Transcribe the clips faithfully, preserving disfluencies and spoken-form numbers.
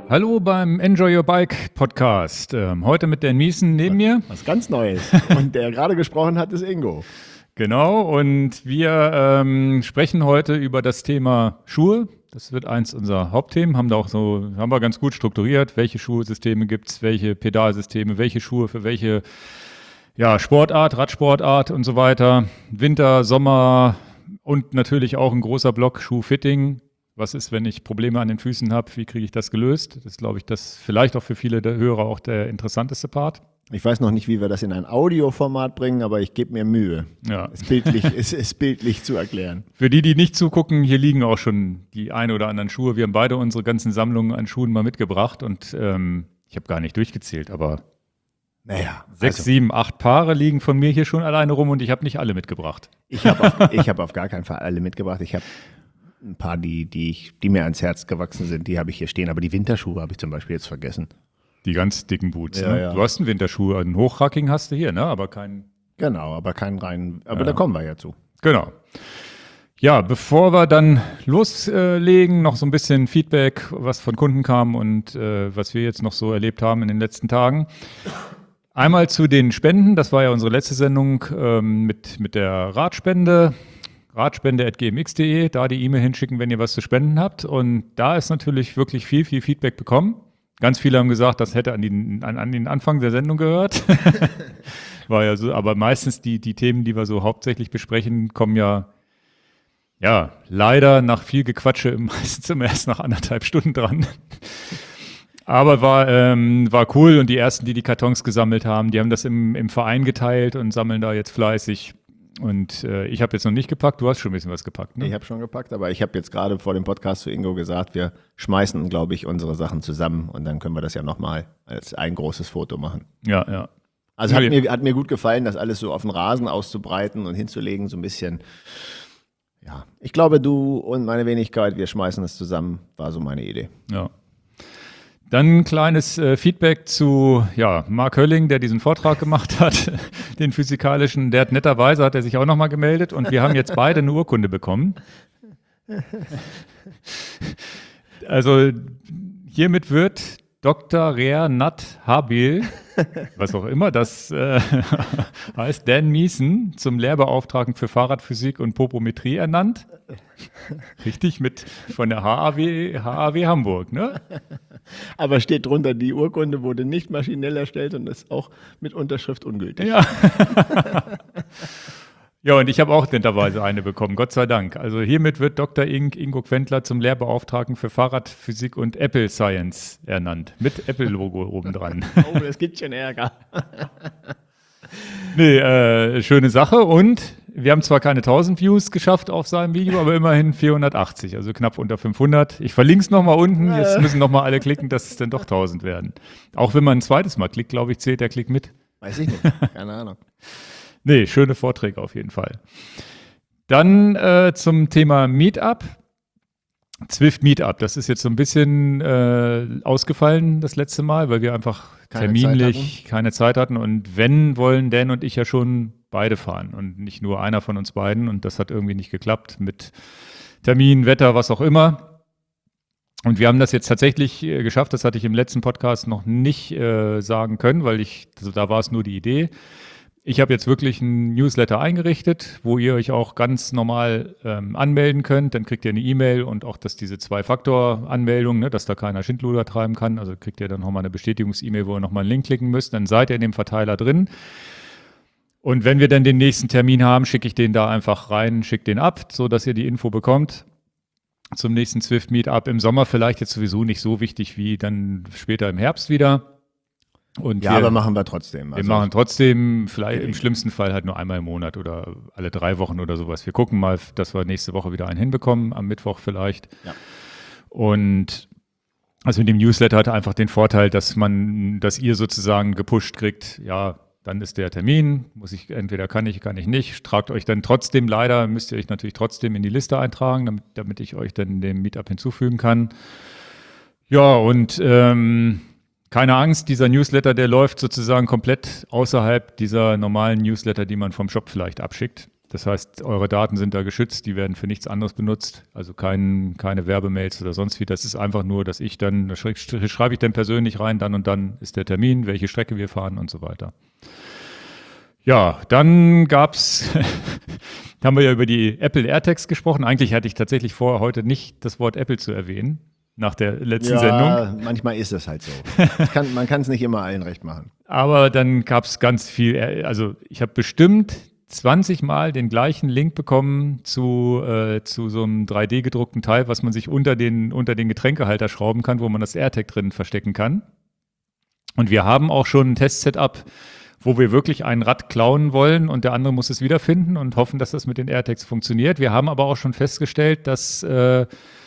Hallo beim Enjoy Your Bike Podcast. Ähm, heute mit Dan Miesen neben mir. Was ganz Neues. Und der gerade gesprochen hat, ist Ingo. Genau, und wir ähm, sprechen heute über das Thema Schuhe. Das wird eins unserer Hauptthemen. Haben da auch so, haben wir ganz gut strukturiert. Welche Schuhsysteme gibt es, welche Pedalsysteme, welche Schuhe für welche ja, Sportart, Radsportart und so weiter. Winter, Sommer und natürlich auch ein großer Block Schuhfitting. Was ist, wenn ich Probleme an den Füßen habe? Wie kriege ich das gelöst? Das ist, glaube ich, das vielleicht auch für viele der Hörer auch der interessanteste Part. Ich weiß noch nicht, wie wir das in ein Audioformat bringen, aber ich gebe mir Mühe, ja. es, bildlich, es, es bildlich zu erklären. Für die, die nicht zugucken, hier liegen auch schon die ein oder anderen Schuhe. Wir haben beide unsere ganzen Sammlungen an Schuhen mal mitgebracht und ähm, ich habe gar nicht durchgezählt, aber naja, sechs, also, sieben, acht Paare liegen von mir hier schon alleine rum und ich habe nicht alle mitgebracht. Ich habe auf, ich hab auf gar keinen Fall alle mitgebracht. Ich habe ein paar, die, die, ich, die mir ans Herz gewachsen sind, die habe ich hier stehen. Aber die Winterschuhe habe ich zum Beispiel jetzt vergessen. Die ganz dicken Boots. Ja, ne? ja. Du hast einen Winterschuh, einen Hochracking hast du hier, ne? Aber keinen. Genau, aber keinen reinen. Aber Ja. da kommen wir ja zu. Genau. Ja, bevor wir dann loslegen, noch so ein bisschen Feedback, was von Kunden kam und äh, was wir jetzt noch so erlebt haben in den letzten Tagen. Einmal zu den Spenden, das war ja unsere letzte Sendung ähm, mit, mit der Radspende. radspende at g m x punkt d e, da die E-Mail hinschicken, wenn ihr was zu spenden habt. Und da ist natürlich wirklich viel, viel Feedback bekommen. Ganz viele haben gesagt, das hätte an den, an, an den Anfang der Sendung gehört. War ja so, aber meistens die, die Themen, die wir so hauptsächlich besprechen, kommen ja, ja leider nach viel Gequatsche meistens immer erst nach anderthalb Stunden dran. Aber war, ähm, war cool und die ersten, die die Kartons gesammelt haben, die haben das im, im Verein geteilt und sammeln da jetzt fleißig. Und äh, ich habe jetzt noch nicht gepackt, du hast schon ein bisschen was gepackt, ne? Ich habe schon gepackt, aber ich habe jetzt gerade vor dem Podcast zu Ingo gesagt, wir schmeißen, glaube ich, unsere Sachen zusammen und dann können wir das ja nochmal als ein großes Foto machen. Ja, ja. Also hat mir, hat mir gut gefallen, das alles so auf den Rasen auszubreiten und hinzulegen, so ein bisschen. Ja, ich glaube, du und meine Wenigkeit, wir schmeißen es zusammen, war so meine Idee. Ja. Dann ein kleines äh, Feedback zu ja, Mark Hölling, der diesen Vortrag gemacht hat, den physikalischen. Der hat netterweise, hat er sich auch nochmal gemeldet und wir haben jetzt beide eine Urkunde bekommen. Also hiermit wird Doktor Rea Nat Habil, was auch immer das äh, heißt, Dan Miesen zum Lehrbeauftragten für Fahrradphysik und Popometrie ernannt. Richtig, mit von der H A W, H A W Hamburg, ne? Aber steht drunter, die Urkunde wurde nicht maschinell erstellt und ist auch mit Unterschrift ungültig. Ja. Ja, und ich habe auch netterweise eine bekommen, Gott sei Dank. Also hiermit wird Doktor Ing, Ingo Quentler zum Lehrbeauftragten für Fahrradphysik und Apple Science ernannt. Mit Apple-Logo obendran. Oh, das gibt schon Ärger. Nee, äh, schöne Sache. Und wir haben zwar keine tausend Views geschafft auf seinem Video, aber immerhin vierhundertachtzig, also knapp unter fünfhundert. Ich verlinke es nochmal unten. Jetzt müssen nochmal alle klicken, dass es dann doch tausend werden. Auch wenn man ein zweites Mal klickt, glaube ich, zählt der Klick mit. Weiß ich nicht, keine Ahnung. Nee, schöne Vorträge auf jeden Fall. Dann äh, zum Thema Meetup. Zwift Meetup, das ist jetzt so ein bisschen äh, ausgefallen das letzte Mal, weil wir einfach Keine terminlich Zeit keine Zeit hatten. Und wenn, wollen Dan und ich ja schon beide fahren und nicht nur einer von uns beiden. Und das hat irgendwie nicht geklappt mit Termin, Wetter, was auch immer. Und wir haben das jetzt tatsächlich äh, geschafft. Das hatte ich im letzten Podcast noch nicht äh, sagen können, weil ich, also da war es nur die Idee. Ich habe jetzt wirklich einen Newsletter eingerichtet, wo ihr euch auch ganz normal ähm, anmelden könnt. Dann kriegt ihr eine E-Mail und auch, dass diese Zwei-Faktor-Anmeldung, ne, dass da keiner Schindluder treiben kann. Also kriegt ihr dann nochmal eine Bestätigungs-E-Mail, wo ihr nochmal einen Link klicken müsst. Dann seid ihr in dem Verteiler drin. Und wenn wir dann den nächsten Termin haben, schicke ich den da einfach rein, schicke den ab, sodass ihr die Info bekommt zum nächsten Zwift Meetup. Im Sommer vielleicht jetzt sowieso nicht so wichtig wie dann später im Herbst wieder. Und Ja, wir, aber machen wir trotzdem. wir machen trotzdem vielleicht im schlimmsten Fall halt nur einmal im Monat oder alle drei Wochen oder sowas. Wir gucken mal, dass wir nächste Woche wieder einen hinbekommen, am Mittwoch vielleicht. Ja. Und also mit dem Newsletter hat einfach den Vorteil, dass man, dass ihr sozusagen gepusht kriegt, ja, dann ist der Termin, muss ich, entweder kann ich, kann ich nicht. Tragt euch dann trotzdem, leider müsst ihr euch natürlich trotzdem in die Liste eintragen, damit, damit ich euch dann dem Meetup hinzufügen kann. Ja, und ähm, keine Angst, dieser Newsletter, der läuft sozusagen komplett außerhalb dieser normalen Newsletter, die man vom Shop vielleicht abschickt. Das heißt, eure Daten sind da geschützt, die werden für nichts anderes benutzt, also kein, keine Werbemails oder sonst wie. Das ist einfach nur, dass ich dann, da schreibe schreib ich dann persönlich rein, dann und dann ist der Termin, welche Strecke wir fahren und so weiter. Ja, dann gab's, haben wir ja über die Apple AirTags gesprochen. Eigentlich hatte ich tatsächlich vor, heute nicht das Wort Apple zu erwähnen, nach der letzten ja, Sendung. Manchmal ist es halt so. Kann, man kann es nicht immer allen recht machen. Aber dann gab's ganz viel, also ich habe bestimmt zwanzig Mal den gleichen Link bekommen zu, äh, zu so einem drei D gedruckten Teil, was man sich unter den, unter den Getränkehalter schrauben kann, wo man das AirTag drin verstecken kann. Und wir haben auch schon ein Test-Setup, wo wir wirklich ein Rad klauen wollen und der andere muss es wiederfinden und hoffen, dass das mit den AirTags funktioniert. Wir haben aber auch schon festgestellt, dass äh,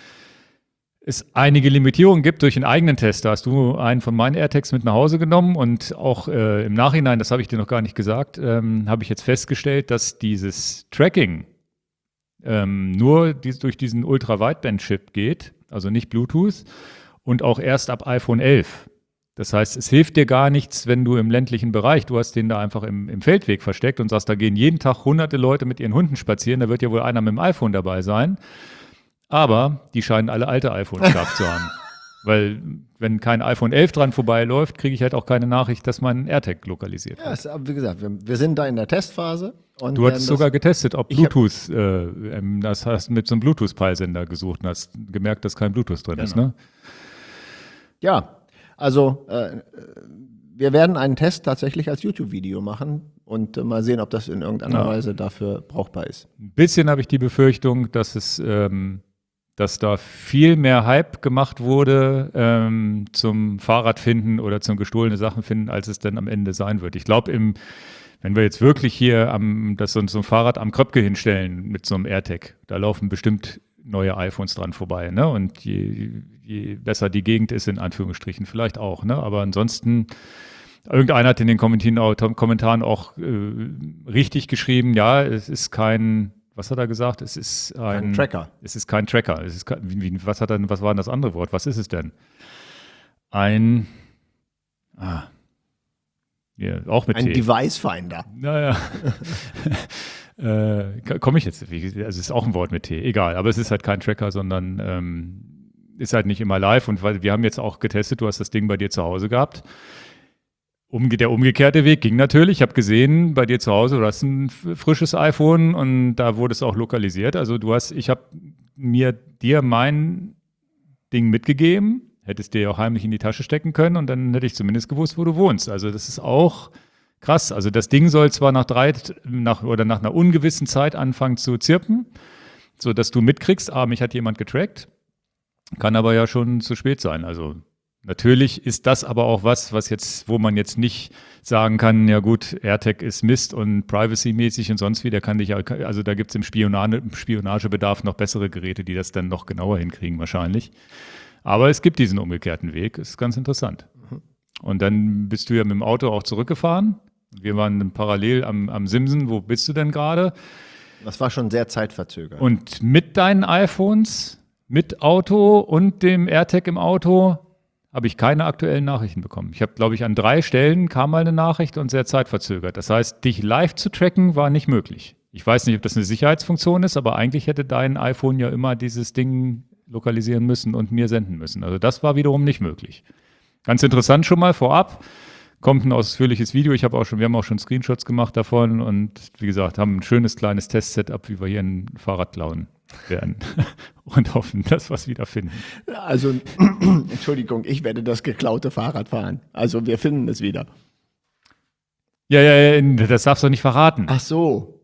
es einige Limitierungen gibt durch den eigenen Test. Da hast du einen von meinen AirTags mit nach Hause genommen und auch äh, im Nachhinein, das habe ich dir noch gar nicht gesagt, ähm, habe ich jetzt festgestellt, dass dieses Tracking ähm, nur dies, durch diesen Ultra-Wideband-Chip geht, also nicht Bluetooth und auch erst ab iPhone elf. Das heißt, es hilft dir gar nichts, wenn du im ländlichen Bereich, du hast den da einfach im, im Feldweg versteckt und sagst, da gehen jeden Tag hunderte Leute mit ihren Hunden spazieren, da wird ja wohl einer mit dem iPhone dabei sein. Aber die scheinen alle alte iPhones gehabt zu haben. Weil wenn kein iPhone elf dran vorbeiläuft, kriege ich halt auch keine Nachricht, dass mein AirTag lokalisiert wird. Ja, ist, wie gesagt, wir, wir sind da in der Testphase. Und du hattest sogar getestet, ob Ich hab- Bluetooth, äh, ähm, das hast mit so einem Bluetooth-Peilsender gesucht und hast gemerkt, dass kein Bluetooth drin ist, Genau. ne? Ja, also äh, wir werden einen Test tatsächlich als YouTube-Video machen und äh, mal sehen, ob das in irgendeiner Ja. Weise dafür brauchbar ist. Ein bisschen habe ich die Befürchtung, dass es, ähm, dass da viel mehr Hype gemacht wurde ähm, zum Fahrradfinden oder zum gestohlene Sachen finden, als es dann am Ende sein wird. Ich glaube, im, wenn wir jetzt wirklich hier am, das so, so ein Fahrrad am Kröpke hinstellen mit so einem AirTag, da laufen bestimmt neue iPhones dran vorbei, ne? Und je, je besser die Gegend ist, in Anführungsstrichen, vielleicht auch, ne? Aber ansonsten, irgendeiner hat in den Kommentaren auch, Kommentaren auch äh, richtig geschrieben, ja, es ist kein, was hat er gesagt? Es ist ein, Ein Tracker. Es ist kein Tracker. Es ist kein, wie, wie, was hat er, was war denn das andere Wort? Was ist es denn? Ein, ah, ja, auch mit Ein T. Device Finder. Naja. äh, Komme ich jetzt, wie, also es ist auch ein Wort mit T, egal, aber es ist halt kein Tracker, sondern ähm, ist halt nicht immer live und weil wir haben jetzt auch getestet, du hast das Ding bei dir zu Hause gehabt. Umge- der umgekehrte Weg ging natürlich, ich habe gesehen, bei dir zu Hause, du hast ein f- frisches iPhone und da wurde es auch lokalisiert, also du hast, ich habe mir dir mein Ding mitgegeben, hättest dir ja auch heimlich in die Tasche stecken können und dann hätte ich zumindest gewusst, wo du wohnst. Also das ist auch krass. Also das Ding soll zwar nach drei nach, oder nach einer ungewissen Zeit anfangen zu zirpen, sodass du mitkriegst, ah, mich hat jemand getrackt, kann aber ja schon zu spät sein. Also natürlich ist das aber auch was, was jetzt, wo man jetzt nicht sagen kann, ja gut, AirTag ist Mist und privacy-mäßig und sonst wie, der kann dich ja, also da gibt es im Spionage, im Spionagebedarf noch bessere Geräte, die das dann noch genauer hinkriegen wahrscheinlich. Aber es gibt diesen umgekehrten Weg, ist ganz interessant. Und dann bist du ja mit dem Auto auch zurückgefahren. Wir waren parallel am, am Simsen. Wo bist du denn gerade? Das war schon sehr zeitverzögert. Und mit deinen iPhones, mit Auto und dem AirTag im Auto habe ich keine aktuellen Nachrichten bekommen. Ich habe, glaube ich, an drei Stellen kam mal eine Nachricht und sehr zeitverzögert. Das heißt, dich live zu tracken war nicht möglich. Ich weiß nicht, ob das eine Sicherheitsfunktion ist, aber eigentlich hätte dein iPhone ja immer dieses Ding lokalisieren müssen und mir senden müssen. Also das war wiederum nicht möglich. Ganz interessant schon mal vorab. Kommt ein ausführliches Video. Ich habe auch schon, wir haben auch schon Screenshots gemacht davon und wie gesagt, haben ein schönes kleines Test-Setup, wie wir hier ein Fahrrad klauen werden und hoffen, dass wir es wieder finden. Also, Entschuldigung, ich werde das geklaute Fahrrad fahren. Also wir finden es wieder. Ja, ja, ja, das darfst du nicht verraten. Ach so.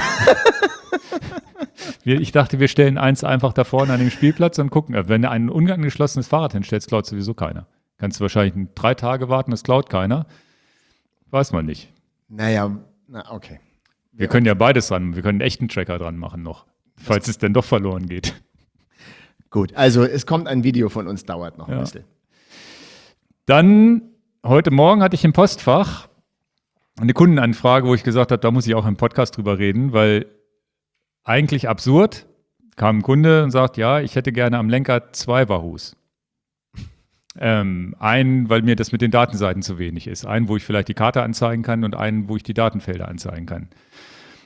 Wir, ich dachte, wir stellen eins einfach da vorne an dem Spielplatz und gucken. Wenn du ein unangeschlossenes Fahrrad hinstellst, klaut sowieso keiner. Kannst du wahrscheinlich drei Tage warten, das klaut keiner. Weiß man nicht. Naja, na okay. Wir können ja beides dran, wir können einen echten Tracker dran machen noch, falls es denn doch verloren geht. Gut, also es kommt ein Video von uns, dauert noch ein Ja. bisschen. Dann, heute Morgen hatte ich im Postfach eine Kundenanfrage, wo ich gesagt habe, da muss ich auch im Podcast drüber reden, weil eigentlich absurd, kam ein Kunde und sagt, ja, ich hätte gerne am Lenker zwei Wahoos. Ähm, einen, weil mir das mit den Datenseiten zu wenig ist. Einen, wo ich vielleicht die Karte anzeigen kann und einen, wo ich die Datenfelder anzeigen kann.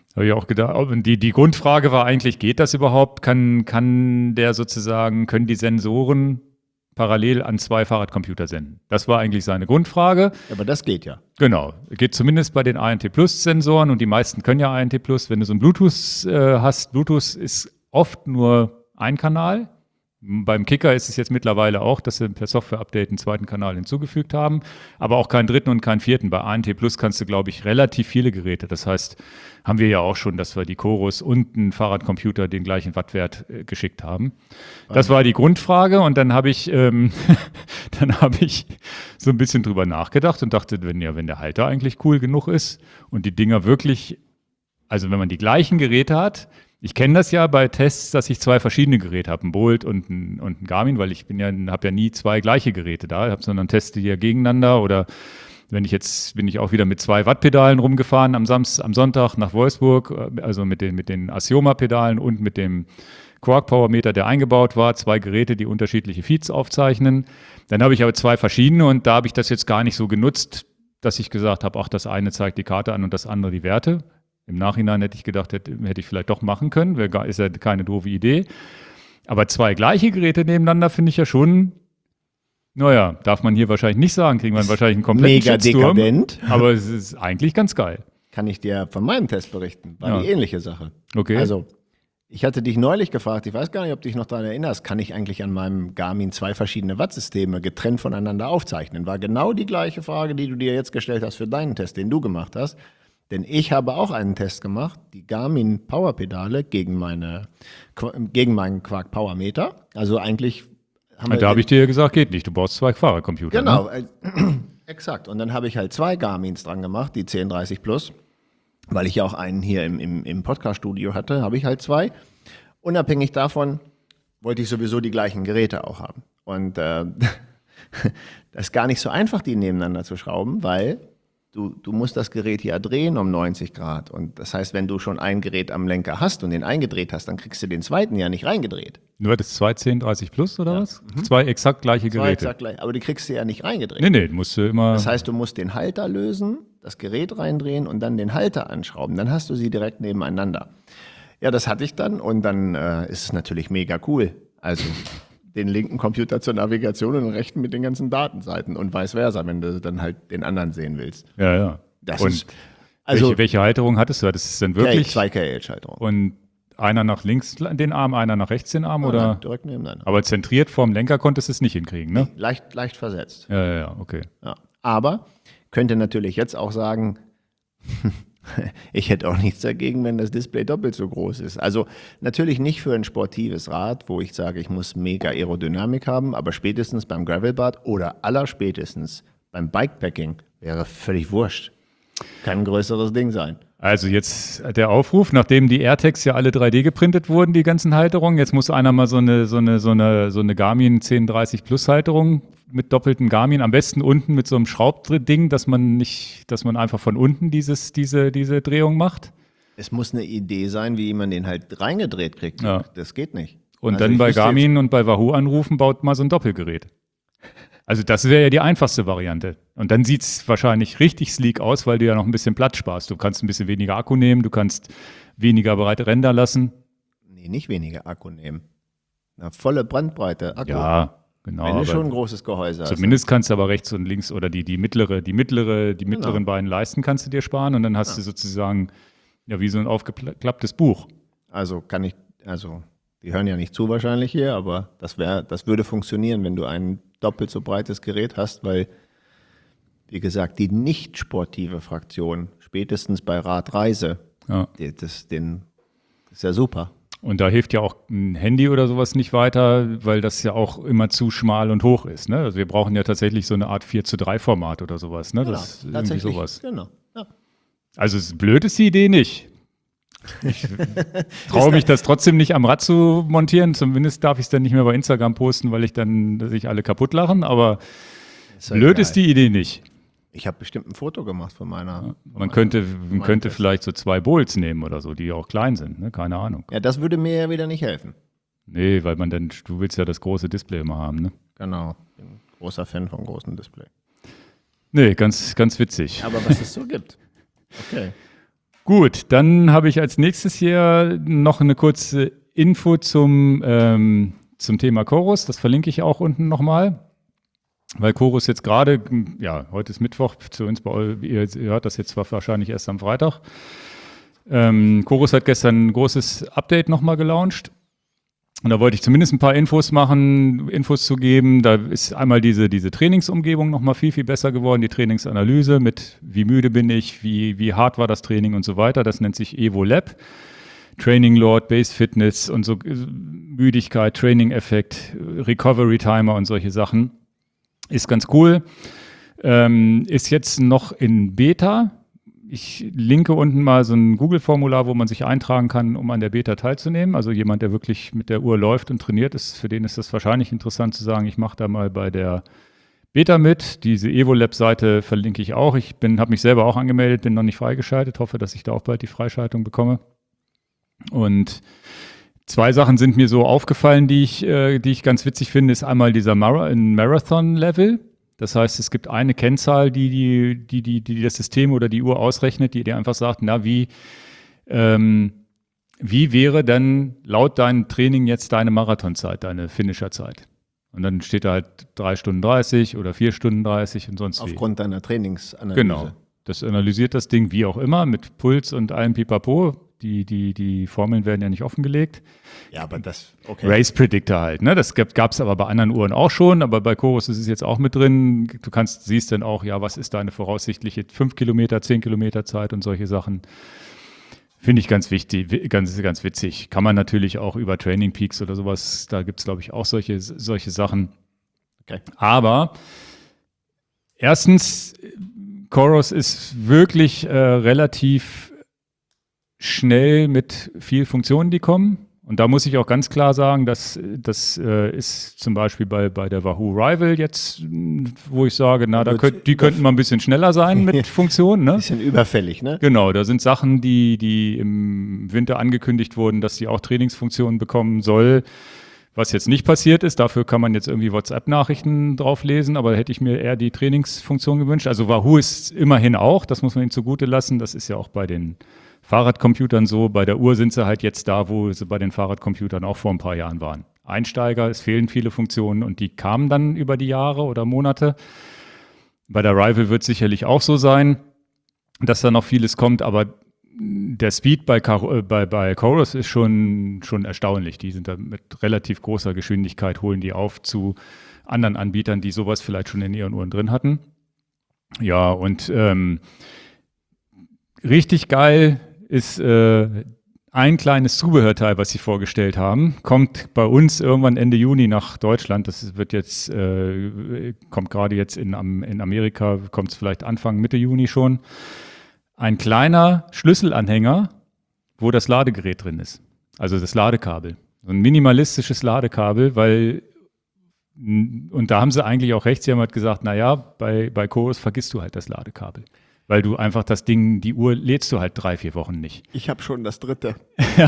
Habe ich auch gedacht. Die, die Grundfrage war eigentlich, geht das überhaupt? Kann, kann der sozusagen, können die Sensoren parallel an zwei Fahrradcomputer senden? Das war eigentlich seine Grundfrage. Aber das geht ja. Genau. Geht zumindest bei den A N T Plus Sensoren und die meisten können ja A N T Plus. Wenn du so ein Bluetooth äh, hast, Bluetooth ist oft nur ein Kanal. Beim Kicker ist es jetzt mittlerweile auch, dass sie per Software-Update einen zweiten Kanal hinzugefügt haben, aber auch keinen dritten und keinen vierten. Bei A N T Plus kannst du, glaube ich, relativ viele Geräte. Das heißt, haben wir ja auch schon, dass wir die Chorus und einen Fahrradcomputer den gleichen Wattwert äh, geschickt haben. Das war die Grundfrage und dann habe ich, ähm, dann habe ich so ein bisschen drüber nachgedacht und dachte, wenn ja, wenn der Halter eigentlich cool genug ist und die Dinger wirklich, also wenn man die gleichen Geräte hat. Ich kenne das ja bei Tests, dass ich zwei verschiedene Geräte habe, ein Bolt und ein, und ein Garmin, weil ich bin ja, habe ja nie zwei gleiche Geräte da, habe sondern teste die ja gegeneinander oder wenn ich jetzt, bin ich auch wieder mit zwei Wattpedalen rumgefahren am Samstag, am Sonntag nach Wolfsburg, also mit den, mit den Assioma-Pedalen und mit dem Quark Power Meter, der eingebaut war, zwei Geräte, die unterschiedliche Feeds aufzeichnen. Dann habe ich aber zwei verschiedene und da habe ich das jetzt gar nicht so genutzt, dass ich gesagt habe, ach, das eine zeigt die Karte an und das andere die Werte. Im Nachhinein hätte ich gedacht, hätte, hätte ich vielleicht doch machen können. Wär, ist ja keine doofe Idee. Aber zwei gleiche Geräte nebeneinander finde ich ja schon, naja, darf man hier wahrscheinlich nicht sagen, kriegen wir wahrscheinlich einen kompletten Mega Shitstorm. dekadent. Aber es ist eigentlich ganz geil. Kann ich dir von meinem Test berichten. War Ja. die ähnliche Sache. Okay. Also, ich hatte dich neulich gefragt, ich weiß gar nicht, ob du dich noch daran erinnerst, kann ich eigentlich an meinem Garmin zwei verschiedene Wattsysteme getrennt voneinander aufzeichnen? War genau die gleiche Frage, die du dir jetzt gestellt hast für deinen Test, den du gemacht hast. Denn ich habe auch einen Test gemacht, die Garmin Power-Pedale gegen, meine, gegen meinen Quark Power Meter. Also eigentlich haben wir... Da habe ich dir ja gesagt, geht nicht, du brauchst zwei Fahrradcomputer. Genau, Ne? äh, exakt. Und dann habe ich halt zwei Garmins dran gemacht, die zehn dreißig Plus. Weil ich ja auch einen hier im, im, im Podcast-Studio hatte, habe ich halt zwei. Unabhängig davon wollte ich sowieso die gleichen Geräte auch haben. Und äh, das ist gar nicht so einfach, die nebeneinander zu schrauben, weil... Du, du musst das Gerät ja drehen um neunzig Grad. Und das heißt, wenn du schon ein Gerät am Lenker hast und den eingedreht hast, dann kriegst du den zweiten ja nicht reingedreht. Nur das zwei zehn dreißig Plus oder was? Mhm. Zwei exakt gleiche Zwei Geräte. exakt gleich, aber die kriegst du ja nicht reingedreht. Nee, nee, musst du immer. Das heißt, du musst den Halter lösen, das Gerät reindrehen und dann den Halter anschrauben. Dann hast du sie direkt nebeneinander. Ja, das hatte ich dann und dann äh, ist es natürlich mega cool. Also den linken Computer zur Navigation und den rechten mit den ganzen Datenseiten und vice versa, wenn du dann halt den anderen sehen willst. Ja, ja. Das und ist, also welche, welche Halterung hattest du? Das ist dann wirklich zwei K H-Halterung. Und einer nach links den Arm, einer nach rechts den Arm, Ja, oder? nein, direkt nebeneinander. Aber zentriert vorm Lenker konntest du es nicht hinkriegen, ne? Leicht, leicht versetzt. Ja, ja, ja, okay. Ja. Aber könnte natürlich jetzt auch sagen, ich hätte auch nichts dagegen, wenn das Display doppelt so groß ist. Also natürlich nicht für ein sportives Rad, wo ich sage, ich muss mega Aerodynamik haben, aber spätestens beim Gravelbad oder allerspätestens beim Bikepacking wäre völlig wurscht. Kann ein größeres Ding sein. Also jetzt der Aufruf, nachdem die AirTags ja alle drei D geprintet wurden, die ganzen Halterungen, jetzt muss einer mal so eine, so eine, so eine, so eine Garmin zehn dreißig Plus Halterung mit doppeltem Garmin, am besten unten mit so einem Schraubding, dass man nicht, dass man einfach von unten dieses, diese, diese Drehung macht. Es muss eine Idee sein, wie man den halt reingedreht kriegt. Ja. Das geht nicht. Und Also dann ich bei wüsste Garmin und bei Wahoo anrufen, baut mal so ein Doppelgerät. Also das wäre ja die einfachste Variante. Und dann sieht es wahrscheinlich richtig sleek aus, weil du ja noch ein bisschen Platz sparst. Du kannst ein bisschen weniger Akku nehmen, du kannst weniger breite Ränder lassen. Nee, nicht weniger Akku nehmen. Eine volle Brandbreite Akku. Ja, genau. Wenn du aber schon ein großes Gehäuse hast. zumindest kannst du aber rechts und links oder die, die mittlere, die mittlere, die Genau. mittleren beiden Leisten kannst du dir sparen und dann hast Ja. du sozusagen ja wie so ein aufgeklapptes Buch. Also kann ich, also die hören ja nicht zu wahrscheinlich hier, aber das wäre, das würde funktionieren, wenn du ein doppelt so breites Gerät hast, weil, wie gesagt, die nicht sportive Fraktion, spätestens bei Radreise, Ja. die, das, den, das ist ja super. Und da hilft ja auch ein Handy oder sowas nicht weiter, weil das ja auch immer zu schmal und hoch ist. Ne? Also wir brauchen ja tatsächlich so eine Art vier zu drei Format oder sowas. Ne? Das ist irgendwie tatsächlich. sowas. Genau. Ja. Also es ist blöd ist die Idee nicht. Ich traue mich das trotzdem nicht am Rad zu montieren. Zumindest darf ich es dann nicht mehr bei Instagram posten, weil ich dann sich alle kaputt lachen. Aber Ist ja blöd egal. ist die Idee nicht. Ich habe bestimmt ein Foto gemacht von meiner. Von Man meiner- könnte, von man meinem könnte Test. vielleicht so zwei Bowls nehmen oder so, die auch klein sind. Ne? Keine Ahnung. Ja, das würde mir ja wieder nicht helfen. Nee, weil man dann, du willst ja das große Display immer haben. Ne? Genau. Bin ein großer Fan vom großen Display. Nee, ganz, ganz witzig. Aber was es so gibt. Okay. Gut, dann habe ich als nächstes hier noch eine kurze Info zum, ähm, zum Thema Chorus. Das verlinke ich auch unten nochmal. Weil Chorus jetzt gerade, ja, heute ist Mittwoch, zu uns bei euch, ihr hört das jetzt zwar wahrscheinlich erst am Freitag. Ähm, Chorus hat gestern ein großes Update nochmal gelauncht. Und da wollte ich zumindest ein paar Infos machen, Infos zu geben. Da ist einmal diese, diese Trainingsumgebung nochmal viel, viel besser geworden, die Trainingsanalyse mit wie müde bin ich, wie, wie hart war das Training und so weiter. Das nennt sich Evo Lab. Training Load, Base Fitness und so Müdigkeit, Training Effekt, Recovery Timer und solche Sachen. Ist ganz cool. Ähm, ist jetzt noch in Beta. Ich linke unten mal so ein Google-Formular, wo man sich eintragen kann, um an der Beta teilzunehmen. Also jemand, der wirklich mit der Uhr läuft und trainiert ist, für den ist das wahrscheinlich interessant zu sagen, ich mache da mal bei der Beta mit. Diese EvoLab-Seite verlinke ich auch. Ich habe mich selber auch angemeldet, bin noch nicht freigeschaltet. Hoffe, dass ich da auch bald die Freischaltung bekomme. Und zwei Sachen sind mir so aufgefallen, die ich, äh, die ich ganz witzig finde, ist einmal dieser Mar- Marathon-Level. Das heißt, es gibt eine Kennzahl, die, die, die, die, die das System oder die Uhr ausrechnet, die dir einfach sagt, na, wie, ähm, wie wäre denn laut deinem Training jetzt deine Marathonzeit, deine Finisherzeit? Und dann steht da halt drei Stunden dreißig oder vier Stunden dreißig und sonst wie. Aufgrund deiner Trainingsanalyse. Genau. Das analysiert das Ding wie auch immer mit Puls und allem Pipapo. Die, die, die Formeln werden ja nicht offengelegt. Ja, aber das, okay. Race Predictor halt, ne? Das gab es aber bei anderen Uhren auch schon, aber bei Chorus ist es jetzt auch mit drin. Du kannst, siehst dann auch, ja, was ist deine voraussichtliche fünf Kilometer, zehn Kilometer Zeit und solche Sachen. Finde ich ganz wichtig, ganz, ganz witzig. Kann man natürlich auch über Training Peaks oder sowas, da gibt es, glaube ich, auch solche, solche Sachen. Okay. Aber erstens, Chorus ist wirklich äh, relativ schnell mit viel Funktionen, die kommen. Und da muss ich auch ganz klar sagen, dass das äh, ist zum Beispiel bei, bei der Wahoo Rival jetzt, wo ich sage, na, da könnt, die könnten mal ein bisschen schneller sein mit Funktionen. Ne? Ein bisschen überfällig, ne? Genau, da sind Sachen, die, die im Winter angekündigt wurden, dass sie auch Trainingsfunktionen bekommen soll, was jetzt nicht passiert ist. Dafür kann man jetzt irgendwie WhatsApp-Nachrichten drauf lesen, aber da hätte ich mir eher die Trainingsfunktion gewünscht. Also Wahoo ist immerhin auch, das muss man ihnen zugute lassen, das ist ja auch bei den Fahrradcomputern so, bei der Uhr sind sie halt jetzt da, wo sie bei den Fahrradcomputern auch vor ein paar Jahren waren. Einsteiger, es fehlen viele Funktionen und die kamen dann über die Jahre oder Monate. Bei der Rival wird es sicherlich auch so sein, dass da noch vieles kommt, aber der Speed bei, Car- bei, bei Chorus ist schon, schon erstaunlich. Die sind da mit relativ großer Geschwindigkeit, holen die auf zu anderen Anbietern, die sowas vielleicht schon in ihren Uhren drin hatten. Ja, und ähm, richtig geil ist äh, ein kleines Zubehörteil, was sie vorgestellt haben. Kommt bei uns irgendwann Ende Juni nach Deutschland. Das wird jetzt, äh, kommt gerade jetzt in, in Amerika, kommt es vielleicht Anfang, Mitte Juni schon. Ein kleiner Schlüsselanhänger, wo das Ladegerät drin ist. Also das Ladekabel. So ein minimalistisches Ladekabel, weil, und da haben sie eigentlich auch recht, sie haben halt gesagt, naja, bei, bei Chorus vergisst du halt das Ladekabel. Weil du einfach das Ding, die Uhr lädst du halt drei, vier Wochen nicht. Ich habe schon das dritte. Ja.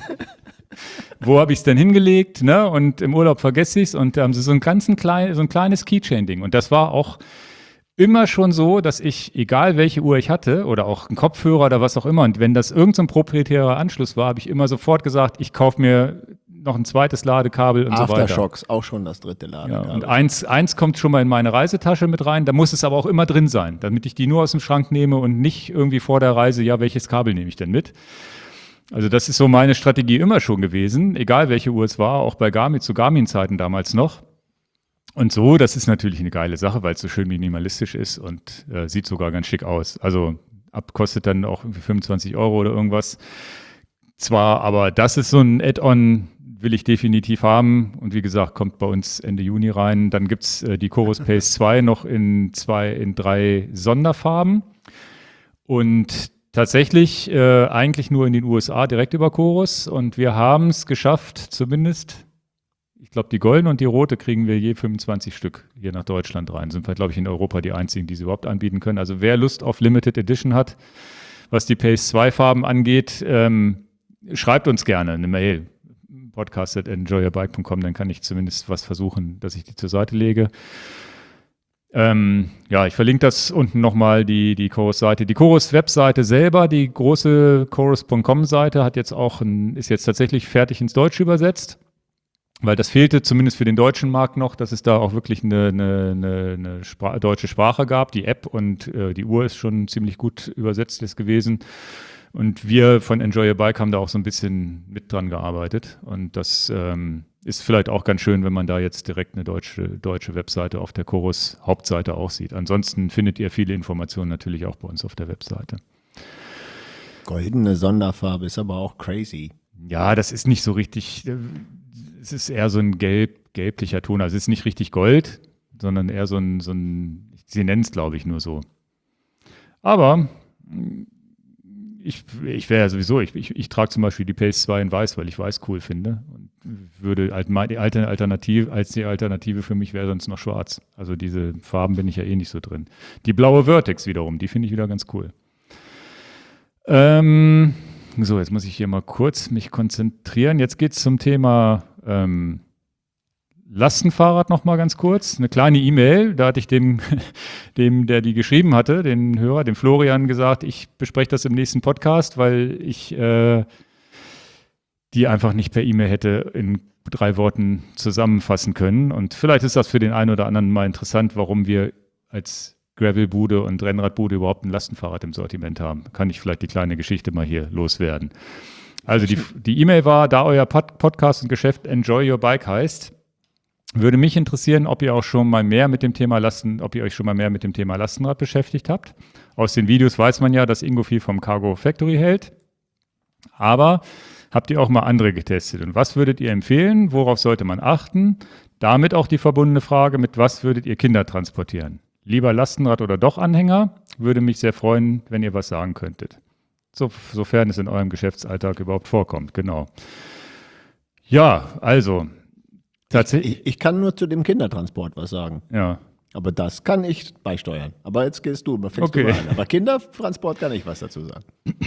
Wo habe ich es denn hingelegt? Ne? Und im Urlaub vergesse ich es. Und da haben sie so ein, ganzen klein, so ein kleines Keychain-Ding. Und das war auch immer schon so, dass ich, egal welche Uhr ich hatte oder auch einen Kopfhörer oder was auch immer, und wenn das irgendein so proprietärer Anschluss war, habe ich immer sofort gesagt, ich kaufe mir noch ein zweites Ladekabel und so weiter. Aftershocks, auch schon das dritte Ladekabel. Ja, und eins, eins kommt schon mal in meine Reisetasche mit rein, da muss es aber auch immer drin sein, damit ich die nur aus dem Schrank nehme und nicht irgendwie vor der Reise, ja, welches Kabel nehme ich denn mit? Also das ist so meine Strategie immer schon gewesen, egal welche Uhr es war, auch bei Garmin, zu Garmin-Zeiten damals noch. Und so, das ist natürlich eine geile Sache, weil es so schön minimalistisch ist und äh, sieht sogar ganz schick aus. Also ab kostet dann auch irgendwie fünfundzwanzig Euro oder irgendwas. Zwar, aber das ist so ein Add-on, will ich definitiv haben. Und wie gesagt, kommt bei uns Ende Juni rein. Dann gibt es äh, die Chorus Pace zwei noch in zwei, in drei Sonderfarben. Und tatsächlich äh, eigentlich nur in den U S A direkt über Chorus. Und wir haben es geschafft, zumindest, ich glaube, die goldene und die rote kriegen wir je fünfundzwanzig Stück hier nach Deutschland rein. Sind wir, glaube ich, in Europa die einzigen, die sie überhaupt anbieten können. Also wer Lust auf Limited Edition hat, was die Pace zwei Farben angeht, ähm, schreibt uns gerne eine Mail. podcast at enjoy your bike dot com, dann kann ich zumindest was versuchen, dass ich die zur Seite lege. Ähm, ja, ich verlinke das unten nochmal, die, die Chorus-Seite. Die Chorus-Webseite selber, die große Chorus Punkt com-Seite, hat jetzt auch ein, ist jetzt tatsächlich fertig ins Deutsche übersetzt, weil das fehlte zumindest für den deutschen Markt noch, dass es da auch wirklich eine, eine, eine, eine Spra- deutsche Sprache gab. Die App und äh, die Uhr ist schon ziemlich gut übersetzt ist gewesen. Und wir von Enjoy Your Bike haben da auch so ein bisschen mit dran gearbeitet. Und das ähm, ist vielleicht auch ganz schön, wenn man da jetzt direkt eine deutsche, deutsche Webseite auf der Chorus Hauptseite auch sieht. Ansonsten findet ihr viele Informationen natürlich auch bei uns auf der Webseite. Goldene Sonderfarbe ist aber auch crazy. Ja, das ist nicht so richtig, äh, es ist eher so ein gelb, gelblicher Ton. Also es ist nicht richtig Gold, sondern eher so ein, so ein sie nennen es glaube ich nur so. Aber ich, ich wäre ja sowieso, ich, ich, ich trage zum Beispiel die Pace zwei in weiß, weil ich weiß cool finde. Und würde halt mal die alte Alternative, als die Alternative für mich wäre sonst noch schwarz. Also diese Farben bin ich ja eh nicht so drin. Die blaue Vertex wiederum, die finde ich wieder ganz cool. Ähm, so, jetzt muss ich hier mal kurz mich konzentrieren. Jetzt geht es zum Thema ähm, Lastenfahrrad noch mal ganz kurz. Eine kleine E-Mail, da hatte ich dem, dem, der die geschrieben hatte, den Hörer, dem Florian, gesagt, ich bespreche das im nächsten Podcast, weil ich äh, die einfach nicht per E-Mail hätte in drei Worten zusammenfassen können. Und vielleicht ist das für den einen oder anderen mal interessant, warum wir als Gravelbude und Rennradbude überhaupt ein Lastenfahrrad im Sortiment haben. Kann ich vielleicht die kleine Geschichte mal hier loswerden. Also die, die E-Mail war, da euer Pod- Podcast und Geschäft Enjoy Your Bike heißt, würde mich interessieren, ob ihr auch schon mal mehr mit dem Thema Lasten, ob ihr euch schon mal mehr mit dem Thema Lastenrad beschäftigt habt. Aus den Videos weiß man ja, dass Ingo viel vom Cargo Factory hält. Aber habt ihr auch mal andere getestet? Und was würdet ihr empfehlen? Worauf sollte man achten? Damit auch die verbundene Frage, mit was würdet ihr Kinder transportieren? Lieber Lastenrad oder doch Anhänger? Würde mich sehr freuen, wenn ihr was sagen könntet. So, sofern es in eurem Geschäftsalltag überhaupt vorkommt, genau. Ja, also tatsächlich. Ich, ich kann nur zu dem Kindertransport was sagen. Ja. Aber das kann ich beisteuern. Aber jetzt gehst du, fängst Okay. du mal an. Aber Kindertransport kann ich was dazu sagen.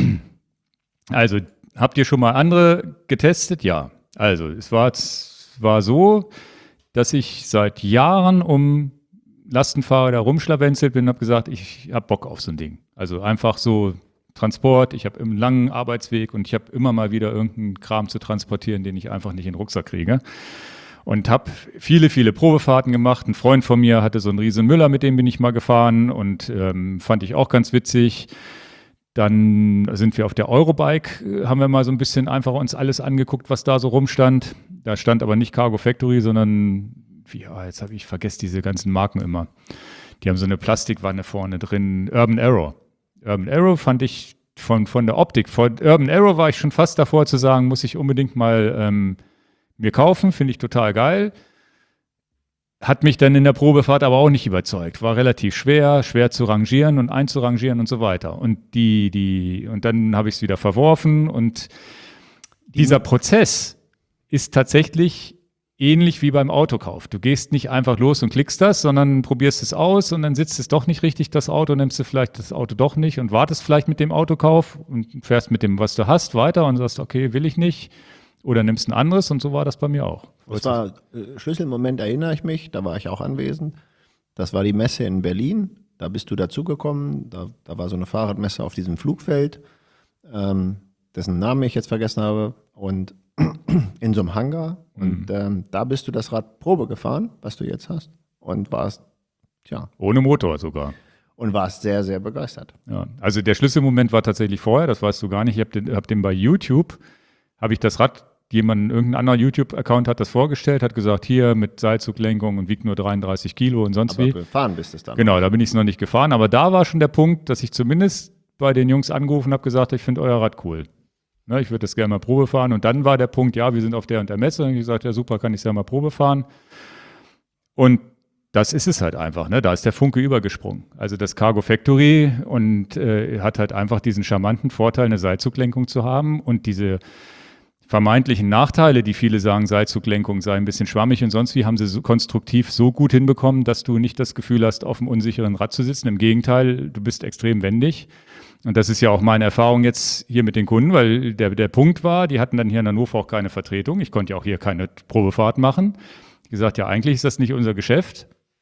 Also, habt ihr schon mal andere getestet? Ja. Also, es war, es war so, dass ich seit Jahren um Lastenfahrer da rumschlawenzelt bin und habe gesagt, ich habe Bock auf so ein Ding. Also einfach so Transport, ich habe einen langen Arbeitsweg und ich habe immer mal wieder irgendeinen Kram zu transportieren, den ich einfach nicht in den Rucksack kriege. Und habe viele, viele Probefahrten gemacht. Ein Freund von mir hatte so einen riesen Müller, mit dem bin ich mal gefahren und ähm, fand ich auch ganz witzig. Dann sind wir auf der Eurobike, haben wir mal so ein bisschen einfach uns alles angeguckt, was da so rumstand. Da stand aber nicht Cargo Factory, sondern, wie, oh, jetzt habe ich vergessen diese ganzen Marken immer. Die haben so eine Plastikwanne vorne drin, Urban Arrow. Urban Arrow fand ich von, von der Optik, von Urban Arrow war ich schon fast davor zu sagen, muss ich unbedingt mal ähm, mir kaufen, finde ich total geil. Hat mich dann in der Probefahrt aber auch nicht überzeugt. War relativ schwer, schwer zu rangieren und einzurangieren und so weiter. Und die, die, und dann habe ich es wieder verworfen. Und dieser Prozess ist tatsächlich ähnlich wie beim Autokauf. Du gehst nicht einfach los und klickst das, sondern probierst es aus und dann sitzt es doch nicht richtig, das Auto, nimmst du vielleicht das Auto doch nicht und wartest vielleicht mit dem Autokauf und fährst mit dem, was du hast, weiter und sagst, okay, will ich nicht. Oder nimmst ein anderes und so war das bei mir auch. Das war äh, Schlüsselmoment, erinnere ich mich, da war ich auch anwesend. Das war die Messe in Berlin, da bist du dazugekommen, da, da war so eine Fahrradmesse auf diesem Flugfeld, ähm, dessen Namen ich jetzt vergessen habe, und in so einem Hangar. Und mhm. ähm, da bist du das Rad Probe gefahren, was du jetzt hast, und warst, tja. Ohne Motor sogar. Und warst sehr, sehr begeistert. Ja, also der Schlüsselmoment war tatsächlich vorher, das weißt du gar nicht. Ich habe den, hab den bei YouTube, habe ich das Rad, jemand, irgendein anderer YouTube-Account hat das vorgestellt, hat gesagt, hier mit Seilzuglenkung und wiegt nur dreiunddreißig Kilo und sonst aber wie. Aber gefahren bist es dann. Genau, da bin ich es noch nicht gefahren. Aber da war schon der Punkt, dass ich zumindest bei den Jungs angerufen habe, gesagt, ich finde euer Rad cool. Ne, ich würde das gerne mal Probe fahren. Und dann war der Punkt, ja, wir sind auf der und der Messe. Und ich gesagt, ja super, kann ich es ja mal Probe fahren. Und das ist es halt einfach, ne? Da ist der Funke übergesprungen. Also das Cargo Factory und äh, hat halt einfach diesen charmanten Vorteil, eine Seilzuglenkung zu haben und diese vermeintlichen Nachteile, die viele sagen, Seilzuglenkung sei ein bisschen schwammig und sonst wie, haben sie so konstruktiv so gut hinbekommen, dass du nicht das Gefühl hast, auf einem unsicheren Rad zu sitzen. Im Gegenteil, du bist extrem wendig. Und das ist ja auch meine Erfahrung jetzt hier mit den Kunden, weil der, der Punkt war, die hatten dann hier in Hannover auch keine Vertretung. Ich konnte ja auch hier keine Probefahrt machen. Ich gesagt, ja, eigentlich ist das nicht unser Geschäft.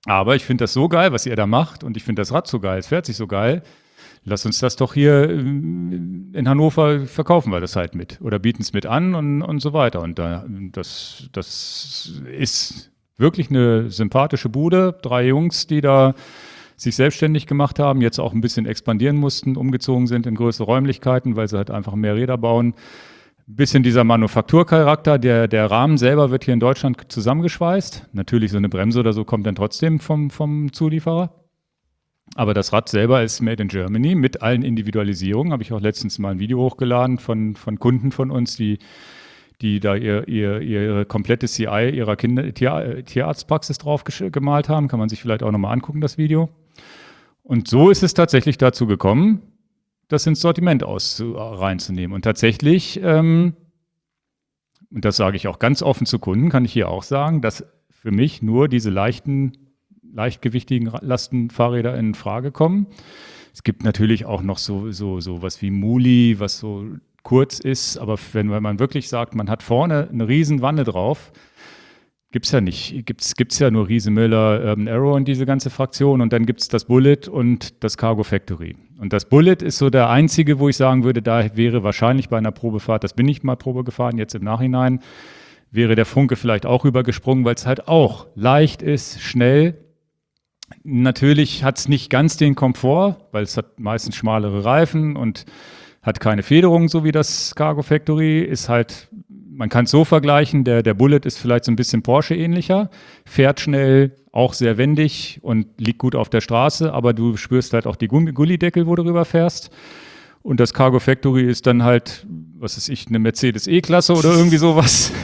Aber ich finde das so geil, was ihr da macht und ich finde das Rad so geil, es fährt sich so geil. Lass uns das doch hier in Hannover, verkaufen wir das halt mit oder bieten es mit an und, und so weiter. Und da, das, das ist wirklich eine sympathische Bude. Drei Jungs, die da sich selbstständig gemacht haben, jetzt auch ein bisschen expandieren mussten, umgezogen sind in größere Räumlichkeiten, weil sie halt einfach mehr Räder bauen. Ein bisschen dieser Manufakturcharakter, der, der Rahmen selber wird hier in Deutschland zusammengeschweißt. Natürlich so eine Bremse oder so kommt dann trotzdem vom, vom Zulieferer. Aber das Rad selber ist made in Germany mit allen Individualisierungen. Habe ich auch letztens mal ein Video hochgeladen von, von Kunden von uns, die, die da ihr, ihr, ihre komplette C I ihrer Kinder, Tier, Tierarztpraxis drauf gemalt haben. Kann man sich vielleicht auch nochmal angucken, das Video. Und so ist es tatsächlich dazu gekommen, das ins Sortiment aus, reinzunehmen. Und tatsächlich, ähm, und das sage ich auch ganz offen zu Kunden, kann ich hier auch sagen, dass für mich nur diese leichten, leichtgewichtigen Lastenfahrräder in Frage kommen. Es gibt natürlich auch noch so, so, so was wie Muli, was so kurz ist, aber wenn, wenn man wirklich sagt, man hat vorne eine riesen Wanne drauf, Gibt's ja nicht. Gibt's, gibt's ja nur Riesemüller, Urban Arrow und diese ganze Fraktion. Und dann gibt's das Bullet und das Cargo Factory. Und das Bullet ist so der einzige, wo ich sagen würde, da wäre wahrscheinlich bei einer Probefahrt, das bin ich mal Probe gefahren, jetzt im Nachhinein, wäre der Funke vielleicht auch rübergesprungen, weil es halt auch leicht ist, schnell. Natürlich hat's nicht ganz den Komfort, weil es hat meistens schmalere Reifen und hat keine Federung, so wie das Cargo Factory, ist halt, man kann es so vergleichen, der, der Bullet ist vielleicht so ein bisschen Porsche-ähnlicher, fährt schnell, auch sehr wendig und liegt gut auf der Straße, aber du spürst halt auch die Gullideckel, wo du rüber fährst. Und das Cargo Factory ist dann halt, was weiß ich, eine Mercedes E-Klasse oder irgendwie sowas.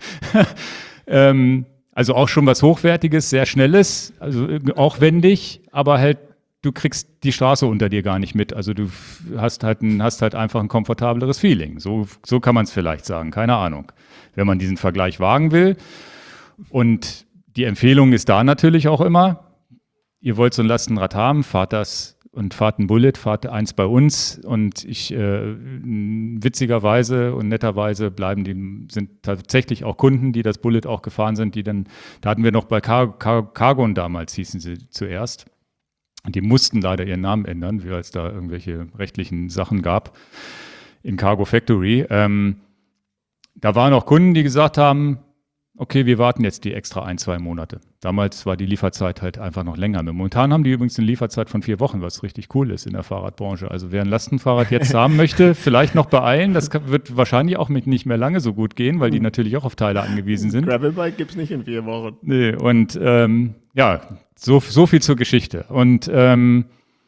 ähm, also auch schon was Hochwertiges, sehr Schnelles, also auch wendig, aber halt du kriegst die Straße unter dir gar nicht mit. Also du hast halt, ein, hast halt einfach ein komfortableres Feeling. So, so kann man es vielleicht sagen, keine Ahnung, wenn man diesen Vergleich wagen will. Und die Empfehlung ist da natürlich auch immer, ihr wollt so ein Lastenrad haben, fahrt das und fahrt ein Bullet, fahrt eins bei uns. Und ich, äh, witzigerweise und netterweise bleiben die, sind tatsächlich auch Kunden, die das Bullet auch gefahren sind, die dann, da hatten wir noch bei Car- Car- Cargon damals, hießen sie zuerst. Die mussten leider ihren Namen ändern, weil es da irgendwelche rechtlichen Sachen gab in Cargo Factory. Ähm, da waren auch Kunden, die gesagt haben, okay, wir warten jetzt die extra ein, zwei Monate. Damals war die Lieferzeit halt einfach noch länger. Momentan haben die übrigens eine Lieferzeit von vier Wochen, was richtig cool ist in der Fahrradbranche. Also wer ein Lastenfahrrad jetzt haben möchte, vielleicht noch beeilen. Das wird wahrscheinlich auch mit nicht mehr lange so gut gehen, weil die natürlich auch auf Teile angewiesen sind. Gravelbike gibt es nicht in vier Wochen. Nee, und ähm, ja, so, so viel zur Geschichte. Und ähm,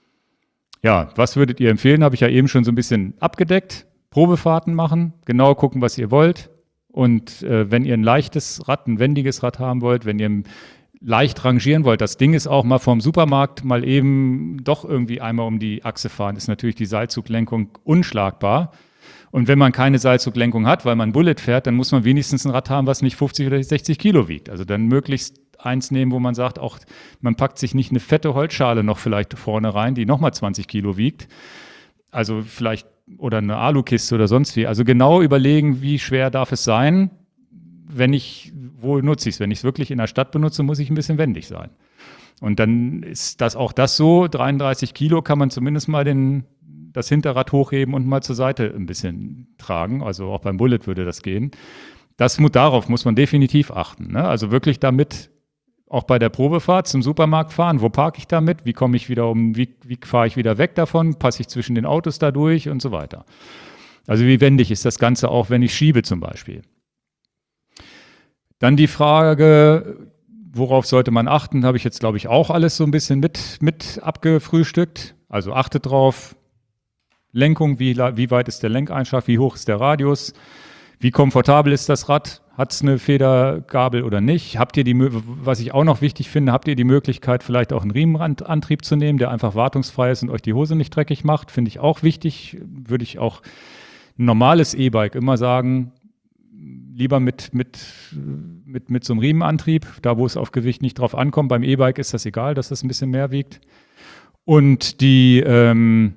ja, was würdet ihr empfehlen? Habe ich ja eben schon so ein bisschen abgedeckt. Probefahrten machen, genau gucken, was ihr wollt. Und äh, wenn ihr ein leichtes Rad, ein wendiges Rad haben wollt, wenn ihr leicht rangieren wollt, das Ding ist auch mal vom Supermarkt mal eben doch irgendwie einmal um die Achse fahren, ist natürlich die Seilzuglenkung unschlagbar. Und wenn man keine Seilzuglenkung hat, weil man Bullet fährt, dann muss man wenigstens ein Rad haben, was nicht fünfzig oder sechzig Kilo wiegt. Also dann möglichst eins nehmen, wo man sagt, auch man packt sich nicht eine fette Holzschale noch vielleicht vorne rein, die nochmal zwanzig Kilo wiegt. Also vielleicht oder eine Alukiste oder sonst wie. Also genau überlegen, wie schwer darf es sein, wenn ich, wo nutze ich es? Wenn ich es wirklich in der Stadt benutze, muss ich ein bisschen wendig sein. Und dann ist das auch das so, dreiunddreißig Kilo kann man zumindest mal den, das Hinterrad hochheben und mal zur Seite ein bisschen tragen. Also auch beim Bullet würde das gehen. Das, darauf muss man definitiv achten. Ne? Also wirklich damit auch bei der Probefahrt zum Supermarkt fahren. Wo parke ich damit? Wie komme ich wieder um? Wie, wie fahre ich wieder weg davon? Passe ich zwischen den Autos da durch und so weiter. Also wie wendig ist das Ganze auch, wenn ich schiebe zum Beispiel? Dann die Frage, worauf sollte man achten? Habe ich jetzt, glaube ich, auch alles so ein bisschen mit, mit abgefrühstückt. Also achtet drauf, Lenkung, wie, wie weit ist der Lenkeinschaft, wie hoch ist der Radius, wie komfortabel ist das Rad, hat es eine Federgabel oder nicht? Habt ihr die, was ich auch noch wichtig finde, habt ihr die Möglichkeit, vielleicht auch einen Riemenantrieb zu nehmen, der einfach wartungsfrei ist und euch die Hose nicht dreckig macht? Finde ich auch wichtig. Würde ich auch ein normales E-Bike immer sagen, lieber mit, mit, mit, mit so einem Riemenantrieb, da wo es auf Gewicht nicht drauf ankommt. Beim E-Bike ist das egal, dass das ein bisschen mehr wiegt. Und die, ähm,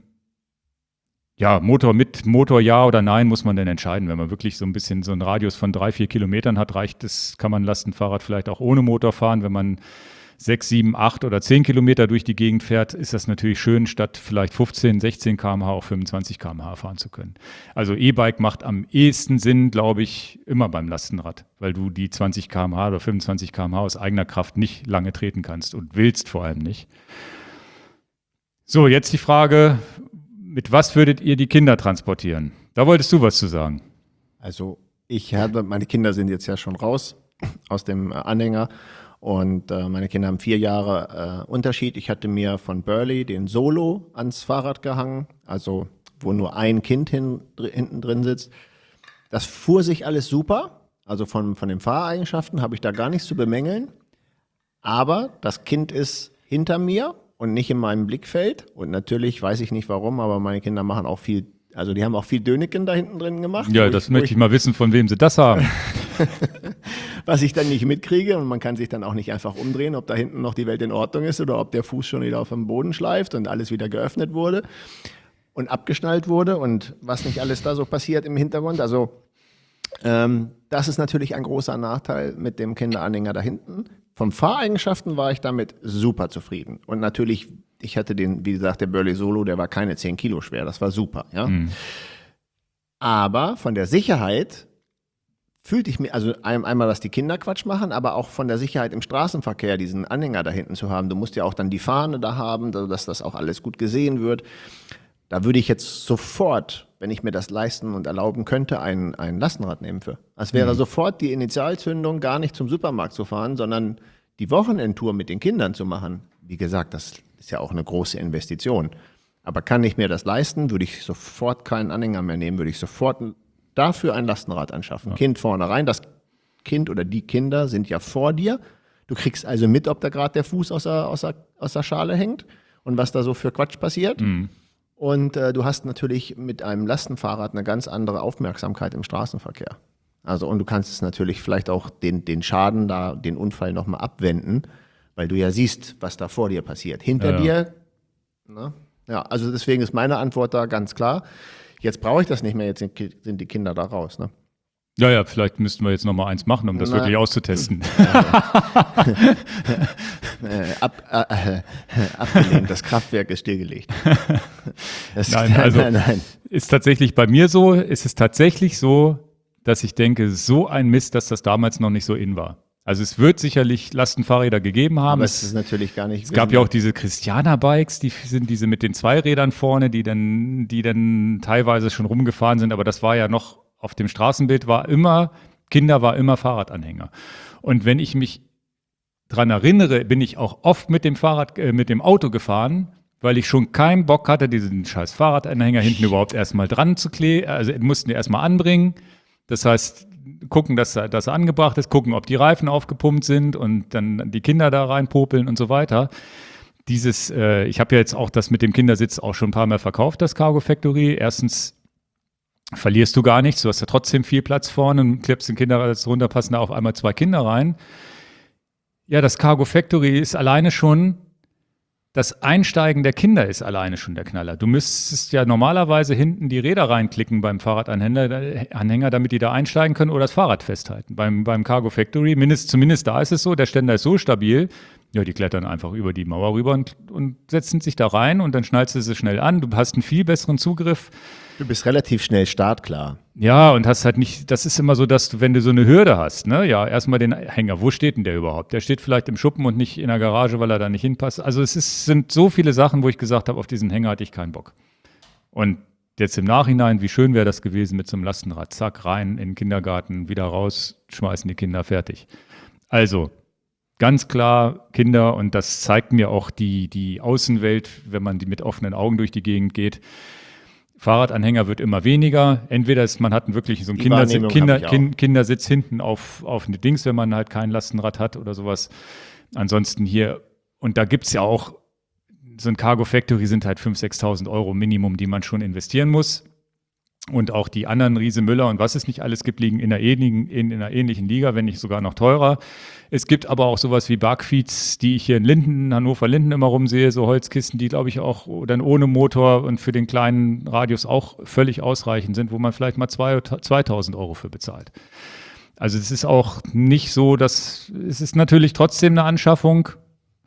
ja, Motor mit Motor ja oder nein, muss man dann entscheiden. Wenn man wirklich so ein bisschen so einen Radius von drei, vier Kilometern hat, reicht es, kann man ein Lastenfahrrad vielleicht auch ohne Motor fahren. Wenn man sechs, sieben, acht oder zehn Kilometer durch die Gegend fährt, ist das natürlich schön, statt vielleicht fünfzehn, sechzehn Kilometer pro Stunde auch fünfundzwanzig Kilometer pro Stunde fahren zu können. Also E-Bike macht am ehesten Sinn, glaube ich, immer beim Lastenrad, weil du die zwanzig Kilometer pro Stunde oder fünfundzwanzig Kilometer pro Stunde aus eigener Kraft nicht lange treten kannst und willst vor allem nicht. So, jetzt die Frage, mit was würdet ihr die Kinder transportieren? Da wolltest du was zu sagen. Also ich habe, meine Kinder sind jetzt ja schon raus aus dem Anhänger und äh, meine Kinder haben vier Jahre äh, Unterschied. Ich hatte mir von Burley den Solo ans Fahrrad gehangen, also wo nur ein Kind hin, dr- hinten drin sitzt. Das fuhr sich alles super, also von, von den Fahreigenschaften habe ich da gar nichts zu bemängeln, aber das Kind ist hinter mir und nicht in meinem Blickfeld und natürlich weiß ich nicht warum, aber meine Kinder machen auch viel. Also die haben auch viel Döneken da hinten drin gemacht. Ja, das ich, möchte ich, ich mal wissen, von wem sie das haben. Was ich dann nicht mitkriege und man kann sich dann auch nicht einfach umdrehen, ob da hinten noch die Welt in Ordnung ist oder ob der Fuß schon wieder auf dem Boden schleift und alles wieder geöffnet wurde und abgeschnallt wurde und was nicht alles da so passiert im Hintergrund. Also ähm, das ist natürlich ein großer Nachteil mit dem Kinderanhänger da hinten. Von Fahreigenschaften war ich damit super zufrieden und natürlich ich hatte den, wie gesagt, der Burley Solo, der war keine zehn Kilo schwer, das war super, ja. Mhm. Aber von der Sicherheit fühlte ich mir, also ein, einmal, dass die Kinder Quatsch machen, aber auch von der Sicherheit im Straßenverkehr, diesen Anhänger da hinten zu haben. Du musst ja auch dann die Fahne da haben, dass das auch alles gut gesehen wird. Da würde ich jetzt sofort, wenn ich mir das leisten und erlauben könnte, ein, ein Lastenrad nehmen für. Das wäre mhm. sofort die Initialzündung, gar nicht zum Supermarkt zu fahren, sondern die Wochenendtour mit den Kindern zu machen. Wie gesagt, das ist ja auch eine große Investition. Aber kann ich mir das leisten, würde ich sofort keinen Anhänger mehr nehmen, würde ich sofort dafür ein Lastenrad anschaffen. Ja. Kind vorne rein, das Kind oder die Kinder sind ja vor dir. Du kriegst also mit, ob da gerade der Fuß aus der, aus, der, aus der Schale hängt und was da so für Quatsch passiert. Mhm. Und äh, du hast natürlich mit einem Lastenfahrrad eine ganz andere Aufmerksamkeit im Straßenverkehr. Also und du kannst es natürlich vielleicht auch den, den Schaden da, den Unfall nochmal abwenden, weil du ja siehst, was da vor dir passiert. Hinter ja, dir, ne? Ja, also deswegen ist meine Antwort da ganz klar. Jetzt brauche ich das nicht mehr, jetzt sind, sind die Kinder da raus, ne? Ja, ja, vielleicht müssten wir jetzt noch mal eins machen, um das Na, wirklich auszutesten. Ab, äh, abgelehnt, das Kraftwerk ist stillgelegt. Das, nein, also nein, nein. Ist tatsächlich bei mir so, ist es tatsächlich so, dass ich denke, so ein Mist, dass das damals noch nicht so in war. Also es wird sicherlich Lastenfahrräder gegeben haben. Aber es ist natürlich gar nicht. Es gab ja auch diese Christiana-Bikes, die sind diese mit den zwei Rädern vorne, die dann, die dann teilweise schon rumgefahren sind, aber das war ja noch auf dem Straßenbild war immer, Kinder war immer Fahrradanhänger. Und wenn ich mich dran erinnere, bin ich auch oft mit dem Fahrrad, äh, mit dem Auto gefahren, weil ich schon keinen Bock hatte, diesen scheiß Fahrradanhänger hinten überhaupt erstmal dran zu kleben. Also mussten die erstmal anbringen. Das heißt, gucken, dass er, dass er angebracht ist, gucken, ob die Reifen aufgepumpt sind und dann die Kinder da reinpopeln und so weiter. Dieses, äh, ich habe ja jetzt auch das mit dem Kindersitz auch schon ein paar Mal verkauft, das Cargo Factory. Erstens verlierst du gar nichts, du hast ja trotzdem viel Platz vorne und klippst den Kindersitz runter, passen da auf einmal zwei Kinder rein. Ja, das Cargo Factory ist alleine schon, das Einsteigen der Kinder ist alleine schon der Knaller. Du müsstest ja normalerweise hinten die Räder reinklicken beim Fahrradanhänger, Anhänger, damit die da einsteigen können oder das Fahrrad festhalten. Beim, beim Cargo Factory, mindest, zumindest da ist es so, der Ständer ist so stabil, ja, die klettern einfach über die Mauer rüber und, und setzen sich da rein und dann schnallst du sie schnell an. Du hast einen viel besseren Zugriff. Du bist relativ schnell startklar. Ja, und hast halt nicht, das ist immer so, dass du, wenn du so eine Hürde hast, ne, ja, erstmal den Hänger, wo steht denn der überhaupt? Der steht vielleicht im Schuppen und nicht in der Garage, weil er da nicht hinpasst. Also es ist, sind so viele Sachen, wo ich gesagt habe, auf diesen Hänger hatte ich keinen Bock. Und jetzt im Nachhinein, wie schön wäre das gewesen mit so einem Lastenrad. Zack, rein in den Kindergarten, wieder raus, schmeißen die Kinder, fertig. Also, ganz klar Kinder, und das zeigt mir auch die, die Außenwelt, wenn man die mit offenen Augen durch die Gegend geht. Fahrradanhänger wird immer weniger. Entweder ist, man hat wirklich so einen Kindersitz, Kinder, kind, Kindersitz hinten auf, auf eine Dings, wenn man halt kein Lastenrad hat oder sowas. Ansonsten hier, und da gibt es ja auch, so ein Cargo Factory sind halt fünftausend, sechstausend Euro Minimum, die man schon investieren muss. Und auch die anderen Riese Müller und was es nicht alles gibt, liegen in einer ähnlichen, in einer ähnlichen Liga, wenn nicht sogar noch teurer. Es gibt aber auch sowas wie Bugfeeds, die ich hier in Linden, Hannover-Linden immer rumsehe, so Holzkisten, die, glaube ich, auch dann ohne Motor und für den kleinen Radius auch völlig ausreichend sind, wo man vielleicht mal zweitausend Euro für bezahlt. Also es ist auch nicht so, dass, es ist natürlich trotzdem eine Anschaffung,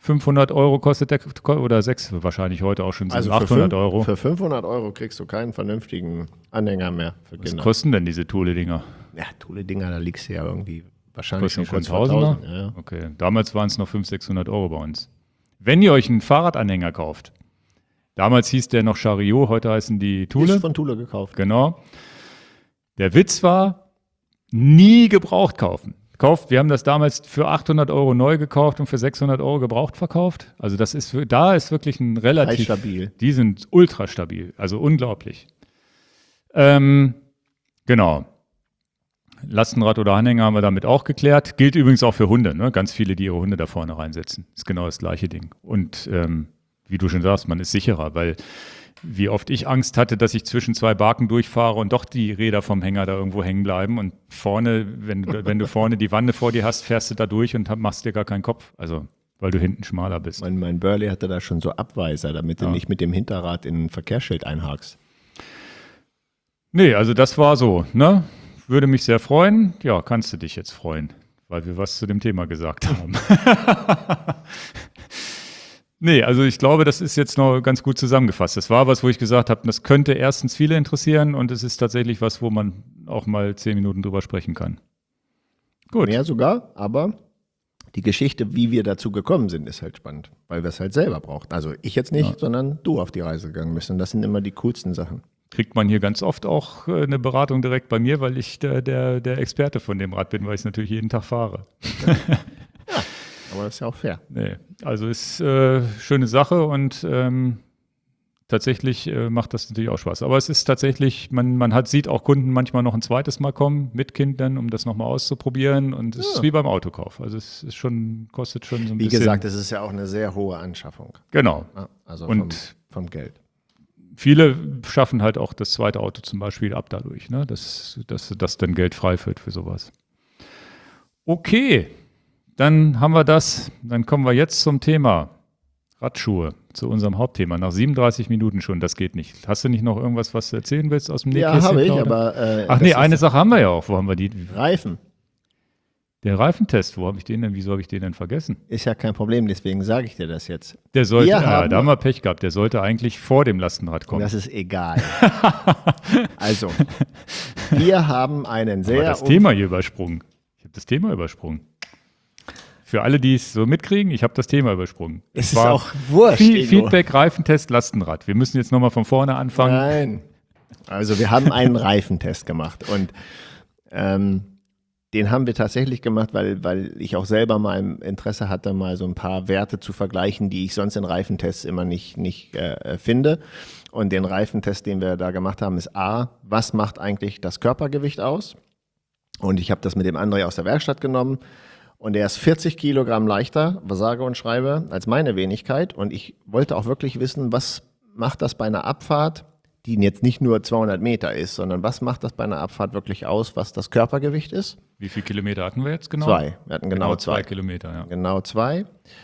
fünfhundert Euro kostet der, oder sechs wahrscheinlich heute auch schon, Also achthundert für fünf, Euro. Für fünfhundert Euro kriegst du keinen vernünftigen Anhänger mehr für Was Kinder. kosten denn diese Thule-Dinger? Ja, Thule-Dinger, da liegst du ja irgendwie wahrscheinlich Kosten schon kurz schon vor Tausender? tausend. Ja, ja. Okay, damals waren es noch fünfhundert, sechshundert Euro bei uns. Wenn ihr euch einen Fahrradanhänger kauft, damals hieß der noch Chariot, heute heißen die Thule. Ist von Thule gekauft. Genau. Der Witz war, nie gebraucht kaufen. Kauft, wir haben das damals für achthundert Euro neu gekauft und für sechshundert Euro gebraucht verkauft. Also das ist, da ist wirklich ein relativ, stabil. Die sind ultra stabil, also unglaublich. Ähm, genau. Lastenrad oder Anhänger haben wir damit auch geklärt. Gilt übrigens auch für Hunde, ne? Ganz viele, die ihre Hunde da vorne reinsetzen. Ist genau das gleiche Ding. Und ähm, wie du schon sagst, man ist sicherer, weil wie oft ich Angst hatte, dass ich zwischen zwei Barken durchfahre und doch die Räder vom Hänger da irgendwo hängen bleiben und vorne, wenn, du- wenn du vorne die Wanne vor dir hast, fährst du da durch und hab- machst dir gar keinen Kopf. Also, weil du hinten schmaler bist. Mein, mein Burley hatte da schon so Abweiser, damit du Ja. nicht mit dem Hinterrad in ein Verkehrsschild einhakst. Nee, also das war so, ne? Würde mich sehr freuen. Ja, kannst du dich jetzt freuen, weil wir was zu dem Thema gesagt haben. Nee, also ich glaube, das ist jetzt noch ganz gut zusammengefasst. Das war was, wo ich gesagt habe, das könnte erstens viele interessieren und es ist tatsächlich was, wo man auch mal zehn Minuten drüber sprechen kann. Gut. Mehr sogar, aber die Geschichte, wie wir dazu gekommen sind, ist halt spannend, weil wir es halt selber brauchen. Also ich jetzt nicht, Ja. sondern du auf die Reise gegangen bist. Und das sind immer die coolsten Sachen. Kriegt man hier ganz oft auch äh, eine Beratung direkt bei mir, weil ich der, der, der Experte von dem Rad bin, weil ich es natürlich jeden Tag fahre. Aber das ist ja auch fair. Nee, also ist äh, schöne Sache und ähm, tatsächlich äh, macht das natürlich auch Spaß. Aber es ist tatsächlich, man, man hat, sieht auch Kunden manchmal noch ein zweites Mal kommen mit Kindern, um das nochmal auszuprobieren. Und es Ja. ist wie beim Autokauf. Also es ist schon, kostet schon so ein Wie bisschen. gesagt, es ist ja auch eine sehr hohe Anschaffung. Genau. Ja, also Und- vom, vom Geld. Viele schaffen halt auch das zweite Auto zum Beispiel ab dadurch, ne? dass, dass das dann Geld frei wird für sowas. Okay, dann haben wir das. Dann kommen wir jetzt zum Thema Radschuhe, zu unserem Hauptthema. Nach siebenunddreißig Minuten schon, das geht nicht. Hast du nicht noch irgendwas, was du erzählen willst aus dem Ja, Nähkästchen habe ich, plaudern? aber. Äh, Ach das nee, ist eine Sache haben wir ja auch. Wo haben wir die? Reifen Der Reifentest, wo habe ich den denn? Wieso habe ich den denn vergessen? ist ja kein Problem, deswegen sage ich dir das jetzt. Der sollte, Wir ja, haben- da haben wir Pech gehabt. Der sollte eigentlich vor dem Lastenrad Und kommen. das ist egal. Also, wir haben einen Aber sehr. das Thema hier übersprungen. Ich habe das Thema übersprungen. Für alle, die es so mitkriegen, ich habe das Thema übersprungen. Es Es ist war auch wurscht. Fe- Ingo. Feedback, Reifentest, Lastenrad. Wir müssen jetzt nochmal von vorne anfangen. Nein. Also wir haben einen Reifentest gemacht und ähm, den haben wir tatsächlich gemacht, weil, weil ich auch selber mal Interesse hatte, mal so ein paar Werte zu vergleichen, die ich sonst in Reifentests immer nicht, nicht äh, finde. Und den Reifentest, den wir da gemacht haben, ist A, was macht eigentlich das Körpergewicht aus? Und ich habe das mit dem André aus der Werkstatt genommen. Und er ist vierzig Kilogramm leichter, sage und schreibe, als meine Wenigkeit. Und ich wollte auch wirklich wissen, was macht das bei einer Abfahrt, die jetzt nicht nur zweihundert Meter ist, sondern was macht das bei einer Abfahrt wirklich aus, was das Körpergewicht ist? Wie viele Kilometer hatten wir jetzt genau? Zwei. Wir hatten genau, zwei. Kilometer, ja. Genau zwei.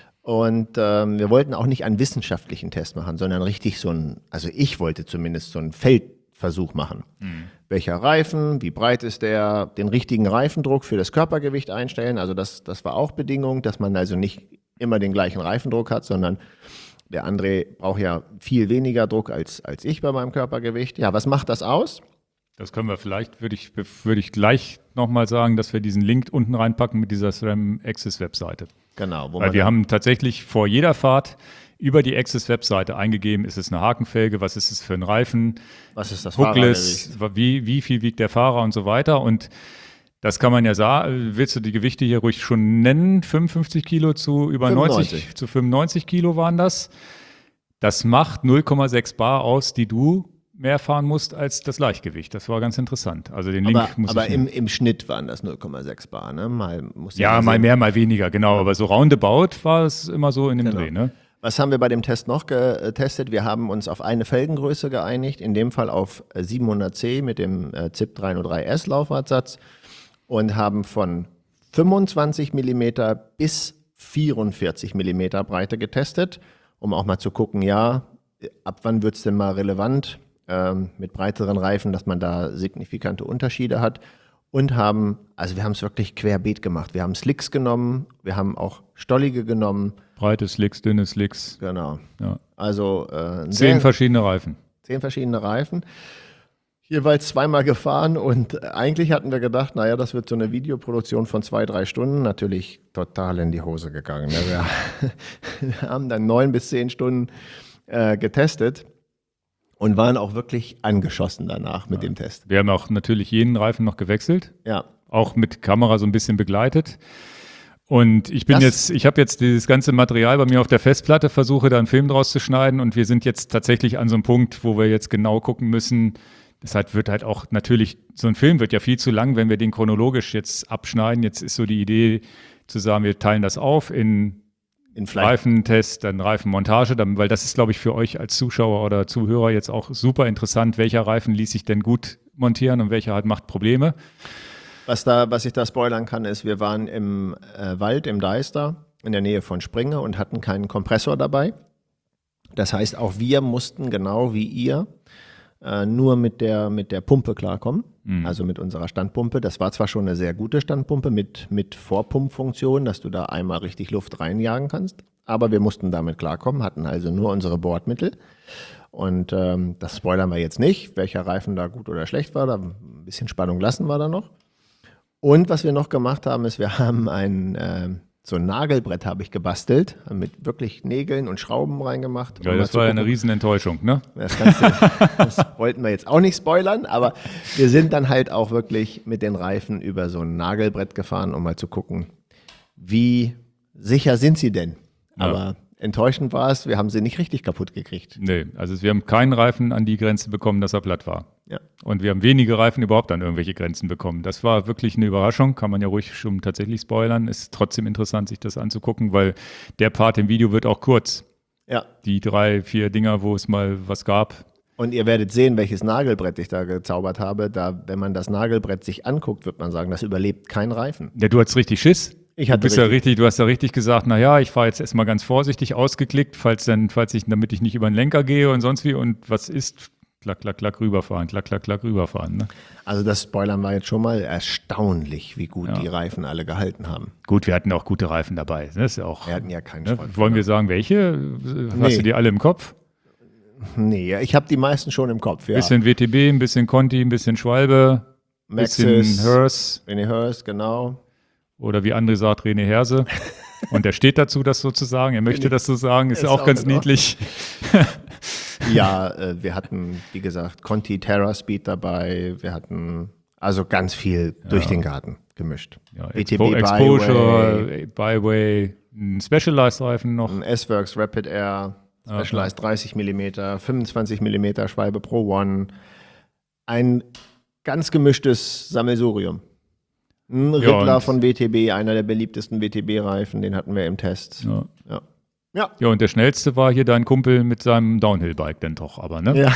Und ähm, wir wollten auch nicht einen wissenschaftlichen Test machen, sondern richtig so ein, also ich wollte zumindest so einen Feldversuch machen. Mhm. Welcher Reifen, wie breit ist der, den richtigen Reifendruck für das Körpergewicht einstellen. Also das, das war auch Bedingung, dass man also nicht immer den gleichen Reifendruck hat, sondern der André braucht ja viel weniger Druck als, als ich bei meinem Körpergewicht. Ja, was macht das aus? Das können wir vielleicht, würde ich, würde ich gleich nochmal sagen, dass wir diesen Link unten reinpacken mit dieser SRAM Access Webseite. Genau. Wo Weil man wir dann- haben tatsächlich vor jeder Fahrt über die Access Webseite eingegeben, ist es eine Hakenfelge, was ist es für ein Reifen, was ist das Fahrergewicht? Hookless, wie, wie viel wiegt der Fahrer und so weiter. Und das kann man ja sagen, willst du die Gewichte hier ruhig schon nennen? fünfundfünfzig Kilo zu über neunzig, fünfundneunzig. zu fünfundneunzig Kilo waren das. Das macht null Komma sechs Bar aus, die du mehr fahren musst als das Leichtgewicht. Das war ganz interessant. Also den Link Aber, muss aber ich im, im Schnitt waren das null Komma sechs Bar, ne? Mal, musst du ja, mal sehen. mehr, mal weniger, genau. Aber so roundabout war es immer so in dem Genau. Dreh, ne? Was haben wir bei dem Test noch getestet? Wir haben uns auf eine Felgengröße geeinigt, in dem Fall auf siebenhundert C mit dem äh, Z I P dreihundertdrei S Laufradsatz und haben von fünfundzwanzig Millimeter bis vierundvierzig Millimeter Breite getestet, um auch mal zu gucken, ja, ab wann wird es denn mal relevant ähm, mit breiteren Reifen, dass man da signifikante Unterschiede hat. und haben, also wir haben es wirklich querbeet gemacht. Wir haben Slicks genommen, wir haben auch Stollige genommen. Breite Slicks, dünne Slicks. Genau. Ja. Also äh, Zehn sehr, verschiedene Reifen. zehn verschiedene Reifen. Jeweils zweimal gefahren und eigentlich hatten wir gedacht, naja, das wird so eine Videoproduktion von zwei, drei Stunden. Natürlich total in die Hose gegangen. Ne? Wir, wir haben dann neun bis zehn Stunden äh, getestet und waren auch wirklich angeschossen danach mit ja. dem Test. Wir haben auch natürlich jeden Reifen noch gewechselt. Ja. Auch mit Kamera so ein bisschen begleitet. Und ich bin Das, jetzt, ich habe jetzt dieses ganze Material bei mir auf der Festplatte, versuche da einen Film draus zu schneiden und wir sind jetzt tatsächlich an so einem Punkt, wo wir jetzt genau gucken müssen. Das halt, wird halt auch natürlich, so ein Film wird ja viel zu lang, wenn wir den chronologisch jetzt abschneiden. Jetzt ist so die Idee zu sagen, wir teilen das auf in, in Reifentest, dann Reifenmontage, dann, weil das ist, glaube ich, für euch als Zuschauer oder Zuhörer jetzt auch super interessant, welcher Reifen ließ sich denn gut montieren und welcher halt macht Probleme. Was, da, was ich da spoilern kann, ist, wir waren im äh, Wald, im Deister, in der Nähe von Springe und hatten keinen Kompressor dabei. Das heißt, auch wir mussten, genau wie ihr, äh, nur mit der, mit der Pumpe klarkommen, mhm. also mit unserer Standpumpe. Das war zwar schon eine sehr gute Standpumpe mit, mit Vorpumpfunktion, dass du da einmal richtig Luft reinjagen kannst, aber wir mussten damit klarkommen, hatten also nur unsere Bordmittel. Und ähm, das spoilern wir jetzt nicht, welcher Reifen da gut oder schlecht war, da ein bisschen Spannung lassen wir da noch. Und was wir noch gemacht haben, ist, wir haben ein, äh, so ein Nagelbrett habe ich gebastelt, mit wirklich Nägeln und Schrauben reingemacht. Ja, um das war ja eine Riesenenttäuschung, ne? Das, Ganze, das wollten wir jetzt auch nicht spoilern, aber wir sind dann halt auch wirklich mit den Reifen über so ein Nagelbrett gefahren, um mal zu gucken, wie sicher sind sie denn? Ja. Aber enttäuschend war es, wir haben sie nicht richtig kaputt gekriegt. Nee, also wir haben keinen Reifen an die Grenze bekommen, dass er platt war. Ja. Und wir haben wenige Reifen überhaupt an irgendwelche Grenzen bekommen. Das war wirklich eine Überraschung, kann man ja ruhig schon tatsächlich spoilern. Ist trotzdem interessant, sich das anzugucken, weil der Part im Video wird auch kurz. Ja. Die drei, vier Dinger, wo es mal was gab. Und ihr werdet sehen, welches Nagelbrett ich da gezaubert habe. Da, wenn man das Nagelbrett sich anguckt, wird man sagen, das überlebt kein Reifen. Ja, du hattest richtig Schiss. Ich hatte du bist richtig. ja richtig, du hast ja richtig gesagt, naja, ich fahre jetzt erstmal ganz vorsichtig ausgeklickt, falls dann, falls ich, damit ich nicht über den Lenker gehe und sonst wie. Und was ist? Klack, klack, klack, rüberfahren, klack, klack, klack, rüberfahren. Ne? Also das spoilern wir jetzt schon mal. Erstaunlich, wie gut Ja. die Reifen alle gehalten haben. Gut, wir hatten auch gute Reifen dabei. Das ist ja auch, Wir hatten ja keinen ne? Schrott. Wollen wir sagen, welche? Hast Nee. du die alle im Kopf? Nee, ich habe die meisten schon im Kopf. Ja. Ein bisschen W T B, ein bisschen Conti, ein bisschen Schwalbe, ein bisschen Maxxis, Hearst René Hurst, genau. oder wie André sagt, René Herse. Und er steht dazu, das so zu sagen. Er möchte das so sagen. Ist, Ist ja auch auch ganz in Ordnung. niedlich. Ja, äh, wir hatten, wie gesagt, Conti Terra Speed dabei. Wir hatten also ganz viel durch den Garten gemischt. Ja, W T B Expo Exposure, Byway, ein Specialized-Reifen noch. Ein S-Works Rapid Air, Specialized dreißig Millimeter, fünfundzwanzig Millimeter Schwalbe Pro One. Ein ganz gemischtes Sammelsurium. Ein Ja, Riddler und- von W T B, einer der beliebtesten W T B-Reifen, den hatten wir im Test. Ja. Ja. Ja. Ja, und der schnellste war hier dein Kumpel mit seinem Downhill-Bike dann doch, aber ne? Ja.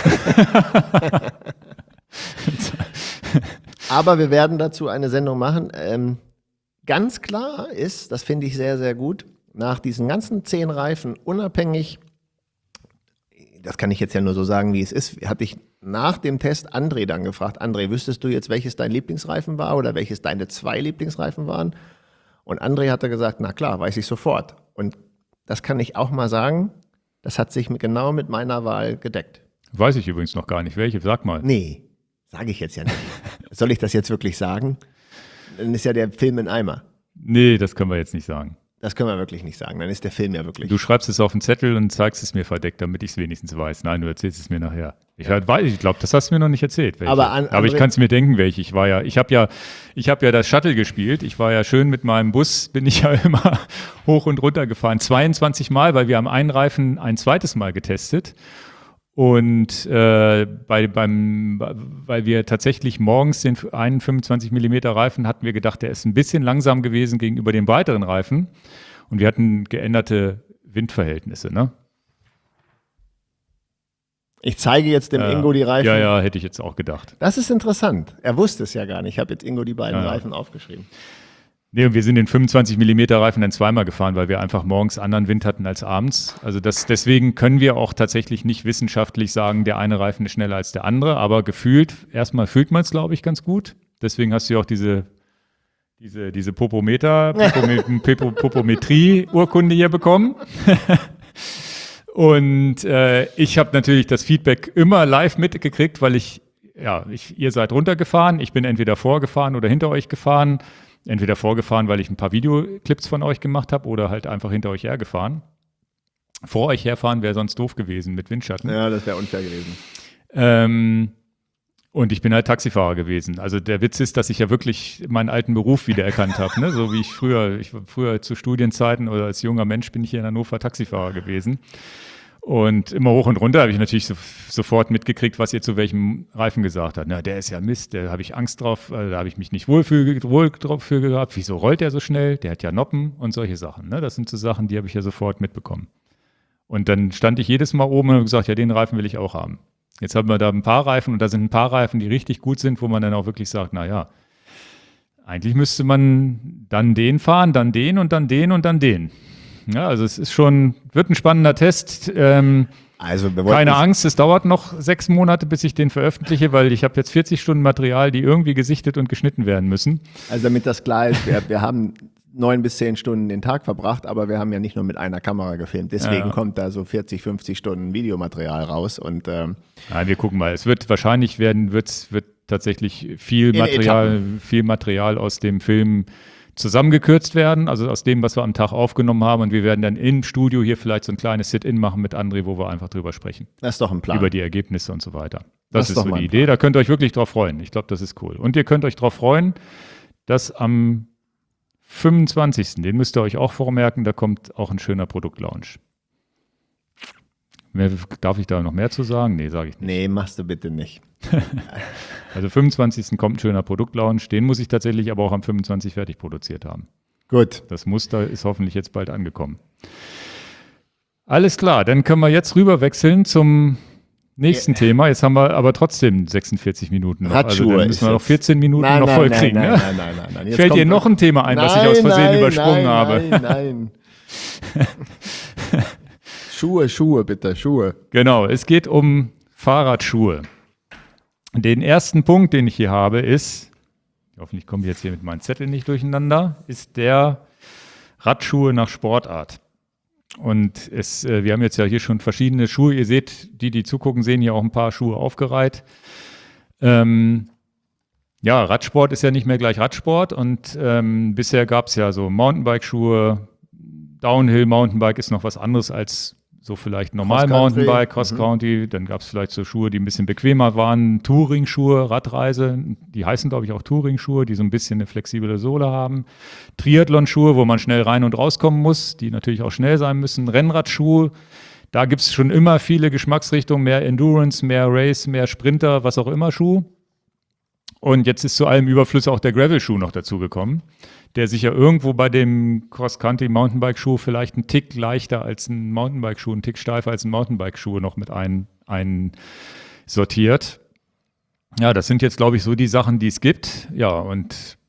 Aber wir werden dazu eine Sendung machen. Ähm, ganz klar ist, das finde ich sehr, sehr gut, nach diesen ganzen zehn Reifen unabhängig, das kann ich jetzt ja nur so sagen, wie es ist, hatte ich nach dem Test André dann gefragt, André, wüsstest du jetzt, welches dein Lieblingsreifen war oder welches deine zwei Lieblingsreifen waren? Und André hatte gesagt, na klar, weiß ich sofort. Und das kann ich auch mal sagen, das hat sich mit, genau mit meiner Wahl gedeckt. Weiß ich übrigens noch gar nicht, welche, sag mal. Nee, sage ich jetzt ja nicht. Soll ich das jetzt wirklich sagen? Dann ist ja der Film ein Eimer. Nee, das können wir jetzt nicht sagen. Das können wir wirklich nicht sagen. Dann ist der Film ja wirklich. Du schreibst es auf den Zettel und zeigst es mir verdeckt, damit ich es wenigstens weiß. Nein, du erzählst es mir nachher. Ich, ja. ich glaube, das hast du mir noch nicht erzählt. Welche. Aber, an, Aber ich kann es mir denken, welche. Ich war ja, ich habe ja, ich habe ja das Shuttle gespielt. Ich war ja schön mit meinem Bus, bin ich ja immer hoch und runter gefahren. zweiundzwanzig Mal, weil wir haben einen Reifen ein zweites Mal getestet. Und äh, bei, beim, weil wir tatsächlich morgens den einen fünfundzwanzig Millimeter Reifen hatten wir gedacht, der ist ein bisschen langsam gewesen gegenüber den weiteren Reifen. Und wir hatten geänderte Windverhältnisse, ne? Ich zeige jetzt dem Ja, Ingo die Reifen. Ja, ja, hätte ich jetzt auch gedacht. Das ist interessant. Er wusste es ja gar nicht. Ich habe jetzt Ingo die beiden Ja, ja. Reifen aufgeschrieben. Nee, und wir sind den fünfundzwanzig Millimeter Reifen dann zweimal gefahren, weil wir einfach morgens anderen Wind hatten als abends. Also das, deswegen können wir auch tatsächlich nicht wissenschaftlich sagen, der eine Reifen ist schneller als der andere, aber gefühlt, erstmal fühlt man es, glaube ich, ganz gut. Deswegen hast du ja auch diese, diese, diese Popometer, Popome- Popometrie-Urkunde hier bekommen. Und äh, ich habe natürlich das Feedback immer live mitgekriegt, weil ich, ja, ich, ihr seid runtergefahren, ich bin entweder vorgefahren oder hinter euch gefahren. Entweder vorgefahren, weil ich ein paar Videoclips von euch gemacht habe oder halt einfach hinter euch hergefahren. Vor euch herfahren wäre sonst doof gewesen mit Windschatten. Ja, das wäre unfair gewesen. Ähm, und ich bin halt Taxifahrer gewesen. Also der Witz ist, dass ich ja wirklich meinen alten Beruf wiedererkannt habe. Ne? So wie ich früher, ich war früher zu Studienzeiten oder als junger Mensch bin ich hier in Hannover Taxifahrer gewesen. Und immer hoch und runter habe ich natürlich so, sofort mitgekriegt, was ihr zu welchem Reifen gesagt habt. Na, der ist ja Mist, da habe ich Angst drauf, äh, da habe ich mich nicht wohl, für, wohl drauf für gehabt. Wieso rollt der so schnell? Der hat ja Noppen und solche Sachen. Ne? Das sind so Sachen, die habe ich ja sofort mitbekommen. Und dann stand ich jedes Mal oben und habe gesagt, ja, den Reifen will ich auch haben. Jetzt haben wir da ein paar Reifen und da sind ein paar Reifen, die richtig gut sind, wo man dann auch wirklich sagt, na ja, eigentlich müsste man dann den fahren, dann den und dann den und dann den. Ja, also es ist schon, wird ein spannender Test. Ähm, also keine Angst, es dauert noch sechs Monate, bis ich den veröffentliche, weil ich habe jetzt vierzig Stunden Material, die irgendwie gesichtet und geschnitten werden müssen. Also damit das klar ist, wir, wir haben neun bis zehn Stunden den Tag verbracht, aber wir haben ja nicht nur mit einer Kamera gefilmt. Deswegen ja. kommt da so vierzig, fünfzig Stunden Videomaterial raus. Und ähm, ja, wir gucken mal. Es wird wahrscheinlich werden, wird, wird tatsächlich viel Material, viel Material aus dem Film zusammengekürzt werden, also aus dem, was wir am Tag aufgenommen haben. Und wir werden dann im Studio hier vielleicht so ein kleines Sit-In machen mit André, wo wir einfach drüber sprechen. Das ist doch ein Plan. Über die Ergebnisse und so weiter. Das, das ist, ist so die Idee. Plan. Da könnt ihr euch wirklich drauf freuen. Ich glaube, das ist cool. Und ihr könnt euch drauf freuen, dass am fünfundzwanzigsten Den müsst ihr euch auch vormerken, da kommt auch ein schöner Produktlaunch. Darf ich da noch mehr zu sagen? Nee, sage ich nicht. Nee, machst du bitte nicht. Also fünfundzwanzigsten kommt ein schöner Produktlaunch. Den muss ich tatsächlich aber auch am fünfundzwanzigsten fertig produziert haben. Gut. Das Muster ist hoffentlich jetzt bald angekommen. Alles klar, dann können wir jetzt rüber wechseln zum nächsten ja. Thema. Jetzt haben wir aber trotzdem sechsundvierzig Minuten noch. Radschuhe also dann müssen wir noch vierzehn Minuten nein, noch nein, voll nein, kriegen. Nein, ne? nein, nein, nein, nein. Jetzt Fällt dir noch ein Thema ein, nein, was ich aus Versehen nein, übersprungen nein, habe? Nein, nein. Schuhe, Schuhe, bitte, Schuhe. Genau, es geht um Fahrradschuhe. Den ersten Punkt, den ich hier habe, ist, hoffentlich komme ich jetzt hier mit meinen Zetteln nicht durcheinander, ist der Radschuhe nach Sportart. Und es, äh, wir haben jetzt ja hier schon verschiedene Schuhe. Ihr seht, die, die zugucken, sehen hier auch ein paar Schuhe aufgereiht. Ähm, ja, Radsport ist ja nicht mehr gleich Radsport. Und ähm, bisher gab es ja so Mountainbike-Schuhe. Downhill Mountainbike ist noch was anderes als so vielleicht normal Mountainbike, Cross-Country. Mhm. Dann gab es vielleicht so Schuhe, die ein bisschen bequemer waren. Touring-Schuhe, Radreise, die heißen glaube ich auch Touring-Schuhe, die so ein bisschen eine flexible Sohle haben. Triathlon-Schuhe, wo man schnell rein und rauskommen muss, die natürlich auch schnell sein müssen. Rennradschuhe, da gibt es schon immer viele Geschmacksrichtungen, mehr Endurance, mehr Race, mehr Sprinter, was auch immer Schuh. Und jetzt ist zu allem Überfluss auch der Gravel-Schuh noch dazugekommen, der sich ja irgendwo bei dem Cross-Country-Mountainbike-Schuh vielleicht einen Tick leichter als ein Mountainbike-Schuh, einen Tick steifer als ein Mountainbike-Schuh noch mit ein, ein sortiert. Ja, das sind jetzt, glaube ich, so die Sachen, die es gibt. Ja, und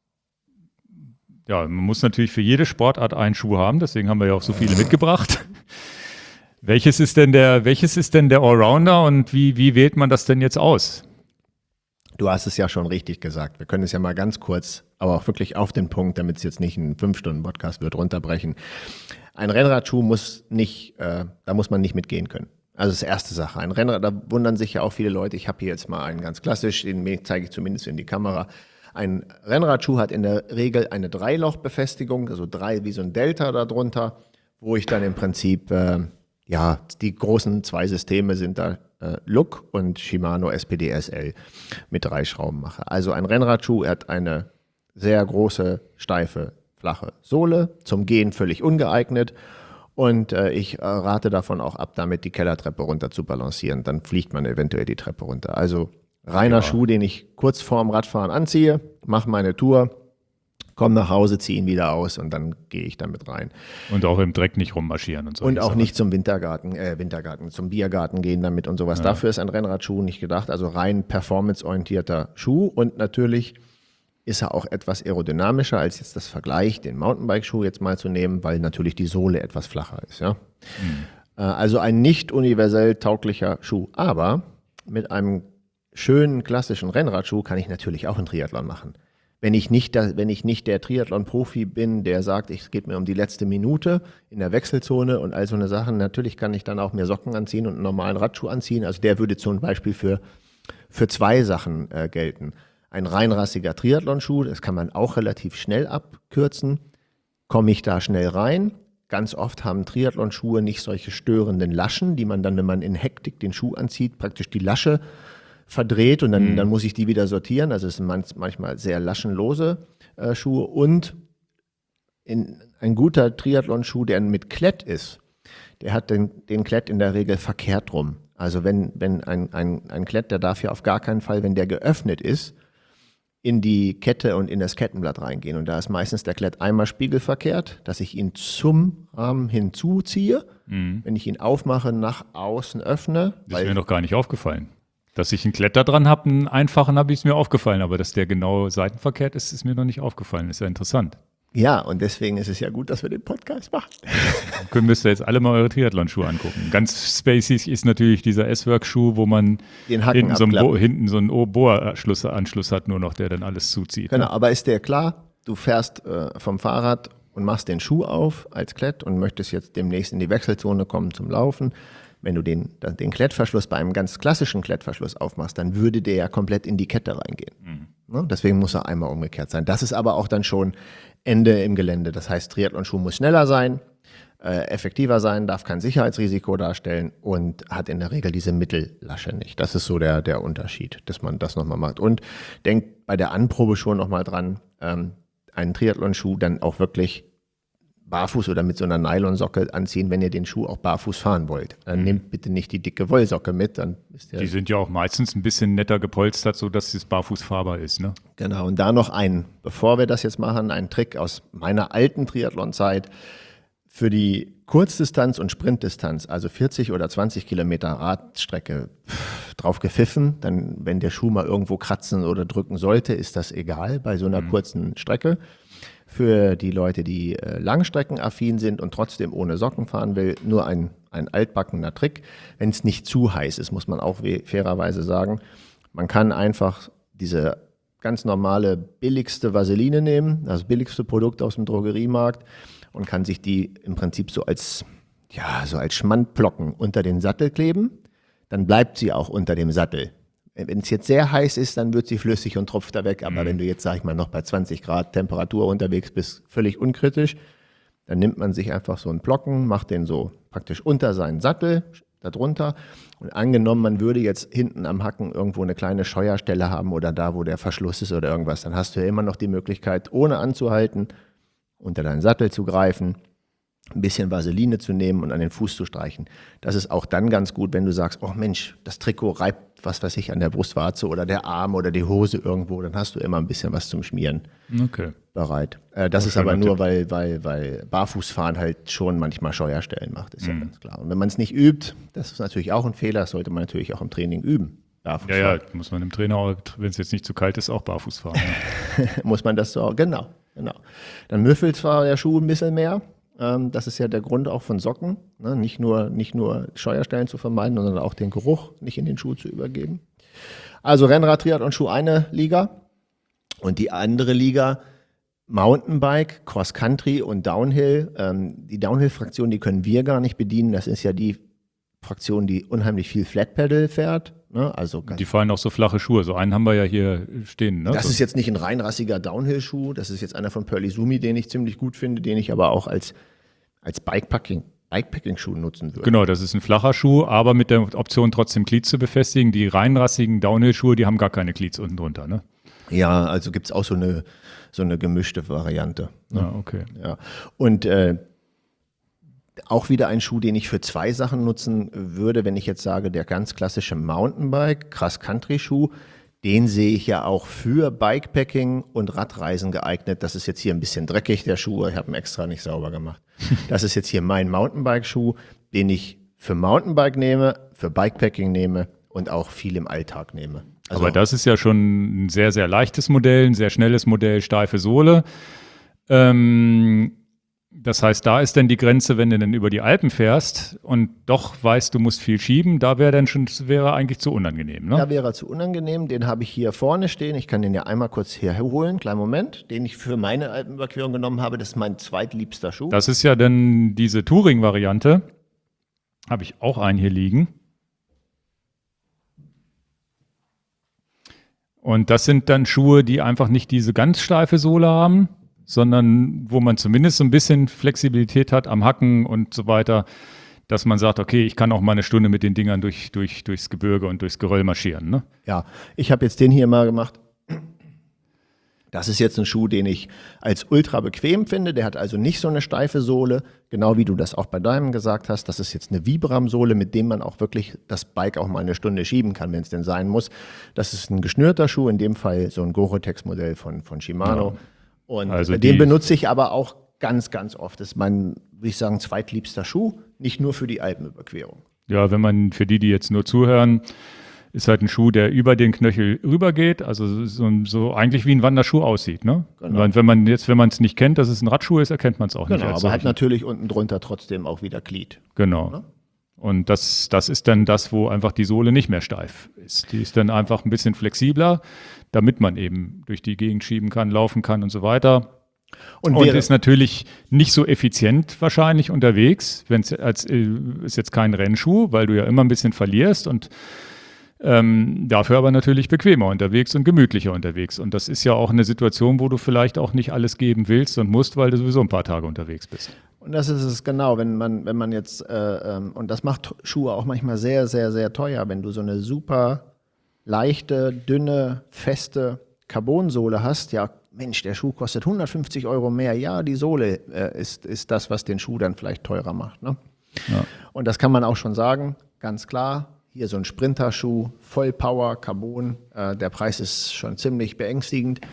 ja, man muss natürlich für jede Sportart einen Schuh haben, deswegen haben wir ja auch so viele mitgebracht. Welches ist denn der, welches ist denn der Allrounder und wie, wie wählt man das denn jetzt aus? Du hast es ja schon richtig gesagt. Wir können es ja mal ganz kurz, aber auch wirklich auf den Punkt, damit es jetzt nicht ein fünf Stunden Podcast wird, runterbrechen. Ein Rennradschuh muss nicht, äh, da muss man nicht mitgehen können. Also das ist die erste Sache. Ein Rennrad, da wundern sich ja auch viele Leute. Ich habe hier jetzt mal einen ganz klassisch, den zeige ich zumindest in die Kamera. Ein Rennradschuh hat in der Regel eine Dreilochbefestigung, also drei wie so ein Delta darunter, wo ich dann im Prinzip, äh, ja, die großen zwei Systeme sind da, Look und Shimano S P D S L mit drei Schrauben mache. Also ein Rennradschuh hat eine sehr große, steife, flache Sohle, zum Gehen völlig ungeeignet und äh, ich äh, rate davon auch ab, damit die Kellertreppe runter zu balancieren. Dann fliegt man eventuell die Treppe runter. Also reiner ja. Schuh, den ich kurz vorm Radfahren anziehe, mache meine Tour, komme nach Hause, ziehe ihn wieder aus und dann gehe ich damit rein. Und auch im Dreck nicht rummarschieren und so. Und auch nicht zum Wintergarten, äh, Wintergarten, zum Biergarten gehen damit und sowas. Ja. Dafür ist ein Rennradschuh nicht gedacht. Also rein performanceorientierter Schuh und natürlich ist er auch etwas aerodynamischer als jetzt das Vergleich, den Mountainbike-Schuh jetzt mal zu nehmen, weil natürlich die Sohle etwas flacher ist. Ja? Mhm. Äh, also ein nicht universell tauglicher Schuh, aber mit einem schönen klassischen Rennradschuh kann ich natürlich auch einen Triathlon machen. Wenn ich nicht, da, wenn ich nicht der Triathlon-Profi bin, der sagt, es geht mir um die letzte Minute in der Wechselzone und all so eine Sachen, natürlich kann ich dann auch mir Socken anziehen und einen normalen Radschuh anziehen. Also der würde zum Beispiel für, für zwei Sachen äh, gelten. Ein reinrassiger Triathlon-Schuh, das kann man auch relativ schnell abkürzen. Komme ich da schnell rein? Ganz oft haben Triathlon-Schuhe nicht solche störenden Laschen, die man dann, wenn man in Hektik den Schuh anzieht, praktisch die Lasche verdreht und dann, mhm. dann muss ich die wieder sortieren. Also es sind manchmal sehr laschenlose äh, Schuhe. Und in, ein guter Triathlon-Schuh, der mit Klett ist, der hat den, den Klett in der Regel verkehrt rum. Also wenn, wenn ein, ein, ein Klett, der darf ja auf gar keinen Fall, wenn der geöffnet ist, in die Kette und in das Kettenblatt reingehen. Und da ist meistens der Klett einmal spiegelverkehrt, dass ich ihn zum Rahmen hinzuziehe. Mhm. Wenn ich ihn aufmache, nach außen öffne. Das ist mir noch gar nicht aufgefallen. Dass ich einen Kletter dran habe, einen einfachen, habe ich es mir aufgefallen. Aber dass der genau seitenverkehrt ist, ist mir noch nicht aufgefallen. Ist ja interessant. Ja, und deswegen ist es ja gut, dass wir den Podcast machen. Können müsst ihr jetzt alle mal eure Triathlon-Schuhe angucken. Ganz spacey ist natürlich dieser S-Work-Schuh, wo man den Haken hinten so, einen Bo- hinten so einen Bohranschluss hat, nur noch, der dann alles zuzieht. Genau, ne? Aber ist der klar, du fährst äh, vom Fahrrad und machst den Schuh auf als Klett und möchtest jetzt demnächst in die Wechselzone kommen zum Laufen. Wenn du den, den Klettverschluss bei einem ganz klassischen Klettverschluss aufmachst, dann würde der ja komplett in die Kette reingehen. Mhm. Ne? Deswegen muss er einmal umgekehrt sein. Das ist aber auch dann schon Ende im Gelände. Das heißt, Triathlon-Schuh muss schneller sein, äh, effektiver sein, darf kein Sicherheitsrisiko darstellen und hat in der Regel diese Mittellasche nicht. Das ist so der, der Unterschied, dass man das nochmal macht. Und denkt bei der Anprobe schon nochmal dran, ähm, einen Triathlon-Schuh dann auch wirklich barfuß oder mit so einer Nylonsocke anziehen, wenn ihr den Schuh auch barfuß fahren wollt. Dann mhm. nehmt bitte nicht die dicke Wollsocke mit. Dann ist der die sind ja auch meistens ein bisschen netter gepolstert, sodass es barfuß fahrbar ist. Ne? Genau, und da noch ein, bevor wir das jetzt machen, ein Trick aus meiner alten Triathlon-Zeit. Für die Kurzdistanz und Sprintdistanz, also vierzig oder zwanzig Kilometer Radstrecke, pff, drauf gepfiffen. Dann, wenn der Schuh mal irgendwo kratzen oder drücken sollte, ist das egal bei so einer mhm. kurzen Strecke. Für die Leute, die äh, langstreckenaffin sind und trotzdem ohne Socken fahren will, nur ein, ein altbackener Trick. Wenn es nicht zu heiß ist, muss man auch we- fairerweise sagen. Man kann einfach diese ganz normale, billigste Vaseline nehmen, das billigste Produkt aus dem Drogeriemarkt und kann sich die im Prinzip so als, ja, so als Schmandblocken unter den Sattel kleben. Dann bleibt sie auch unter dem Sattel. Wenn es jetzt sehr heiß ist, dann wird sie flüssig und tropft da weg. Aber mhm. wenn du jetzt, sag ich mal, noch bei zwanzig Grad Temperatur unterwegs bist, völlig unkritisch, dann nimmt man sich einfach so einen Blocken, macht den so praktisch unter seinen Sattel, darunter. Und angenommen, man würde jetzt hinten am Hacken irgendwo eine kleine Scheuerstelle haben oder da, wo der Verschluss ist oder irgendwas, dann hast du ja immer noch die Möglichkeit, ohne anzuhalten, unter deinen Sattel zu greifen, ein bisschen Vaseline zu nehmen und an den Fuß zu streichen. Das ist auch dann ganz gut, wenn du sagst, oh Mensch, das Trikot reibt, was weiß ich, an der Brustwarze oder der Arm oder die Hose irgendwo, dann hast du immer ein bisschen was zum Schmieren okay. bereit. Äh, das ist aber nur, weil, weil, weil Barfußfahren halt schon manchmal Scheuerstellen macht, ist mhm. ja ganz klar. Und wenn man es nicht übt, das ist natürlich auch ein Fehler, das sollte man natürlich auch im Training üben. Ja, ja, muss man im Trainer, wenn es jetzt nicht zu kalt ist, auch barfuß fahren. Ja. Muss man das so, genau, genau. Dann müffelt zwar der Schuh ein bisschen mehr. Das ist ja der Grund auch von Socken, ne? nicht nur, nicht nur Scheuerstellen zu vermeiden, sondern auch den Geruch nicht in den Schuh zu übergeben. Also Rennrad, Triathlon, Schuh eine Liga und die andere Liga Mountainbike, Cross Country und Downhill. Ähm, die Downhill-Fraktion, die können wir gar nicht bedienen. Das ist ja die Fraktion, die unheimlich viel Flatpedal fährt. Ne? Also die fahren auch so flache Schuhe. So einen haben wir ja hier stehen. Ne? Das so. ist jetzt nicht ein reinrassiger Downhill-Schuh. Das ist jetzt einer von Pearly Sumi, den ich ziemlich gut finde, den ich aber auch als als Bikepacking, Bikepacking-Schuh nutzen würde. Genau, das ist ein flacher Schuh, aber mit der Option trotzdem Glieds zu befestigen. Die reinrassigen Downhill-Schuhe, die haben gar keine Glieds unten drunter, ne? Ja, also gibt es auch so eine, so eine gemischte Variante. Ne? Ja, okay. Ja. Und äh, auch wieder ein Schuh, den ich für zwei Sachen nutzen würde, wenn ich jetzt sage, der ganz klassische Mountainbike, Cross-Country-Schuh, den sehe ich ja auch für Bikepacking und Radreisen geeignet. Das ist jetzt hier ein bisschen dreckig, der Schuh. Ich habe ihn extra nicht sauber gemacht. Das ist jetzt hier mein Mountainbike-Schuh, den ich für Mountainbike nehme, für Bikepacking nehme und auch viel im Alltag nehme. Also aber das ist ja schon ein sehr, sehr leichtes Modell, ein sehr schnelles Modell, steife Sohle. Ähm, Das heißt, da ist dann die Grenze, wenn du dann über die Alpen fährst und doch weißt, du musst viel schieben, da wäre dann schon, wäre eigentlich zu unangenehm, ne? Da wäre er zu unangenehm. Den habe ich hier vorne stehen. Ich kann den ja einmal kurz hier holen. Kleinen Moment. Den ich für meine Alpenüberquerung genommen habe. Das ist mein zweitliebster Schuh. Das ist ja dann diese Touring-Variante. Habe ich auch einen hier liegen. Und das sind dann Schuhe, die einfach nicht diese ganz steife Sohle haben, sondern wo man zumindest so ein bisschen Flexibilität hat am Hacken und so weiter, dass man sagt, okay, ich kann auch mal eine Stunde mit den Dingern durch, durch, durchs Gebirge und durchs Geröll marschieren. Ne? Ja, ich habe jetzt den hier mal gemacht. Das ist jetzt ein Schuh, den ich als ultra bequem finde. Der hat also nicht so eine steife Sohle, genau wie du das auch bei deinem gesagt hast. Das ist jetzt eine Vibram-Sohle, mit dem man auch wirklich das Bike auch mal eine Stunde schieben kann, wenn es denn sein muss. Das ist ein geschnürter Schuh, in dem Fall so ein Gore-Tex-Modell von, von Shimano. Ja. Und also den benutze ich aber auch ganz, ganz oft. Das ist mein, würde ich sagen, zweitliebster Schuh, nicht nur für die Alpenüberquerung. Ja, wenn man, für die, die jetzt nur zuhören, ist halt ein Schuh, der über den Knöchel rübergeht, also so, so eigentlich wie ein Wanderschuh aussieht. Ne? Genau. Wenn man jetzt, wenn man es nicht kennt, dass es ein Radschuh ist, erkennt man es auch genau, nicht. Genau, aber hat natürlich unten drunter trotzdem auch wieder Glied. Genau. Ne? Und das, das ist dann das, wo einfach die Sohle nicht mehr steif ist. Die ist dann einfach ein bisschen flexibler, damit man eben durch die Gegend schieben kann, laufen kann und so weiter. Und, und ist natürlich nicht so effizient wahrscheinlich unterwegs, wenn es als ist jetzt kein Rennschuh, weil du ja immer ein bisschen verlierst und ähm, dafür aber natürlich bequemer unterwegs und gemütlicher unterwegs. Und das ist ja auch eine Situation, wo du vielleicht auch nicht alles geben willst und musst, weil du sowieso ein paar Tage unterwegs bist. Und das ist es genau, wenn man, wenn man jetzt, äh, ähm, und das macht Schuhe auch manchmal sehr, sehr, sehr teuer, wenn du so eine super leichte, dünne, feste Carbonsohle hast, ja, Mensch, der Schuh kostet hundertfünfzig Euro mehr. Ja, die Sohle äh, ist, ist das, was den Schuh dann vielleicht teurer macht. Ne? Ja. Und das kann man auch schon sagen, ganz klar. Hier so ein Sprinter-Schuh, Vollpower, Carbon. Äh, der Preis ist schon ziemlich beängstigend.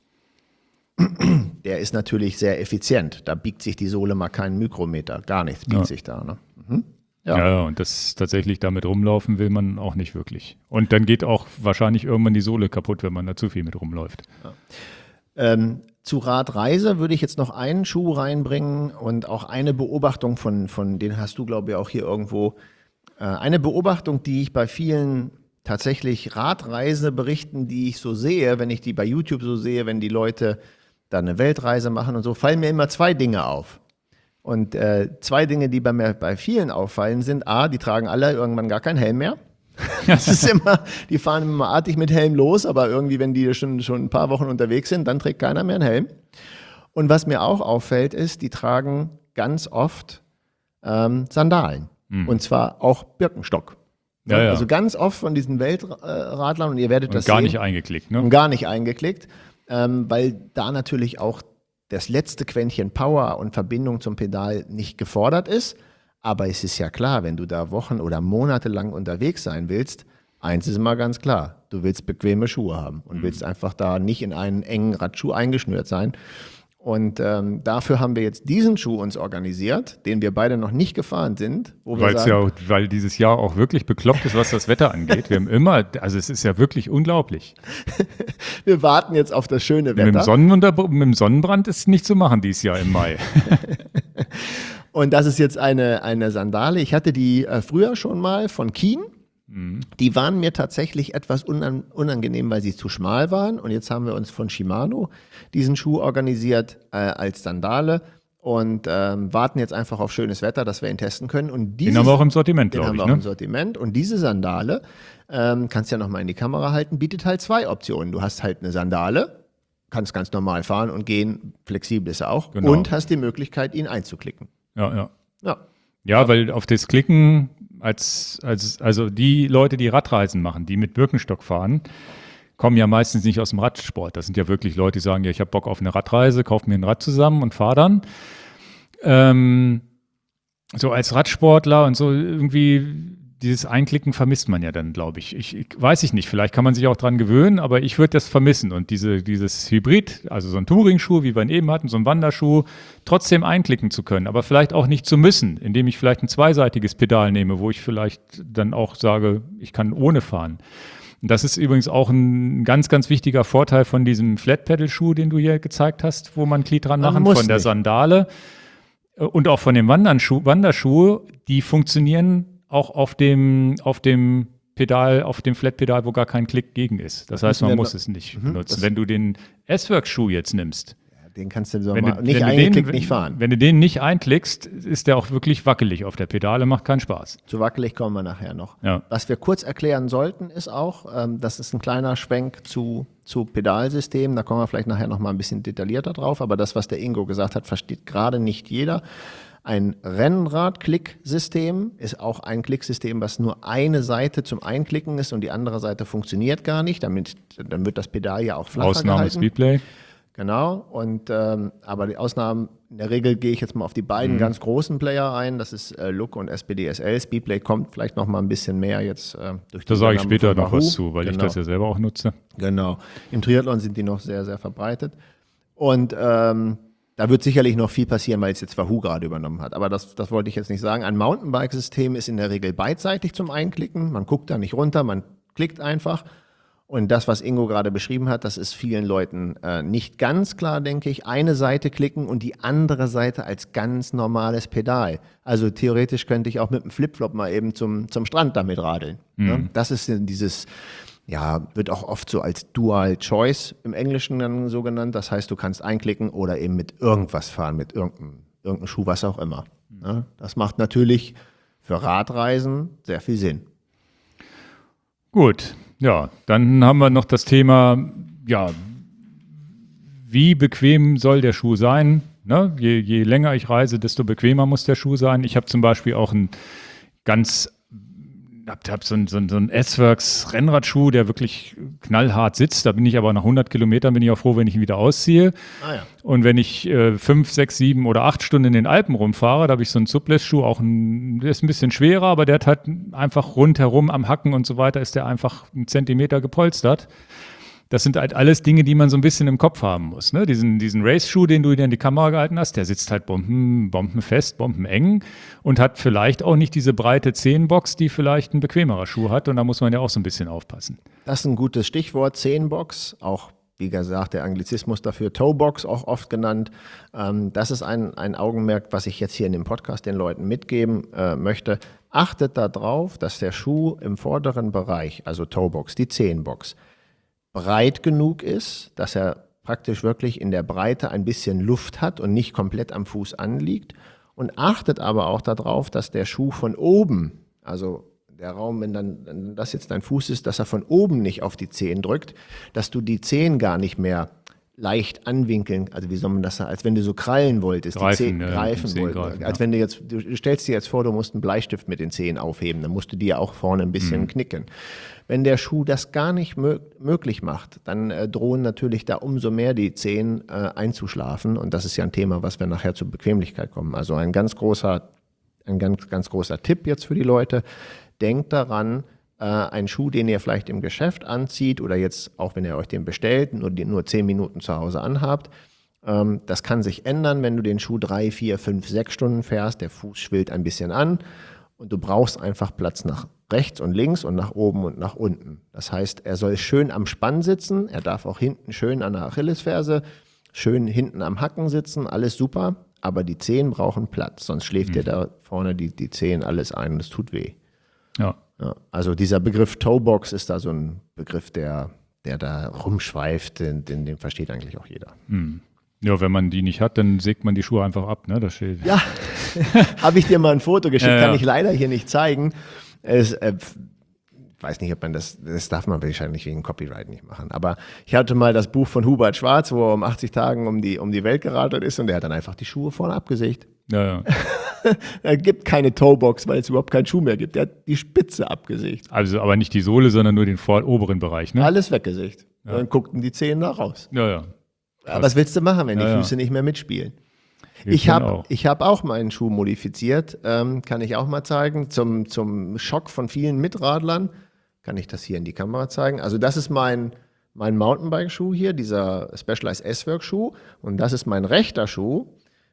Der ist natürlich sehr effizient. Da biegt sich die Sohle mal keinen Mikrometer. Gar nichts biegt ja. sich da. Ne? Mhm. Ja. ja, und das tatsächlich damit rumlaufen will man auch nicht wirklich. Und dann geht auch wahrscheinlich irgendwann die Sohle kaputt, wenn man da zu viel mit rumläuft. Ja. Ähm, zu Radreise würde ich jetzt noch einen Schuh reinbringen und auch eine Beobachtung von, von den hast du, glaube ich, auch hier irgendwo. Äh, eine Beobachtung, die ich bei vielen tatsächlich Radreiseberichten, die ich so sehe, wenn ich die bei YouTube so sehe, wenn die Leute da eine Weltreise machen und so, fallen mir immer zwei Dinge auf. Und äh, zwei Dinge, die bei mir bei vielen auffallen, sind A, die tragen alle irgendwann gar keinen Helm mehr. Das ist immer, die fahren immer artig mit Helm los, aber irgendwie, wenn die schon, schon ein paar Wochen unterwegs sind, dann trägt keiner mehr einen Helm. Und was mir auch auffällt, ist, die tragen ganz oft ähm, Sandalen. Mhm. Und zwar auch Birkenstock. Ja, ja. Also ganz oft von diesen Weltradlern, und ihr werdet und das gar sehen. nicht eingeklickt, ne? Und gar nicht eingeklickt, ähm, weil da natürlich auch das letzte Quäntchen Power und Verbindung zum Pedal nicht gefordert ist. Aber es ist ja klar, wenn du da Wochen oder Monate lang unterwegs sein willst, eins ist mal ganz klar, du willst bequeme Schuhe haben und mhm. willst einfach da nicht in einen engen Radschuh eingeschnürt sein. Und ähm, dafür haben wir jetzt diesen Schuh uns organisiert, den wir beide noch nicht gefahren sind. Weil es ja, auch, weil dieses Jahr auch wirklich bekloppt ist, was das Wetter angeht. Wir haben immer, also es ist ja wirklich unglaublich. Wir warten jetzt auf das schöne Wetter. Mit dem, Sonnenunter- mit dem Sonnenbrand ist nicht zu machen dieses Jahr im Mai. Und das ist jetzt eine, eine Sandale. Ich hatte die äh, früher schon mal von Keen. Mhm. Die waren mir tatsächlich etwas unan- unangenehm, weil sie zu schmal waren. Und jetzt haben wir uns von Shimano diesen Schuh organisiert äh, als Sandale und ähm, warten jetzt einfach auf schönes Wetter, dass wir ihn testen können. Und dieses, den haben wir auch im Sortiment, glaube ich. Den haben wir auch im Sortiment. Und diese Sandale, ähm, kannst du ja nochmal in die Kamera halten, bietet halt zwei Optionen. Du hast halt eine Sandale, kannst ganz normal fahren und gehen, flexibel ist er auch, genau. Und hast die Möglichkeit, ihn einzuklicken. Ja, ja. Ja, ja, weil auf das Klicken, als, als, also die Leute, die Radreisen machen, die mit Birkenstock fahren, kommen ja meistens nicht aus dem Radsport. Das sind ja wirklich Leute, die sagen, ja, ich habe Bock auf eine Radreise, kauf mir ein Rad zusammen und fahr dann. Ähm, so als Radsportler und so irgendwie dieses Einklicken vermisst man ja dann, glaube ich. ich. Ich weiß ich nicht, vielleicht kann man sich auch dran gewöhnen, aber ich würde das vermissen. Und diese, dieses Hybrid, also so ein Touring-Schuh, wie wir ihn eben hatten, so ein Wanderschuh, trotzdem einklicken zu können, aber vielleicht auch nicht zu müssen, indem ich vielleicht ein zweiseitiges Pedal nehme, wo ich vielleicht dann auch sage, ich kann ohne fahren. Und das ist übrigens auch ein ganz, ganz wichtiger Vorteil von diesem Flat-Pedal-Schuh, den du hier gezeigt hast, wo man ein Glied dran machen, von der Sandale. und auch von dem Wanderschuh, Wanderschuh, die funktionieren auch auf dem, auf dem Pedal, auf dem Flatpedal, wo gar kein Klick gegen ist. Das Was heißt, müssen man wir muss noch- es nicht Mhm, benutzen. das- Wenn du den S-Works-Schuh jetzt nimmst, Den kannst du so wenn mal du, nicht wenn du eingeklickt den, nicht fahren. Wenn du den nicht einklickst, ist der auch wirklich wackelig auf der Pedale, macht keinen Spaß. Zu wackelig kommen wir nachher noch. Ja. Was wir kurz erklären sollten, ist auch, ähm, das ist ein kleiner Schwenk zu, zu Pedalsystemen. Da kommen wir vielleicht nachher noch mal ein bisschen detaillierter drauf. Aber das, was der Ingo gesagt hat, versteht gerade nicht jeder. Ein Rennrad-Klicksystem ist auch ein Klicksystem, was nur eine Seite zum Einklicken ist und die andere Seite funktioniert gar nicht. Damit, dann wird das Pedal ja auch flacher Ausnahme gehalten. Speedplay. Genau, und ähm, aber die Ausnahmen, in der Regel gehe ich jetzt mal auf die beiden Mhm. ganz großen Player ein, das ist äh, Look und S P D S L. Speedplay kommt vielleicht noch mal ein bisschen mehr jetzt äh, durch die Da sage ich Übernahme später von noch Wahoo. was zu, weil ich Genau. das ja selber auch nutze. Genau, im Triathlon sind die noch sehr, sehr verbreitet und ähm, da wird sicherlich noch viel passieren, weil es jetzt Wahoo gerade übernommen hat, aber das, das wollte ich jetzt nicht sagen. Ein Mountainbike-System ist in der Regel beidseitig zum Einklicken, man guckt da nicht runter, man klickt einfach. Und das, was Ingo gerade beschrieben hat, das ist vielen Leuten äh, nicht ganz klar, denke ich. Eine Seite klicken und die andere Seite als ganz normales Pedal. Also theoretisch könnte ich auch mit dem Flipflop mal eben zum, zum Strand damit radeln. Mhm. Ne? Das ist dieses, ja, wird auch oft so als Dual Choice im Englischen dann so genannt. Das heißt, du kannst einklicken oder eben mit irgendwas fahren, mit irgendeinem, irgendeinem Schuh, was auch immer. Ne? Das macht natürlich für Radreisen sehr viel Sinn. Gut, ja, dann haben wir noch das Thema, ja, wie bequem soll der Schuh sein? Ne? Je, je länger ich reise, desto bequemer muss der Schuh sein. Ich habe zum Beispiel auch einen ganz, hab, hab so einen, so einen, so einen S-Works Rennradschuh, der wirklich knallhart sitzt. Da bin ich aber nach hundert Kilometern bin ich auch froh, wenn ich ihn wieder ausziehe. Ah ja. Und wenn ich äh, fünf, sechs, sieben oder acht Stunden in den Alpen rumfahre, da habe ich so einen Subless-Schuh, auch ein, der ist ein bisschen schwerer, aber der hat halt einfach rundherum am Hacken und so weiter, ist der einfach einen Zentimeter gepolstert. Das sind halt alles Dinge, die man so ein bisschen im Kopf haben muss. Ne? Diesen, diesen Race-Schuh, den du dir in die Kamera gehalten hast, der sitzt halt bomben, bombenfest, bombeneng und hat vielleicht auch nicht diese breite Zehenbox, die vielleicht ein bequemerer Schuh hat. Und da muss man ja auch so ein bisschen aufpassen. Das ist ein gutes Stichwort, Zehenbox, auch wie gesagt, der Anglizismus dafür, Toebox, auch oft genannt. Ähm, das ist ein, ein Augenmerk, was ich jetzt hier in dem Podcast den Leuten mitgeben äh, möchte. Achtet darauf, dass der Schuh im vorderen Bereich, also Toebox, die Zehenbox, breit genug ist, dass er praktisch wirklich in der Breite ein bisschen Luft hat und nicht komplett am Fuß anliegt. Und achtet aber auch darauf, dass der Schuh von oben, also der Raum, wenn dann wenn das jetzt dein Fuß ist, dass er von oben nicht auf die Zehen drückt, dass du die Zehen gar nicht mehr leicht anwinkeln, also wie soll man das sagen, als wenn du so krallen wolltest, Greifen, die Zehen ja, greifen Zehen wolltest. greifen, Als ja. wenn du jetzt, du stellst dir jetzt vor, du musst einen Bleistift mit den Zehen aufheben, dann musst du die ja auch vorne ein bisschen Mhm. knicken. Wenn der Schuh das gar nicht mö- möglich macht, dann äh, drohen natürlich da umso mehr die Zehen äh, einzuschlafen. Und das ist ja ein Thema, was wir nachher zur Bequemlichkeit kommen. Also ein ganz großer, ein ganz, ganz großer Tipp jetzt für die Leute. Denkt daran, äh, ein Schuh, den ihr vielleicht im Geschäft anzieht oder jetzt auch, wenn ihr euch den bestellt, nur, die, nur zehn Minuten zu Hause anhabt. Ähm, das kann sich ändern, wenn du den Schuh drei, vier, fünf, sechs Stunden fährst. Der Fuß schwillt ein bisschen an und du brauchst einfach Platz nach rechts und links und nach oben und nach unten. Das heißt, er soll schön am Spann sitzen, er darf auch hinten schön an der Achillesferse, schön hinten am Hacken sitzen, alles super, aber die Zehen brauchen Platz, sonst schläft dir da vorne die, die Zehen alles ein und es tut weh. Ja. Ja, also dieser Begriff Toebox ist da so ein Begriff, der, der da rumschweift, den, den, den versteht eigentlich auch jeder. Ja, wenn man die nicht hat, dann sägt man die Schuhe einfach ab. Ne? Das steht. Ja, habe ich dir mal ein Foto geschickt, Ja, ja. kann ich leider hier nicht zeigen. Es, äh, ich weiß nicht, ob man das, das darf man wahrscheinlich wegen Copyright nicht machen. Aber ich hatte mal das Buch von Hubert Schwarz, wo er um achtzig Tagen um die, um die Welt geradelt ist und der hat dann einfach die Schuhe vorne abgesägt. Ja, ja. Er gibt keine Toebox, weil es überhaupt keinen Schuh mehr gibt. Der hat die Spitze abgesägt. Also aber nicht die Sohle, sondern nur den vor oberen Bereich. Ne? Alles weggesägt. Und dann guckten die Zehen da raus. Ja, ja. Aber was willst du machen, wenn die Ja, ja. Füße nicht mehr mitspielen? Wir Ich können habe auch. ich hab auch meinen Schuh modifiziert, ähm, kann ich auch mal zeigen. Zum, zum Schock von vielen Mitradlern kann ich das hier in die Kamera zeigen. Also das ist mein, mein Mountainbike-Schuh hier, dieser Specialized S-Work-Schuh. Und das ist mein rechter Schuh.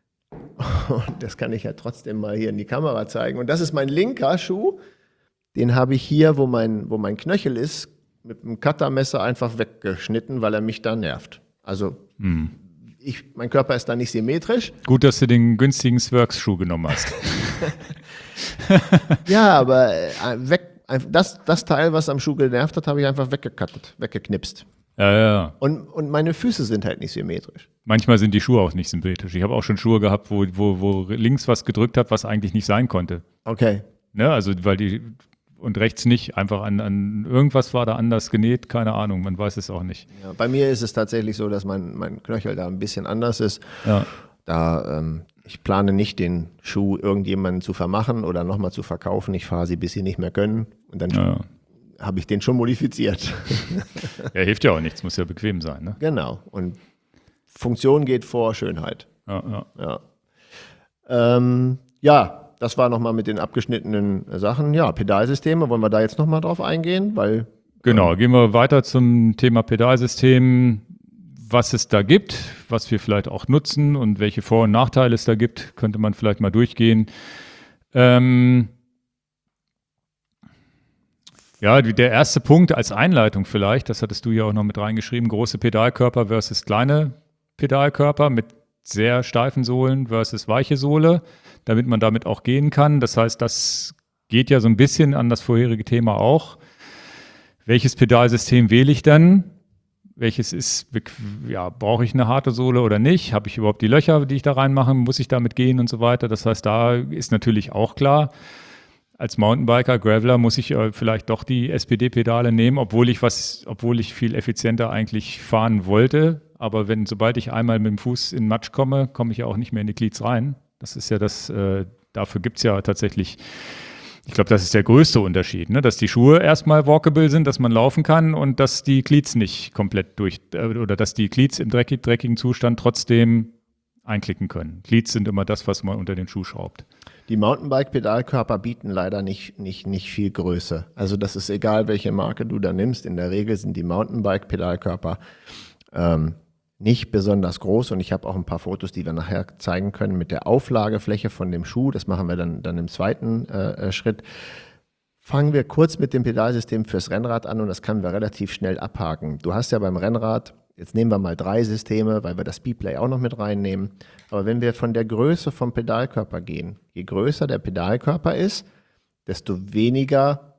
Und das kann ich ja trotzdem mal hier in die Kamera zeigen. Und das ist mein linker Schuh. Den habe ich hier, wo mein, wo mein Knöchel ist, mit einem Cuttermesser einfach weggeschnitten, weil er mich da nervt. Also Hm. ich, mein Körper ist da nicht symmetrisch. Gut, dass du den günstigen Swerks-Schuh genommen hast. Ja, aber äh, weg, das, das Teil, was am Schuh genervt hat, habe ich einfach weggekattet, weggeknipst. Ja, ja. Und, und meine Füße sind halt nicht symmetrisch. Manchmal sind die Schuhe auch nicht symmetrisch. Ich habe auch schon Schuhe gehabt, wo, wo, wo links was gedrückt hat, was eigentlich nicht sein konnte. Okay. Ne, also, weil die, und rechts nicht, einfach an, an irgendwas war da anders genäht, keine Ahnung, man weiß es auch nicht. Ja, bei mir ist es tatsächlich so, dass mein, mein Knöchel da ein bisschen anders ist. Ja. Da, ähm, ich plane nicht, den Schuh irgendjemanden zu vermachen oder nochmal zu verkaufen. Ich fahre sie, bis sie nicht mehr können. Und dann Ja. habe ich den schon modifiziert. Ja, hilft ja auch nichts, muss ja bequem sein. Ne? Genau. Und Funktion geht vor Schönheit. Ja, ja. Ja, ähm, ja, das war nochmal mit den abgeschnittenen Sachen. Ja, Pedalsysteme, wollen wir da jetzt nochmal drauf eingehen? Weil, Genau, gehen wir weiter zum Thema Pedalsystem, was es da gibt, was wir vielleicht auch nutzen und welche Vor- und Nachteile es da gibt, könnte man vielleicht mal durchgehen. Ähm ja, der erste Punkt als Einleitung vielleicht, das hattest du ja auch noch mit reingeschrieben, große Pedalkörper versus kleine Pedalkörper mit sehr steifen Sohlen versus weiche Sohle, damit man damit auch gehen kann. Das heißt, das geht ja so ein bisschen an das vorherige Thema auch. Welches Pedalsystem wähle ich dann? Welches ist, ja, brauche ich eine harte Sohle oder nicht? Habe ich überhaupt die Löcher, die ich da reinmache? Muss ich damit gehen und so weiter? Das heißt, da ist natürlich auch klar, als Mountainbiker, Graveler muss ich äh, vielleicht doch die S P D-Pedale nehmen, obwohl ich was, obwohl ich viel effizienter eigentlich fahren wollte. Aber wenn, sobald ich einmal mit dem Fuß in Matsch komme, komme ich ja auch nicht mehr in die Glieds rein. Das ist ja das, äh, dafür gibt es ja tatsächlich, ich glaube, das ist der größte Unterschied, ne? Dass die Schuhe erstmal walkable sind, dass man laufen kann und dass die Glieds nicht komplett durch, äh, oder dass die Glieds im dreckig, dreckigen Zustand trotzdem einklicken können. Glieds sind immer das, was man unter den Schuh schraubt. Die Mountainbike-Pedalkörper bieten leider nicht, nicht, nicht viel Größe. Also das ist egal, welche Marke du da nimmst. In der Regel sind die Mountainbike-Pedalkörper ähm, nicht besonders groß. Und ich habe auch ein paar Fotos, die wir nachher zeigen können mit der Auflagefläche von dem Schuh. Das machen wir dann, dann im zweiten äh, Schritt. Fangen wir kurz mit dem Pedalsystem fürs Rennrad an und das können wir relativ schnell abhaken. Du hast ja beim Rennrad, jetzt nehmen wir mal drei Systeme, weil wir das Speedplay auch noch mit reinnehmen. Aber wenn wir von der Größe vom Pedalkörper gehen, je größer der Pedalkörper ist, desto weniger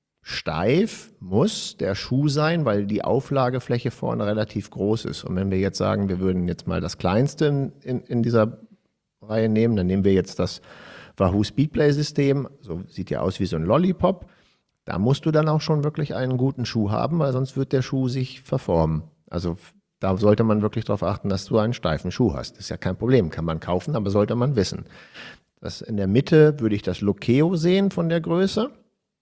steif muss der Schuh sein, weil die Auflagefläche vorne relativ groß ist. Und wenn wir jetzt sagen, wir würden jetzt mal das kleinste in, in, in dieser Reihe nehmen, dann nehmen wir jetzt das Wahoo Speedplay-System, so sieht ja aus wie so ein Lollipop. Da musst du dann auch schon wirklich einen guten Schuh haben, weil sonst wird der Schuh sich verformen. Also da sollte man wirklich darauf achten, dass du einen steifen Schuh hast. Das ist ja kein Problem, kann man kaufen, aber sollte man wissen. Das in der Mitte würde ich das Lokeo sehen von der Größe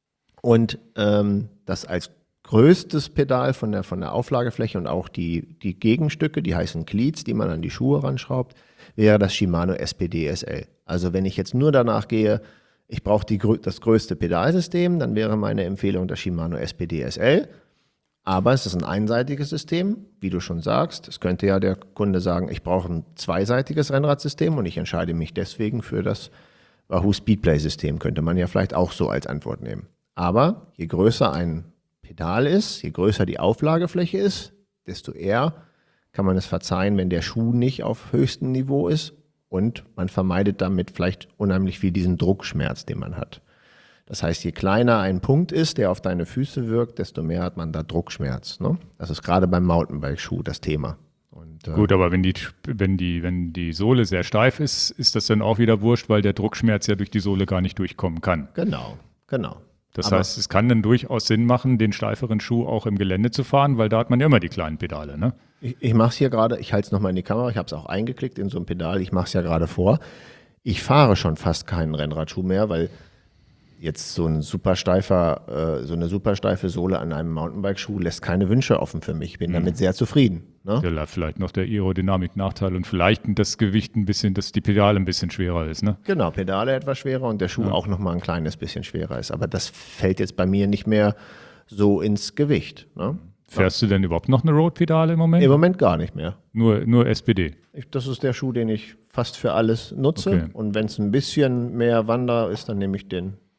und ähm, das als größtes Pedal von der, von der Auflagefläche und auch die, die Gegenstücke, die heißen Cleats, die man an die Schuhe ranschraubt, wäre das Shimano S P D S L. Also wenn ich jetzt nur danach gehe, ich brauche die, das größte Pedalsystem, dann wäre meine Empfehlung das Shimano S P D S L. Aber es ist ein einseitiges System, wie du schon sagst. Es könnte ja der Kunde sagen, ich brauche ein zweiseitiges Rennradsystem und ich entscheide mich deswegen für das Wahoo Speedplay-System. Könnte man ja vielleicht auch so als Antwort nehmen. Aber je größer ein Pedal ist, je größer die Auflagefläche ist, desto eher kann man es verzeihen, wenn der Schuh nicht auf höchstem Niveau ist und man vermeidet damit vielleicht unheimlich viel diesen Druckschmerz, den man hat. Das heißt, je kleiner ein Punkt ist, der auf deine Füße wirkt, desto mehr hat man da Druckschmerz. Ne? Das ist gerade beim Mountainbike-Schuh das Thema. Und, äh, Gut, aber wenn die, wenn, die, wenn die Sohle sehr steif ist, ist das dann auch wieder wurscht, weil der Druckschmerz ja durch die Sohle gar nicht durchkommen kann. Genau, genau. Das aber heißt, es kann dann durchaus Sinn machen, den steiferen Schuh auch im Gelände zu fahren, weil da hat man ja immer die kleinen Pedale. Ne? Ich, ich mache es hier gerade, ich halte es nochmal in die Kamera, ich habe es auch eingeklickt in so ein Pedal, ich mache es ja gerade vor. Ich fahre schon fast keinen Rennradschuh mehr, weil jetzt so ein super steifer, äh, so eine super steife Sohle an einem Mountainbike-Schuh lässt keine Wünsche offen für mich. Ich bin mhm. damit sehr zufrieden. Ne? Ja, vielleicht noch der Aerodynamik-Nachteil und vielleicht das Gewicht ein bisschen, dass die Pedale ein bisschen schwerer ist. Ne? Genau, Pedale etwas schwerer und der Schuh ja. auch nochmal ein kleines bisschen schwerer ist. Aber das fällt jetzt bei mir nicht mehr so ins Gewicht. Ne? Fährst du denn überhaupt noch eine Road-Pedale im Moment? Im Moment gar nicht mehr. Nur, nur S P D? Ich, das ist der Schuh, den ich fast für alles nutze. Okay. Und wenn es ein bisschen mehr Wander ist, dann nehme ich den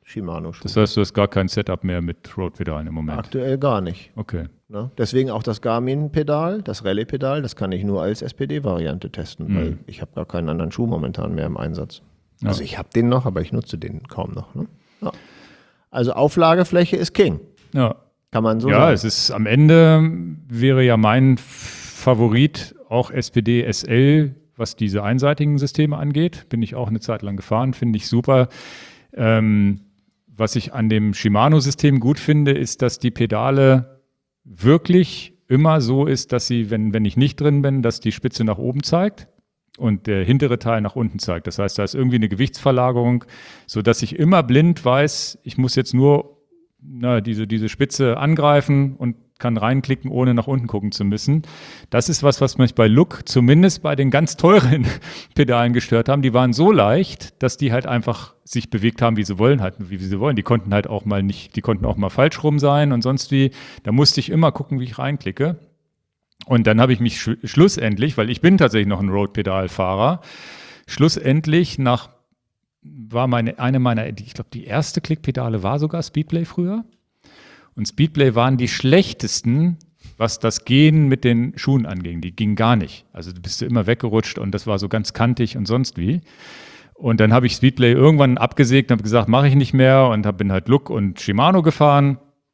Shimano-Schuh. Das heißt, du hast gar kein Setup mehr mit Road-Pedalen im Moment? Aktuell gar nicht. Okay. Ne? Deswegen auch das Garmin-Pedal, das Rallye-Pedal, das kann ich nur als S P D-Variante testen, Mhm. weil ich habe gar keinen anderen Schuh momentan mehr im Einsatz. Ja. Also ich habe den noch, aber ich nutze den kaum noch. Ne? Ja. Also Auflagefläche ist King, Ja. kann man so Ja, sagen. es ist am Ende wäre ja mein Favorit auch S P D S L, was diese einseitigen Systeme angeht. Bin ich auch eine Zeit lang gefahren, finde ich super. Ähm, was ich an dem Shimano-System gut finde, ist, dass die Pedale wirklich immer so ist, dass sie, wenn, wenn ich nicht drin bin, dass die Spitze nach oben zeigt und der hintere Teil nach unten zeigt. Das heißt, da ist irgendwie eine Gewichtsverlagerung, sodass ich immer blind weiß, ich muss jetzt nur na, diese, diese Spitze angreifen und kann reinklicken, ohne nach unten gucken zu müssen. Das ist was, was mich bei Look, zumindest bei den ganz teuren Pedalen gestört haben. Die waren so leicht, dass die halt einfach sich bewegt haben, wie sie wollen, halt, wie sie wollen. Die konnten halt auch mal nicht, die konnten auch mal falsch rum sein und sonst wie. Da musste ich immer gucken, wie ich reinklicke. Und dann habe ich mich sch- schlussendlich, weil ich bin tatsächlich noch ein Road-Pedal-Fahrer, schlussendlich nach, war meine, eine meiner, ich glaube, die erste Klickpedale war sogar Speedplay früher. Und Speedplay waren die schlechtesten, was das Gehen mit den Schuhen anging. Die gingen gar nicht. Also du bist du immer weggerutscht und das war so ganz kantig und sonst wie. Und dann habe ich Speedplay irgendwann abgesägt und habe gesagt, mache ich nicht mehr und hab, bin halt Look und Shimano gefahren.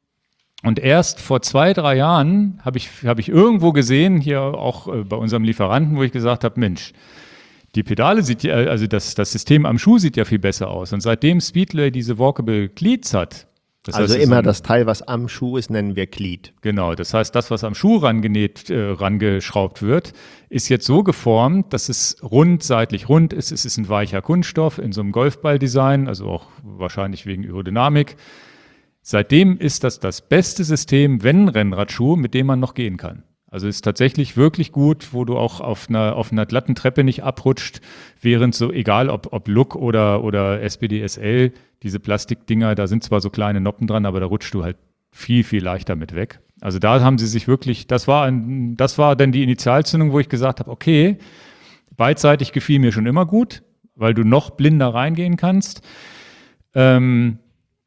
Und erst vor zwei, drei Jahren habe ich, hab ich irgendwo gesehen, hier auch äh, bei unserem Lieferanten, wo ich gesagt habe, Mensch, die Pedale sieht ja, also das, das System am Schuh sieht ja viel besser aus. Und seitdem Speedplay diese Walkable Cleats hat, das also heißt, immer so ein, das Teil, was am Schuh ist, nennen wir Glied. Genau, das heißt, das, was am Schuh rangenäht, äh, rangeschraubt wird, ist jetzt so geformt, dass es rund, seitlich rund ist. Es ist ein weicher Kunststoff in so einem Golfball-Design, also auch wahrscheinlich wegen Aerodynamik. Seitdem ist das das beste System, wenn Rennradschuh, mit dem man noch gehen kann. Also ist tatsächlich wirklich gut, wo du auch auf einer, auf einer glatten Treppe nicht abrutscht, während so, egal ob, ob Look oder, oder S P D S L, diese Plastikdinger, da sind zwar so kleine Noppen dran, aber da rutschst du halt viel, viel leichter mit weg. Also da haben sie sich wirklich, das war, ein, das war dann die Initialzündung, wo ich gesagt habe, okay, beidseitig gefiel mir schon immer gut, weil du noch blinder reingehen kannst. Ähm,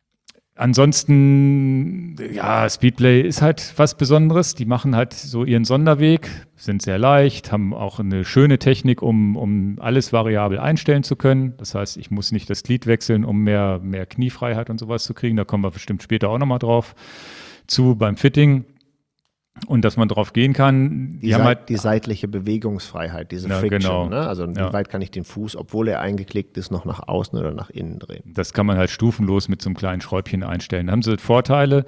Ansonsten, ja, Speedplay ist halt was Besonderes. Die machen halt so ihren Sonderweg, sind sehr leicht, haben auch eine schöne Technik, um, um alles variabel einstellen zu können. Das heißt, ich muss nicht das Glied wechseln, um mehr, mehr Kniefreiheit und sowas zu kriegen. Da kommen wir bestimmt später auch nochmal drauf zu beim Fitting. Und dass man drauf gehen kann. Die, Die haben Seit, halt die seitliche Bewegungsfreiheit, diese Ja, Friction. genau. Ne? Also wie Ja. weit kann ich den Fuß, obwohl er eingeklickt ist, noch nach außen oder nach innen drehen? Das kann man halt stufenlos mit so einem kleinen Schräubchen einstellen. Da haben sie Vorteile.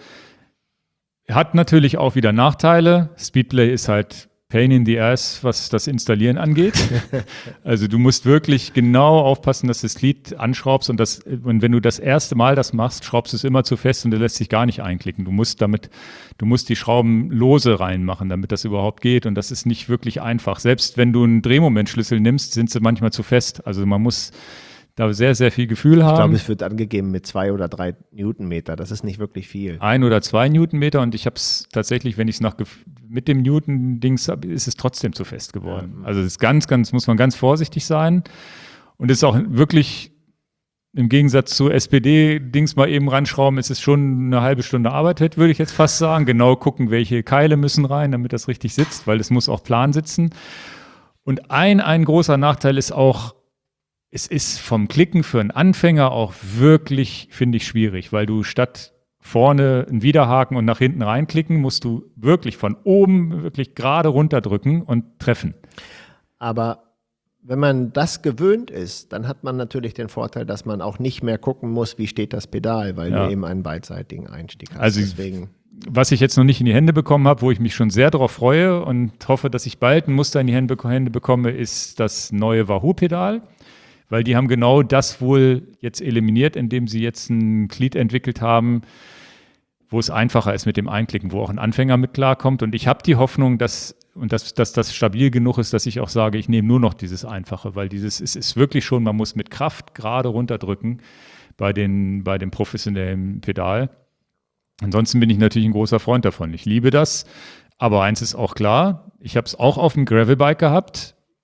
Hat natürlich auch wieder Nachteile. Speedplay ist halt Pain in the ass, was das Installieren angeht. Also du musst wirklich genau aufpassen, dass du das Glied anschraubst und, das, und wenn du das erste Mal das machst, schraubst du es immer zu fest und der lässt sich gar nicht einklicken. Du musst damit, du musst die Schrauben lose reinmachen, damit das überhaupt geht und das ist nicht wirklich einfach. Selbst wenn du einen Drehmomentschlüssel nimmst, sind sie manchmal zu fest. Also man muss da sehr, sehr viel Gefühl Ich haben. glaube, es wird angegeben mit zwei oder drei Newtonmeter. Das ist nicht wirklich viel. Ein oder zwei Newtonmeter und ich habe es tatsächlich, wenn ich es nach Gef- mit dem Newton-Dings habe, ist es trotzdem zu fest geworden. Ja. Also es ist ganz, ganz, muss man ganz vorsichtig sein und es ist auch wirklich im Gegensatz zu S P D-Dings mal eben ranschrauben, ist es schon eine halbe Stunde Arbeit, würde ich jetzt fast sagen. Genau gucken, welche Keile müssen rein, damit das richtig sitzt, weil es muss auch plan sitzen. Und ein, ein großer Nachteil ist auch, es ist vom Klicken für einen Anfänger auch wirklich, finde ich, schwierig, weil du statt vorne einen Widerhaken und nach hinten reinklicken, musst du wirklich von oben wirklich gerade runterdrücken und treffen. Aber wenn man das gewöhnt ist, dann hat man natürlich den Vorteil, dass man auch nicht mehr gucken muss, wie steht das Pedal, weil Ja. du eben einen beidseitigen Einstieg hast. Also Deswegen, was ich jetzt noch nicht in die Hände bekommen habe, wo ich mich schon sehr darauf freue und hoffe, dass ich bald ein Muster in die Hände, Hände bekomme, ist das neue Wahoo-Pedal. Weil die haben genau das wohl jetzt eliminiert, indem sie jetzt ein Glied entwickelt haben, wo es einfacher ist mit dem Einklicken, wo auch ein Anfänger mit klarkommt. Und ich habe die Hoffnung, dass, und dass, dass das stabil genug ist, dass ich auch sage, ich nehme nur noch dieses Einfache, weil dieses es ist wirklich schon, man muss mit Kraft gerade runterdrücken bei, den, bei dem professionellen Pedal. Ansonsten bin ich natürlich ein großer Freund davon. Ich liebe das. Aber eins ist auch klar, ich habe es auch auf dem Gravelbike gehabt.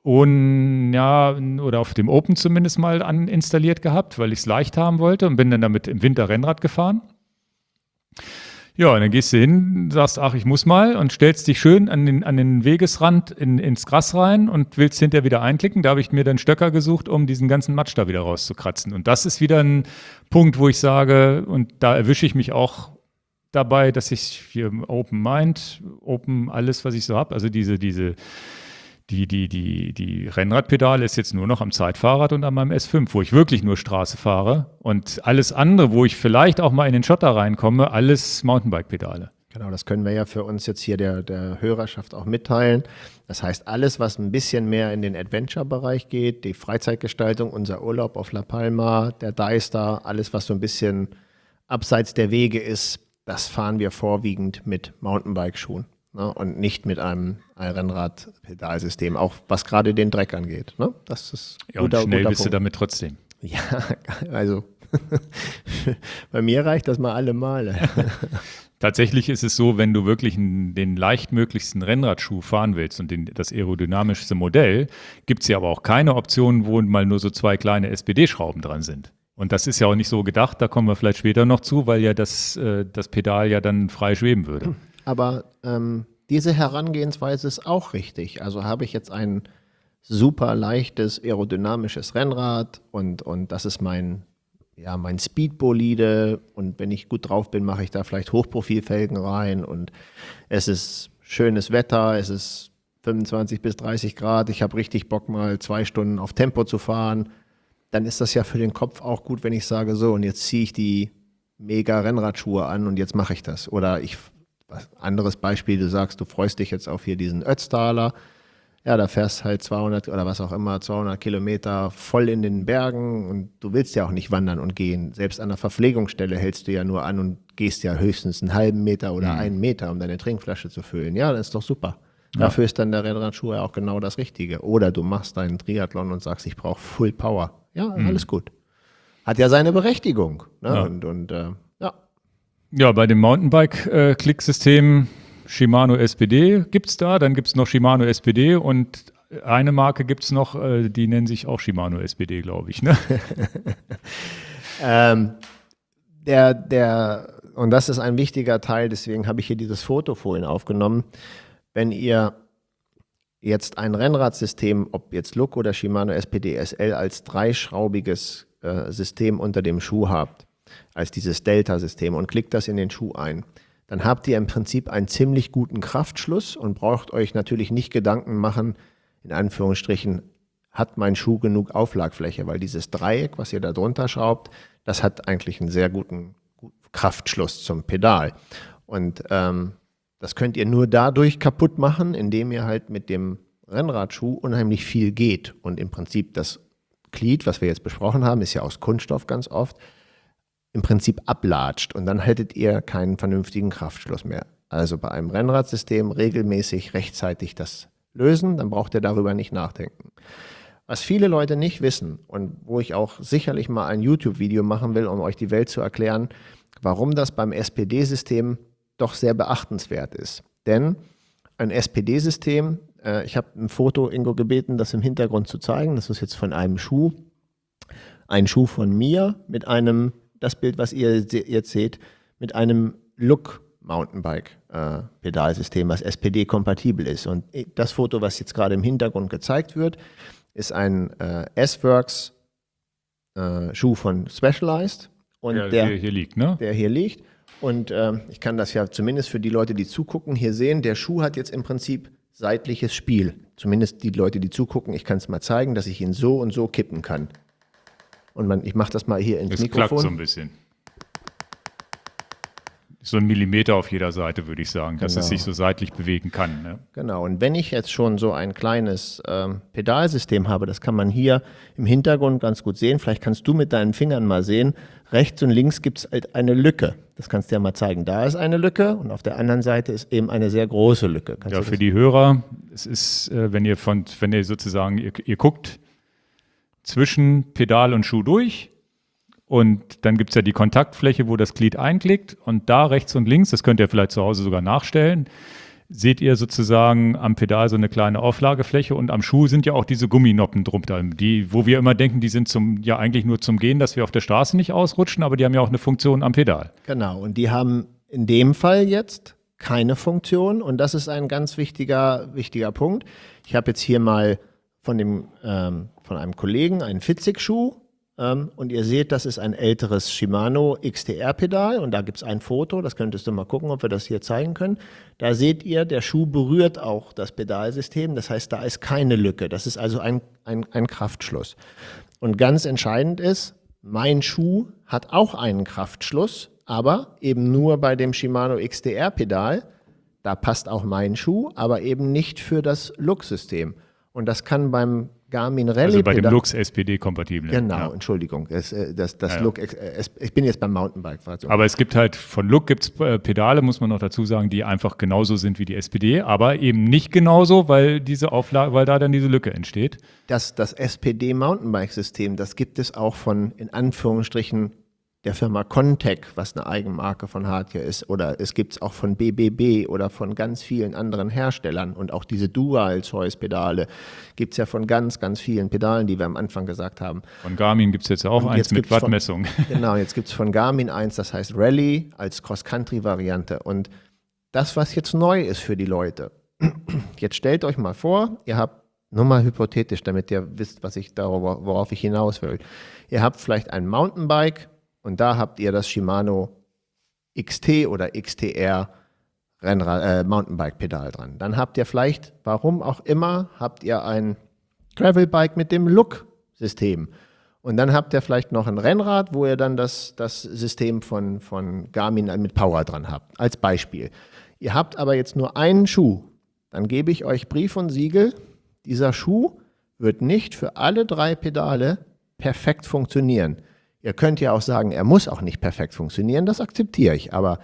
und ja, oder auf dem Open zumindest mal an installiert gehabt, weil ich es leicht haben wollte und bin dann damit im Winter Rennrad gefahren. Ja, und dann gehst du hin, sagst, ach, ich muss mal und stellst dich schön an den, an den Wegesrand in, ins Gras rein und willst hinterher wieder einklicken. Da habe ich mir dann Stöcker gesucht, um diesen ganzen Matsch da wieder rauszukratzen. Und das ist wieder ein Punkt, wo ich sage, und da erwische ich mich auch dabei, dass ich hier Open Mind, Open alles, was ich so habe, also diese, diese, die, die, die, die Rennradpedale ist jetzt nur noch am Zeitfahrrad und an meinem S fünf, wo ich wirklich nur Straße fahre und alles andere, wo ich vielleicht auch mal in den Schotter reinkomme, alles Mountainbike-Pedale. Genau, das können wir ja für uns jetzt hier der, der Hörerschaft auch mitteilen. Das heißt, alles, was ein bisschen mehr in den Adventure-Bereich geht, die Freizeitgestaltung, unser Urlaub auf La Palma, der Deister, alles, was so ein bisschen abseits der Wege ist, das fahren wir vorwiegend mit Mountainbike-Schuhen, ne? Und nicht mit einem, einem Rennrad-Pedalsystem, auch was gerade den Dreck angeht. Ne? Das ist ja, guter, und schnell guter bist Punkt. Du damit trotzdem. Ja, also bei mir reicht das mal alle Male. Tatsächlich ist es so, wenn du wirklich den leichtmöglichsten Rennradschuh fahren willst und den, das aerodynamischste Modell, gibt es ja aber auch keine Option, wo mal nur so zwei kleine S P D-Schrauben dran sind. Und das ist ja auch nicht so gedacht, da kommen wir vielleicht später noch zu, weil ja das, äh, das Pedal ja dann frei schweben würde. Aber ähm, diese Herangehensweise ist auch richtig. Also habe ich jetzt ein super leichtes aerodynamisches Rennrad und, und das ist mein, ja, mein Speedbolide und wenn ich gut drauf bin, mache ich da vielleicht Hochprofilfelgen rein und es ist schönes Wetter, es ist fünfundzwanzig bis dreißig Grad, ich habe richtig Bock mal zwei Stunden auf Tempo zu fahren. Dann ist das ja für den Kopf auch gut, wenn ich sage, so, und jetzt ziehe ich die mega Rennradschuhe an und jetzt mache ich das. Oder ich, was, anderes Beispiel, du sagst, du freust dich jetzt auf hier diesen Ötztaler. Ja, da fährst halt zweihundert oder was auch immer, zweihundert Kilometer voll in den Bergen und du willst ja auch nicht wandern und gehen. Selbst an der Verpflegungsstelle hältst du ja nur an und gehst ja höchstens einen halben Meter oder mhm. einen Meter, um deine Trinkflasche zu füllen. Ja, das ist doch super. Ja. Dafür ist dann der Rennradschuh ja auch genau das Richtige. Oder du machst deinen Triathlon und sagst, ich brauche Full Power. Ja, mhm. alles gut. Hat ja seine Berechtigung. Ne? Ja. Und, und äh, ja. Ja, bei dem Mountainbike-Klicksystem Shimano S P D gibt es da, dann gibt es noch Shimano S P D und eine Marke gibt es noch, äh, die nennen sich auch Shimano S P D, glaube ich. Ne? ähm, der, der, und das ist ein wichtiger Teil, deswegen habe ich hier dieses Foto vorhin aufgenommen. Wenn ihr jetzt ein Rennradsystem, ob jetzt Look oder Shimano S P D S L, als dreischraubiges äh, System unter dem Schuh habt, als dieses Delta-System und klickt das in den Schuh ein, dann habt ihr im Prinzip einen ziemlich guten Kraftschluss und braucht euch natürlich nicht Gedanken machen, in Anführungsstrichen, hat mein Schuh genug Auflagfläche, weil dieses Dreieck, was ihr da drunter schraubt, das hat eigentlich einen sehr guten Kraftschluss zum Pedal. Und ähm, das könnt ihr nur dadurch kaputt machen, indem ihr halt mit dem Rennradschuh unheimlich viel geht. Und im Prinzip das Glied, was wir jetzt besprochen haben, ist ja aus Kunststoff ganz oft, im Prinzip ablatscht. Und dann hättet ihr keinen vernünftigen Kraftschluss mehr. Also bei einem Rennradsystem regelmäßig rechtzeitig das lösen, dann braucht ihr darüber nicht nachdenken. Was viele Leute nicht wissen und wo ich auch sicherlich mal ein YouTube-Video machen will, um euch die Welt zu erklären, warum das beim S P D-System doch sehr beachtenswert ist. Denn ein S P D-System, äh, ich habe ein Foto Ingo gebeten, das im Hintergrund zu zeigen, das ist jetzt von einem Schuh, ein Schuh von mir mit einem, das Bild, was ihr jetzt seht, mit einem Look-Mountainbike-Pedalsystem, was S P D-kompatibel ist. Und das Foto, was jetzt gerade im Hintergrund gezeigt wird, ist ein äh, S-Works äh, Schuh von Specialized. Und ja, der hier, hier liegt, ne? Der hier liegt. Und äh, ich kann das ja zumindest für die Leute, die zugucken, hier sehen. Der Schuh hat jetzt im Prinzip seitliches Spiel. Zumindest die Leute, die zugucken. Ich kann es mal zeigen, dass ich ihn so und so kippen kann. Und man, ich mache das mal hier ins das Mikrofon. Es klappt so ein bisschen. So ein Millimeter auf jeder Seite, würde ich sagen, dass Genau. es sich so seitlich bewegen kann. Ne? Genau, und wenn ich jetzt schon so ein kleines ähm, Pedalsystem habe, das kann man hier im Hintergrund ganz gut sehen. Vielleicht kannst du mit deinen Fingern mal sehen, rechts und links gibt es halt eine Lücke. Das kannst du ja mal zeigen. Da ist eine Lücke und auf der anderen Seite ist eben eine sehr große Lücke. Kannst Ja, du für das- die Hörer, es ist, äh, wenn ihr von, wenn ihr sozusagen, ihr, ihr guckt zwischen Pedal und Schuh durch und dann gibt es ja die Kontaktfläche, wo das Glied einklickt und da rechts und links, das könnt ihr vielleicht zu Hause sogar nachstellen, seht ihr sozusagen am Pedal so eine kleine Auflagefläche und am Schuh sind ja auch diese Gumminoppen drunter, die, wo wir immer denken, die sind zum, ja eigentlich nur zum Gehen, dass wir auf der Straße nicht ausrutschen, aber die haben ja auch eine Funktion am Pedal. Genau, und die haben in dem Fall jetzt keine Funktion und das ist ein ganz wichtiger, wichtiger Punkt. Ich habe jetzt hier mal von, dem, ähm, von einem Kollegen einen Fitzig-Schuh ähm, und ihr seht, das ist ein älteres Shimano X T R-Pedal und da gibt es ein Foto, das könntest du mal gucken, ob wir das hier zeigen können. Da seht ihr, der Schuh berührt auch das Pedalsystem, das heißt, da ist keine Lücke, das ist also ein, ein, ein Kraftschluss. Und ganz entscheidend ist, mein Schuh hat auch einen Kraftschluss, aber eben nur bei dem Shimano X T R-Pedal, da passt auch mein Schuh, aber eben nicht für das Look-System. Und das kann beim Garmin Rally. Also bei dem Lux S P D-kompatibel. Genau, ja. Entschuldigung. Das, das, das ja, Look, es, ich bin jetzt beim Mountainbike-Version. Aber es gibt halt, von Look gibt es Pedale, muss man noch dazu sagen, die einfach genauso sind wie die S P D, aber eben nicht genauso, weil diese Auflage, weil da dann diese Lücke entsteht. Das, das S P D-Mountainbike-System, das gibt es auch von, in Anführungsstrichen, der Firma Contec, was eine Eigenmarke von Hardgear ist, oder es gibt es auch von B B B oder von ganz vielen anderen Herstellern und auch diese Dual-Choice-Pedale gibt es ja von ganz, ganz vielen Pedalen, die wir am Anfang gesagt haben. Von Garmin gibt es jetzt auch und eins jetzt mit Wattmessung. Von, genau, jetzt gibt es von Garmin eins, das heißt Rally als Cross-Country-Variante und das, was jetzt neu ist für die Leute, jetzt stellt euch mal vor, ihr habt, nur mal hypothetisch, damit ihr wisst, was ich darüber, worauf ich hinaus will, ihr habt vielleicht ein Mountainbike, und da habt ihr das Shimano X T oder X T R Rennrad, äh, Mountainbike-Pedal dran. Dann habt ihr vielleicht, warum auch immer, habt ihr ein Gravelbike mit dem Look-System. Und dann habt ihr vielleicht noch ein Rennrad, wo ihr dann das, das System von, von Garmin mit Power dran habt, als Beispiel. Ihr habt aber jetzt nur einen Schuh. Dann gebe ich euch Brief und Siegel, dieser Schuh wird nicht für alle drei Pedale perfekt funktionieren. Ihr könnt ja auch sagen, er muss auch nicht perfekt funktionieren, das akzeptiere ich. Aber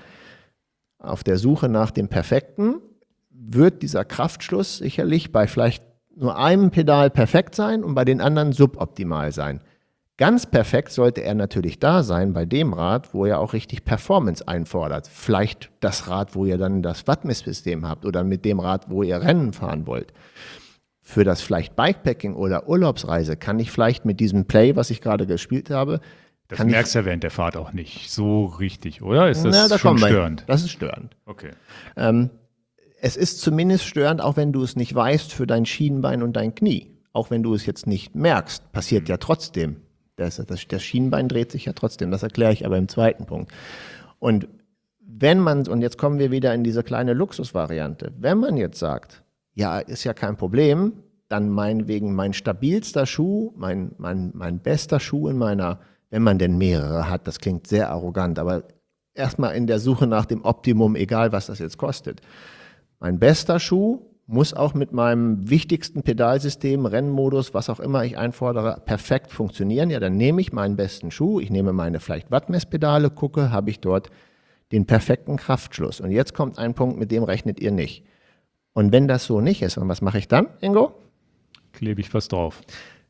auf der Suche nach dem Perfekten wird dieser Kraftschluss sicherlich bei vielleicht nur einem Pedal perfekt sein und bei den anderen suboptimal sein. Ganz perfekt sollte er natürlich da sein bei dem Rad, wo ihr auch richtig Performance einfordert. Vielleicht das Rad, wo ihr dann das Wattmesssystem habt oder mit dem Rad, wo ihr Rennen fahren wollt. Für das vielleicht Bikepacking oder Urlaubsreise kann ich vielleicht mit diesem Play, was ich gerade gespielt habe, Das merkst du ja während der Fahrt auch nicht so richtig, oder? Ist das Na, da schon wir, störend? Das ist störend. Okay. Ähm, es ist zumindest störend, auch wenn du es nicht weißt, für dein Schienbein und dein Knie. Auch wenn du es jetzt nicht merkst, passiert mhm. ja trotzdem. Das, das, das Schienbein dreht sich ja trotzdem. Das erkläre ich aber im zweiten Punkt. Und wenn man, und jetzt kommen wir wieder in diese kleine Luxusvariante, wenn man jetzt sagt, ja, ist ja kein Problem, dann meinetwegen mein stabilster Schuh, mein, mein, mein bester Schuh in meiner, wenn man denn mehrere hat, das klingt sehr arrogant, aber erstmal in der Suche nach dem Optimum, egal was das jetzt kostet. Mein bester Schuh muss auch mit meinem wichtigsten Pedalsystem, Rennmodus, was auch immer ich einfordere, perfekt funktionieren. Ja, dann nehme ich meinen besten Schuh, ich nehme meine vielleicht Wattmesspedale, gucke, habe ich dort den perfekten Kraftschluss. Und jetzt kommt ein Punkt, mit dem rechnet ihr nicht. Und wenn das so nicht ist, und was mache ich dann, Ingo? Klebe ich was drauf.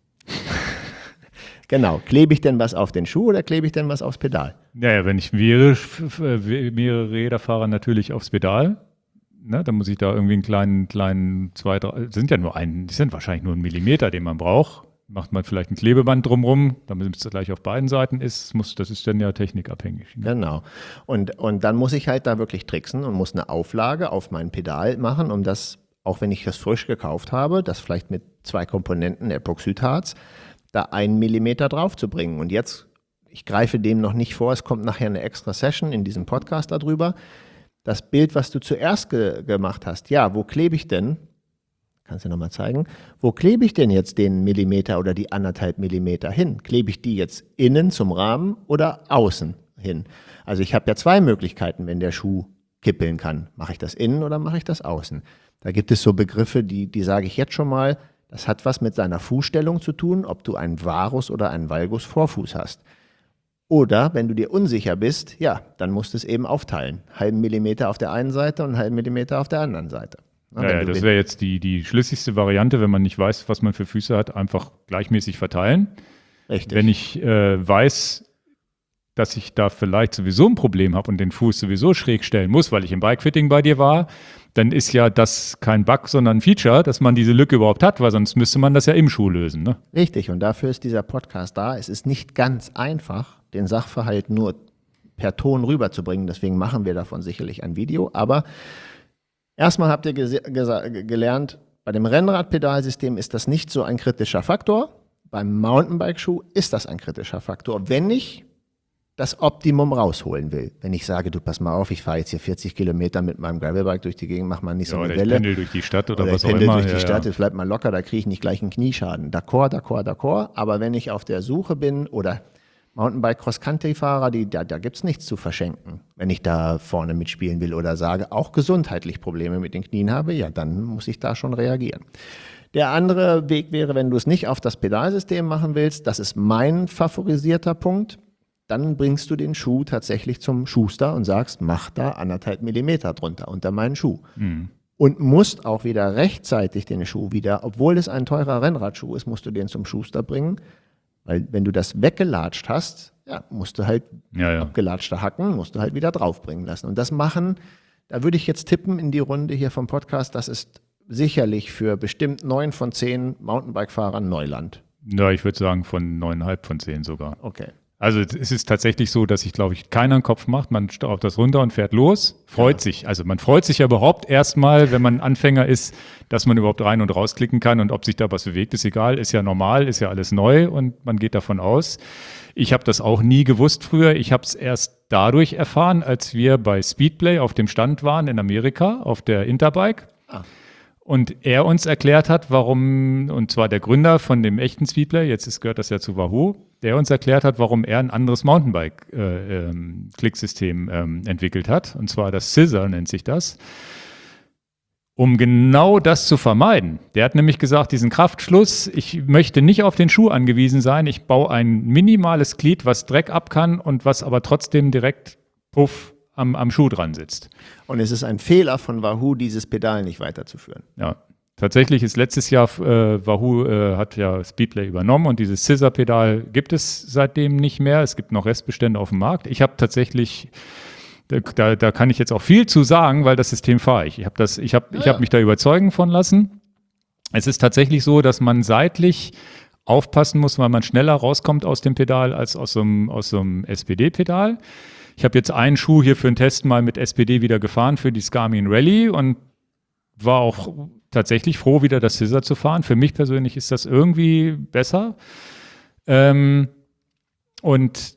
Genau. Klebe ich denn was auf den Schuh oder klebe ich denn was aufs Pedal? Naja, wenn ich mehrere, mehrere Räder fahre, natürlich aufs Pedal. Ne, dann muss ich da irgendwie einen kleinen, kleinen, zwei, drei, das sind ja nur ein, das sind wahrscheinlich nur ein Millimeter, den man braucht. Macht man vielleicht ein Klebeband drumrum, damit es gleich auf beiden Seiten ist. Das, muss, das ist dann ja technikabhängig. Ne? Genau. Und, und dann muss ich halt da wirklich tricksen und muss eine Auflage auf mein Pedal machen, um das, auch wenn ich das frisch gekauft habe, das vielleicht mit zwei Komponenten Epoxidharz, da einen Millimeter drauf zu bringen. Und jetzt, ich greife dem noch nicht vor, es kommt nachher eine extra Session in diesem Podcast darüber. Das Bild, was du zuerst ge- gemacht hast, ja, wo klebe ich denn, kannst du nochmal zeigen, wo klebe ich denn jetzt den Millimeter oder die anderthalb Millimeter hin? Klebe ich die jetzt innen zum Rahmen oder außen hin? Also ich habe ja zwei Möglichkeiten, wenn der Schuh kippeln kann. Mache ich das innen oder mache ich das außen? Da gibt es so Begriffe, die, die sage ich jetzt schon mal, das hat was mit seiner Fußstellung zu tun, ob du einen Varus oder einen Valgus Vorfuß hast. Oder wenn du dir unsicher bist, ja, dann musst du es eben aufteilen. Halben Millimeter auf der einen Seite und einen halben Millimeter auf der anderen Seite. Ja, ja, das wäre jetzt die, die schlüssigste Variante, wenn man nicht weiß, was man für Füße hat, einfach gleichmäßig verteilen. Richtig. Wenn ich äh, weiß, dass ich da vielleicht sowieso ein Problem habe und den Fuß sowieso schräg stellen muss, weil ich im Bikefitting bei dir war, dann ist ja das kein Bug, sondern ein Feature, dass man diese Lücke überhaupt hat, weil sonst müsste man das ja im Schuh lösen. Ne? Richtig, und dafür ist dieser Podcast da. Es ist nicht ganz einfach, den Sachverhalt nur per Ton rüberzubringen. Deswegen machen wir davon sicherlich ein Video. Aber erstmal habt ihr gelernt, bei dem Rennradpedalsystem ist das nicht so ein kritischer Faktor. Beim Mountainbike-Schuh ist das ein kritischer Faktor, wenn ich das Optimum rausholen will. Wenn ich sage, du pass mal auf, ich fahre jetzt hier vierzig Kilometer mit meinem Gravelbike durch die Gegend, mach mal nicht so ja, eine oder Welle. Ich pendel durch die Stadt oder, oder was ich auch immer. durch die ja, Stadt, ja. jetzt bleibt mal locker, da kriege ich nicht gleich einen Knieschaden. D'accord, d'accord, d'accord. Aber wenn ich auf der Suche bin oder Mountainbike Cross-Country-Fahrer, die, da, da gibt es nichts zu verschenken. Wenn ich da vorne mitspielen will oder sage, auch gesundheitlich Probleme mit den Knien habe, ja, dann muss ich da schon reagieren. Der andere Weg wäre, wenn du es nicht auf das Pedalsystem machen willst, das ist mein favorisierter Punkt, dann bringst du den Schuh tatsächlich zum Schuster und sagst, mach da anderthalb Millimeter drunter unter meinen Schuh. Mhm. Und musst auch wieder rechtzeitig den Schuh wieder, obwohl es ein teurer Rennradschuh ist, musst du den zum Schuster bringen, weil wenn du das weggelatscht hast, ja, musst du halt ja, ja. abgelatschte Hacken, musst du halt wieder draufbringen lassen. Und das machen, da würde ich jetzt tippen in die Runde hier vom Podcast, das ist sicherlich für bestimmt neun von zehn Mountainbike-Fahrern Neuland. Ja, ich würde sagen von neuneinhalb von zehn sogar. Okay. Also es ist tatsächlich so, dass sich, glaube ich, keiner einen Kopf macht. Man schraubt das runter und fährt los, freut ja. sich. Also man freut sich ja überhaupt erstmal, wenn man Anfänger ist, dass man überhaupt rein und rausklicken kann und ob sich da was bewegt, ist egal, ist ja normal, ist ja alles neu und man geht davon aus. Ich habe das auch nie gewusst früher. Ich habe es erst dadurch erfahren, als wir bei Speedplay auf dem Stand waren in Amerika, auf der Interbike. Ah. Und er uns erklärt hat, warum, und zwar der Gründer von dem echten Speedplay, jetzt ist, gehört das ja zu Wahoo, der uns erklärt hat, warum er ein anderes Mountainbike-Klicksystem äh, ähm, entwickelt hat. Und zwar das Scissor nennt sich das. Um genau das zu vermeiden. Der hat nämlich gesagt, diesen Kraftschluss, ich möchte nicht auf den Schuh angewiesen sein. Ich baue ein minimales Glied, was Dreck ab kann und was aber trotzdem direkt puff Am, am Schuh dran sitzt. Und es ist ein Fehler von Wahoo, dieses Pedal nicht weiterzuführen. Ja, tatsächlich ist letztes Jahr, äh, Wahoo äh, hat ja Speedplay übernommen und dieses Scissor-Pedal gibt es seitdem nicht mehr. Es gibt noch Restbestände auf dem Markt. Ich habe tatsächlich, da, da kann ich jetzt auch viel zu sagen, weil das System fahre ich. Ich habe das, ich habe, ja, ich habe ja. mich da überzeugen von lassen. Es ist tatsächlich so, dass man seitlich aufpassen muss, weil man schneller rauskommt aus dem Pedal als aus so einem, aus so einem S P D-Pedal. Ich habe jetzt einen Schuh hier für einen Test mal mit S P D wieder gefahren für die Garmin Rally und war auch tatsächlich froh, wieder das Scissor zu fahren. Für mich persönlich ist das irgendwie besser. Ähm, und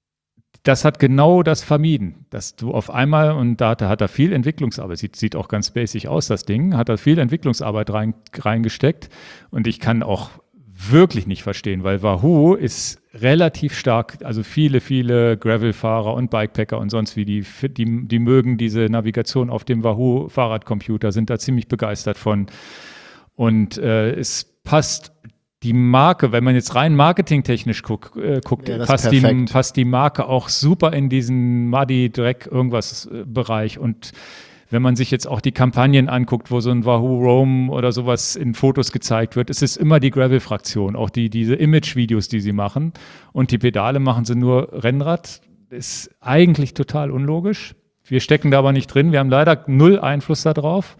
das hat genau das vermieden, dass du auf einmal, und da hat er viel Entwicklungsarbeit, sieht, sieht auch ganz basic aus, das Ding, hat er viel Entwicklungsarbeit rein, reingesteckt und ich kann auch wirklich nicht verstehen, weil Wahoo ist relativ stark, also viele, viele Gravel-Fahrer und Bikepacker und sonst wie, die, die, die mögen diese Navigation auf dem Wahoo-Fahrradcomputer, sind da ziemlich begeistert von. Und äh, es passt die Marke, wenn man jetzt rein marketingtechnisch guck, äh, guckt, ja, passt, die, passt die Marke auch super in diesen Muddy, Dreck, irgendwas äh, Bereich. Und wenn man sich jetzt auch die Kampagnen anguckt, wo so ein Wahoo Roam oder sowas in Fotos gezeigt wird, es ist immer die Gravel-Fraktion, auch die, diese Image-Videos, die sie machen. Und die Pedale machen sie nur Rennrad. Ist eigentlich total unlogisch. Wir stecken da aber nicht drin. Wir haben leider null Einfluss darauf.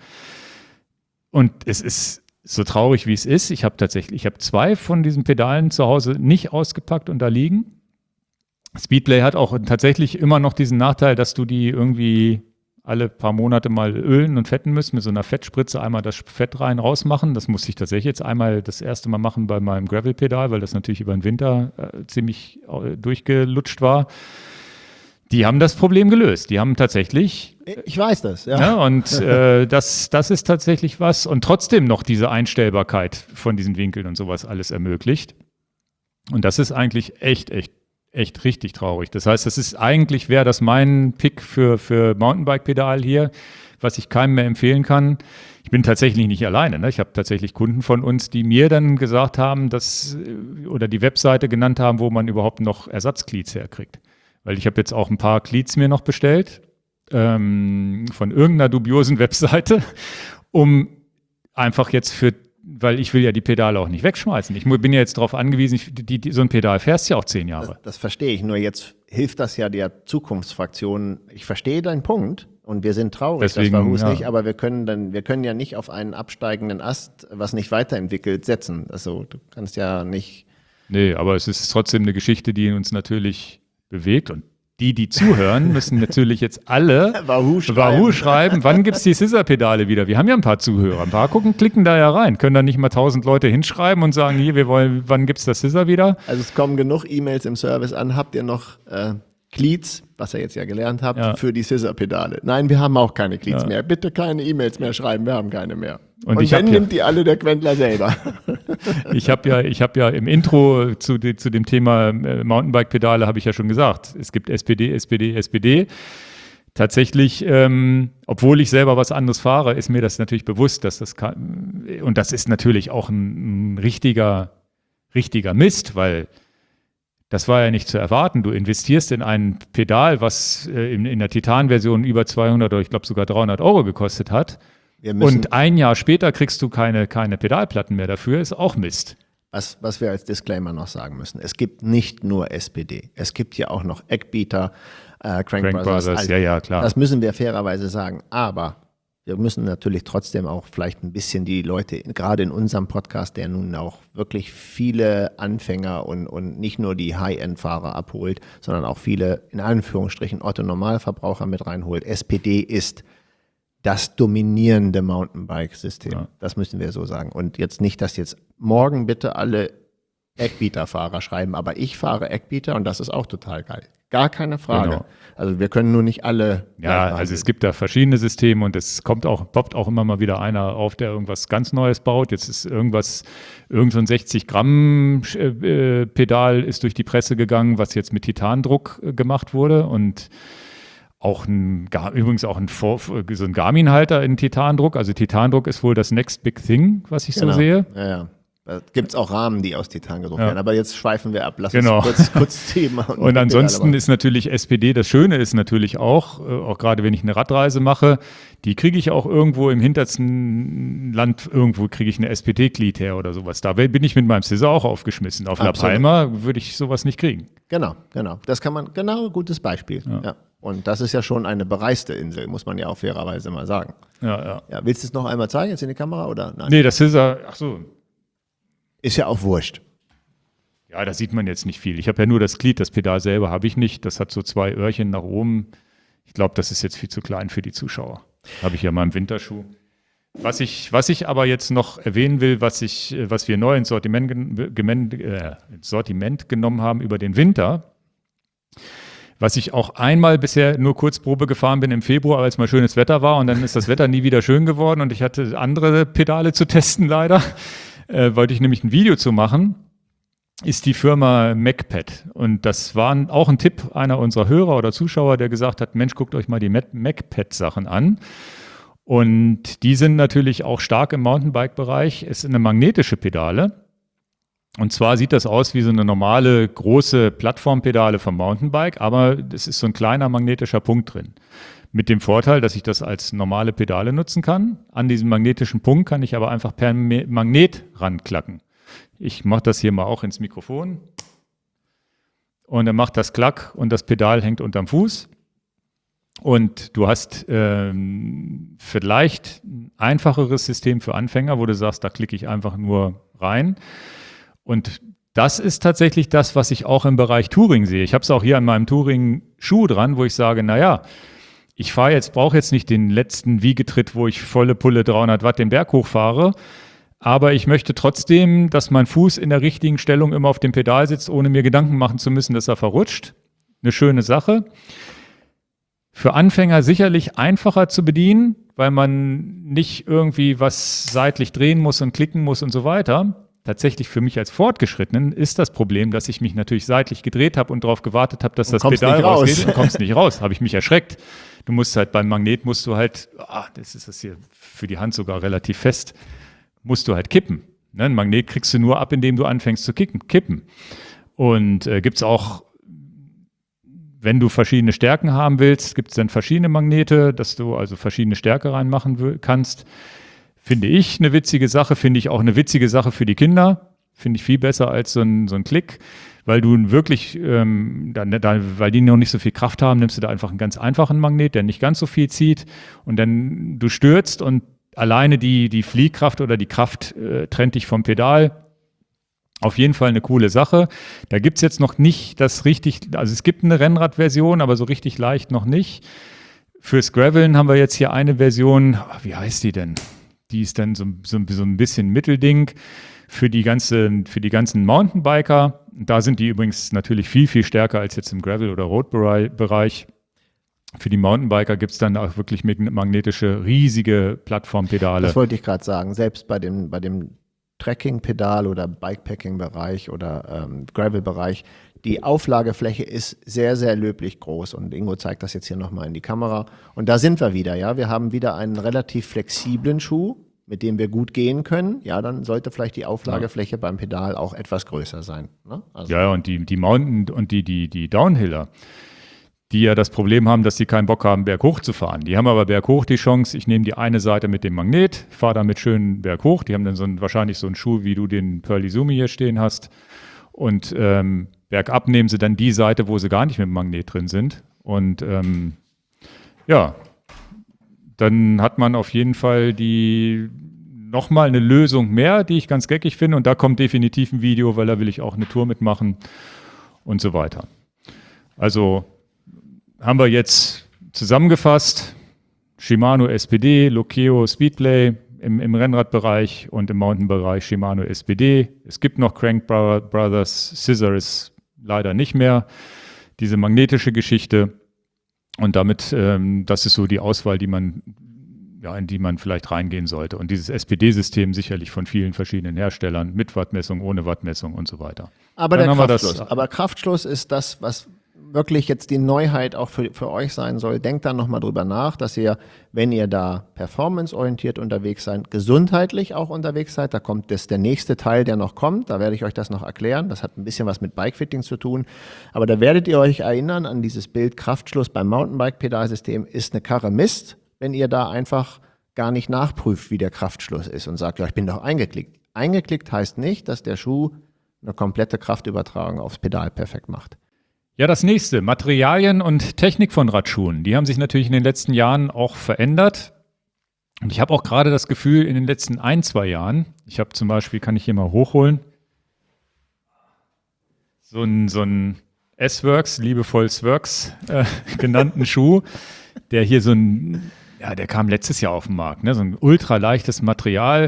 Und es ist so traurig, wie es ist. Ich habe tatsächlich, ich habe zwei von diesen Pedalen zu Hause nicht ausgepackt und da liegen. Speedplay hat auch tatsächlich immer noch diesen Nachteil, dass du die irgendwie alle paar Monate mal ölen und fetten müssen, mit so einer Fettspritze einmal das Fett rein rausmachen. Das musste ich tatsächlich jetzt einmal das erste Mal machen bei meinem Gravel-Pedal, weil das natürlich über den Winter äh, ziemlich äh, durchgelutscht war. Die haben das Problem gelöst. Die haben tatsächlich... Ich weiß das, ja. ja und äh, das, das ist tatsächlich was. Und trotzdem noch diese Einstellbarkeit von diesen Winkeln und sowas alles ermöglicht. Und das ist eigentlich echt, echt echt richtig traurig. Das heißt, das ist eigentlich, wäre das mein Pick für, für Mountainbike-Pedal hier, was ich keinem mehr empfehlen kann. Ich bin tatsächlich nicht alleine. Ne? Ich habe tatsächlich Kunden von uns, die mir dann gesagt haben, dass oder die Webseite genannt haben, wo man überhaupt noch Ersatzcleats herkriegt. Weil ich habe jetzt auch ein paar Cleats mir noch bestellt ähm, von irgendeiner dubiosen Webseite, um einfach jetzt für weil ich will ja die Pedale auch nicht wegschmeißen. Ich bin ja jetzt darauf angewiesen, ich, die, die, so ein Pedal fährst ja auch zehn Jahre. Das, das verstehe ich, nur jetzt hilft das ja der Zukunftsfraktion. Ich verstehe deinen Punkt und wir sind traurig, Deswegen, das Wahoo ja. nicht, aber wir können dann, wir können ja nicht auf einen absteigenden Ast, was nicht weiterentwickelt, setzen. Also du kannst ja nicht... Nee, aber es ist trotzdem eine Geschichte, die uns natürlich bewegt und die, die zuhören, müssen natürlich jetzt alle Wahoo schreiben. Wahoo schreiben, wann gibt es die Scissor-Pedale wieder? Wir haben ja ein paar Zuhörer. Ein paar gucken, klicken da ja rein. Können da nicht mal tausend Leute hinschreiben und sagen, hier, wir wollen, wann gibt es das Scissor wieder? Also es kommen genug E-Mails im Service an. Habt ihr noch äh, Cleats, was ihr jetzt ja gelernt habt, Ja. für die Scissor-Pedale? Nein, wir haben auch keine Cleats Ja. mehr. Bitte keine E-Mails mehr schreiben, wir haben keine mehr. Und Und, ich hab wenn, ja- nimmt die alle der Quentler selber. Ich habe ja, ich habe ja im Intro zu, de, zu dem Thema äh, Mountainbike-Pedale habe ich ja schon gesagt, es gibt S P D, S P D, S P D. Tatsächlich, ähm, obwohl ich selber was anderes fahre, ist mir das natürlich bewusst, dass das kann, und das ist natürlich auch ein, ein richtiger, richtiger Mist, weil das war ja nicht zu erwarten. Du investierst in ein Pedal, was äh, in, in der Titan-Version über zweihundert oder ich glaube sogar dreihundert Euro gekostet hat. Wir müssen, Und ein Jahr später kriegst du keine, keine Pedalplatten mehr dafür, ist auch Mist. was, was wir als Disclaimer noch sagen müssen, es gibt nicht nur S P D, es gibt ja auch noch Eckbeater, äh, Crank, Crank Brothers. Brothers, ja, ja, klar. Das müssen wir fairerweise sagen, aber wir müssen natürlich trotzdem auch vielleicht ein bisschen die Leute, gerade in unserem Podcast, der nun auch wirklich viele Anfänger und, und nicht nur die High-End-Fahrer abholt, sondern auch viele, in Anführungsstrichen, Otto-Normalverbraucher mit reinholt. S P D ist das dominierende Mountainbike-System. Ja. Das müssen wir so sagen. Und jetzt nicht, dass jetzt morgen bitte alle Eckbeater-Fahrer schreiben, aber ich fahre Eckbeater und das ist auch total geil. Gar keine Frage. Genau. Also wir können nur nicht alle. Ja, also es gibt da verschiedene Systeme und es kommt auch, poppt auch immer mal wieder einer auf, der irgendwas ganz Neues baut. Jetzt ist irgendwas, irgend so ein sechzig Gramm äh, Pedal ist durch die Presse gegangen, was jetzt mit Titandruck äh, gemacht wurde und auch ein, übrigens auch ein, so ein Garmin-Halter in Titandruck. Also Titandruck ist wohl das next big thing, was ich Genau. so sehe. Ja, ja. Da gibt es auch Rahmen, die aus Titan gedruckt Ja. werden. Aber jetzt schweifen wir ab. Lass Genau. uns kurz, kurz Thema. Und ansonsten ist natürlich S P D, das Schöne ist natürlich auch, äh, auch gerade wenn ich eine Radreise mache, die kriege ich auch irgendwo im hintersten Land, irgendwo kriege ich eine S P D-Glied her oder sowas. Da bin ich mit meinem Scissor auch aufgeschmissen. Auf La Absolut. Palma würde ich sowas nicht kriegen. Genau, genau. Das kann man, genau, gutes Beispiel. Ja. Ja. Und das ist ja schon eine bereiste Insel, muss man ja auch fairerweise mal sagen. Ja, ja. Ja, willst du es noch einmal zeigen, jetzt in die Kamera oder nein? Nee, das Scissor, ach so. Ist ja auch wurscht. Ja, da sieht man jetzt nicht viel. Ich habe ja nur das Glied, das Pedal selber habe ich nicht. Das hat so zwei Öhrchen nach oben. Ich glaube, das ist jetzt viel zu klein für die Zuschauer. Habe ich ja mal im Winterschuh. Was ich, was ich aber jetzt noch erwähnen will, was, ich, was wir neu ins Sortiment, gemen, äh, ins Sortiment genommen haben über den Winter, was ich auch einmal bisher nur Kurzprobe gefahren bin im Februar, als mal schönes Wetter war und dann ist das Wetter nie wieder schön geworden und ich hatte andere Pedale zu testen leider. Äh, wollte ich nämlich ein Video zu machen, ist die Firma MacPad. Und das war auch ein Tipp einer unserer Hörer oder Zuschauer, der gesagt hat, Mensch, guckt euch mal die MacPad-Sachen an. Und die sind natürlich auch stark im Mountainbike-Bereich. Es ist eine magnetische Pedale. Und zwar sieht das aus wie so eine normale große Plattformpedale vom Mountainbike, aber es ist so ein kleiner magnetischer Punkt drin. Mit dem Vorteil, dass ich das als normale Pedale nutzen kann. An diesem magnetischen Punkt kann ich aber einfach per Magnet ranklacken. Ich mache das hier mal auch ins Mikrofon. Und dann macht das Klack und das Pedal hängt unterm Fuß. Und du hast ähm, vielleicht ein einfacheres System für Anfänger, wo du sagst, da klicke ich einfach nur rein. Und das ist tatsächlich das, was ich auch im Bereich Touring sehe. Ich habe es auch hier an meinem Touring-Schuh dran, wo ich sage, naja, ich fahre jetzt, brauche jetzt nicht den letzten Wiegetritt, wo ich volle Pulle dreihundert Watt den Berg hochfahre, aber ich möchte trotzdem, dass mein Fuß in der richtigen Stellung immer auf dem Pedal sitzt, ohne mir Gedanken machen zu müssen, dass er verrutscht. Eine schöne Sache. Für Anfänger sicherlich einfacher zu bedienen, weil man nicht irgendwie was seitlich drehen muss und klicken muss und so weiter. Tatsächlich für mich als Fortgeschrittenen ist das Problem, dass ich mich natürlich seitlich gedreht habe und darauf gewartet habe, dass Und das kommst Pedal nicht raus. rausgeht und kommst nicht raus. Habe ich mich erschreckt. Du musst halt beim Magnet musst du halt, ah, das ist das hier für die Hand sogar relativ fest, musst du halt kippen. Ne? Ein Magnet kriegst du nur ab, indem du anfängst zu kicken, kippen. Und äh, gibt es auch, wenn du verschiedene Stärken haben willst, gibt es dann verschiedene Magnete, dass du also verschiedene Stärke reinmachen kannst. finde ich eine witzige Sache, finde ich auch eine witzige Sache für die Kinder, finde ich viel besser als so ein, so ein Klick, weil du wirklich, ähm, da, da, weil die noch nicht so viel Kraft haben, nimmst du da einfach einen ganz einfachen Magnet, der nicht ganz so viel zieht und dann du stürzt und alleine die, die Fliehkraft oder die Kraft äh, trennt dich vom Pedal. Auf jeden Fall eine coole Sache. Da gibt es jetzt noch nicht das richtig, also es gibt eine Rennradversion, aber so richtig leicht noch nicht. Fürs Graveln haben wir jetzt hier eine Version, wie heißt die denn? Die ist dann so, so, so ein bisschen Mittelding für die, ganze, für die ganzen Mountainbiker. Da sind die übrigens natürlich viel, viel stärker als jetzt im Gravel- oder Road-Bereich. Für die Mountainbiker gibt es dann auch wirklich magnetische, riesige Plattformpedale. Das wollte ich gerade sagen. Selbst bei dem, bei dem Trekking-Pedal oder Bikepacking-Bereich oder ähm, Gravel-Bereich, die Auflagefläche ist sehr, sehr löblich groß. Und Ingo zeigt das jetzt hier nochmal in die Kamera. Und da sind wir wieder. Ja, wir haben wieder einen relativ flexiblen Schuh, mit dem wir gut gehen können. Ja, dann sollte vielleicht die Auflagefläche ja. beim Pedal auch etwas größer sein. Ne? Also ja, und die, die Mountain- und die, die, die Downhiller, die ja das Problem haben, dass sie keinen Bock haben, berghoch zu fahren. Die haben aber berghoch die Chance, ich nehme die eine Seite mit dem Magnet, fahre damit schön berghoch. Die haben dann so ein, wahrscheinlich so einen Schuh, wie du den Pearl Izumi hier stehen hast. Und ähm, bergab nehmen sie dann die Seite, wo sie gar nicht mit dem Magnet drin sind. Und ähm, ja, dann hat man auf jeden Fall die nochmal eine Lösung mehr, die ich ganz geckig finde. Und da kommt definitiv ein Video, weil da will ich auch eine Tour mitmachen und so weiter. Also haben wir jetzt zusammengefasst, Shimano S P D, Lokeo Speedplay im, im Rennradbereich und im Mountainbereich Shimano S P D. Es gibt noch Crank Brothers, Scissor ist leider nicht mehr, diese magnetische Geschichte. Und damit, ähm, das ist so die Auswahl, die man, ja, in die man vielleicht reingehen sollte. Und dieses S P D-System sicherlich von vielen verschiedenen Herstellern, mit Wattmessung, ohne Wattmessung und so weiter. Aber Dann der Kraftschluss, das, aber Kraftschluss ist das, was wirklich jetzt die Neuheit auch für, für euch sein soll. Denkt da nochmal drüber nach, dass ihr, wenn ihr da performanceorientiert unterwegs seid, gesundheitlich auch unterwegs seid, da kommt das der nächste Teil, der noch kommt, da werde ich euch das noch erklären, das hat ein bisschen was mit Bikefitting zu tun, aber da werdet ihr euch erinnern an dieses Bild Kraftschluss beim Mountainbike-Pedalsystem ist eine Karre Mist, wenn ihr da einfach gar nicht nachprüft, wie der Kraftschluss ist und sagt, ja, ich bin doch eingeklickt. Eingeklickt heißt nicht, dass der Schuh eine komplette Kraftübertragung aufs Pedal perfekt macht. Ja, das nächste, Materialien und Technik von Radschuhen. Die haben sich natürlich in den letzten Jahren auch verändert. Und ich habe auch gerade das Gefühl, in den letzten ein, zwei Jahren, ich habe zum Beispiel, kann ich hier mal hochholen, so ein, so ein S-Works, liebevoll S-Works äh, genannten Schuh, der hier so ein, ja, der kam letztes Jahr auf den Markt, ne? So ein ultra leichtes Material,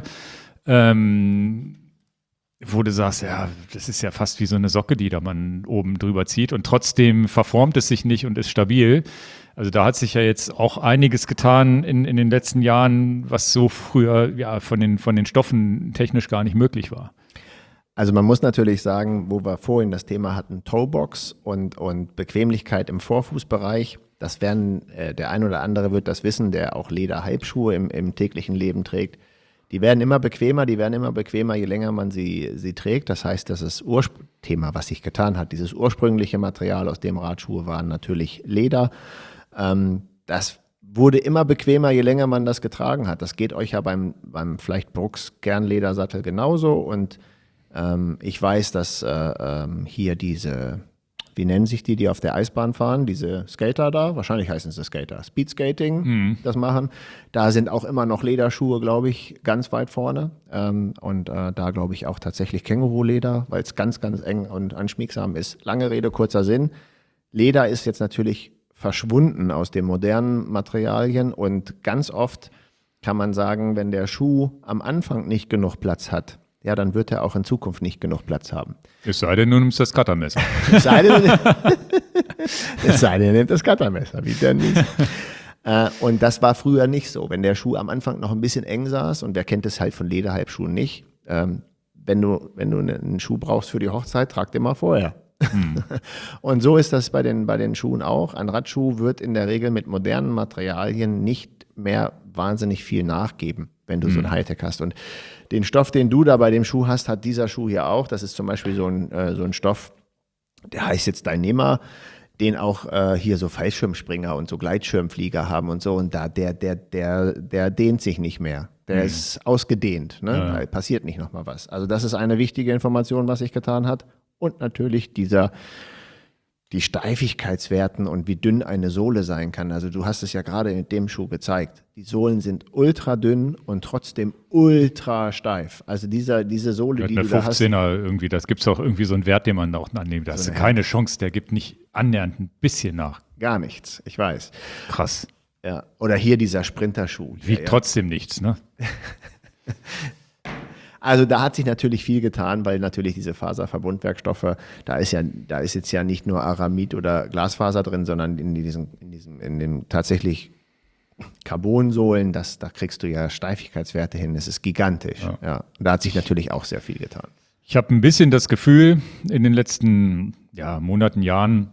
ähm, wo du sagst, ja, das ist ja fast wie so eine Socke, die da man oben drüber zieht und trotzdem verformt es sich nicht und ist stabil. Also da hat sich ja jetzt auch einiges getan in, in den letzten Jahren, was so früher ja von den, von den Stoffen technisch gar nicht möglich war. Also man muss natürlich sagen, wo wir vorhin das Thema hatten, Toebox und, und Bequemlichkeit im Vorfußbereich, das werden, äh, der ein oder andere wird das wissen, der auch Leder-Halbschuhe im, im täglichen Leben trägt. Die werden immer bequemer, die werden immer bequemer, je länger man sie, sie trägt. Das heißt, das ist Urspr- Thema, was sich getan hat. Dieses ursprüngliche Material, aus dem Radschuhe waren, natürlich Leder. Ähm, das wurde immer bequemer, je länger man das getragen hat. Das geht euch ja beim, beim vielleicht Brooks Kernledersattel genauso. Und ähm, ich weiß, dass äh, ähm, hier diese, wie nennen sich die, die auf der Eisbahn fahren, diese Skater da, wahrscheinlich heißen sie Skater, Speedskating, mhm. das machen. Da sind auch immer noch Lederschuhe, glaube ich, ganz weit vorne. Ähm, und äh, da glaube ich auch tatsächlich Känguruleder, weil es ganz, ganz eng und anschmiegsam ist. Lange Rede, kurzer Sinn. Leder ist jetzt natürlich verschwunden aus den modernen Materialien und ganz oft kann man sagen, wenn der Schuh am Anfang nicht genug Platz hat, ja, dann wird er auch in Zukunft nicht genug Platz haben. Es sei denn, du nimmst das Cuttermesser. Es sei denn, es sei denn, du nimmst das Cuttermesser, wie denn nicht. äh, und das war früher nicht so. Wenn der Schuh am Anfang noch ein bisschen eng saß, und wer kennt es halt von Lederhalbschuhen nicht, ähm, wenn du, wenn du einen Schuh brauchst für die Hochzeit, trag den mal vorher. Hm. Und so ist das bei den, bei den Schuhen auch. Ein Radschuh wird in der Regel mit modernen Materialien nicht mehr wahnsinnig viel nachgeben, wenn du hm. so ein Hightech hast. Und den Stoff, den du da bei dem Schuh hast, hat dieser Schuh hier auch. Das ist zum Beispiel so ein, äh, so ein Stoff, der heißt jetzt Dyneema, den auch äh, hier so Fallschirmspringer und so Gleitschirmflieger haben und so. Und da, der, der, der, der dehnt sich nicht mehr. Der mhm. ist ausgedehnt, ne? Ja. Da passiert nicht nochmal was. Also das ist eine wichtige Information, was sich getan hat. Und natürlich dieser, die Steifigkeitswerten und wie dünn eine Sohle sein kann. Also du hast es ja gerade mit dem Schuh gezeigt. Die Sohlen sind ultra dünn und trotzdem ultra steif. Also dieser, diese Sohle, die du da hast. fünfzehner irgendwie, das gibt es auch irgendwie so einen Wert, den man auch annimmt. Da hast du keine Chance, der gibt nicht annähernd ein bisschen nach. Gar nichts, ich weiß. Krass. Ja. Oder hier dieser Sprinterschuh. Wiegt ja, trotzdem nichts, ne? Also da hat sich natürlich viel getan, weil natürlich diese Faserverbundwerkstoffe, da ist ja, da ist jetzt ja nicht nur Aramid oder Glasfaser drin, sondern in diesen, in diesem, in den tatsächlich Carbonsohlen, das, da kriegst du ja Steifigkeitswerte hin. Das ist gigantisch. Ja. Ja. Da hat sich natürlich auch sehr viel getan. Ich habe ein bisschen das Gefühl in den letzten ja, Monaten, Jahren,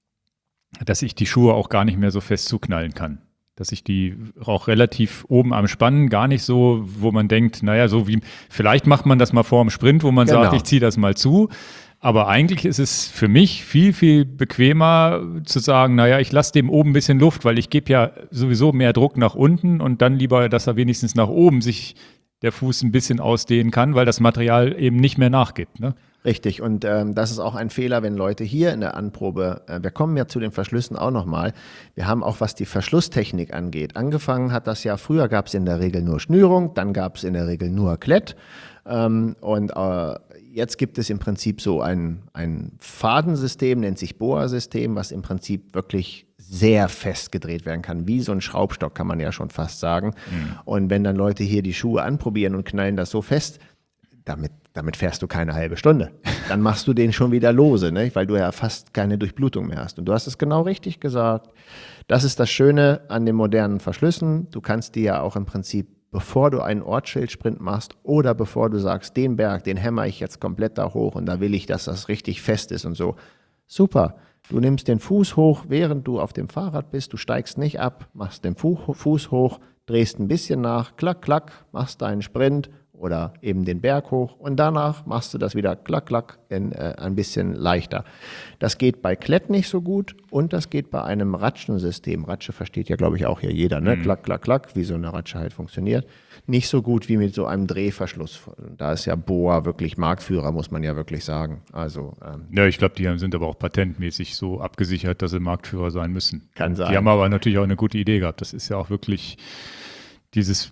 dass ich die Schuhe auch gar nicht mehr so fest zuknallen kann. Dass ich die auch relativ oben am Spannen, gar nicht so, wo man denkt, naja, so wie, vielleicht macht man das mal vor dem Sprint, wo man genau. sagt, ich ziehe das mal zu. Aber eigentlich ist es für mich viel, viel bequemer zu sagen, naja, ich lasse dem oben ein bisschen Luft, weil ich gebe ja sowieso mehr Druck nach unten und dann lieber, dass er wenigstens nach oben sich der Fuß ein bisschen ausdehnen kann, weil das Material eben nicht mehr nachgibt, ne? Richtig, und ähm, das ist auch ein Fehler, wenn Leute hier in der Anprobe, äh, wir kommen ja zu den Verschlüssen auch nochmal, wir haben auch, was die Verschlusstechnik angeht, angefangen hat das ja, früher gab es in der Regel nur Schnürung, dann gab es in der Regel nur Klett ähm, und äh, jetzt gibt es im Prinzip so ein, ein Fadensystem, nennt sich Boa-System, was im Prinzip wirklich sehr fest gedreht werden kann, wie so ein Schraubstock, kann man ja schon fast sagen. Mhm. Und wenn dann Leute hier die Schuhe anprobieren und knallen das so fest, damit Damit fährst du keine halbe Stunde. Dann machst du den schon wieder lose, ne? Weil du ja fast keine Durchblutung mehr hast. Und du hast es genau richtig gesagt. Das ist das Schöne an den modernen Verschlüssen. Du kannst die ja auch im Prinzip, bevor du einen Ortsschildsprint machst oder bevor du sagst, den Berg, den hämmer ich jetzt komplett da hoch und da will ich, dass das richtig fest ist und so. Super. Du nimmst den Fuß hoch, während du auf dem Fahrrad bist. Du steigst nicht ab, machst den Fuß hoch, drehst ein bisschen nach, klack, klack, machst deinen Sprint oder eben den Berg hoch und danach machst du das wieder klack, klack in, äh, ein bisschen leichter. Das geht bei Klett nicht so gut und das geht bei einem Ratschensystem. Ratsche versteht ja, glaube ich, auch hier jeder, ne? Mhm. Klack, klack, klack, wie so eine Ratsche halt funktioniert. Nicht so gut wie mit so einem Drehverschluss. Da ist ja Boa wirklich Marktführer, muss man ja wirklich sagen. Also, ähm, ja, ich glaube, die sind aber auch patentmäßig so abgesichert, dass sie Marktführer sein müssen. Kann sein. Die haben aber natürlich auch eine gute Idee gehabt. Das ist ja auch wirklich dieses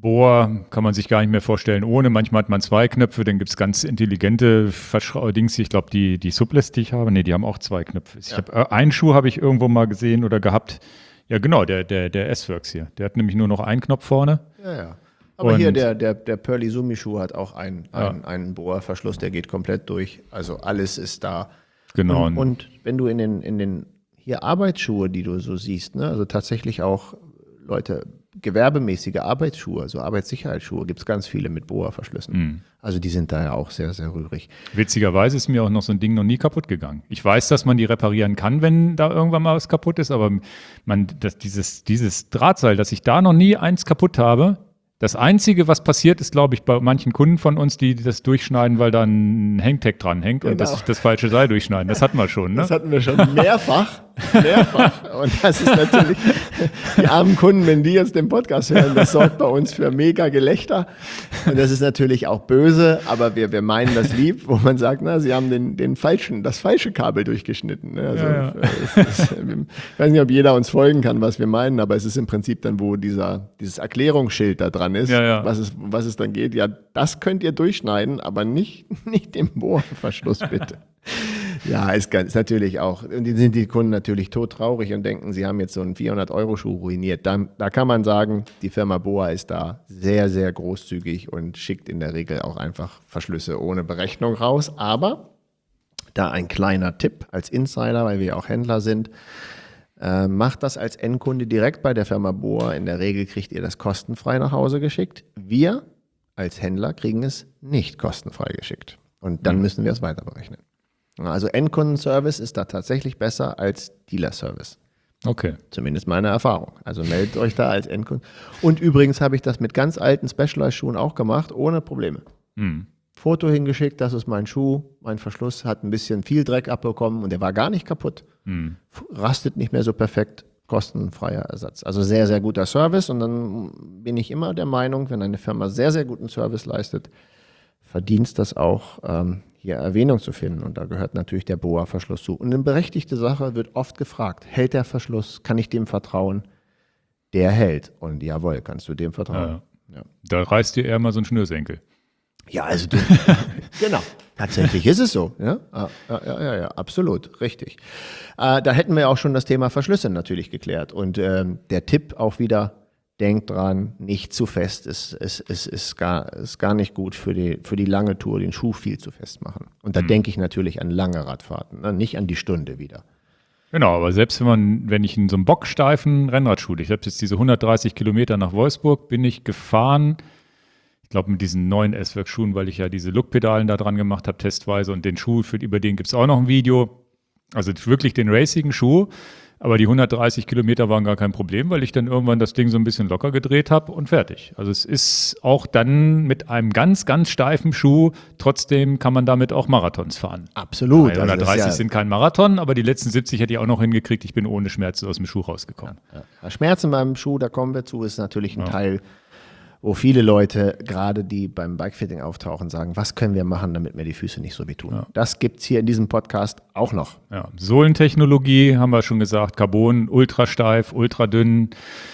Boa kann man sich gar nicht mehr vorstellen ohne. Manchmal hat man zwei Knöpfe, dann gibt es ganz intelligente Dings. Ich glaube, die, die Subless, die ich habe, nee, die haben auch zwei Knöpfe. Ich ja. hab, äh, einen Schuh habe ich irgendwo mal gesehen oder gehabt. Ja, genau, der, der, der S-Works hier. Der hat nämlich nur noch einen Knopf vorne. Ja, ja. Aber und hier der, der, der Pearly Sumi-Schuh hat auch einen, ja. einen, einen Boa-Verschluss, der geht komplett durch. Also alles ist da. Genau. Und, und wenn du in den, in den hier Arbeitsschuhe, die du so siehst, ne, also tatsächlich auch Leute, gewerbemäßige Arbeitsschuhe, also Arbeitssicherheitsschuhe, gibt es ganz viele mit Boa-Verschlüssen. Mhm. Also die sind da ja auch sehr, sehr rührig. Witzigerweise ist mir auch noch so ein Ding noch nie kaputt gegangen. Ich weiß, dass man die reparieren kann, wenn da irgendwann mal was kaputt ist, aber man, das, dieses, dieses Drahtseil, dass ich da noch nie eins kaputt habe, das Einzige, was passiert, ist, glaube ich, bei manchen Kunden von uns, die das durchschneiden, weil da ein Hangtag dran hängt genau. und das, das falsche Seil durchschneiden. Das hatten wir schon, ne? Das hatten wir schon mehrfach. Mehrfach. Und das ist natürlich, die armen Kunden, wenn die jetzt den Podcast hören, das sorgt bei uns für mega Gelächter. Und das ist natürlich auch böse, aber wir, wir meinen das lieb, wo man sagt, na, sie haben den, den falschen, das falsche Kabel durchgeschnitten. Ne? Also, ja, ja. Es ist, ich weiß nicht, ob jeder uns folgen kann, was wir meinen, aber es ist im Prinzip dann, wo dieser, dieses Erklärungsschild da dran ist, ja, ja. Was, es, was es dann geht. Ja, das könnt ihr durchschneiden, aber nicht, nicht den Bohrverschluss, bitte. Ja, ist, ganz, ist natürlich auch, und die sind die Kunden natürlich todtraurig und denken, sie haben jetzt so einen vierhundert-Euro-Schuh ruiniert. Da, da kann man sagen, die Firma Boa ist da sehr, sehr großzügig und schickt in der Regel auch einfach Verschlüsse ohne Berechnung raus. Aber da ein kleiner Tipp als Insider, weil wir auch Händler sind, äh, macht das als Endkunde direkt bei der Firma Boa. In der Regel kriegt ihr das kostenfrei nach Hause geschickt. Wir als Händler kriegen es nicht kostenfrei geschickt. Und dann müssen wir es weiter berechnen. Also Endkundenservice ist da tatsächlich besser als Dealer-Service. Okay. Zumindest meine Erfahrung. Also meldet euch da als Endkunde. Und übrigens habe ich das mit ganz alten Specialized-Schuhen auch gemacht, ohne Probleme. Mhm. Foto hingeschickt, das ist mein Schuh, mein Verschluss hat ein bisschen viel Dreck abbekommen und der war gar nicht kaputt. Mhm. Rastet nicht mehr so perfekt. kostenfreier Ersatz. Also sehr, sehr guter Service. Und dann bin ich immer der Meinung, wenn eine Firma sehr, sehr guten Service leistet, verdient es das auch, ähm, hier Erwähnung zu finden. Und da gehört natürlich der B O A-Verschluss zu. Und eine berechtigte Sache wird oft gefragt, hält der Verschluss, kann ich dem vertrauen? Der hält. Und jawohl, kannst du dem vertrauen. Ja. Ja. Da reißt dir eher mal so ein Schnürsenkel. Ja, also du, genau, tatsächlich ist es so. Ja, ja, ja, ja, ja absolut, richtig. Äh, da hätten wir auch schon das Thema Verschlüsse natürlich geklärt. Und ähm, der Tipp auch wieder, denkt dran, nicht zu fest, ist, ist, ist, ist, gar, ist gar nicht gut für die, für die lange Tour, den Schuh viel zu fest machen. Und da mhm. denke ich natürlich an lange Radfahrten, ne? Nicht an die Stunde wieder. Genau, aber selbst wenn man, wenn ich in so einem bocksteifen Rennradschuh, ich habe jetzt diese hundertdreißig Kilometer nach Wolfsburg, bin ich gefahren, ich glaube mit diesen neuen S-Works-Schuhen, weil ich ja diese Look-Pedalen da dran gemacht habe, testweise, und den Schuh, für, über den gibt es auch noch ein Video. Also wirklich den racigen Schuh, aber die hundertdreißig Kilometer waren gar kein Problem, weil ich dann irgendwann das Ding so ein bisschen locker gedreht habe und fertig. Also es ist auch dann mit einem ganz, ganz steifen Schuh, trotzdem kann man damit auch Marathons fahren. Absolut. Also hundertdreißig ja sind kein Marathon, aber die letzten siebzig hätte ich auch noch hingekriegt. Ich bin ohne Schmerzen aus dem Schuh rausgekommen. Ja, ja. Schmerzen beim Schuh, da kommen wir zu, ist natürlich ein ja. Teil, wo viele Leute, gerade die beim Bikefitting auftauchen, sagen, was können wir machen, damit mir die Füße nicht so wehtun. Ja. Das gibt es hier in diesem Podcast auch noch. Ja. Sohlentechnologie, haben wir schon gesagt, Carbon, ultrasteif, ultradünn.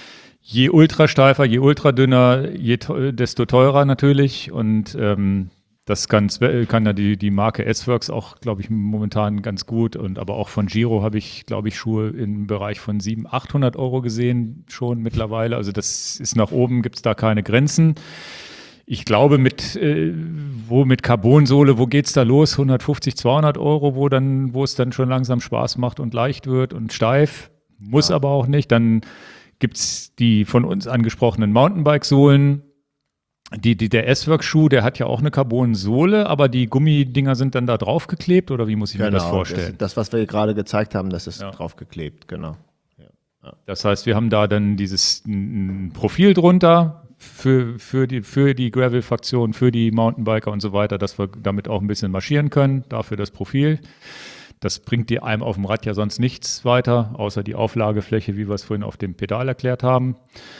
Je ultrasteifer, je ultradünner, je, desto teurer natürlich. Und ähm, das kann, kann ja die, die Marke S-Works auch, glaube ich, momentan ganz gut. Und aber auch von Giro habe ich, glaube ich, Schuhe im Bereich von siebenhundert, achthundert Euro gesehen schon mittlerweile. Also das ist nach oben, gibt es da keine Grenzen. Ich glaube, mit, äh, wo mit Carbonsohle, wo geht's da los? hundertfünfzig, zweihundert Euro, wo dann, wo es dann schon langsam Spaß macht und leicht wird und steif. Muss ja. aber auch nicht. Dann gibt's die von uns angesprochenen Mountainbike-Sohlen. Die, die, der S-Works-Schuh, der hat ja auch eine Carbonsohle, aber die Gummidinger sind dann da draufgeklebt, oder wie muss ich genau, mir das vorstellen? Das, das, was wir gerade gezeigt haben, das ist ja. draufgeklebt, genau. Ja. Ja. Das heißt, wir haben da dann dieses ein Profil drunter für, für die, für die Gravel-Fraktion, für die Mountainbiker und so weiter, dass wir damit auch ein bisschen marschieren können, dafür das Profil. Das bringt dir einem auf dem Rad ja sonst nichts weiter, außer die Auflagefläche, wie wir es vorhin auf dem Pedal erklärt haben.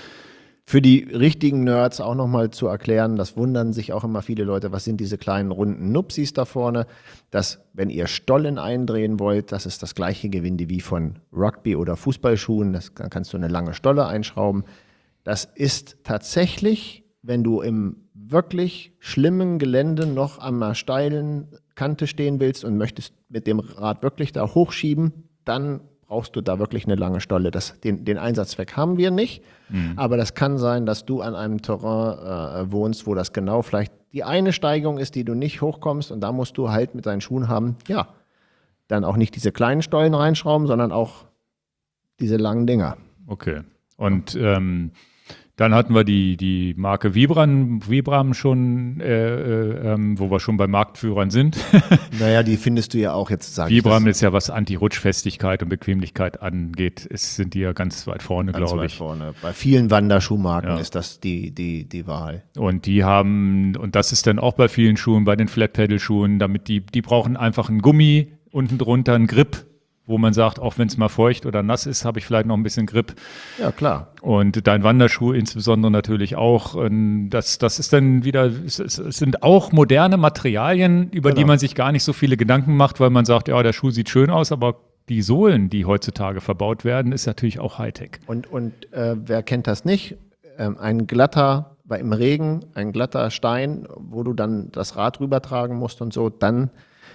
Für die richtigen Nerds auch nochmal zu erklären, das wundern sich auch immer viele Leute, was sind diese kleinen runden Nupsis da vorne, dass, wenn ihr Stollen eindrehen wollt, das ist das gleiche Gewinde wie von Rugby- oder Fußballschuhen, das, dann kannst du eine lange Stolle einschrauben. Das ist tatsächlich, wenn du im wirklich schlimmen Gelände noch an einer steilen Kante stehen willst und möchtest mit dem Rad wirklich da hochschieben, dann brauchst du da wirklich eine lange Stolle. Das, den, den Einsatzzweck haben wir nicht, mhm. aber das kann sein, dass du an einem Terrain äh, wohnst, wo das genau vielleicht die eine Steigung ist, die du nicht hochkommst, und da musst du halt mit deinen Schuhen haben, ja, dann auch nicht diese kleinen Stollen reinschrauben, sondern auch diese langen Dinger. Okay, und ähm, dann hatten wir die, die Marke Vibram, Vibram schon, äh, äh, wo wir schon bei Marktführern sind. Naja, die findest du ja auch jetzt, sage ich. Vibram ist ja, was Anti-Rutschfestigkeit und Bequemlichkeit angeht, es sind die ja ganz weit vorne, glaube ich. Ganz weit vorne. Bei vielen Wanderschuhmarken ja. ist das die, die, die Wahl. Und die haben, und das ist dann auch bei vielen Schuhen, bei den Flat-Pedal-Schuhen, damit die, die brauchen einfach einen Gummi, unten drunter einen Grip, wo man sagt, auch wenn es mal feucht oder nass ist, habe ich vielleicht noch ein bisschen Grip. Ja, klar. Und dein Wanderschuh insbesondere natürlich auch. Das, das ist dann wieder, es sind auch moderne Materialien, über genau. die man sich gar nicht so viele Gedanken macht, weil man sagt, ja, der Schuh sieht schön aus, aber die Sohlen, die heutzutage verbaut werden, ist natürlich auch Hightech. Und, und äh, wer kennt das nicht? Ähm, ein glatter, bei im Regen, ein glatter Stein, wo du dann das Rad rübertragen musst und so, dann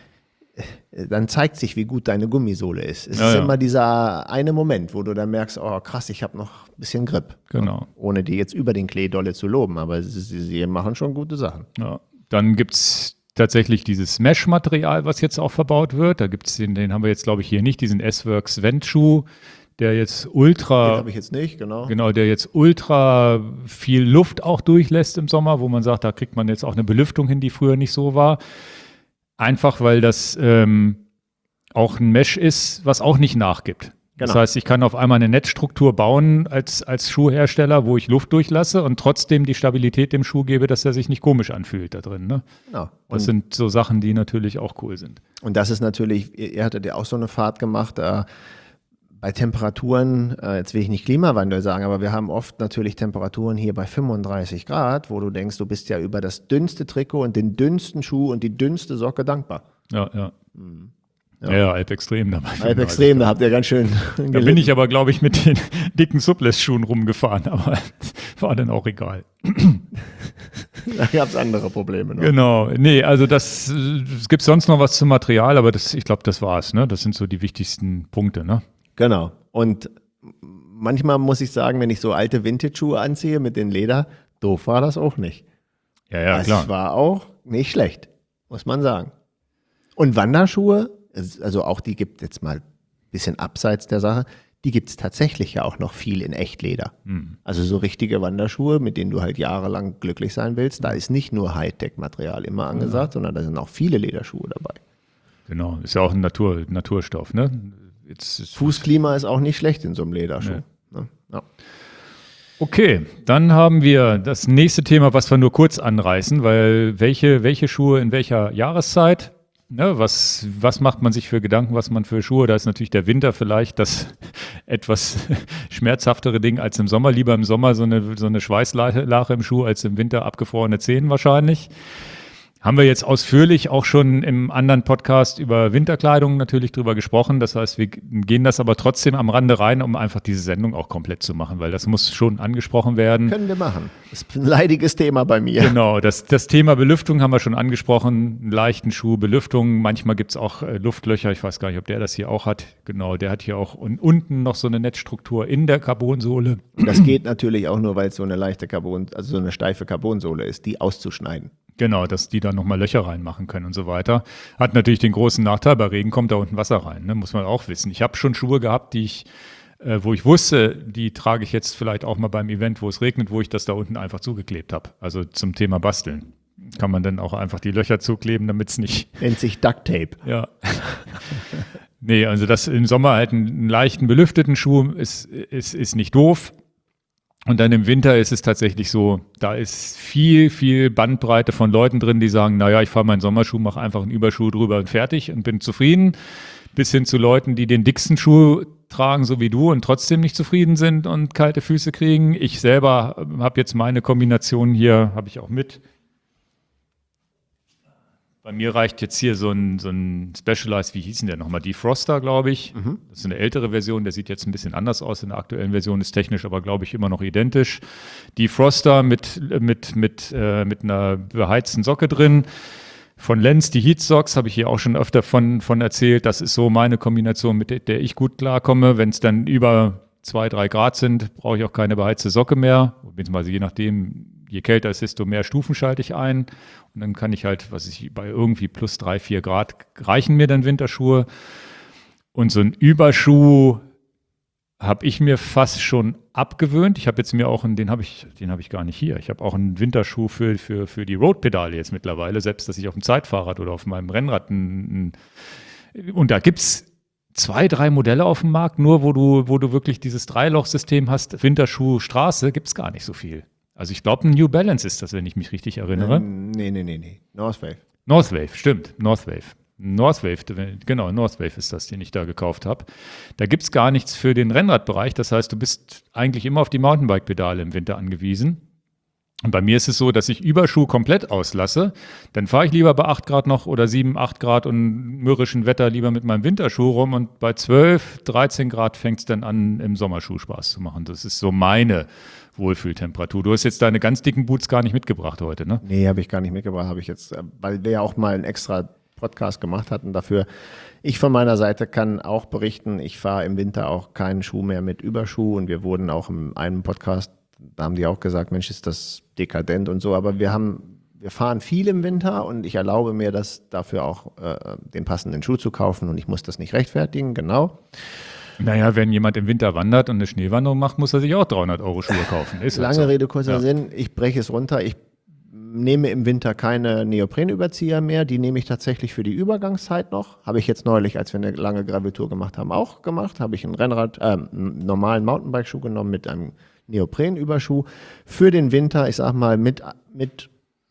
dann zeigt sich, wie gut deine Gummisohle ist. Es ja, ist ja. immer dieser eine Moment, wo du dann merkst, oh krass, ich habe noch ein bisschen Grip. Genau. Ohne die jetzt über den Klee dolle zu loben, aber sie, sie machen schon gute Sachen. Ja. Dann gibt es tatsächlich dieses Mesh-Material, was jetzt auch verbaut wird. Da gibt's den, den haben wir jetzt, glaube ich, hier nicht, diesen S-Works Vent-Schuh, der jetzt ultra... Den habe ich jetzt nicht, genau. Genau, der jetzt ultra viel Luft auch durchlässt im Sommer, wo man sagt, da kriegt man jetzt auch eine Belüftung hin, die früher nicht so war. Einfach, weil das ähm, auch ein Mesh ist, was auch nicht nachgibt. Genau. Das heißt, ich kann auf einmal eine Netzstruktur bauen als, als Schuhhersteller, wo ich Luft durchlasse und trotzdem die Stabilität dem Schuh gebe, dass er sich nicht komisch anfühlt da drin. Ne? Genau. Das sind so Sachen, die natürlich auch cool sind. Und das ist natürlich, ihr hattet ja auch so eine Fahrt gemacht, äh, bei Temperaturen, äh, jetzt will ich nicht Klimawandel sagen, aber wir haben oft natürlich Temperaturen hier bei fünfunddreißig Grad, wo du denkst, du bist ja über das dünnste Trikot und den dünnsten Schuh und die dünnste Socke dankbar. Ja, ja. Mhm. Ja, ja, Alpextrem dabei. Alpextrem, da habt ihr ganz schön Da bin ich aber, glaube ich, mit den dicken Subless-Schuhen rumgefahren, aber war dann auch egal. Da gab es andere Probleme noch. Genau, nee, also das, es gibt sonst noch was zum Material, aber das, ich glaube, das war's, ne? Das sind so die wichtigsten Punkte, ne? Genau. Und manchmal muss ich sagen, wenn ich so alte Vintage-Schuhe anziehe mit den Leder, doof war das auch nicht. Ja, ja, das klar. Das war auch nicht schlecht, muss man sagen. Und Wanderschuhe, also auch die gibt jetzt mal ein bisschen abseits der Sache, die gibt es tatsächlich ja auch noch viel in Echtleder. Hm. Also so richtige Wanderschuhe, mit denen du halt jahrelang glücklich sein willst, da ist nicht nur Hightech-Material immer angesagt, ja, sondern da sind auch viele Lederschuhe dabei. Genau, ist ja auch ein Natur, Naturstoff, ne? Jetzt ist Fußklima ist auch nicht schlecht in so einem Lederschuh. Nee. Ne? Ja. Okay, dann haben wir das nächste Thema, was wir nur kurz anreißen, weil welche, welche Schuhe in welcher Jahreszeit? Ne, was, was macht man sich für Gedanken, was man für Schuhe? Da ist natürlich der Winter vielleicht das etwas schmerzhaftere Ding als im Sommer. Lieber im Sommer so eine, so eine Schweißlache im Schuh als im Winter abgefrorene Zehen wahrscheinlich. Haben wir jetzt ausführlich auch schon im anderen Podcast über Winterkleidung natürlich drüber gesprochen. Das heißt, wir gehen das aber trotzdem am Rande rein, um einfach diese Sendung auch komplett zu machen, weil das muss schon angesprochen werden. Können wir machen. Das ist ein leidiges Thema bei mir. Genau, das, das Thema Belüftung haben wir schon angesprochen. Einen leichten Schuh, Belüftung. Manchmal gibt es auch äh, Luftlöcher. Ich weiß gar nicht, ob der das hier auch hat. Genau, der hat hier auch un- unten noch so eine Netzstruktur in der Carbonsohle. Und das geht natürlich auch nur, weil es so eine leichte Carbon, also so eine steife Carbonsohle ist, die auszuschneiden. Genau, dass die dann nochmal Löcher reinmachen können und so weiter. Hat natürlich den großen Nachteil, bei Regen kommt da unten Wasser rein, ne? Muss man auch wissen. Ich habe schon Schuhe gehabt, die ich, äh, wo ich wusste, die trage ich jetzt vielleicht auch mal beim Event, wo es regnet, wo ich das da unten einfach zugeklebt habe. Also zum Thema Basteln. Kann man dann auch einfach die Löcher zukleben, damit es nicht... Nennt sich Duct Tape. Ja. Nee, also das im Sommer halt einen leichten, belüfteten Schuh ist, ist, ist nicht doof. Und dann im Winter ist es tatsächlich so, da ist viel, viel Bandbreite von Leuten drin, die sagen, naja, ich fahre meinen Sommerschuh, mache einfach einen Überschuh drüber und fertig und bin zufrieden. Bis hin zu Leuten, die den dicksten Schuh tragen, so wie du, und trotzdem nicht zufrieden sind und kalte Füße kriegen. Ich selber habe jetzt meine Kombination hier, habe ich auch mit. Bei mir reicht jetzt hier so ein, so ein Specialized, wie hieß denn der nochmal? Defroster, glaube ich. Mhm. Das ist eine ältere Version, der sieht jetzt ein bisschen anders aus. In der aktuellen Version ist technisch aber, glaube ich, immer noch identisch. Defroster mit, mit, mit, äh, mit einer beheizten Socke drin. Von Lenz, die Heat Socks, habe ich hier auch schon öfter von, von erzählt. Das ist so meine Kombination, mit der, der ich gut klarkomme. Wenn es dann über zwei, drei Grad sind, brauche ich auch keine beheizte Socke mehr. Beziehungsweise je nachdem, je kälter es ist, desto mehr Stufen schalte ich ein. Und dann kann ich halt, was ich bei irgendwie plus drei, vier Grad reichen mir dann Winterschuhe. Und so ein Überschuh habe ich mir fast schon abgewöhnt. Ich habe jetzt mir auch einen, den habe ich, den habe ich gar nicht hier. Ich habe auch einen Winterschuh für, für, für die Roadpedale jetzt mittlerweile, selbst dass ich auf dem Zeitfahrrad oder auf meinem Rennrad ein, ein, und da gibt's zwei, drei Modelle auf dem Markt, nur wo du, wo du wirklich dieses Dreiloch-System hast, Winterschuh, Straße, gibt's gar nicht so viel. Also ich glaube, ein New Balance ist das, wenn ich mich richtig erinnere. Nee, nee, nee, nee. Northwave. Northwave, stimmt. Northwave. Northwave, genau, Northwave ist das, den ich da gekauft habe. Da gibt es gar nichts für den Rennradbereich. Das heißt, du bist eigentlich immer auf die Mountainbike-Pedale im Winter angewiesen. Und bei mir ist es so, dass ich Überschuh komplett auslasse. Dann fahre ich lieber bei acht Grad noch oder sieben, acht Grad und mürrischen Wetter lieber mit meinem Winterschuh rum. Und bei zwölf, dreizehn Grad fängt es dann an, im Sommerschuh Spaß zu machen. Das ist so meine Wohlfühltemperatur. Du hast jetzt deine ganz dicken Boots gar nicht mitgebracht heute, ne? Nee, habe ich gar nicht mitgebracht. Habe ich jetzt, weil wir ja auch mal einen extra Podcast gemacht hatten dafür. Ich von meiner Seite kann auch berichten, ich fahre im Winter auch keinen Schuh mehr mit Überschuh. Und wir wurden auch in einem Podcast, da haben die auch gesagt, Mensch, ist das dekadent und so. Aber wir haben, wir fahren viel im Winter und ich erlaube mir das dafür auch, äh, den passenden Schuh zu kaufen und ich muss das nicht rechtfertigen, genau. Naja, wenn jemand im Winter wandert und eine Schneewanderung macht, muss er sich auch dreihundert Euro Schuhe kaufen. Ist Lange halt so. Rede, kurzer Ja. Sinn, ich breche es runter. Ich nehme im Winter keine Neoprenüberzieher mehr. Die nehme ich tatsächlich für die Übergangszeit noch. Habe ich jetzt neulich, als wir eine lange Graveltour gemacht haben, auch gemacht. Habe ich einen Rennrad, äh, einen normalen Mountainbike-Schuh genommen mit einem Neoprenüberschuh. Für den Winter, ich sag mal, mit, mit,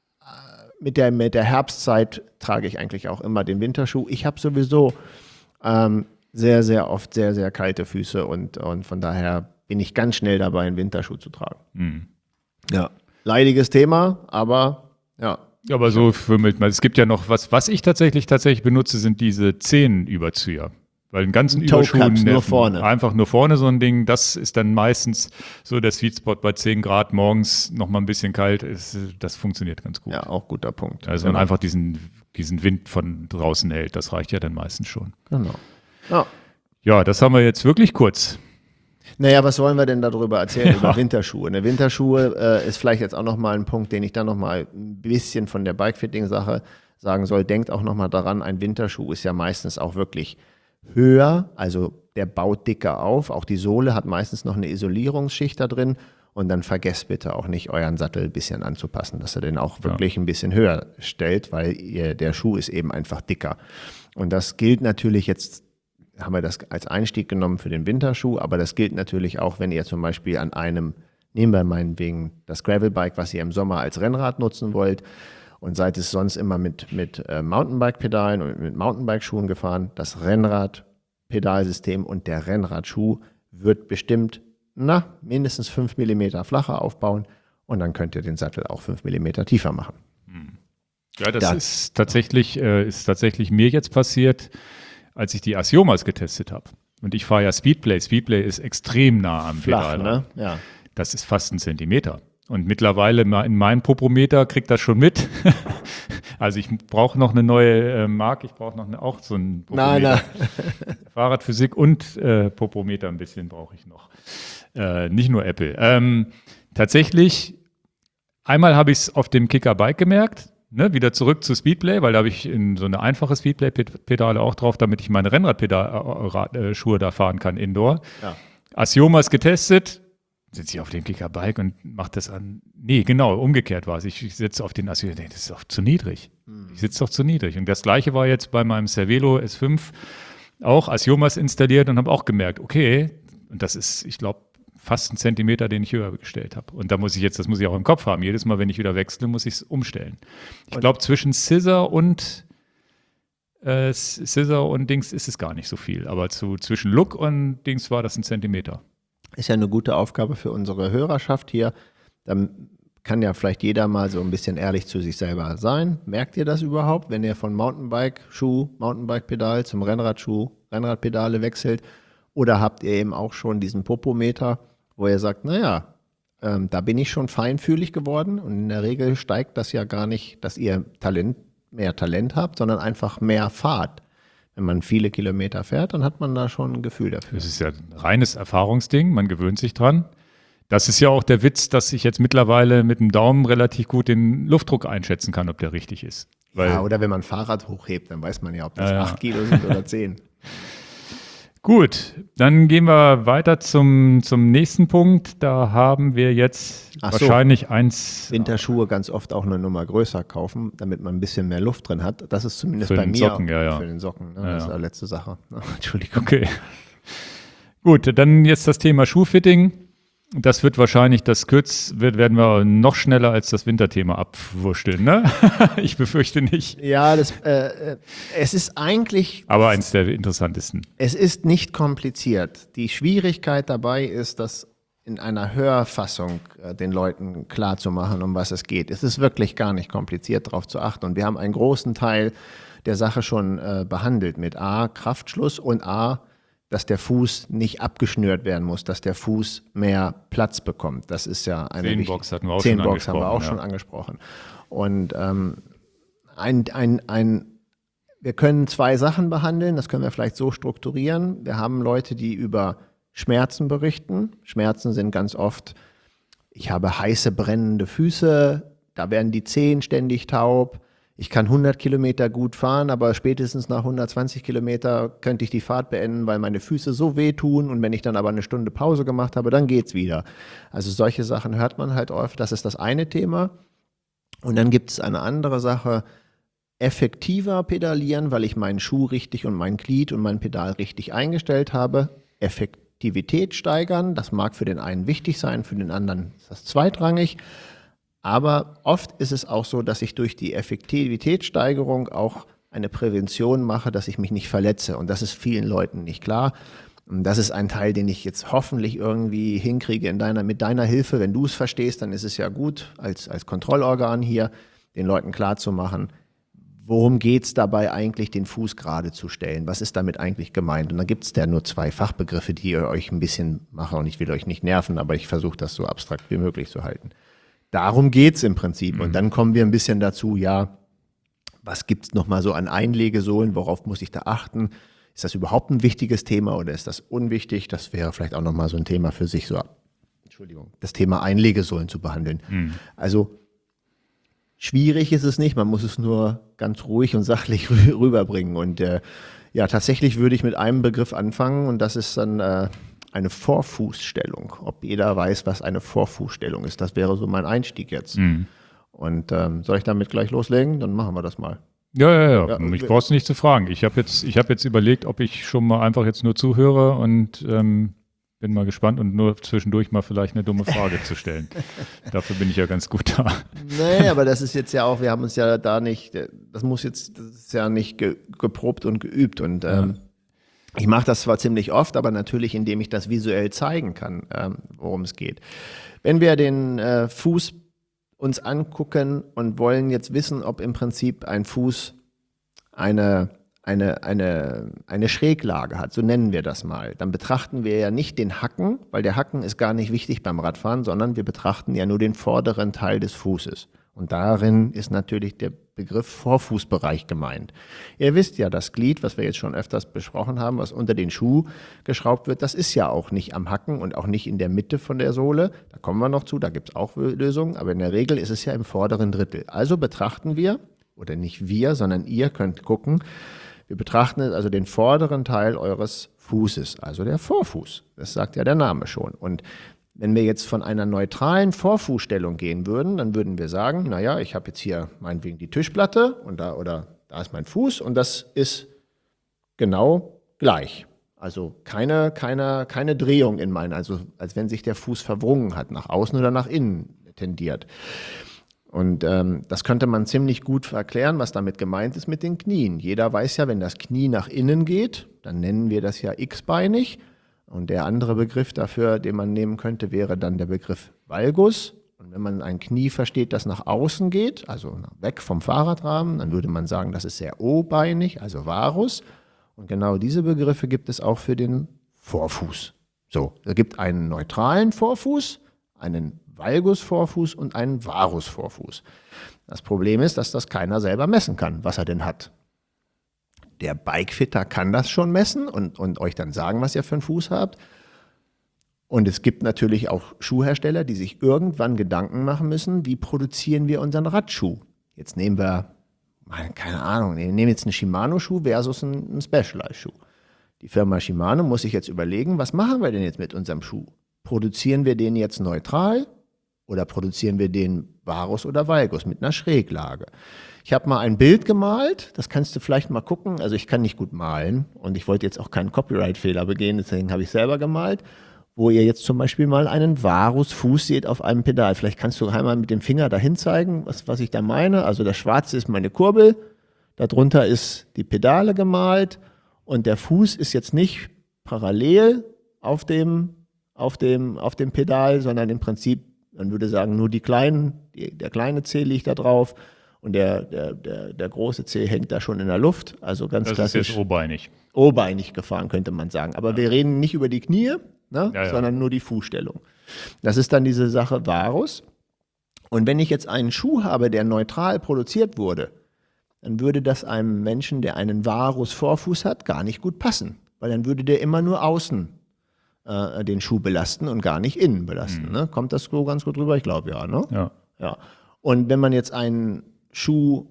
mit, der, mit der Herbstzeit trage ich eigentlich auch immer den Winterschuh. Ich habe sowieso ähm, sehr, sehr oft sehr, sehr kalte Füße und, und von daher bin ich ganz schnell dabei, einen Winterschuh zu tragen. Mhm. Ja, leidiges Thema, aber ja. Aber so fümmelt man. Es gibt ja noch was, was ich tatsächlich tatsächlich benutze, sind diese Zehenüberzieher. Weil einen ganzen Toe Überschuh Cups, nur nerven. vorne. Einfach nur vorne so ein Ding, das ist dann meistens so der Sweet Spot bei zehn Grad morgens noch mal ein bisschen kalt ist. Das funktioniert ganz gut. Ja, auch guter Punkt. Also man einfach diesen, diesen Wind von draußen hält, das reicht ja dann meistens schon. Genau. Ja. Ja, das haben wir jetzt wirklich kurz. Naja, was wollen wir denn darüber erzählen, ja. über Winterschuhe? Eine Winterschuhe äh, ist vielleicht jetzt auch nochmal ein Punkt, den ich dann nochmal ein bisschen von der Bikefitting-Sache sagen soll. Denkt auch nochmal daran, ein Winterschuh ist ja meistens auch wirklich höher, also der baut dicker auf. Auch die Sohle hat meistens noch eine Isolierungsschicht da drin. Und dann vergesst bitte auch nicht, euren Sattel ein bisschen anzupassen, dass er den auch wirklich ja. ein bisschen höher stellt, weil ihr, der Schuh ist eben einfach dicker. Und das gilt natürlich jetzt, haben wir das als Einstieg genommen für den Winterschuh, aber das gilt natürlich auch, wenn ihr zum Beispiel an einem, nehmen wir meinetwegen das Gravelbike, was ihr im Sommer als Rennrad nutzen wollt und seid es sonst immer mit, mit äh, Mountainbike-Pedalen und mit Mountainbike-Schuhen gefahren, das Rennrad-Pedalsystem und der Rennradschuh wird bestimmt na, mindestens fünf Millimeter flacher aufbauen und dann könnt ihr den Sattel auch fünf Millimeter tiefer machen. Ja, das, das ist, tatsächlich, äh, ist tatsächlich mir jetzt passiert, als ich die Asiomas getestet habe. Und ich fahre ja Speedplay. Speedplay ist extrem nah am Flach, Pedal. Ne? Ja. Das ist fast ein Zentimeter. Und mittlerweile in meinem Popometer kriegt das schon mit. Also ich brauche noch eine neue äh, Marke, ich brauche noch eine, auch so ein Popometer. Nein, nein. Fahrradphysik und äh, Popometer ein bisschen brauche ich noch. Äh, nicht nur Apple. Ähm, tatsächlich, einmal habe ich es auf dem Kicker-Bike gemerkt, ne, wieder zurück zu Speedplay, weil da habe ich in so eine einfache Speedplay-Pedale auch drauf, damit ich meine Rennradschuhe da fahren kann, Indoor. Ja. Asiomas getestet, sitze ich auf dem Kicker-Bike und mache das an. Nee, genau, umgekehrt war es. Ich, ich sitze auf den Asiomas, das ist doch zu niedrig. Hm. Ich sitze doch zu niedrig. Und das Gleiche war jetzt bei meinem Cervelo S fünf auch Asiomas installiert und habe auch gemerkt, okay, und das ist, ich glaube, fast ein Zentimeter, den ich höher gestellt habe. Und da muss ich jetzt, das muss ich auch im Kopf haben. Jedes Mal, wenn ich wieder wechsle, muss ich es umstellen. Ich glaube, zwischen Scissor und äh, Scissor und Dings ist es gar nicht so viel. Aber zu, zwischen Look und Dings war das ein Zentimeter. Ist ja eine gute Aufgabe für unsere Hörerschaft hier. Dann kann ja vielleicht jeder mal so ein bisschen ehrlich zu sich selber sein. Merkt ihr das überhaupt, wenn ihr von Mountainbike-Schuh, Mountainbike-Pedal zum Rennradschuh, Rennradpedale wechselt? Oder habt ihr eben auch schon diesen Popometer, wo ihr sagt, naja, ähm, da bin ich schon feinfühlig geworden und in der Regel steigt das ja gar nicht, dass ihr Talent, mehr Talent habt, sondern einfach mehr fahrt. Wenn man viele Kilometer fährt, dann hat man da schon ein Gefühl dafür. Das ist ja ein reines Erfahrungsding, man gewöhnt sich dran. Das ist ja auch der Witz, dass ich jetzt mittlerweile mit dem Daumen relativ gut den Luftdruck einschätzen kann, ob der richtig ist. Weil ja, oder wenn man ein Fahrrad hochhebt, dann weiß man ja, ob das äh, acht Kilo sind oder zehn. Gut, dann gehen wir weiter zum, zum nächsten Punkt. Da haben wir jetzt Ach wahrscheinlich so. eins. Winterschuhe ganz oft auch eine Nummer größer kaufen, damit man ein bisschen mehr Luft drin hat. Das ist zumindest für bei den mir Socken, ja, ja. für den Socken. Ne? Ja, das ist ja. die letzte Sache. Entschuldigung. Okay. Gut, dann jetzt das Thema Schuhfitting. Das wird wahrscheinlich, das Kürz wird, werden wir noch schneller als das Winterthema abwursteln, ne? Ich befürchte nicht. Ja, das, äh, es ist eigentlich. Aber eins der interessantesten. Es ist nicht kompliziert. Die Schwierigkeit dabei ist, das in einer Hörfassung äh, den Leuten klar zu machen, um was es geht. Es ist wirklich gar nicht kompliziert, darauf zu achten. Und wir haben einen großen Teil der Sache schon äh, behandelt mit A, Kraftschluss und A, dass der Fuß nicht abgeschnürt werden muss, dass der Fuß mehr Platz bekommt. Das ist ja eine Zehenbox hatten wir auch Zehenbox schon haben wir auch ja. schon angesprochen. Und ähm, ein, ein, ein, wir können zwei Sachen behandeln, das können wir vielleicht so strukturieren. Wir haben Leute, die über Schmerzen berichten. Schmerzen sind ganz oft, ich habe heiße, brennende Füße, da werden die Zehen ständig taub. Ich kann hundert Kilometer gut fahren, aber spätestens nach hundertzwanzig Kilometer könnte ich die Fahrt beenden, weil meine Füße so wehtun. Und wenn ich dann aber eine Stunde Pause gemacht habe, dann geht's wieder. Also solche Sachen hört man halt oft. Das ist das eine Thema. Und dann gibt es eine andere Sache, effektiver pedalieren, weil ich meinen Schuh richtig und mein Glied und mein Pedal richtig eingestellt habe. Effektivität steigern, das mag für den einen wichtig sein, für den anderen ist das zweitrangig. Aber oft ist es auch so, dass ich durch die Effektivitätssteigerung auch eine Prävention mache, dass ich mich nicht verletze. Und das ist vielen Leuten nicht klar. Und das ist ein Teil, den ich jetzt hoffentlich irgendwie hinkriege in deiner, mit deiner Hilfe. Wenn du es verstehst, dann ist es ja gut, als, als Kontrollorgan hier den Leuten klarzumachen, worum geht es dabei eigentlich, den Fuß gerade zu stellen? Was ist damit eigentlich gemeint? Und dann gibt es da nur zwei Fachbegriffe, die ihr euch ein bisschen mache. Und ich will euch nicht nerven, aber ich versuche das so abstrakt wie möglich zu halten. Darum geht es im Prinzip. Mhm. Und dann kommen wir ein bisschen dazu, ja, was gibt es nochmal so an Einlegesohlen? Worauf muss ich da achten? Ist das überhaupt ein wichtiges Thema oder ist das unwichtig? Das wäre vielleicht auch nochmal so ein Thema für sich, so, Entschuldigung, das Thema Einlegesohlen zu behandeln. Mhm. Also, schwierig ist es nicht, man muss es nur ganz ruhig und sachlich rüberbringen. Und äh, ja, tatsächlich würde ich mit einem Begriff anfangen und das ist dann äh, eine Vorfußstellung. Ob jeder weiß, was eine Vorfußstellung ist, das wäre so mein Einstieg jetzt. Mhm. Und ähm, soll ich damit gleich loslegen? Dann machen wir das mal. Ja, ja, ja. ja mich brauchst du nicht zu fragen. Ich habe jetzt, ich hab jetzt überlegt, ob ich schon mal einfach jetzt nur zuhöre und ähm, bin mal gespannt und nur zwischendurch mal vielleicht eine dumme Frage zu stellen. Dafür bin ich ja ganz gut da. Nee, aber das ist jetzt ja auch, wir haben uns ja da nicht, das muss jetzt, das ist ja nicht ge, geprobt und geübt. Und ähm, ja. ich mache das zwar ziemlich oft, aber natürlich, indem ich das visuell zeigen kann, ähm, worum es geht. Wenn wir den äh, Fuß uns angucken und wollen jetzt wissen, ob im Prinzip ein Fuß eine Eine, eine, eine Schräglage hat, so nennen wir das mal, dann betrachten wir ja nicht den Hacken, weil der Hacken ist gar nicht wichtig beim Radfahren, sondern wir betrachten ja nur den vorderen Teil des Fußes. Und darin ist natürlich der Begriff Vorfußbereich gemeint. Ihr wisst ja, das Glied, was wir jetzt schon öfters besprochen haben, was unter den Schuh geschraubt wird, das ist ja auch nicht am Hacken und auch nicht in der Mitte von der Sohle. Da kommen wir noch zu, da gibt es auch Lösungen, aber in der Regel ist es ja im vorderen Drittel. Also betrachten wir, oder nicht wir, sondern ihr könnt gucken, wir betrachten also den vorderen Teil eures Fußes, also der Vorfuß. Das sagt ja der Name schon. Und wenn wir jetzt von einer neutralen Vorfußstellung gehen würden, dann würden wir sagen, naja, ich habe jetzt hier meinetwegen die Tischplatte und da, oder da ist mein Fuß und das ist genau gleich. Also keine, keine, keine Drehung in meinen, also als wenn sich der Fuß verwrungen hat, nach außen oder nach innen tendiert. Und ähm, das könnte man ziemlich gut erklären, was damit gemeint ist mit den Knien. Jeder weiß ja, wenn das Knie nach innen geht, dann nennen wir das ja x-beinig. Und der andere Begriff dafür, den man nehmen könnte, wäre dann der Begriff Valgus. Und wenn man ein Knie versteht, das nach außen geht, also weg vom Fahrradrahmen, dann würde man sagen, das ist sehr o-beinig, also Varus. Und genau diese Begriffe gibt es auch für den Vorfuß. So, es gibt einen neutralen Vorfuß, einen Valgus-Vorfuß und einen Varus-Vorfuß. Das Problem ist, dass das keiner selber messen kann, was er denn hat. Der Bikefitter kann das schon messen und, und euch dann sagen, was ihr für einen Fuß habt. Und es gibt natürlich auch Schuhhersteller, die sich irgendwann Gedanken machen müssen, wie produzieren wir unseren Radschuh? Jetzt nehmen wir, keine Ahnung, wir nehmen jetzt einen Shimano-Schuh versus einen, einen Specialized-Schuh. Die Firma Shimano muss sich jetzt überlegen, was machen wir denn jetzt mit unserem Schuh? Produzieren wir den jetzt neutral? Oder produzieren wir den Varus oder Valgus mit einer Schräglage? Ich habe mal ein Bild gemalt, das kannst du vielleicht mal gucken. Also ich kann nicht gut malen und ich wollte jetzt auch keinen Copyright-Fehler begehen, deswegen habe ich selber gemalt, wo ihr jetzt zum Beispiel mal einen Varus-Fuß seht auf einem Pedal. Vielleicht kannst du einmal mit dem Finger dahin zeigen, was, was ich da meine. Also das Schwarze ist meine Kurbel, darunter ist die Pedale gemalt und der Fuß ist jetzt nicht parallel auf dem, auf dem, auf dem Pedal, sondern im Prinzip, man würde sagen, nur die kleinen, die, der kleine Zeh liegt da drauf und der, der, der, der große Zeh hängt da schon in der Luft. Also ganz das klassisch. Das ist jetzt O-beinig. O-beinig gefahren, könnte man sagen. Aber ja. wir reden nicht über die Knie, ne, ja, ja. sondern nur die Fußstellung. Das ist dann diese Sache Varus. Und wenn ich jetzt einen Schuh habe, der neutral produziert wurde, dann würde das einem Menschen, der einen Varus-Vorfuß hat, gar nicht gut passen. Weil dann würde der immer nur außen den Schuh belasten und gar nicht innen belasten. Mhm. Ne? Kommt das so ganz gut rüber? Ich glaube ja, ne? Ja. ja. Und wenn man jetzt einen Schuh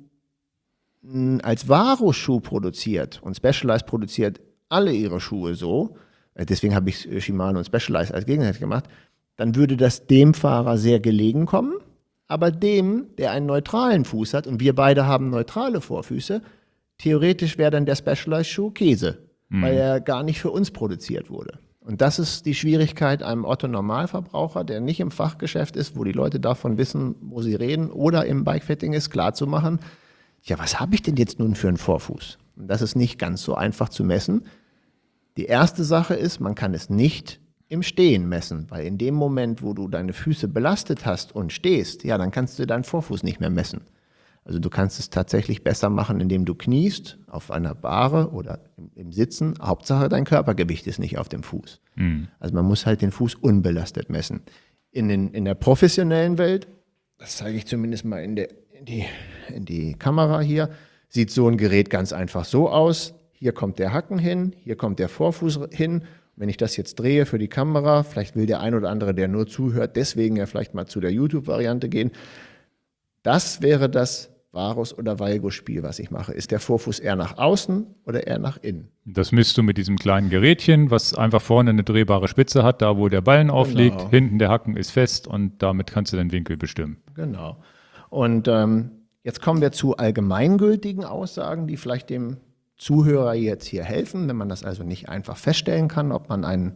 als Varus-Schuh produziert und Specialized produziert alle ihre Schuhe so, deswegen habe ich Shimano und Specialized als Gegenteil gemacht, dann würde das dem Fahrer sehr gelegen kommen, aber dem, der einen neutralen Fuß hat, und wir beide haben neutrale Vorfüße, theoretisch wäre dann der Specialized-Schuh Käse, mhm. weil er gar nicht für uns produziert wurde. Und das ist die Schwierigkeit einem Otto-Normalverbraucher, der nicht im Fachgeschäft ist, wo die Leute davon wissen, wo sie reden, oder im Bikefitting ist, klarzumachen, ja, was habe ich denn jetzt nun für einen Vorfuß? Und das ist nicht ganz so einfach zu messen. Die erste Sache ist, man kann es nicht im Stehen messen, weil in dem Moment, wo du deine Füße belastet hast und stehst, ja, dann kannst du deinen Vorfuß nicht mehr messen. Also du kannst es tatsächlich besser machen, indem du kniest auf einer Bahre oder im, im Sitzen. Hauptsache dein Körpergewicht ist nicht auf dem Fuß. Mhm. Also man muss halt den Fuß unbelastet messen. In, den, in der professionellen Welt, das zeige ich zumindest mal in, der, in, die, in die Kamera hier, sieht so ein Gerät ganz einfach so aus. Hier kommt der Hacken hin, hier kommt der Vorfuß hin. Wenn ich das jetzt drehe für die Kamera, vielleicht will der ein oder andere, der nur zuhört, deswegen ja vielleicht mal zu der YouTube-Variante gehen. Das wäre das Varus- oder Valgus-Spiel, was ich mache. Ist der Vorfuß eher nach außen oder eher nach innen? Das misst du mit diesem kleinen Gerätchen, was einfach vorne eine drehbare Spitze hat, da wo der Ballen aufliegt. Genau. Hinten der Hacken ist fest und damit kannst du den Winkel bestimmen. Genau. Und ähm, jetzt kommen wir zu allgemeingültigen Aussagen, die vielleicht dem Zuhörer jetzt hier helfen, wenn man das also nicht einfach feststellen kann, ob man einen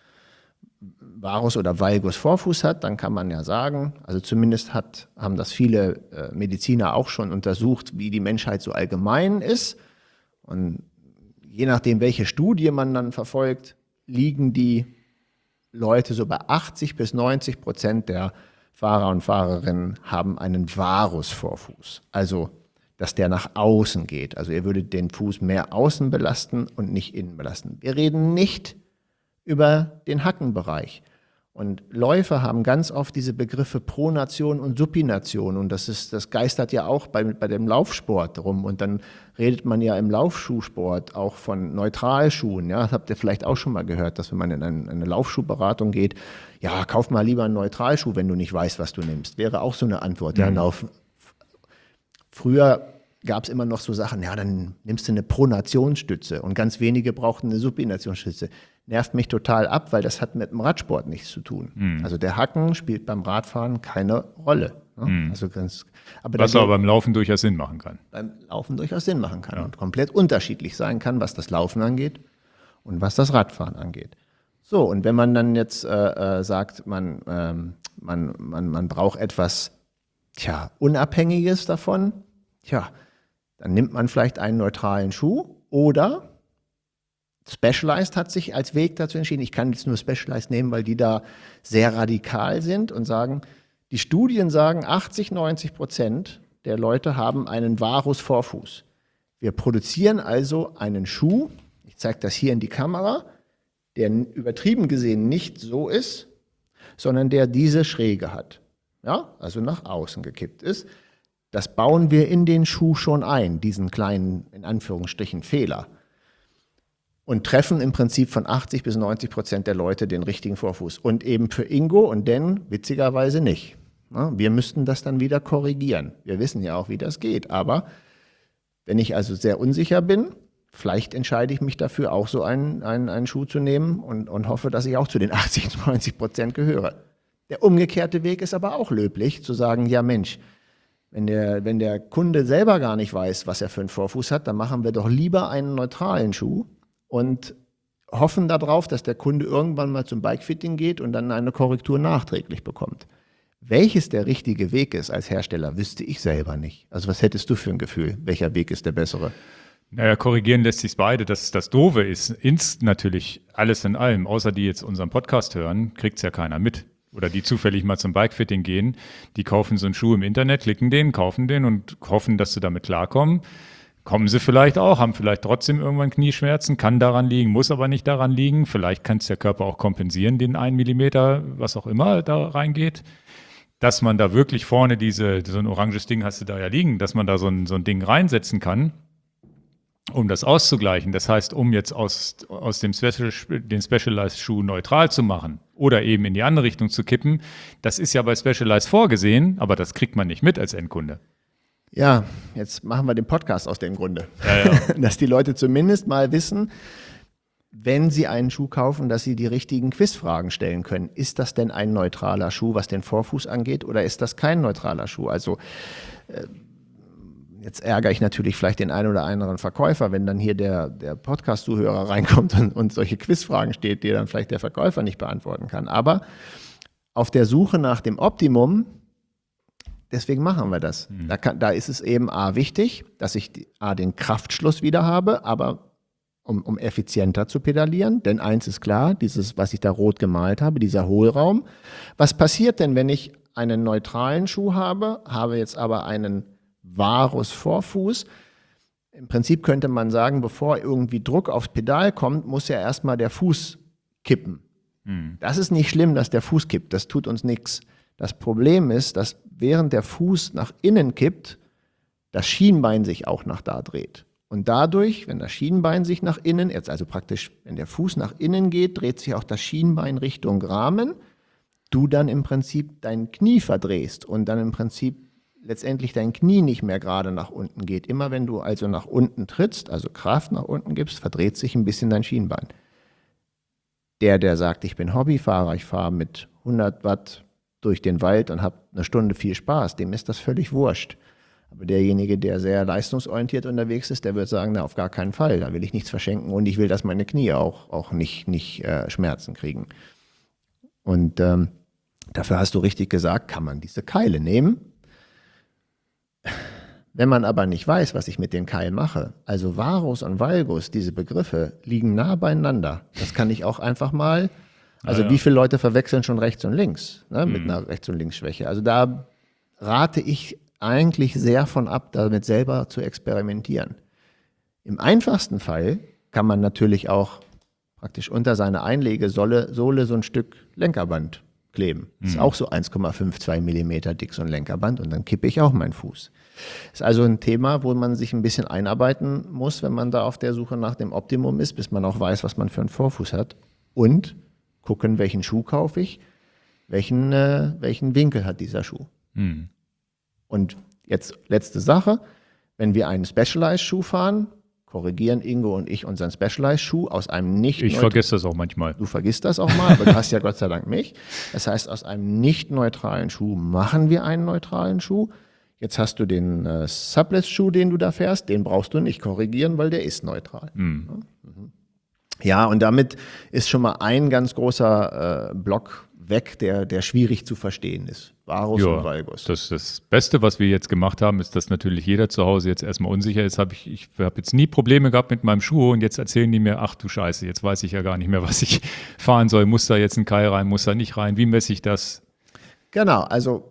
Varus- oder Valgus-Vorfuß hat, dann kann man ja sagen, also zumindest hat, haben das viele äh, Mediziner auch schon untersucht, wie die Menschheit so allgemein ist. Und je nachdem, welche Studie man dann verfolgt, liegen die Leute so bei achtzig bis neunzig Prozent der Fahrer und Fahrerinnen haben einen Varus-Vorfuß. Also, dass der nach außen geht. Also ihr würdet den Fuß mehr außen belasten und nicht innen belasten. Wir reden nicht über den Hackenbereich. Und Läufer haben ganz oft diese Begriffe Pronation und Supination. Und das ist, das geistert ja auch bei, bei dem Laufsport rum. Und dann redet man ja im Laufschuhsport auch von Neutralschuhen. Ja, das habt ihr vielleicht auch schon mal gehört, dass wenn man in eine, eine Laufschuhberatung geht, ja, kauf mal lieber einen Neutralschuh, wenn du nicht weißt, was du nimmst. Wäre auch so eine Antwort. Mhm. Ja, Lauf. Früher gab es immer noch so Sachen, ja, dann nimmst du eine Pronationsstütze und ganz wenige brauchten eine Supinationsstütze. Nervt mich total ab, weil das hat mit dem Radsport nichts zu tun. Mhm. Also der Hacken spielt beim Radfahren keine Rolle. Ne? Mhm. Also ganz, aber was aber beim Laufen durchaus Sinn machen kann. Beim Laufen durchaus Sinn machen kann ja. Und komplett unterschiedlich sein kann, was das Laufen angeht und was das Radfahren angeht. So, und wenn man dann jetzt äh, sagt, man, ähm, man, man, man braucht etwas tja, Unabhängiges davon, tja, dann nimmt man vielleicht einen neutralen Schuh oder Specialized hat sich als Weg dazu entschieden. Ich kann jetzt nur Specialized nehmen, weil die da sehr radikal sind und sagen, die Studien sagen, achtzig, neunzig Prozent der Leute haben einen Varus-Vorfuß. Wir produzieren also einen Schuh, ich zeige das hier in die Kamera, der übertrieben gesehen nicht so ist, sondern der diese Schräge hat. Ja, also nach außen gekippt ist. Das bauen wir in den Schuh schon ein, diesen kleinen, in Anführungsstrichen, Fehler. Und treffen im Prinzip von achtzig bis neunzig Prozent der Leute den richtigen Vorfuß. Und eben für Ingo und Den witzigerweise nicht. Wir müssten das dann wieder korrigieren. Wir wissen ja auch, wie das geht. Aber wenn ich also sehr unsicher bin, vielleicht entscheide ich mich dafür, auch so einen, einen, einen Schuh zu nehmen und, und hoffe, dass ich auch zu den achtzig, neunzig Prozent gehöre. Der umgekehrte Weg ist aber auch löblich, zu sagen, ja Mensch, wenn der, wenn der Kunde selber gar nicht weiß, was er für einen Vorfuß hat, dann machen wir doch lieber einen neutralen Schuh und hoffen darauf, dass der Kunde irgendwann mal zum Bikefitting geht und dann eine Korrektur nachträglich bekommt. Welches der richtige Weg ist als Hersteller, wüsste ich selber nicht. Also was hättest du für ein Gefühl? Welcher Weg ist der bessere? Naja, korrigieren lässt sich beide. Das, das Doofe ist, inst natürlich alles in allem, außer die jetzt unseren Podcast hören, kriegt es ja keiner mit. Oder die zufällig mal zum Bikefitting gehen, die kaufen so einen Schuh im Internet, klicken den, kaufen den und hoffen, dass sie damit klarkommen. Kommen sie vielleicht auch, haben vielleicht trotzdem irgendwann Knieschmerzen, kann daran liegen, muss aber nicht daran liegen. Vielleicht kann es der Körper auch kompensieren, den einen Millimeter, was auch immer da reingeht. Dass man da wirklich vorne diese, so ein oranges Ding hast du da ja liegen, dass man da so ein, so ein Ding reinsetzen kann, um das auszugleichen. Das heißt, um jetzt aus, aus dem Special, den Specialized-Schuh neutral zu machen oder eben in die andere Richtung zu kippen, das ist ja bei Specialized vorgesehen, aber das kriegt man nicht mit als Endkunde. Ja, jetzt machen wir den Podcast aus dem Grunde. Ja, ja. Dass die Leute zumindest mal wissen, wenn sie einen Schuh kaufen, dass sie die richtigen Quizfragen stellen können. Ist das denn ein neutraler Schuh, was den Vorfuß angeht, oder ist das kein neutraler Schuh? Also äh, jetzt ärgere ich natürlich vielleicht den einen oder anderen Verkäufer, wenn dann hier der, der Podcast-Zuhörer reinkommt und, und solche Quizfragen steht, die dann vielleicht der Verkäufer nicht beantworten kann. Aber auf der Suche nach dem Optimum, deswegen machen wir das. Mhm. Da, kann, da ist es eben A wichtig, dass ich die, A den Kraftschluss wieder habe, aber um, um effizienter zu pedalieren. Denn eins ist klar, dieses, was ich da rot gemalt habe, dieser Hohlraum. Was passiert denn, wenn ich einen neutralen Schuh habe, habe jetzt aber einen Varus-Vorfuß? Im Prinzip könnte man sagen, bevor irgendwie Druck aufs Pedal kommt, muss ja erstmal der Fuß kippen. Mhm. Das ist nicht schlimm, dass der Fuß kippt, das tut uns nichts. Das Problem ist, dass während der Fuß nach innen kippt, das Schienbein sich auch nach da dreht. Und dadurch, wenn das Schienbein sich nach innen, jetzt also praktisch, wenn der Fuß nach innen geht, dreht sich auch das Schienbein Richtung Rahmen, du dann im Prinzip dein Knie verdrehst und dann im Prinzip letztendlich dein Knie nicht mehr gerade nach unten geht. Immer wenn du also nach unten trittst, also Kraft nach unten gibst, verdreht sich ein bisschen dein Schienbein. Der, der sagt, ich bin Hobbyfahrer, ich fahre mit hundert Watt durch den Wald und habe eine Stunde viel Spaß, dem ist das völlig wurscht. Aber derjenige, der sehr leistungsorientiert unterwegs ist, der wird sagen, na, auf gar keinen Fall, da will ich nichts verschenken und ich will, dass meine Knie auch, auch nicht, nicht äh, Schmerzen kriegen. Und ähm, dafür hast du richtig gesagt, kann man diese Keile nehmen. Wenn man aber nicht weiß, was ich mit den Keilen mache, also Varus und Valgus, diese Begriffe liegen nah beieinander. Das kann ich auch einfach mal, also ja, ja. wie viele Leute verwechseln schon rechts und links, ne, mit Mhm. einer Rechts- und Linksschwäche. Also da rate ich eigentlich sehr von ab, damit selber zu experimentieren. Im einfachsten Fall kann man natürlich auch praktisch unter seine Einlegesohle Sohle so ein Stück Lenkerband kleben. Das ist auch so eins Komma zweiundfünfzig Millimeter dick, so ein Lenkerband, und dann kippe ich auch meinen Fuß. Ist also ein Thema, wo man sich ein bisschen einarbeiten muss, wenn man da auf der Suche nach dem Optimum ist, bis man auch weiß, was man für einen Vorfuß hat. Und gucken, welchen Schuh kaufe ich, welchen, äh, welchen Winkel hat dieser Schuh. Mhm. Und jetzt letzte Sache, wenn wir einen Specialized-Schuh fahren, korrigieren Ingo und ich unseren Specialized-Schuh aus einem nicht Ich vergesse das auch manchmal. Du vergisst das auch mal, aber du hast ja Gott sei Dank mich. Das heißt, aus einem nicht neutralen Schuh machen wir einen neutralen Schuh. Jetzt hast du den äh, Subless-Schuh, den du da fährst, den brauchst du nicht korrigieren, weil der ist neutral. Mhm. Ja, und damit ist schon mal ein ganz großer äh, Block weg, der, der schwierig zu verstehen ist. Varus und Ja, Valgus. das, das Beste, was wir jetzt gemacht haben, ist, dass natürlich jeder zu Hause jetzt erstmal unsicher ist. Hab ich ich habe jetzt nie Probleme gehabt mit meinem Schuh und jetzt erzählen die mir, ach du Scheiße, jetzt weiß ich ja gar nicht mehr, was ich fahren soll. Muss da jetzt ein Keil rein, muss da nicht rein? Wie messe ich das? Genau, also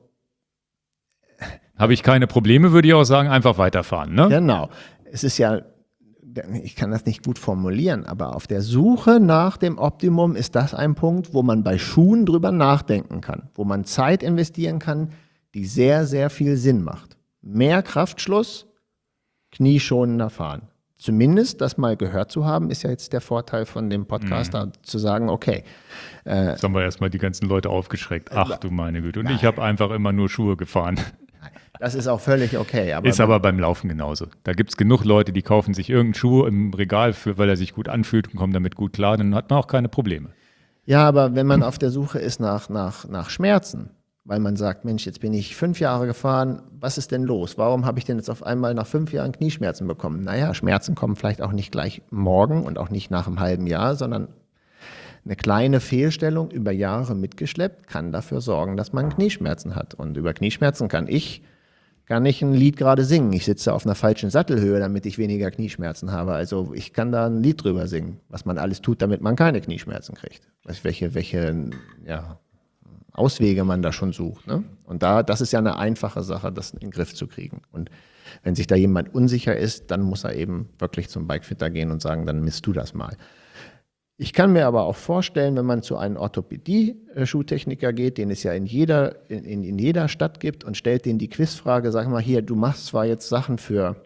Habe ich keine Probleme, würde ich auch sagen, einfach weiterfahren. Ne? genau. Es ist ja, ich kann das nicht gut formulieren, aber auf der Suche nach dem Optimum ist das ein Punkt, wo man bei Schuhen drüber nachdenken kann, wo man Zeit investieren kann, die sehr, sehr viel Sinn macht. Mehr Kraftschluss, knieschonender fahren. Zumindest das mal gehört zu haben, ist ja jetzt der Vorteil von dem Podcaster, mhm. zu sagen, okay. Äh, Jetzt haben wir erstmal die ganzen Leute aufgeschreckt. Ach du meine Güte. Und nein. Ich habe einfach immer nur Schuhe gefahren. Das ist auch völlig okay. Aber ist aber beim Laufen genauso. Da gibt es genug Leute, die kaufen sich irgendeinen Schuh im Regal, für, weil er sich gut anfühlt und kommen damit gut klar. Dann hat man auch keine Probleme. Ja, aber wenn man auf der Suche ist nach, nach, nach Schmerzen, weil man sagt, Mensch, jetzt bin ich fünf Jahre gefahren, was ist denn los? Warum habe ich denn jetzt auf einmal nach fünf Jahren Knieschmerzen bekommen? Naja, Schmerzen kommen vielleicht auch nicht gleich morgen und auch nicht nach einem halben Jahr, sondern eine kleine Fehlstellung über Jahre mitgeschleppt kann dafür sorgen, dass man Knieschmerzen hat. Und über Knieschmerzen kann ich gar nicht ein Lied gerade singen. Ich sitze auf einer falschen Sattelhöhe, damit ich weniger Knieschmerzen habe. Also ich kann da ein Lied drüber singen, was man alles tut, damit man keine Knieschmerzen kriegt. Welche, welche ja, Auswege man da schon sucht. Ne? Und da, das ist ja eine einfache Sache, das in den Griff zu kriegen. Und wenn sich da jemand unsicher ist, dann muss er eben wirklich zum Bikefitter gehen und sagen, dann misst du das mal. Ich kann mir aber auch vorstellen, wenn man zu einem Orthopädie-Schuhtechniker geht, den es ja in jeder, in, in jeder Stadt gibt, und stellt denen die Quizfrage, sag mal hier, du machst zwar jetzt Sachen für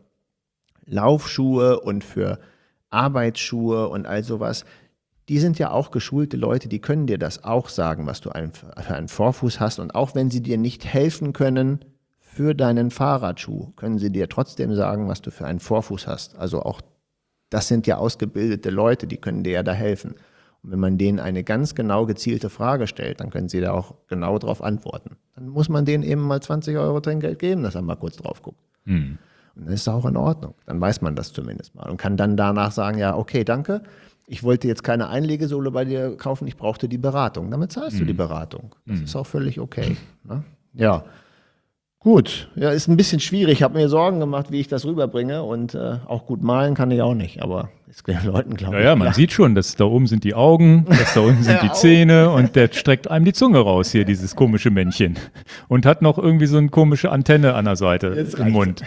Laufschuhe und für Arbeitsschuhe und all sowas, die sind ja auch geschulte Leute, die können dir das auch sagen, was du für einen Vorfuß hast. Und auch wenn sie dir nicht helfen können für deinen Fahrradschuh, können sie dir trotzdem sagen, was du für einen Vorfuß hast. Also auch das sind ja ausgebildete Leute, die können dir ja da helfen. Und wenn man denen eine ganz genau gezielte Frage stellt, dann können sie da auch genau drauf antworten. Dann muss man denen eben mal zwanzig Euro Trinkgeld geben, dass er mal kurz drauf guckt. Hm. Und dann ist es auch in Ordnung. Dann weiß man das zumindest mal und kann dann danach sagen, ja, okay, danke. Ich wollte jetzt keine Einlegesohle bei dir kaufen, ich brauchte die Beratung. Damit zahlst hm. du die Beratung. Das hm. ist auch völlig okay. Ne? Ja. Gut, ja, ist ein bisschen schwierig. Ich habe mir Sorgen gemacht, wie ich das rüberbringe und äh, auch gut malen kann ich auch nicht, aber ist den Leuten, glaube Ja, ich, ja, man klar. sieht schon, dass da oben sind die Augen, dass da unten sind die Hör auf. Zähne und der streckt einem die Zunge raus hier, dieses komische Männchen. Und hat noch irgendwie so eine komische Antenne an der Seite Jetzt im reicht's. Mund.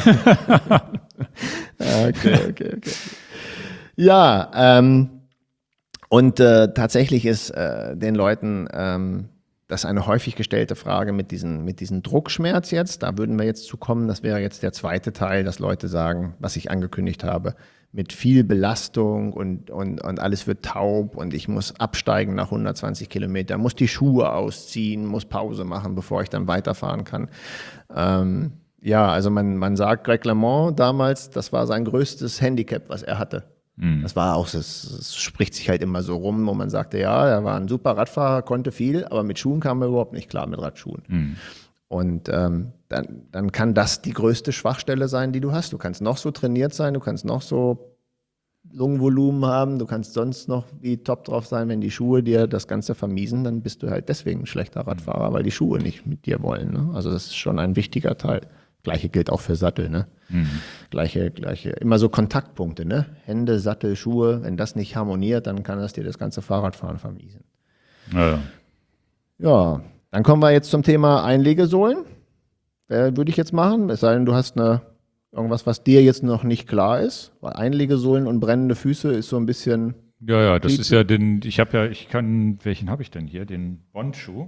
Okay, okay, okay. Ja, ähm, und äh, tatsächlich ist äh, den Leuten ähm, das eine häufig gestellte Frage mit diesen, mit diesem Druckschmerz jetzt. Da würden wir jetzt zu kommen. Das wäre jetzt der zweite Teil, dass Leute sagen, was ich angekündigt habe, mit viel Belastung und, und, und alles wird taub und ich muss absteigen nach hundertzwanzig Kilometer, muss die Schuhe ausziehen, muss Pause machen, bevor ich dann weiterfahren kann. Ähm, ja, also man, man sagt, Greg LeMond damals, das war sein größtes Handicap, was er hatte. Das war auch, es spricht sich halt immer so rum, wo man sagte, ja, er war ein super Radfahrer, konnte viel, aber mit Schuhen kam er überhaupt nicht klar, mit Radschuhen. Mhm. Und ähm, dann, dann kann das die größte Schwachstelle sein, die du hast. Du kannst noch so trainiert sein, du kannst noch so Lungenvolumen haben, du kannst sonst noch wie top drauf sein, wenn die Schuhe dir das Ganze vermiesen, dann bist du halt deswegen ein schlechter Radfahrer, weil die Schuhe nicht mit dir wollen. Ne? Also das ist schon ein wichtiger Teil. Gleiche gilt auch für Sattel, ne? Mhm. Gleiche, gleiche, immer so Kontaktpunkte, ne? Hände, Sattel, Schuhe, wenn das nicht harmoniert, dann kann das dir das ganze Fahrradfahren vermiesen. Ja, ja. Ja, dann kommen wir jetzt zum Thema Einlegesohlen. Äh, würde ich jetzt machen, es sei denn, du hast eine, irgendwas, was dir jetzt noch nicht klar ist, weil Einlegesohlen und brennende Füße ist so ein bisschen, Ja, ja, das Glied- ist ja den, ich habe ja, ich kann, welchen habe ich denn hier? Den Bond-Schuh.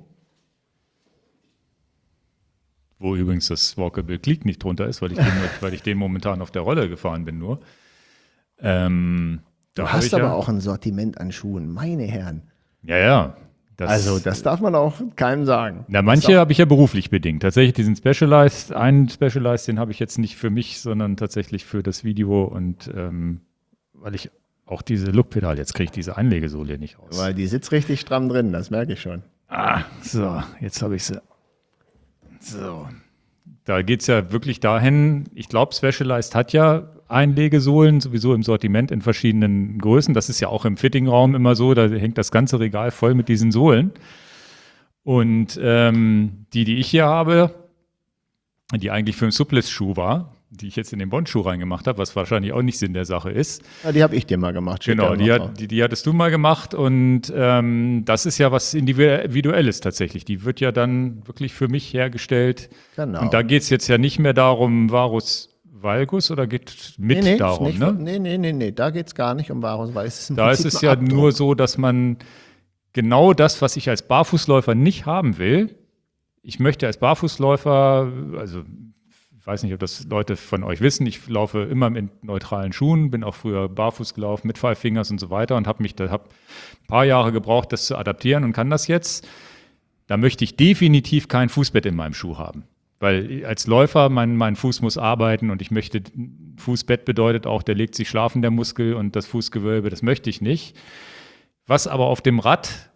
Wo übrigens das Walkable Cleat nicht drunter ist, weil ich den, weil ich den momentan auf der Rolle gefahren bin nur. Ähm, da du hab hast ich aber ja, auch ein Sortiment an Schuhen, meine Herren. Ja, ja. Das, Also das darf man auch keinem sagen. Na, manche habe ich ja beruflich bedingt. Tatsächlich diesen Specialized, einen Specialized, den habe ich jetzt nicht für mich, sondern tatsächlich für das Video und ähm, weil ich auch diese Lookpedal, jetzt kriege ich diese Einlegesohle nicht aus. Weil die sitzt richtig stramm drin, das merke ich schon. Ah, so, jetzt habe ich sie. So. Da geht es ja wirklich dahin, ich glaube, Specialized hat ja Einlegesohlen sowieso im Sortiment in verschiedenen Größen. Das ist ja auch im Fittingraum immer so, da hängt das ganze Regal voll mit diesen Sohlen. Und ähm, die, die ich hier habe, die eigentlich für einen Suples-Schuh war, die ich jetzt in den Bond-Schuh reingemacht habe, was wahrscheinlich auch nicht Sinn der Sache ist. Ja, die habe ich dir mal gemacht. steht Genau, da die, noch hat, drauf. die, die hattest du mal gemacht und ähm, das ist ja was Individuelles tatsächlich. Die wird ja dann wirklich für mich hergestellt. Genau. Und da geht es jetzt ja nicht mehr darum, Varus Valgus oder geht mit nee, nee, darum, ist nicht, ne? nee, nee, nee, nee, da geht es gar nicht um Varus, weil es ist im Da ist Prinzip es ein ja Abdruck. nur so, dass man genau das, was ich als Barfußläufer nicht haben will, ich möchte als Barfußläufer, also ich weiß nicht, ob das Leute von euch wissen, ich laufe immer mit neutralen Schuhen, bin auch früher barfuß gelaufen mit Five Fingers und so weiter und habe mich da hab ein paar Jahre gebraucht, das zu adaptieren und kann das jetzt. Da möchte ich definitiv kein Fußbett in meinem Schuh haben. Weil als Läufer, mein, mein Fuß muss arbeiten und ich möchte, Fußbett bedeutet auch, der legt sich schlafen, der Muskel und das Fußgewölbe, das möchte ich nicht. Was aber auf dem Rad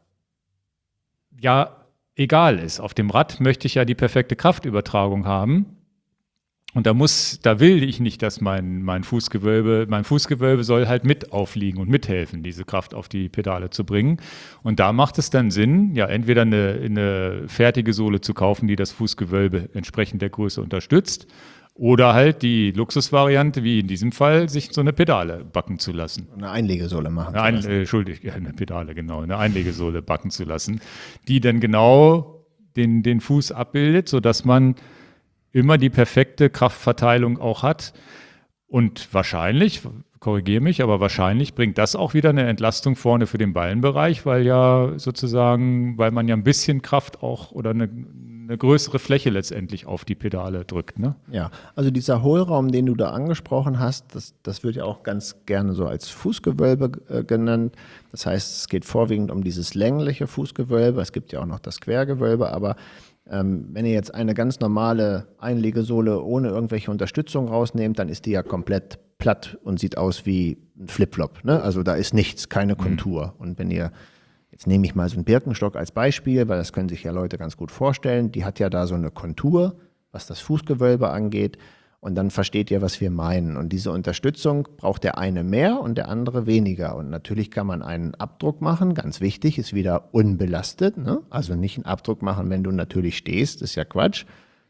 ja egal ist. Auf dem Rad möchte ich ja die perfekte Kraftübertragung haben. Und da muss, da will ich nicht, dass mein, mein Fußgewölbe, mein Fußgewölbe soll halt mit aufliegen und mithelfen, diese Kraft auf die Pedale zu bringen. Und da macht es dann Sinn, ja, entweder eine, eine fertige Sohle zu kaufen, die das Fußgewölbe entsprechend der Größe unterstützt, oder halt die Luxusvariante, wie in diesem Fall, sich so eine Pedale backen zu lassen. Eine Einlegesohle machen. Eine Ein, äh, Entschuldigung, ja, eine Pedale, genau, eine Einlegesohle backen zu lassen, die dann genau den, den Fuß abbildet, sodass man immer die perfekte Kraftverteilung auch hat. Und wahrscheinlich, korrigiere mich, aber wahrscheinlich bringt das auch wieder eine Entlastung vorne für den Ballenbereich, weil ja sozusagen, weil man ja ein bisschen Kraft auch oder eine, eine größere Fläche letztendlich auf die Pedale drückt. Ne? Ja, also dieser Hohlraum, den du da angesprochen hast, das, das wird ja auch ganz gerne so als Fußgewölbe äh, genannt. Das heißt, es geht vorwiegend um dieses längliche Fußgewölbe. Es gibt ja auch noch das Quergewölbe, aber Ähm, wenn ihr jetzt eine ganz normale Einlegesohle ohne irgendwelche Unterstützung rausnehmt, dann ist die ja komplett platt und sieht aus wie ein Flipflop. Ne? Also da ist nichts, keine Kontur. Mhm. Und wenn ihr, jetzt nehme ich mal so einen Birkenstock als Beispiel, weil das können sich ja Leute ganz gut vorstellen, die hat ja da so eine Kontur, was das Fußgewölbe angeht. Und dann versteht ihr, was wir meinen. Und diese Unterstützung braucht der eine mehr und der andere weniger. Und natürlich kann man einen Abdruck machen. Ganz wichtig, ist wieder unbelastet. Ne? Also nicht einen Abdruck machen, wenn du natürlich stehst. Das ist ja Quatsch.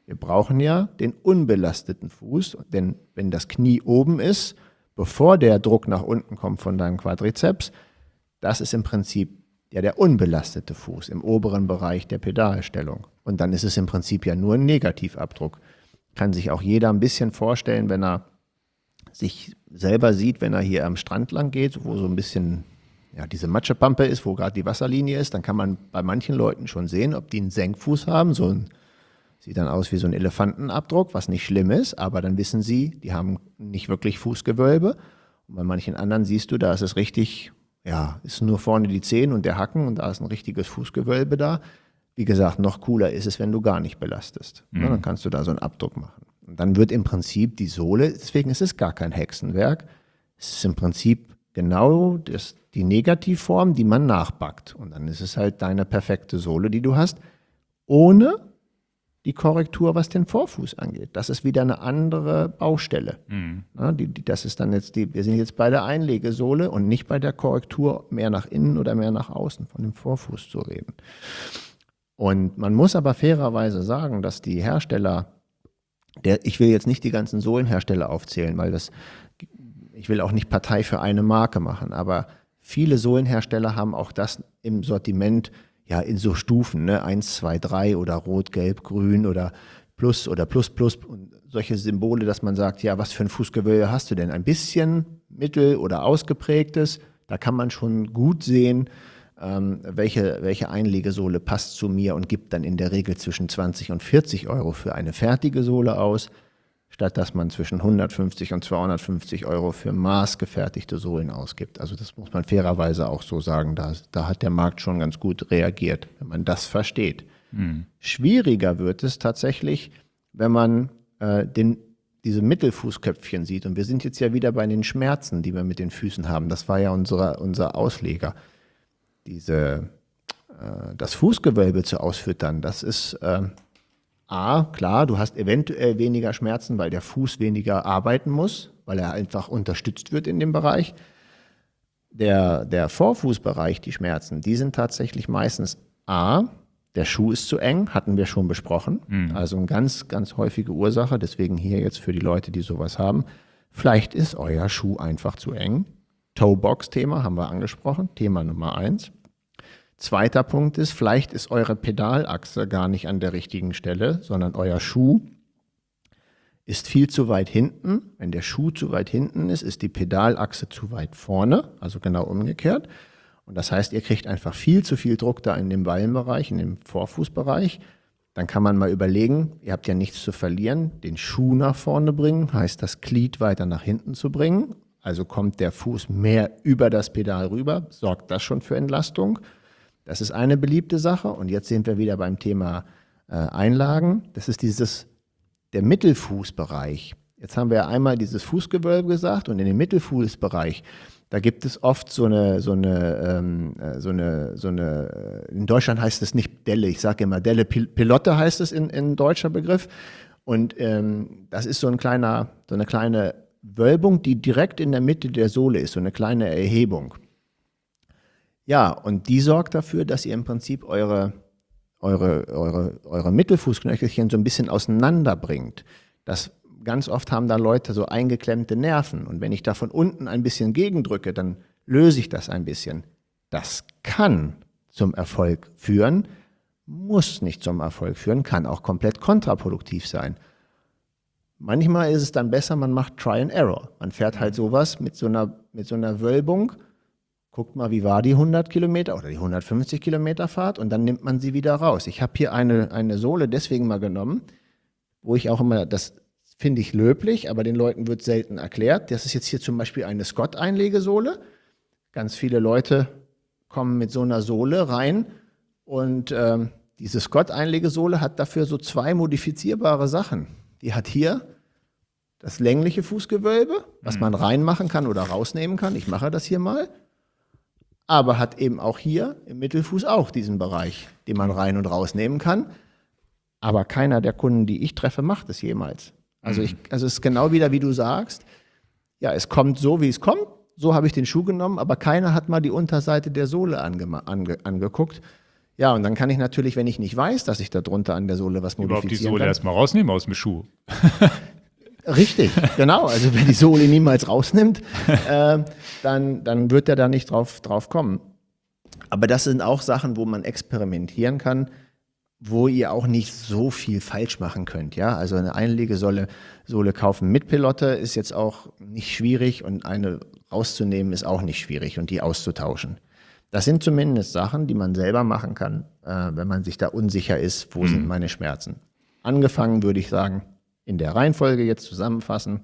Wir brauchen ja den unbelasteten Fuß, denn wenn das Knie oben ist, bevor der Druck nach unten kommt von deinem Quadrizeps, das ist im Prinzip ja der unbelastete Fuß im oberen Bereich der Pedalstellung. Und dann ist es im Prinzip ja nur ein Negativabdruck. Kann sich auch jeder ein bisschen vorstellen, wenn er sich selber sieht, wenn er hier am Strand lang geht, wo so ein bisschen ja, diese Matschepampe ist, wo gerade die Wasserlinie ist, dann kann man bei manchen Leuten schon sehen, ob die einen Senkfuß haben, so ein sieht dann aus wie so ein Elefantenabdruck, was nicht schlimm ist, aber dann wissen sie, die haben nicht wirklich Fußgewölbe. Und bei manchen anderen siehst du, da ist es richtig, ja, ist nur vorne die Zehen und der Hacken und da ist ein richtiges Fußgewölbe da. Wie gesagt, noch cooler ist es, wenn du gar nicht belastest. Mhm. Ja, dann kannst du da so einen Abdruck machen. Und dann wird im Prinzip die Sohle, deswegen ist es gar kein Hexenwerk, es ist im Prinzip genau das, die Negativform, die man nachbackt. Und dann ist es halt deine perfekte Sohle, die du hast, ohne die Korrektur, was den Vorfuß angeht. Das ist wieder eine andere Baustelle. Mhm. Ja, die, die, das ist dann jetzt die, wir sind jetzt bei der Einlegesohle und nicht bei der Korrektur mehr nach innen oder mehr nach außen von dem Vorfuß zu reden. Und man muss aber fairerweise sagen, dass die Hersteller, der, ich will jetzt nicht die ganzen Sohlenhersteller aufzählen, weil das, ich will auch nicht Partei für eine Marke machen, aber viele Sohlenhersteller haben auch das im Sortiment, ja, in so Stufen, ne, eins, zwei, drei oder Rot, Gelb, Grün oder Plus oder Plus, Plus und solche Symbole, dass man sagt, ja, was für ein Fußgewölbe hast du denn? Ein bisschen, mittel oder ausgeprägtes, da kann man schon gut sehen, ähm, welche, welche Einlegesohle passt zu mir und gibt dann in der Regel zwischen zwanzig und vierzig Euro für eine fertige Sohle aus, statt dass man zwischen hundertfünfzig und zweihundertfünfzig Euro für maßgefertigte Sohlen ausgibt. Also das muss man fairerweise auch so sagen, da, da hat der Markt schon ganz gut reagiert, wenn man das versteht. Mhm. Schwieriger wird es tatsächlich, wenn man äh, den, diese Mittelfußköpfchen sieht. Und wir sind jetzt ja wieder bei den Schmerzen, die wir mit den Füßen haben. Das war ja unsere, unser Ausleger. Diese, äh, das Fußgewölbe zu ausfüttern, das ist... Äh, A, klar, du hast eventuell weniger Schmerzen, weil der Fuß weniger arbeiten muss, weil er einfach unterstützt wird in dem Bereich. Der, der Vorfußbereich, die Schmerzen, die sind tatsächlich meistens A, der Schuh ist zu eng, hatten wir schon besprochen. Mhm. Also eine ganz, ganz häufige Ursache, deswegen hier jetzt für die Leute, die sowas haben. Vielleicht ist euer Schuh einfach zu eng. Toebox-Thema haben wir angesprochen, Thema Nummer eins. Zweiter Punkt ist, vielleicht ist eure Pedalachse gar nicht an der richtigen Stelle, sondern euer Schuh ist viel zu weit hinten. Wenn der Schuh zu weit hinten ist, ist die Pedalachse zu weit vorne, also genau umgekehrt. Und das heißt, ihr kriegt einfach viel zu viel Druck da in dem Ballenbereich, in dem Vorfußbereich. Dann kann man mal überlegen, ihr habt ja nichts zu verlieren, den Schuh nach vorne bringen, heißt das Glied weiter nach hinten zu bringen. Also kommt der Fuß mehr über das Pedal rüber, sorgt das schon für Entlastung. Das ist eine beliebte Sache. Und jetzt sind wir wieder beim Thema äh, Einlagen. Das ist dieses, der Mittelfußbereich. Jetzt haben wir einmal dieses Fußgewölbe gesagt und in dem Mittelfußbereich, da gibt es oft so eine, so eine, ähm, so eine, so eine, in Deutschland heißt es nicht Delle, ich sage immer Delle, Pilotte heißt es in, in deutscher Begriff. Und ähm, das ist so ein kleiner, so eine kleine Wölbung, die direkt in der Mitte der Sohle ist, so eine kleine Erhebung. Ja, und die sorgt dafür, dass ihr im Prinzip eure, eure, eure, eure Mittelfußknöchelchen so ein bisschen auseinander bringt. Das, ganz oft haben da Leute so eingeklemmte Nerven. Und wenn ich da von unten ein bisschen gegendrücke, dann löse ich das ein bisschen. Das kann zum Erfolg führen, muss nicht zum Erfolg führen, kann auch komplett kontraproduktiv sein. Manchmal ist es dann besser, man macht Try and Error. Man fährt halt sowas mit so einer, mit so einer Wölbung. Guckt mal, wie war die hundert Kilometer oder die hundertfünfzig Kilometer Fahrt und dann nimmt man sie wieder raus. Ich habe hier eine, eine Sohle deswegen mal genommen, wo ich auch immer, das finde ich löblich, aber den Leuten wird selten erklärt. Das ist jetzt hier zum Beispiel eine Scott-Einlegesohle. Ganz viele Leute kommen mit so einer Sohle rein und ähm, diese Scott-Einlegesohle hat dafür so zwei modifizierbare Sachen. Die hat hier das längliche Fußgewölbe, was man reinmachen kann oder rausnehmen kann. Ich mache das hier mal. Aber hat eben auch hier im Mittelfuß auch diesen Bereich, den man rein und rausnehmen kann. Aber keiner der Kunden, die ich treffe, macht es jemals. Also, ich, also es ist genau wieder, wie du sagst, ja, es kommt so, wie es kommt. So habe ich den Schuh genommen, aber keiner hat mal die Unterseite der Sohle ange, ange, angeguckt. Ja, und dann kann ich natürlich, wenn ich nicht weiß, dass ich da drunter an der Sohle was modifizieren Überhaupt die Sohle kann. erstmal rausnehmen aus dem Schuh. Richtig, genau. Also wenn die Sohle niemals rausnimmt, äh, dann, dann wird er da nicht drauf, drauf kommen. Aber das sind auch Sachen, wo man experimentieren kann, wo ihr auch nicht so viel falsch machen könnt. Ja? Also eine Einlegesohle Sohle kaufen mit Pilotte ist jetzt auch nicht schwierig und eine rauszunehmen ist auch nicht schwierig und die auszutauschen. Das sind zumindest Sachen, die man selber machen kann, äh, wenn man sich da unsicher ist, wo mhm. sind meine Schmerzen. Angefangen würde ich sagen, in der Reihenfolge jetzt zusammenfassen.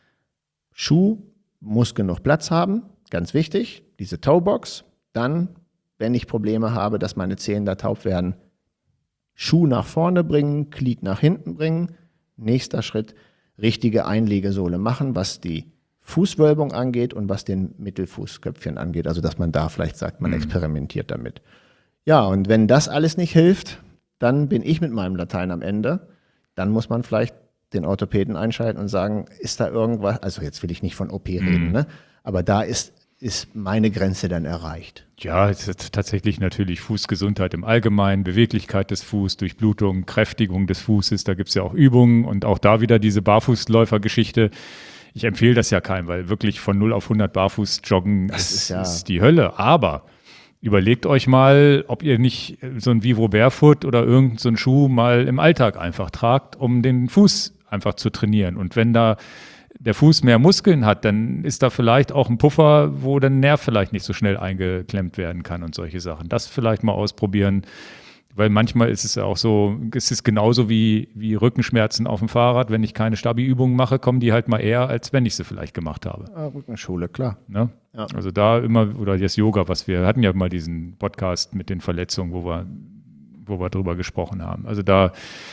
Schuh muss genug Platz haben, ganz wichtig, diese Toebox. Dann, wenn ich Probleme habe, dass meine Zehen da taub werden, Schuh nach vorne bringen, Glied nach hinten bringen. Nächster Schritt, richtige Einlegesohle machen, was die Fußwölbung angeht und was den Mittelfußköpfchen angeht. Also dass man da vielleicht sagt, man experimentiert damit. Ja, und wenn das alles nicht hilft, dann bin ich mit meinem Latein am Ende. Dann muss man vielleicht den Orthopäden einschalten und sagen, ist da irgendwas, also jetzt will ich nicht von O P reden, mhm. ne? Aber da ist, ist meine Grenze dann erreicht. Ja, es ist tatsächlich natürlich Fußgesundheit im Allgemeinen, Beweglichkeit des Fußes, Durchblutung, Kräftigung des Fußes, da gibt es ja auch Übungen und auch da wieder diese Barfußläufergeschichte. Ich empfehle das ja keinem, weil wirklich von null auf hundert barfuß joggen das ist, ist, ja ist die Hölle, aber überlegt euch mal, ob ihr nicht so ein Vivro Barefoot oder irgendeinen so Schuh mal im Alltag einfach tragt, um den Fuß einfach zu trainieren. Und wenn da der Fuß mehr Muskeln hat, dann ist da vielleicht auch ein Puffer, wo der Nerv vielleicht nicht so schnell eingeklemmt werden kann und solche Sachen. Das vielleicht mal ausprobieren, weil manchmal ist es ja auch so, es ist genauso wie, wie Rückenschmerzen auf dem Fahrrad. Wenn ich keine Stabi-Übungen mache, kommen die halt mal eher, als wenn ich sie vielleicht gemacht habe. Ja, Rückenschule, klar. Ne? Ja. Also da immer, oder das Yoga, was wir hatten ja mal diesen Podcast mit den Verletzungen, wo wir, wo wir drüber gesprochen haben. Also da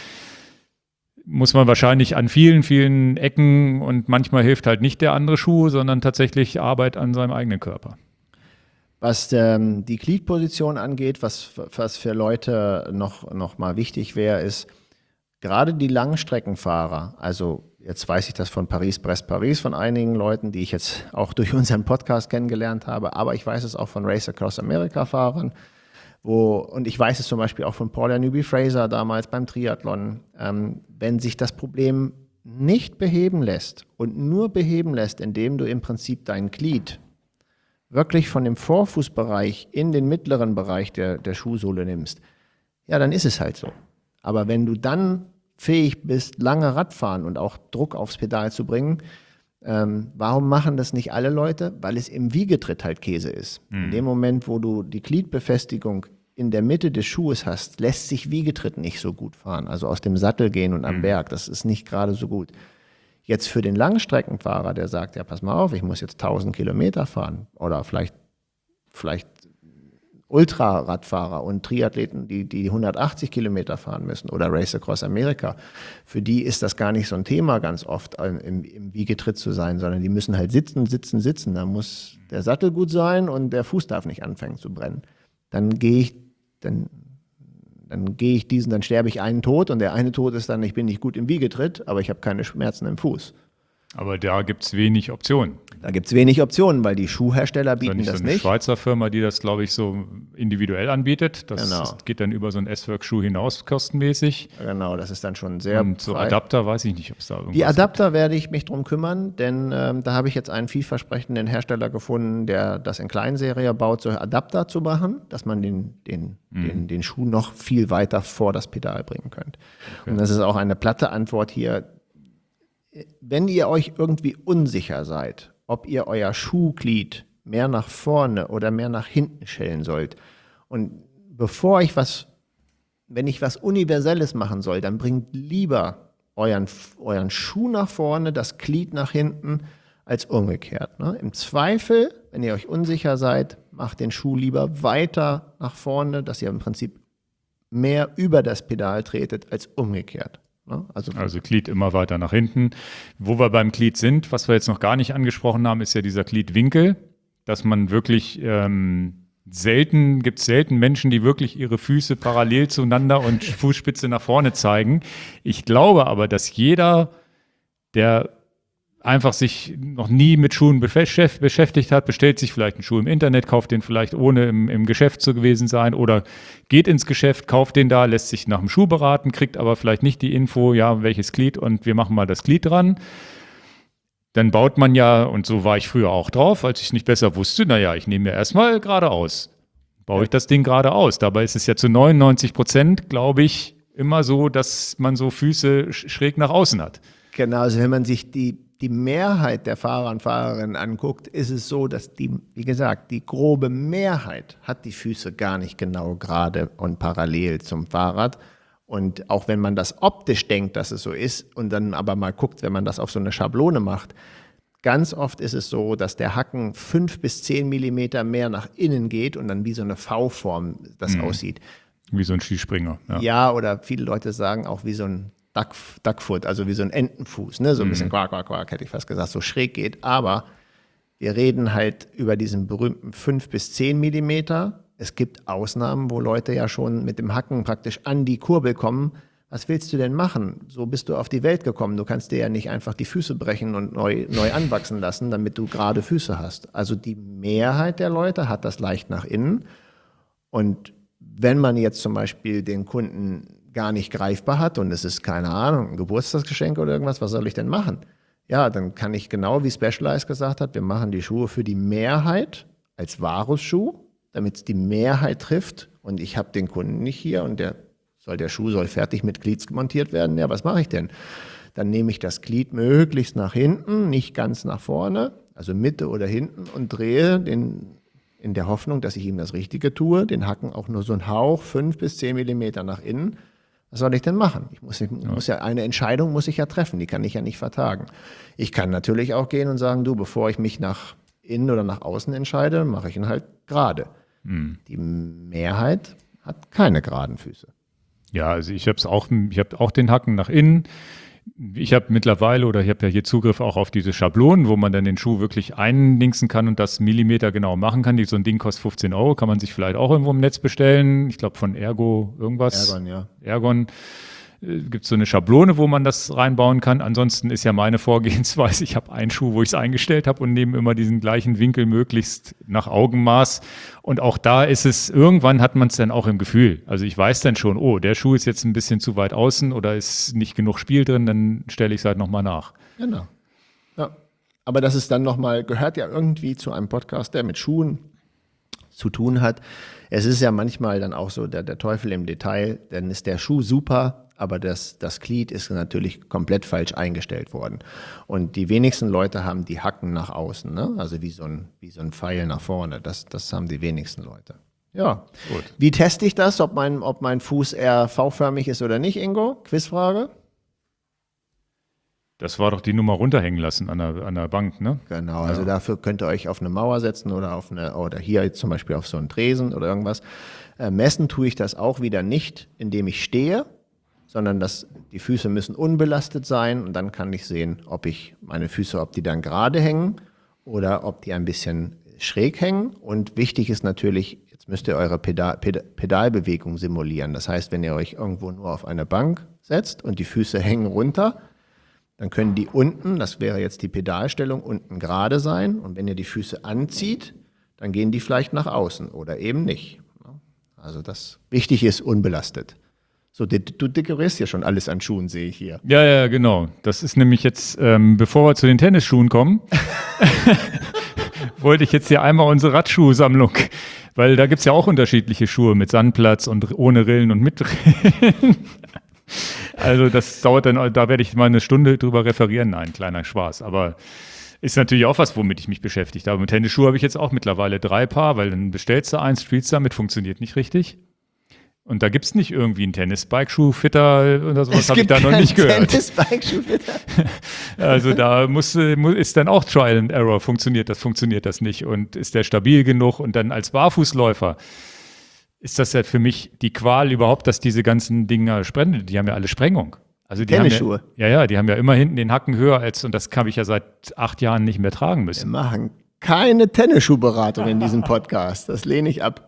muss man wahrscheinlich an vielen, vielen Ecken und manchmal hilft halt nicht der andere Schuh, sondern tatsächlich Arbeit an seinem eigenen Körper. Was ähm, die Gliedposition angeht, was, was für Leute noch, noch mal wichtig wäre, ist gerade die Langstreckenfahrer, also jetzt weiß ich das von Paris-Brest-Paris von einigen Leuten, die ich jetzt auch durch unseren Podcast kennengelernt habe, aber ich weiß es auch von Race Across America-Fahrern, Wo, und ich weiß es zum Beispiel auch von Paula Newby-Fraser damals beim Triathlon, ähm, wenn sich das Problem nicht beheben lässt und nur beheben lässt, indem du im Prinzip dein Glied wirklich von dem Vorfußbereich in den mittleren Bereich der, der Schuhsohle nimmst, ja, dann ist es halt so. Aber wenn du dann fähig bist, lange Radfahren und auch Druck aufs Pedal zu bringen, Ähm, warum machen das nicht alle Leute? Weil es im Wiegetritt halt Käse ist. Mhm. In dem Moment, wo du die Gliedbefestigung in der Mitte des Schuhes hast, lässt sich Wiegetritt nicht so gut fahren. Also aus dem Sattel gehen und am mhm. Berg, das ist nicht gerade so gut. Jetzt für den Langstreckenfahrer, der sagt, ja pass mal auf, ich muss jetzt tausend Kilometer fahren oder vielleicht, vielleicht Ultraradfahrer und Triathleten, die, die hundertachtzig Kilometer fahren müssen oder Race Across America, für die ist das gar nicht so ein Thema ganz oft im, im Wiegetritt zu sein, sondern die müssen halt sitzen, sitzen, sitzen. Da muss der Sattel gut sein und der Fuß darf nicht anfangen zu brennen. Dann gehe ich, dann, dann gehe ich diesen, dann sterbe ich einen Tod und der eine Tod ist dann, ich bin nicht gut im Wiegetritt, aber ich habe keine Schmerzen im Fuß. Aber da gibt es wenig Optionen. Da gibt es wenig Optionen, weil die Schuhhersteller bieten das, das so eine nicht. Schweizer Firma, die das, glaube ich, so individuell anbietet. Das genau. ist, geht dann über so einen S-Work-Schuh hinaus kostenmäßig. Genau, das ist dann schon sehr Und so frei. Adapter weiß ich nicht, ob es da irgendwas Die Adapter gibt. Werde ich mich drum kümmern, denn ähm, da habe ich jetzt einen vielversprechenden Hersteller gefunden, der das in Kleinserie baut, so Adapter zu machen, dass man den, den, mhm. den, den Schuh noch viel weiter vor das Pedal bringen könnte. Okay. Und das ist auch eine platte Antwort hier. Wenn ihr euch irgendwie unsicher seid, ob ihr euer Schuhglied mehr nach vorne oder mehr nach hinten stellen sollt, und bevor ich was, wenn ich was Universelles machen soll, dann bringt lieber euren, euren Schuh nach vorne, das Glied nach hinten, als umgekehrt. Ne? Im Zweifel, wenn ihr euch unsicher seid, macht den Schuh lieber weiter nach vorne, dass ihr im Prinzip mehr über das Pedal tretet, als umgekehrt. Also, also Glied immer weiter nach hinten. Wo wir beim Glied sind, was wir jetzt noch gar nicht angesprochen haben, ist ja dieser Gliedwinkel, dass man wirklich ähm, selten, gibt es selten Menschen, die wirklich ihre Füße parallel zueinander und Fußspitze nach vorne zeigen. Ich glaube aber, dass jeder, der einfach sich noch nie mit Schuhen beschäft- beschäftigt hat, bestellt sich vielleicht einen Schuh im Internet, kauft den vielleicht ohne im, im Geschäft zu gewesen sein oder geht ins Geschäft, kauft den da, lässt sich nach dem Schuh beraten, kriegt aber vielleicht nicht die Info, ja, welches Glied und wir machen mal das Glied dran. Dann baut man ja, und so war ich früher auch drauf, als ich es nicht besser wusste, naja, ich nehme mir erstmal geradeaus. Baue ich das Ding geradeaus. Dabei ist es ja zu neunundneunzig Prozent, glaube ich, immer so, dass man so Füße schräg nach außen hat. Genau, also wenn man sich die, die Mehrheit der Fahrer und Fahrerinnen anguckt, ist es so, dass die, wie gesagt, die grobe Mehrheit hat die Füße gar nicht genau gerade und parallel zum Fahrrad. Und auch wenn man das optisch denkt, dass es so ist und dann aber mal guckt, wenn man das auf so eine Schablone macht, ganz oft ist es so, dass der Hacken fünf bis zehn Millimeter mehr nach innen geht und dann wie so eine V-Form das mhm. aussieht. Wie so ein Skispringer. Ja. ja, oder viele Leute sagen auch wie so ein Duck, Duckfoot, also wie so ein Entenfuß, ne? So ein mhm. bisschen quack, quack, quack, hätte ich fast gesagt, so schräg geht. Aber wir reden halt über diesen berühmten fünf bis zehn Millimeter. Es gibt Ausnahmen, wo Leute ja schon mit dem Hacken praktisch an die Kurbel kommen. Was willst du denn machen? So bist du auf die Welt gekommen. Du kannst dir ja nicht einfach die Füße brechen und neu, neu anwachsen lassen, damit du gerade Füße hast. Also die Mehrheit der Leute hat das leicht nach innen. Und wenn man jetzt zum Beispiel den Kunden gar nicht greifbar hat und es ist, keine Ahnung, ein Geburtstagsgeschenk oder irgendwas, was soll ich denn machen? Ja, dann kann ich genau wie Specialized gesagt hat, wir machen die Schuhe für die Mehrheit als Varus-Schuh, damit es die Mehrheit trifft. Und ich habe den Kunden nicht hier und der Soll der Schuh soll fertig mit Glieds montiert werden? Ja, was mache ich denn? Dann nehme ich das Glied möglichst nach hinten, nicht ganz nach vorne, also Mitte oder hinten und drehe den in der Hoffnung, dass ich ihm das Richtige tue, den Hacken auch nur so einen Hauch, fünf bis zehn Millimeter nach innen. Was soll ich denn machen? Ich muss, ich muss ja eine Entscheidung muss ich ja treffen, die kann ich ja nicht vertagen. Ich kann natürlich auch gehen und sagen, du, bevor ich mich nach innen oder nach außen entscheide, mache ich ihn halt gerade. Hm. Die Mehrheit hat keine geraden Füße. Ja, also ich habe es auch, ich habe auch den Hacken nach innen. Ich habe mittlerweile oder ich habe ja hier Zugriff auch auf diese Schablonen, wo man dann den Schuh wirklich einlinksen kann und das Millimeter genau machen kann. So ein Ding kostet fünfzehn Euro, kann man sich vielleicht auch irgendwo im Netz bestellen. Ich glaube von Ergo irgendwas. Ergon, ja. Ergon. Gibt es so eine Schablone, wo man das reinbauen kann. Ansonsten ist ja meine Vorgehensweise, ich habe einen Schuh, wo ich es eingestellt habe und nehme immer diesen gleichen Winkel möglichst nach Augenmaß. Und auch da ist es, irgendwann hat man es dann auch im Gefühl. Also ich weiß dann schon, oh, der Schuh ist jetzt ein bisschen zu weit außen oder ist nicht genug Spiel drin, dann stelle ich es halt nochmal nach. Genau. Ja. Aber das ist dann nochmal, gehört ja irgendwie zu einem Podcast, der mit Schuhen zu tun hat. Es ist ja manchmal dann auch so der, der Teufel im Detail, dann ist der Schuh super, aber das, das Glied ist natürlich komplett falsch eingestellt worden. Und die wenigsten Leute haben die Hacken nach außen, ne? Also wie so ein, wie so ein Pfeil nach vorne. Das, das haben die wenigsten Leute. Ja. Gut. Wie teste ich das, ob mein, ob mein Fuß eher V-förmig ist oder nicht, Ingo? Quizfrage. Das war doch die Nummer runterhängen lassen an der, an der Bank, ne? Genau, also ja. Dafür könnt ihr euch auf eine Mauer setzen oder auf eine, oder hier jetzt zum Beispiel auf so einen Tresen oder irgendwas. Äh, messen tue ich das auch wieder nicht, indem ich stehe, sondern dass die Füße müssen unbelastet sein und dann kann ich sehen, ob ich meine Füße, ob die dann gerade hängen oder ob die ein bisschen schräg hängen. Und wichtig ist natürlich, jetzt müsst ihr eure Pedal, Pedal, Pedalbewegung simulieren. Das heißt, wenn ihr euch irgendwo nur auf eine Bank setzt und die Füße hängen runter, dann können die unten, das wäre jetzt die Pedalstellung, unten gerade sein. Und wenn ihr die Füße anzieht, dann gehen die vielleicht nach außen oder eben nicht. Also das wichtig ist, unbelastet. So, du, du dekorierst ja schon alles an Schuhen, sehe ich hier. Ja, ja, genau. Das ist nämlich jetzt, ähm, bevor wir zu den Tennisschuhen kommen, wollte ich jetzt hier einmal unsere Radschuhsammlung, weil da gibt es ja auch unterschiedliche Schuhe mit Sandplatz und ohne Rillen und mit Rillen. Also das dauert dann, da werde ich mal eine Stunde drüber referieren. Nein, kleiner Spaß. Aber ist natürlich auch was, womit ich mich beschäftigt habe. Mit Tennisschuhe habe ich jetzt auch mittlerweile drei Paar, weil dann bestellst du eins, spielst damit, funktioniert nicht richtig. Und da gibt es nicht irgendwie einen Tennis-Bike-Schuh-Fitter oder sowas, habe ich da noch nicht gehört. Tennis-Bike-Schuh-Fitter. Also da muss, muss, ist dann auch Trial and Error. Funktioniert das, funktioniert das nicht? Und ist der stabil genug? Und dann als Barfußläufer ist das ja für mich die Qual überhaupt, dass diese ganzen Dinger sprengen. Die haben ja alle Sprengung. Also die Tennisschuhe? Haben ja, ja, ja, die haben ja immer hinten den Hacken höher als, und das habe ich ja seit acht Jahren nicht mehr tragen müssen. Wir machen keine Tennisschuhberatung in diesem Podcast. Das lehne ich ab.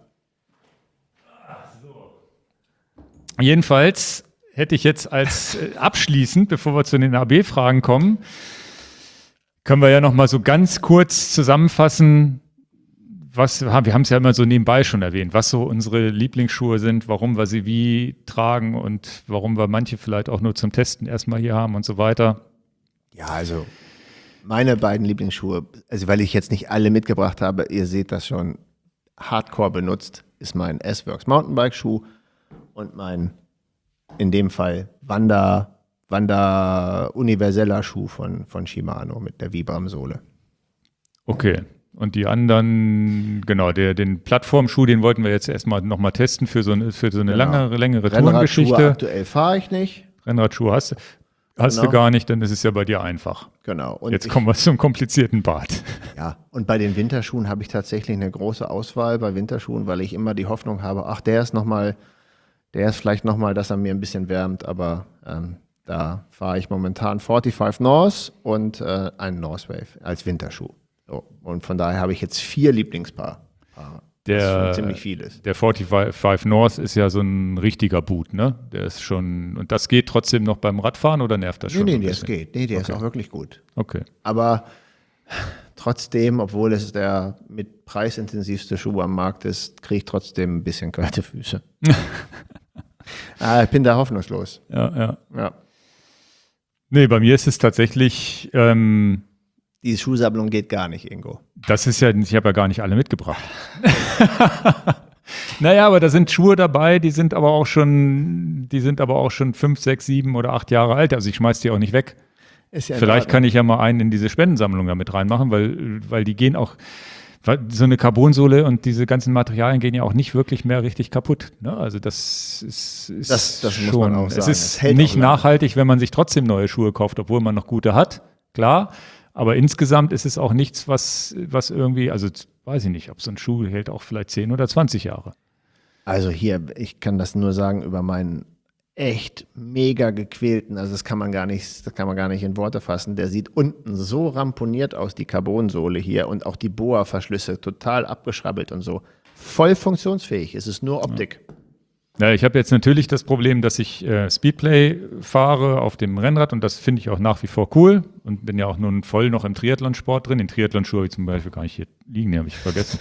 Jedenfalls hätte ich jetzt als äh, abschließend, bevor wir zu den A B-Fragen kommen, können wir ja noch mal so ganz kurz zusammenfassen, was, wir haben es ja immer so nebenbei schon erwähnt, was so unsere Lieblingsschuhe sind, warum wir sie wie tragen und warum wir manche vielleicht auch nur zum Testen erstmal hier haben und so weiter. Ja, also meine beiden Lieblingsschuhe, also weil ich jetzt nicht alle mitgebracht habe, ihr seht das schon, hardcore benutzt, ist mein S-Works Mountainbike-Schuh und mein, in dem Fall, Wander Wander universeller Schuh von, von Shimano mit der Vibram-Sohle. Okay. Und die anderen, genau, der, den Plattformschuh, den wollten wir jetzt erstmal nochmal testen für so eine, für so eine Genau. lange, längere Rennradschuhe Tourengeschichte. aktuell fahre ich nicht. Rennradschuhe hast, hast Genau. du gar nicht, dann ist es ja bei dir einfach. Genau. Und Jetzt ich, kommen wir zum komplizierten Part. Ja, und bei den Winterschuhen habe ich tatsächlich eine große Auswahl bei Winterschuhen, weil ich immer die Hoffnung habe, ach, der ist nochmal, der ist vielleicht nochmal, dass er mir ein bisschen wärmt, aber ähm, da fahre ich momentan fünfundvierzig North und äh, einen Northwave als Winterschuh. So, und von daher habe ich jetzt vier Lieblingspaar. Der, was schon ziemlich viel ist. Der fünfundvierzig North ist ja so ein richtiger Boot, ne? Der ist schon, und das geht trotzdem noch beim Radfahren oder nervt das Nee, schon? nee, so ein der bisschen? geht. Nee, der Okay. ist auch wirklich gut. Okay. Aber trotzdem, obwohl es der mit preisintensivste Schuh am Markt ist, kriege ich trotzdem ein bisschen kalte Füße. ah, ich bin da hoffnungslos. Ja, ja. Ja. Nee, bei mir ist es tatsächlich, ähm, Diese Schuhsammlung geht gar nicht, Ingo. das ist ja, ich habe ja gar nicht alle mitgebracht. Naja, aber da sind Schuhe dabei, die sind aber auch schon, die sind aber auch schon fünf, sechs, sieben oder acht Jahre alt. Also ich schmeiß die auch nicht weg. Ist ja Vielleicht kann ich ja mal einen in diese Spendensammlung damit reinmachen, weil, weil die gehen auch, weil so eine Carbonsohle und diese ganzen Materialien gehen ja auch nicht wirklich mehr richtig kaputt. Ne? Also das ist, ist Das- das muss schon, man auch es sagen. ist Es hält nicht auch lange. nachhaltig, wenn man sich trotzdem neue Schuhe kauft, obwohl man noch gute hat, klar. Aber insgesamt ist es auch nichts, was, was irgendwie, also weiß ich nicht, ob so ein Schuh hält auch vielleicht zehn oder zwanzig Jahre. Also hier, ich kann das nur sagen über meinen echt mega gequälten, also das kann man gar nicht, das kann man gar nicht in Worte fassen. Der sieht unten so ramponiert aus, die Carbonsohle hier und auch die Boa-Verschlüsse total abgeschrabbelt und so. Voll funktionsfähig, es ist nur Optik. Ja, ich habe jetzt natürlich das Problem, dass ich äh, Speedplay fahre auf dem Rennrad und das finde ich auch nach wie vor cool und bin ja auch nun voll noch im Triathlonsport drin. Den Triathlonschuh habe ich zum Beispiel gar nicht hier liegen, den habe ich vergessen.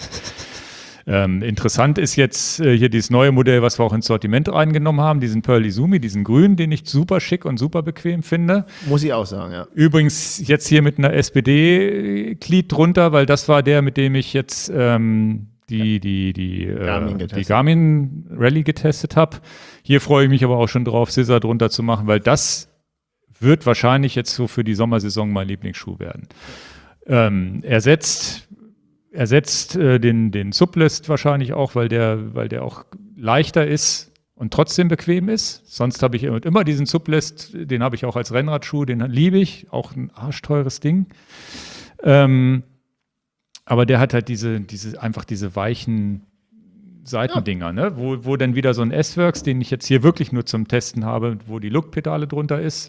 ähm, interessant ist jetzt äh, hier dieses neue Modell, was wir auch ins Sortiment reingenommen haben, diesen Pearl Izumi, diesen grünen, den ich super schick und super bequem finde. Muss ich auch sagen, ja. Übrigens jetzt hier mit einer S P D-Glied drunter, weil das war der, mit dem ich jetzt ähm, die, die, die, Garmin äh, die getestet. Garmin Rally getestet habe. Hier freue ich mich aber auch schon drauf, Scissor drunter zu machen, weil das wird wahrscheinlich jetzt so für die Sommersaison mein Lieblingsschuh werden. Ähm, ersetzt ersetzt äh, den, den Sublist wahrscheinlich auch, weil der, weil der auch leichter ist und trotzdem bequem ist. Sonst habe ich immer diesen Sublist, den habe ich auch als Rennradschuh, den liebe ich, auch ein arschteures Ding. Ähm, aber der hat halt diese, diese, einfach diese weichen Seitendinger, ne? wo, wo dann wieder so ein S-Works, den ich jetzt hier wirklich nur zum Testen habe, wo die Look-Pedale drunter ist.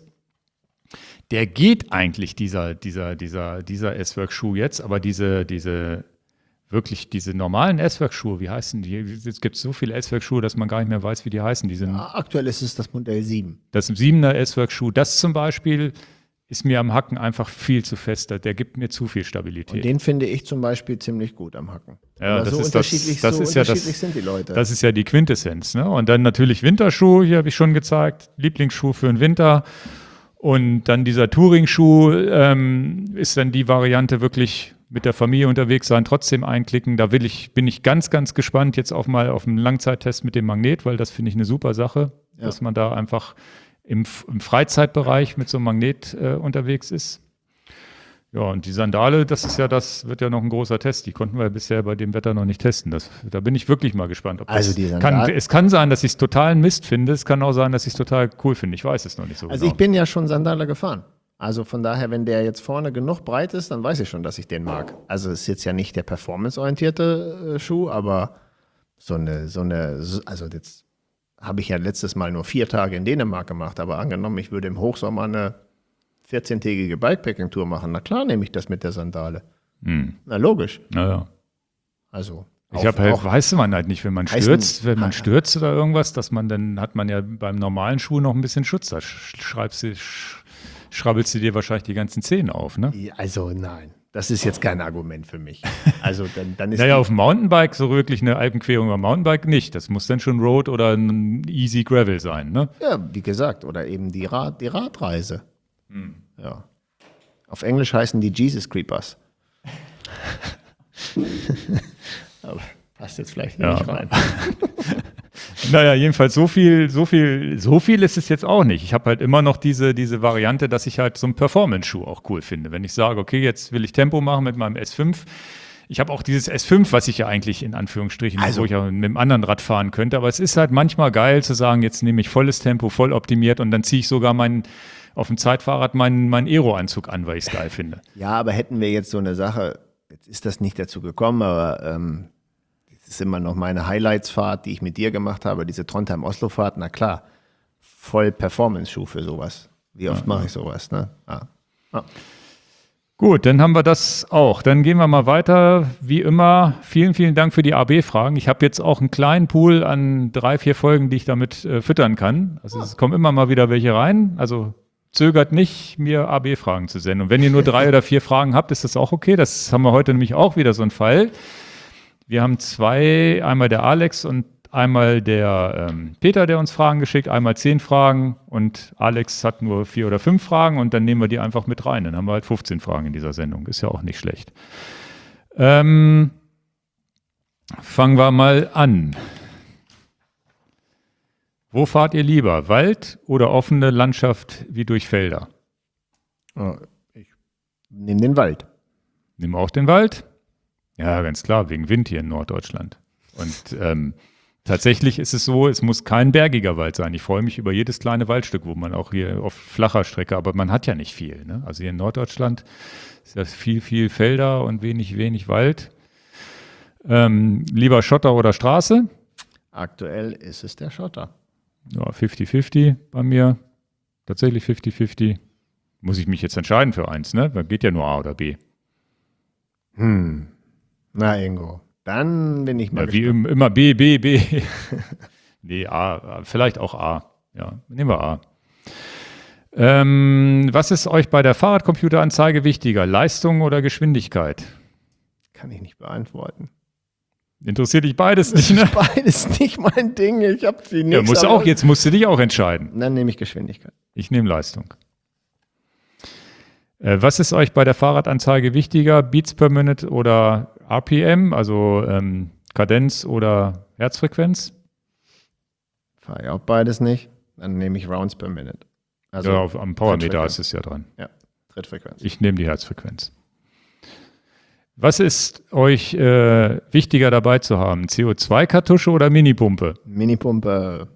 Der geht eigentlich, dieser, dieser, dieser, dieser S-Works-Schuh jetzt, aber diese, diese, wirklich diese normalen S-Works-Schuhe, wie heißen die? Es gibt so viele S-Works-Schuhe, dass man gar nicht mehr weiß, wie die heißen. Die sind, Ja, aktuell ist es das Modell sieben. das siebener S-Works-Schuh, das zum Beispiel ist mir am Hacken einfach viel zu fest. Der gibt mir zu viel Stabilität. Und den finde ich zum Beispiel ziemlich gut am Hacken. Ja, Aber das so ist das- unterschiedlich, das so ist ja das- unterschiedlich sind die Leute. Das ist ja die Quintessenz. Ne? Und dann natürlich Winterschuh, hier habe ich schon gezeigt, Lieblingsschuh für den Winter. Und dann dieser Touring-Schuh ähm, ist dann die Variante wirklich mit der Familie unterwegs sein, trotzdem einklicken. Da will ich, bin ich ganz, ganz gespannt jetzt auch mal auf einen Langzeittest mit dem Magnet, weil das finde ich eine super Sache, Ja. dass man da einfach im, im Freizeitbereich mit so einem Magnet äh, unterwegs ist. Ja, und die Sandale, das ist ja das, wird ja noch ein großer Test. Die konnten wir ja bisher bei dem Wetter noch nicht testen. Das, da bin ich wirklich mal gespannt. Ob Also das die kann, Sandalen- es kann sein, dass ich es total Mist finde. Es kann auch sein, dass ich es total cool finde. Ich weiß es noch nicht so Also genau. ich bin ja schon Sandale gefahren. Also von daher, wenn der jetzt vorne genug breit ist, dann weiß ich schon, dass ich den mag. Also es ist jetzt ja nicht der performanceorientierte äh, Schuh, aber so eine, so eine, so- also jetzt habe ich ja letztes Mal nur vier Tage in Dänemark gemacht, aber angenommen, ich würde im Hochsommer eine vierzehntägige Bikepacking-Tour machen, na klar nehme ich das mit der Sandale. Hm. Na logisch. Naja. Also Ich auf- habe halt, auch- weiß man halt nicht, wenn man Heißen- stürzt, wenn man Ah, stürzt oder irgendwas, dass man dann hat man ja beim normalen Schuh noch ein bisschen Schutz. Da sch- schreibst du, sch- schrabbelst du dir wahrscheinlich die ganzen Zehen auf, ne? Ja, also nein, das ist jetzt kein Argument für mich. Also dann, dann ist Naja, die, auf dem Mountainbike, so wirklich eine Alpenquerung am Mountainbike nicht. Das muss dann schon Road oder ein Easy Gravel sein, ne? ja, wie gesagt, oder eben die, Rad, die Radreise. Hm. Ja. Auf Englisch heißen die Jesus Creepers. Aber passt jetzt vielleicht Ja. nicht rein. Naja, jedenfalls so viel, so viel, so viel ist es jetzt auch nicht. Ich habe halt immer noch diese, diese Variante, dass ich halt so einen Performance-Schuh auch cool finde. Wenn ich sage, okay, jetzt will ich Tempo machen mit meinem S fünf. Ich habe auch dieses S fünf, was ich ja eigentlich in Anführungsstrichen, Also- wo ich auch mit einem anderen Rad fahren könnte. Aber es ist halt manchmal geil zu sagen, jetzt nehme ich volles Tempo, voll optimiert und dann ziehe ich sogar meinen, auf dem Zeitfahrrad meinen, meinen Aero-Anzug an, weil ich es geil finde. Ja, aber hätten wir jetzt so eine Sache, jetzt ist das nicht dazu gekommen, aber ähm, das ist immer noch meine Highlights-Fahrt, die ich mit dir gemacht habe, diese Trondheim-Oslo-Fahrt, na klar, voll Performance-Schuh für sowas. Wie oft Ja, mache ja. ich sowas, ne? Ja. Ja. Gut, dann haben wir das auch. Dann gehen wir mal weiter. Wie immer, vielen, vielen Dank für die A B-Fragen. Ich habe jetzt auch einen kleinen Pool an drei, vier Folgen, die ich damit äh, füttern kann. Also es kommen immer mal wieder welche rein. Also zögert nicht, mir A B-Fragen zu senden. Und wenn ihr nur drei oder vier Fragen habt, ist das auch okay. Das haben wir heute nämlich auch wieder so einen Fall. Wir haben zwei, einmal der Alex und einmal der ähm, Peter, der uns Fragen geschickt, einmal zehn Fragen und Alex hat nur vier oder fünf Fragen und dann nehmen wir die einfach mit rein. Dann haben wir halt fünfzehn Fragen in dieser Sendung. Ist ja auch nicht schlecht. Ähm, fangen wir mal an. Wo fahrt ihr lieber? Wald oder offene Landschaft wie durch Felder? Ja, ich nehme den Wald. Nimm auch den Wald? Ja, ganz klar, wegen Wind hier in Norddeutschland. Und ähm, tatsächlich ist es so, es muss kein bergiger Wald sein. Ich freue mich über jedes kleine Waldstück, wo man auch hier auf flacher Strecke, aber man hat ja nicht viel. Ne? Also hier in Norddeutschland ist ja viel, viel Felder und wenig, wenig Wald. Ähm, lieber Schotter oder Straße? Aktuell ist es der Schotter. Ja, fünfzig fünfzig bei mir. Tatsächlich fünfzig fünfzig. Muss ich mich jetzt entscheiden für eins, ne? Da geht ja nur A oder B. Hm. Na, Ingo, dann bin ich mal Ja, wie gespannt. im, immer B, B, B. Nee, A, vielleicht auch A. Ja, nehmen wir A. Ähm, was ist euch bei der Fahrradcomputeranzeige wichtiger? Leistung oder Geschwindigkeit? Kann ich nicht beantworten. Interessiert dich beides nicht, ne? Beides nicht mein Ding. Ich habe die Ja, nächste. musst du auch, jetzt musst du dich auch entscheiden. Dann nehme ich Geschwindigkeit. Ich nehme Leistung. Äh, was ist euch bei der Fahrradanzeige wichtiger? Beats per Minute oder R P M, also ähm, Kadenz oder Herzfrequenz? Fahre ich auch beides nicht. Dann nehme ich Rounds per Minute. Also ja, auf, am Powermeter Trittfrequenz. ist es ja dran. Ja, Trittfrequenz. Ich nehme die Herzfrequenz. Was ist euch äh, wichtiger dabei zu haben? C O zwei Kartusche oder Minipumpe? Minipumpe.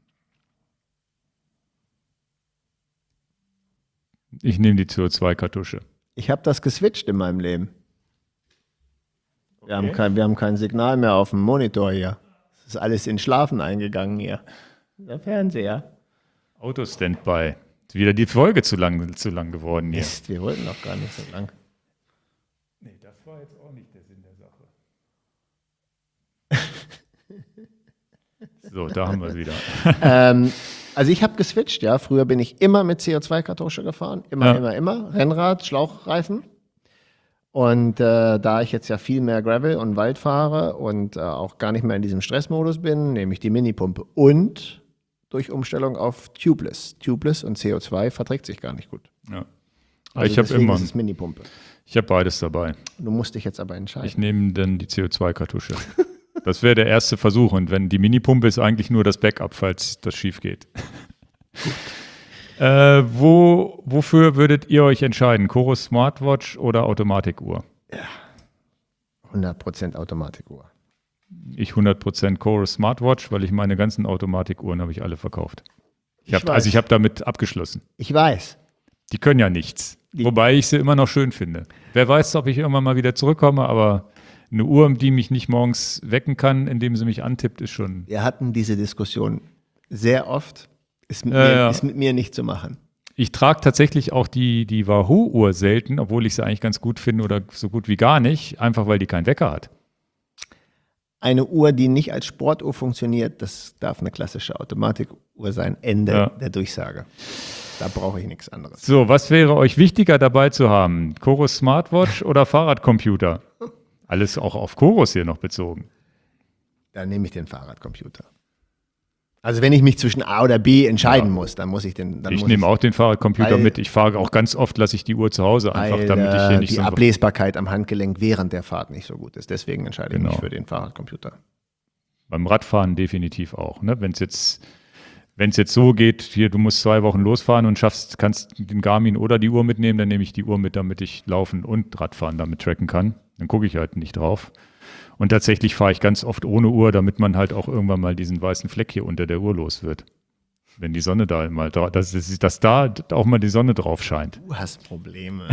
Ich nehme die C O zwei Kartusche. Ich habe das geswitcht in meinem Leben. Wir, haben kein, wir haben kein Signal mehr auf dem Monitor hier. Es ist alles in Schlafen eingegangen hier. Der Fernseher. Auto-Standby. Ist wieder die Folge zu lang, zu lang geworden hier. Mist, wir wollten noch gar nicht so lang. Nee, das war jetzt auch nicht der Sinn der Sache. So, da haben wir es wieder. ähm, also ich habe geswitcht, ja. Früher bin ich immer mit C O zwei Kartusche gefahren. Immer, Ja. immer, immer. Rennrad, Schlauchreifen. Und äh, da ich jetzt ja viel mehr Gravel und Wald fahre und äh, auch gar nicht mehr in diesem Stressmodus bin, nehme ich die Minipumpe. Und durch Umstellung auf Tubeless. Tubeless und C O zwei verträgt sich gar nicht gut. Ja. Also ich habe deswegen immer, ist es Minipumpe. ich habe beides dabei. Du musst dich jetzt aber entscheiden. Ich nehme dann die C O zwei Kartusche. Das wäre der erste Versuch. Und wenn die Minipumpe ist eigentlich nur das Backup, falls das schief geht. äh, wo, wofür würdet ihr euch entscheiden? Chorus Smartwatch oder Automatikuhr? hundert Prozent Automatikuhr. Ich hundert Prozent Chorus Smartwatch, weil ich meine ganzen Automatikuhren habe ich alle verkauft. Ich hab, Ich weiß. also ich habe damit abgeschlossen. Ich weiß. Die können ja nichts. Die- Wobei ich sie immer noch schön finde. Wer weiß, ob ich irgendwann mal wieder zurückkomme, aber eine Uhr, die mich nicht morgens wecken kann, indem sie mich antippt, ist schon. Wir hatten diese Diskussion sehr oft. Ist mit, Ja, mir, ja. ist mit mir nicht zu machen. Ich trage tatsächlich auch die, die Wahoo-Uhr selten, obwohl ich sie eigentlich ganz gut finde oder so gut wie gar nicht, einfach weil die keinen Wecker hat. eine Uhr, die nicht als Sportuhr funktioniert, das darf eine klassische Automatikuhr sein. Ende Ja. der Durchsage. Da brauche ich nichts anderes. So, was wäre euch wichtiger dabei zu haben? Chorus Smartwatch oder Fahrradcomputer? Alles auch auf Chorus hier noch bezogen. Dann nehme ich den Fahrradcomputer. Also wenn ich mich zwischen A oder B entscheiden Ja. muss, dann muss ich den. Dann Ich muss nehme auch den Fahrradcomputer weil- mit. Ich fahre auch ganz oft, lasse ich die Uhr zu Hause einfach, weil damit ich hier äh, nicht die so... Ablesbarkeit am Handgelenk während der Fahrt nicht so gut ist. Deswegen entscheide ich Genau. mich für den Fahrradcomputer. Beim Radfahren definitiv auch. Ne? Wenn es jetzt, wenn's jetzt so geht, hier, du musst zwei Wochen losfahren und schaffst, kannst den Garmin oder die Uhr mitnehmen, dann nehme ich die Uhr mit, damit ich Laufen und Radfahren damit tracken kann. Dann gucke ich halt nicht drauf. Und tatsächlich fahre ich ganz oft ohne Uhr, damit man halt auch irgendwann mal diesen weißen Fleck hier unter der Uhr los wird. Wenn die Sonne da mal, dra- dass, dass da auch mal die Sonne drauf scheint. Du hast Probleme.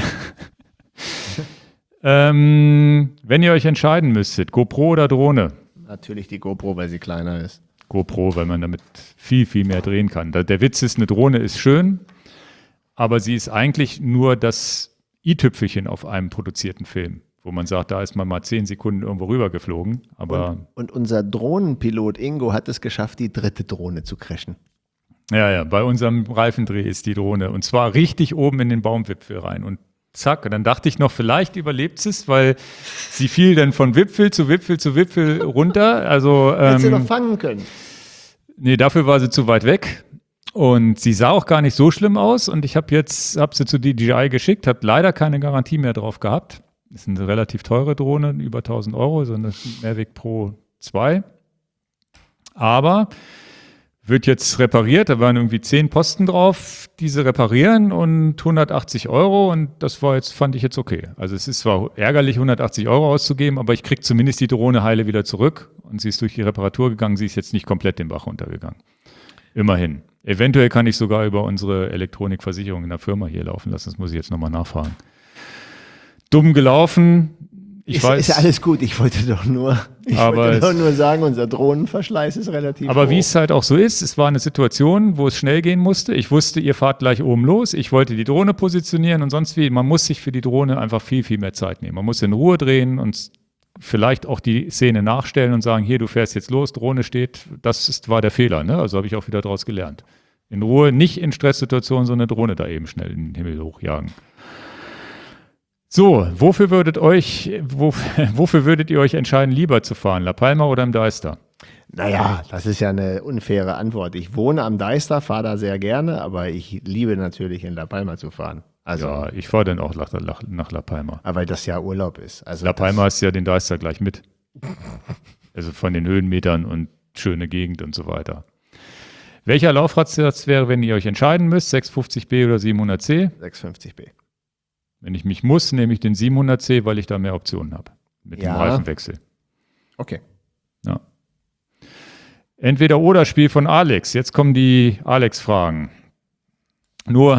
Ähm, wenn ihr euch entscheiden müsstet, GoPro oder Drohne? Natürlich die GoPro, weil sie kleiner ist. GoPro, weil man damit viel, viel mehr drehen kann. Da, der Witz ist, eine Drohne ist schön, aber sie ist eigentlich nur das i-Tüpfelchen auf einem produzierten Film, wo man sagt, da ist man mal zehn Sekunden irgendwo rüber geflogen. Aber Und, und unser Drohnenpilot Ingo hat es geschafft, die dritte Drohne zu crashen. ja, ja, bei unserem Reifendreh ist die Drohne und zwar richtig oben in den Baumwipfel rein und zack, und dann dachte ich noch, vielleicht überlebt sie es, weil sie fiel dann von Wipfel zu Wipfel zu Wipfel runter. Also Hättest du ähm, doch fangen können. nee, dafür war sie zu weit weg. Und sie sah auch gar nicht so schlimm aus. Und ich habe jetzt, habe sie zu D J I geschickt, habe leider keine Garantie mehr drauf gehabt. Das ist eine relativ teure Drohne, über tausend Euro, so eine Mavic Pro zwei. Aber wird jetzt repariert, da waren irgendwie zehn Posten drauf, diese reparieren und hundertachtzig Euro und das war jetzt, fand ich jetzt okay. Also es ist zwar ärgerlich, hundertachtzig Euro auszugeben, aber ich kriege zumindest die Drohne heile wieder zurück und sie ist durch die Reparatur gegangen, sie ist jetzt nicht komplett den Bach runtergegangen. Immerhin. Eventuell kann ich sogar über unsere Elektronikversicherung in der Firma hier laufen lassen, das muss ich jetzt nochmal nachfragen. Dumm gelaufen. Ich ist, weiß, ist ja alles gut, ich wollte doch nur, ich Aber wollte doch es- nur sagen, unser Drohnenverschleiß ist relativ aber hoch. wie es halt auch so ist, es war eine Situation, wo es schnell gehen musste. Ich wusste, ihr fahrt gleich oben los. Ich wollte die Drohne positionieren und sonst wie. Man muss sich für die Drohne einfach viel, viel mehr Zeit nehmen. Man muss in Ruhe drehen und vielleicht auch die Szene nachstellen und sagen, hier, du fährst jetzt los, Drohne steht. Das ist, war der Fehler. Ne? Also habe ich auch wieder daraus gelernt. In Ruhe, nicht in Stresssituationen, so eine Drohne da eben schnell in den Himmel hochjagen. So, wofür würdet euch, wo, wofür würdet ihr euch entscheiden, lieber zu fahren? La Palma oder im Deister? Naja, das ist ja eine unfaire Antwort. Ich wohne am Deister, fahre da sehr gerne, aber ich liebe natürlich in La Palma zu fahren. Also, Ja, ich fahre dann auch nach, nach, nach La Palma. aber weil das ja Urlaub ist. Also La das- Palma ist ja den Deister gleich mit. Also von den Höhenmetern und schöne Gegend und so weiter. Welcher Laufradsatz wäre, wenn ihr euch entscheiden müsst, sechshundertfünfzig B oder siebenhundert C? sechshundertfünfzig B. Wenn ich mich muss, nehme ich den siebenhundert C, weil ich da mehr Optionen habe. Mit dem Ja. Reifenwechsel. Okay. Ja. Entweder oder Spiel von Alex. Jetzt kommen die Alex-Fragen. Nur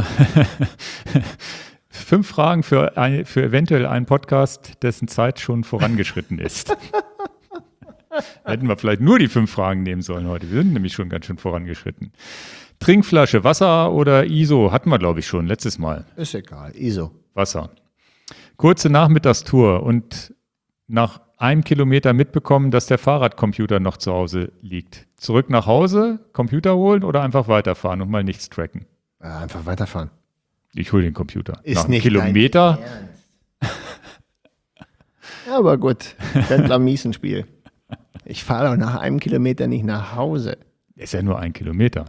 fünf Fragen für, ein, für eventuell einen Podcast, dessen Zeit schon vorangeschritten ist. Hätten wir vielleicht nur die fünf Fragen nehmen sollen heute. Wir sind nämlich schon ganz schön vorangeschritten. Trinkflasche, Wasser oder I S O? Hatten wir, glaube ich, schon letztes Mal. Ist egal. I S O. Wasser. Kurze Nachmittagstour und nach einem Kilometer mitbekommen, dass der Fahrradcomputer noch zu Hause liegt. Zurück nach Hause, Computer holen oder einfach weiterfahren und mal nichts tracken? Äh, einfach weiterfahren. Ich hole den Computer. Ist nach einem nicht Kilometer. dein Ernst. Aber gut, Pendler-Miesen-Spiel. Ich fahre doch nach einem Kilometer nicht nach Hause. Ist ja nur ein Kilometer.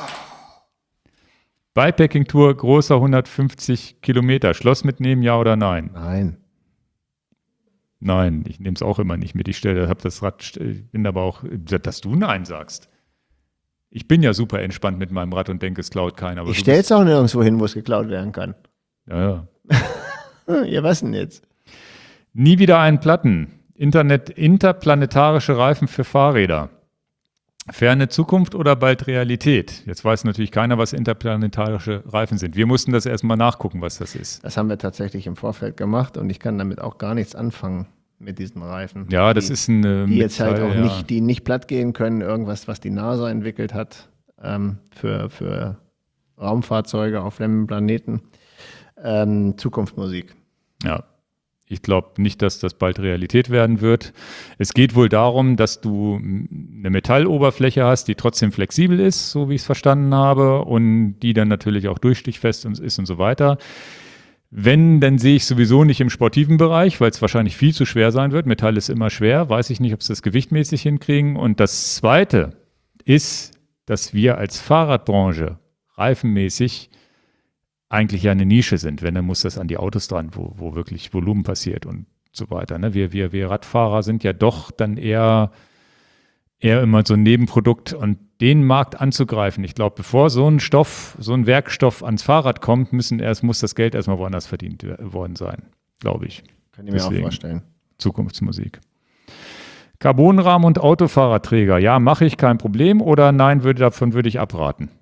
Bikepacking-Tour, großer hundertfünfzig Kilometer. Schloss mitnehmen, ja oder nein? Nein. Nein, ich nehme es auch immer nicht mit. Ich stelle, habe das Rad, ich bin aber auch, dass du Nein sagst. Ich bin ja super entspannt mit meinem Rad und denke, es klaut keiner. Aber Ich du stelle bist- es auch nirgendwo hin, wo es geklaut werden kann. Ja, ja. Hm, Ja, was denn jetzt? Nie wieder einen Platten. Internet, interplanetarische Reifen für Fahrräder. Ferne Zukunft oder bald Realität? Jetzt weiß natürlich keiner, was interplanetarische Reifen sind. Wir mussten das erstmal nachgucken, was das ist. Das haben wir tatsächlich im Vorfeld gemacht und ich kann damit auch gar nichts anfangen mit diesen Reifen. Ja, das die, ist ein äh, die jetzt halt Metall, auch ja. nicht, die nicht platt gehen können. Irgendwas, was die NASA entwickelt hat ähm, für, für Raumfahrzeuge auf fremden Planeten. Ähm, Zukunftsmusik. Ja. Ich glaube nicht, dass das bald Realität werden wird. Es geht wohl darum, dass du eine Metalloberfläche hast, die trotzdem flexibel ist, so wie ich es verstanden habe, und die dann natürlich auch durchstichfest ist und so weiter. Wenn, dann sehe ich sowieso nicht im sportiven Bereich, weil es wahrscheinlich viel zu schwer sein wird. Metall ist immer schwer, weiß ich nicht, ob sie das gewichtmäßig hinkriegen. Und das Zweite ist, dass wir als Fahrradbranche reifenmäßig eigentlich ja eine Nische sind. Wenn, dann muss das an die Autos dran, wo, wo wirklich Volumen passiert und so weiter. Ne? Wir, wir, wir Radfahrer sind ja doch dann eher, eher immer so ein Nebenprodukt, und den Markt anzugreifen. Ich glaube, bevor so ein Stoff, so ein Werkstoff ans Fahrrad kommt, müssen erst, muss das Geld erstmal woanders verdient worden sein, glaube ich. Kann ich mir Deswegen. auch vorstellen. Zukunftsmusik. Carbonrahmen und Autofahrerträger. Ja, mache ich, kein Problem. Oder nein, würde, davon würde ich abraten.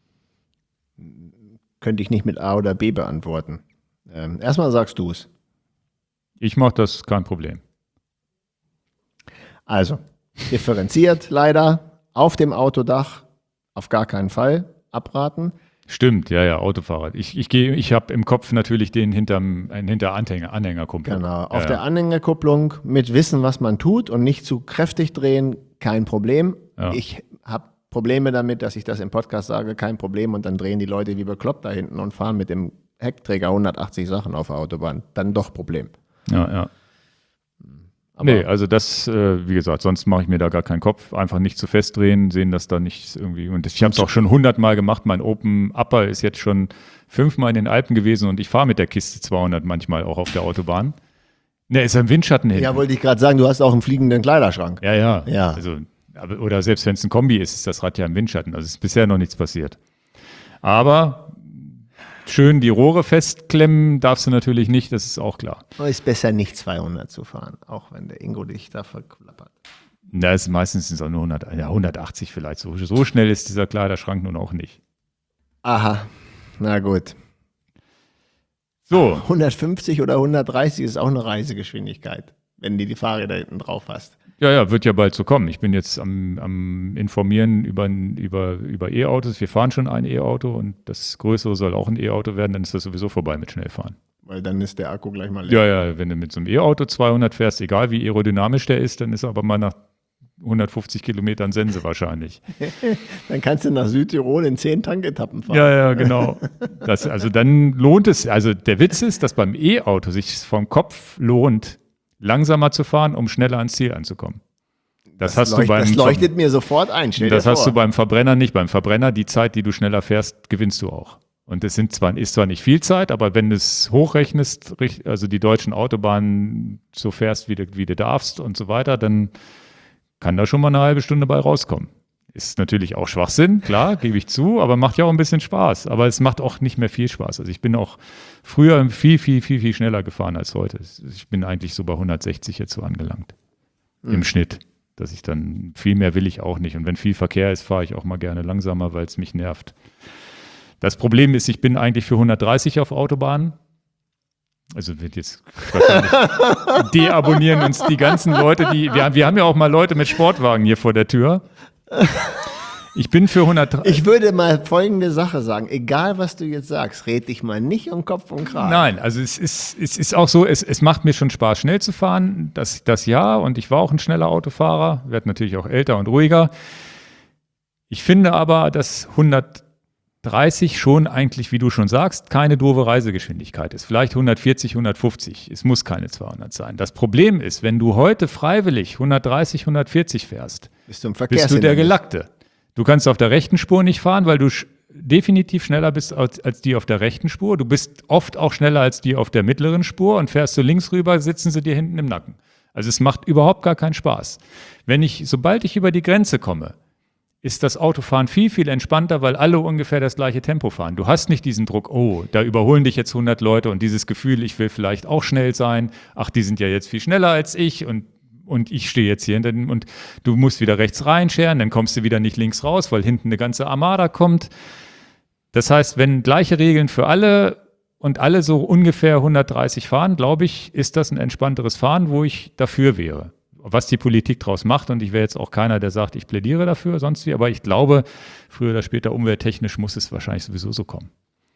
Könnte ich nicht mit A oder B beantworten. Ähm, erstmal sagst du es. Ich mache das, kein Problem. Also, differenziert leider. Auf dem Autodach auf gar keinen Fall abraten. Stimmt, ja, ja, Autofahrer. Ich, ich, geh, ich habe im Kopf natürlich den hinterm, hinter Anhänger, Anhängerkupplung. Genau, auf ja, der Anhängerkupplung mit Wissen, was man tut und nicht zu kräftig drehen, kein Problem. Ja. Ich habe Probleme damit, dass ich das im Podcast sage, kein Problem, und dann drehen die Leute wie bekloppt da hinten und fahren mit dem Heckträger hundertachtzig Sachen auf der Autobahn. Dann doch Problem. Ja, ja. Aber nee, also das, äh, wie gesagt, sonst mache ich mir da gar keinen Kopf. Einfach nicht zu festdrehen, sehen, dass da nicht irgendwie, und ich habe es auch schon hundertmal gemacht. Mein Open Upper ist jetzt schon fünfmal in den Alpen gewesen, und ich fahre mit der Kiste zweihundert manchmal auch auf der Autobahn. Ne, ist im Windschatten hinten. Ja, wollte ich gerade sagen, du hast auch einen fliegenden Kleiderschrank. Ja, ja. ja. Also, aber, oder selbst wenn es ein Kombi ist, ist das Rad ja im Windschatten. Also ist bisher noch nichts passiert. Aber schön die Rohre festklemmen darfst du natürlich nicht, das ist auch klar. Aber ist besser nicht zweihundert zu fahren, auch wenn der Ingo dich da verklappert. Da ist meistens sind es auch nur hundert, ja, hundertachtzig vielleicht. So, so schnell ist dieser Kleiderschrank nun auch nicht. Aha, na gut. So. hundertfünfzig oder hundertdreißig ist auch eine Reisegeschwindigkeit, wenn du die Fahrräder hinten drauf hast. Ja, ja, wird ja bald so kommen. Ich bin jetzt am, am Informieren über, über, über E-Autos. Wir fahren schon ein E-Auto, und das Größere soll auch ein E-Auto werden, dann ist das sowieso vorbei mit Schnellfahren. Weil dann ist der Akku gleich mal leer. Ja, ja, wenn du mit so einem E-Auto zweihundert fährst, egal wie aerodynamisch der ist, dann ist er aber mal nach hundertfünfzig Kilometern Sense wahrscheinlich. Dann kannst du nach Südtirol in zehn Tanketappen fahren. Ja, ja, genau. Das, also dann lohnt es, also der Witz ist, dass beim E-Auto sich vom Kopf lohnt, langsamer zu fahren, um schneller ans Ziel anzukommen. Das, das, hast leucht, du beim, das leuchtet mir sofort ein. Stell das dir hast vor. du beim Verbrenner nicht. Beim Verbrenner, die Zeit, die du schneller fährst, gewinnst du auch. Und es sind zwar, ist zwar nicht viel Zeit, aber wenn du es hochrechnest, also die deutschen Autobahnen so fährst, wie du, wie du darfst und so weiter, dann kann da schon mal eine halbe Stunde bei rauskommen. Ist natürlich auch Schwachsinn, klar, gebe ich zu, aber macht ja auch ein bisschen Spaß. Aber es macht auch nicht mehr viel Spaß. Also ich bin auch früher viel, viel, viel, viel schneller gefahren als heute. Ich bin eigentlich so bei hundertsechzig jetzt so angelangt. Mhm. Im Schnitt. Dass ich dann, viel mehr will ich auch nicht. Und wenn viel Verkehr ist, fahre ich auch mal gerne langsamer, weil es mich nervt. Das Problem ist, ich bin eigentlich für hundertdreißig auf Autobahnen. Also wird jetzt deabonnieren uns die ganzen Leute, die, wir, wir haben ja auch mal Leute mit Sportwagen hier vor der Tür. Ich bin für hundertdreißig. Ich würde mal folgende Sache sagen. Egal, was du jetzt sagst, red dich mal nicht um Kopf und Kragen. Nein, also es ist, es ist auch so, es, es macht mir schon Spaß, schnell zu fahren. Das, das ja, und ich war auch ein schneller Autofahrer, werde natürlich auch älter und ruhiger. Ich finde aber, dass hundertdreißig schon eigentlich, wie du schon sagst, keine doofe Reisegeschwindigkeit ist. Vielleicht hundertvierzig, hundertfünfzig. Es muss keine zweihundert sein. Das Problem ist, wenn du heute freiwillig hundertdreißig, hundertvierzig fährst, bist du, im bist du der Gelackte. Du kannst auf der rechten Spur nicht fahren, weil du sch- definitiv schneller bist als, als die auf der rechten Spur. Du bist oft auch schneller als die auf der mittleren Spur, und fährst du links rüber, sitzen sie dir hinten im Nacken. Also es macht überhaupt gar keinen Spaß. Wenn ich, sobald ich über die Grenze komme, ist das Autofahren viel, viel entspannter, weil alle ungefähr das gleiche Tempo fahren. Du hast nicht diesen Druck, oh, da überholen dich jetzt hundert Leute, und dieses Gefühl, ich will vielleicht auch schnell sein. Ach, die sind ja jetzt viel schneller als ich, und Und ich stehe jetzt hier hinten, und du musst wieder rechts reinscheren, dann kommst du wieder nicht links raus, weil hinten eine ganze Armada kommt. Das heißt, wenn gleiche Regeln für alle und alle so ungefähr hundertdreißig fahren, glaube ich, ist das ein entspannteres Fahren, wo ich dafür wäre. Was die Politik draus macht, und ich wäre jetzt auch keiner, der sagt, ich plädiere dafür, sonst wie, aber ich glaube, früher oder später umwelttechnisch muss es wahrscheinlich sowieso so kommen.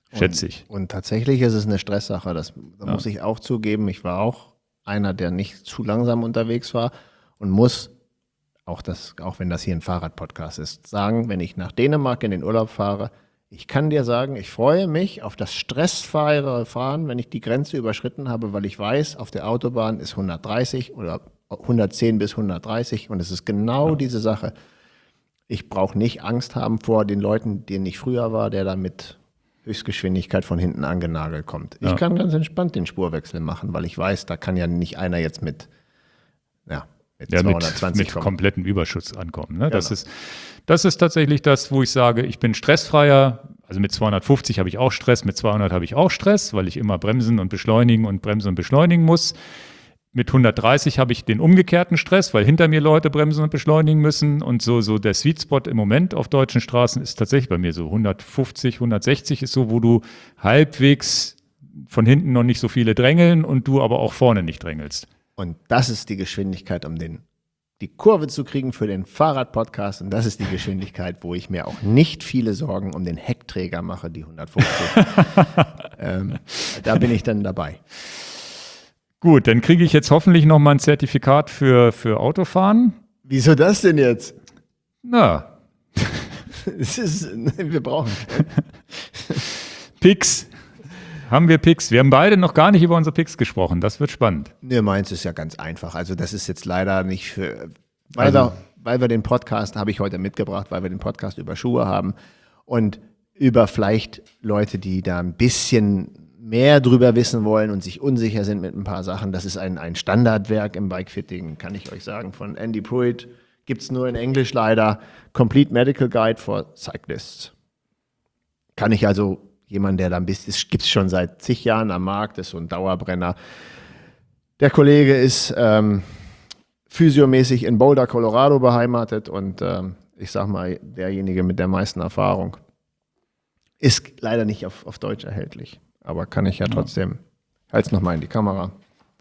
schätze ich. Und, und tatsächlich ist es eine Stresssache, das da Ja. muss ich auch zugeben. Ich war auch einer, der nicht zu langsam unterwegs war und muss, auch, das, auch wenn das hier ein Fahrradpodcast ist, sagen, wenn ich nach Dänemark in den Urlaub fahre, ich kann dir sagen, ich freue mich auf das stressfreie Fahren, wenn ich die Grenze überschritten habe, weil ich weiß, auf der Autobahn ist hundertdreißig oder hundertzehn bis hundertdreißig und es ist genau ja. diese Sache. Ich brauche nicht Angst haben vor den Leuten, denen ich früher war, der da mit Höchstgeschwindigkeit von hinten angenagelt kommt. Ich ja. kann ganz entspannt den Spurwechsel machen, weil ich weiß, da kann ja nicht einer jetzt mit, ja, mit ja, zweihundertzwanzig mit, mit kommen. komplettem Überschuss ankommen. Ne? Genau. Das ist, das ist tatsächlich das, wo ich sage, ich bin stressfreier. Also mit zweihundertfünfzig habe ich auch Stress, mit zweihundert habe ich auch Stress, weil ich immer bremsen und beschleunigen und bremsen und beschleunigen muss. Mit hundertdreißig habe ich den umgekehrten Stress, weil hinter mir Leute bremsen und beschleunigen müssen. Und so, so der Sweet Spot im Moment auf deutschen Straßen ist tatsächlich bei mir so hundertfünfzig, hundertsechzig ist so, wo du halbwegs von hinten noch nicht so viele drängeln und du aber auch vorne nicht drängelst. Und das ist die Geschwindigkeit, um den, die Kurve zu kriegen für den Fahrradpodcast. Und das ist die Geschwindigkeit, wo ich mir auch nicht viele Sorgen um den Heckträger mache, die hundertfünfzig. ähm, da bin ich dann dabei. Gut, dann kriege ich jetzt hoffentlich noch mal ein Zertifikat für, für Autofahren. Wieso das denn jetzt? Na. Es ist, wir brauchen Picks. Haben wir Picks? Wir haben beide noch gar nicht über unsere Picks gesprochen. Das wird spannend. Ne, meins ist ja ganz einfach. Also das ist jetzt leider nicht für, weil, Also, wir, weil wir den Podcast, habe ich heute mitgebracht, weil wir den Podcast über Schuhe haben und über vielleicht Leute, die da ein bisschen mehr drüber wissen wollen und sich unsicher sind mit ein paar Sachen. Das ist ein, ein Standardwerk im Bikefitting, kann ich euch sagen, von Andy Pruitt. Gibt es nur in Englisch leider. Complete Medical Guide for Cyclists. Kann ich also jemand, der da ein bisschen, es gibt es schon seit zig Jahren am Markt, ist so ein Dauerbrenner. Der Kollege ist ähm, physiomäßig in Boulder, Colorado beheimatet und ähm, ich sag mal, derjenige mit der meisten Erfahrung. Ist leider nicht auf, auf Deutsch erhältlich, aber kann ich ja trotzdem, halt's nochmal in die Kamera.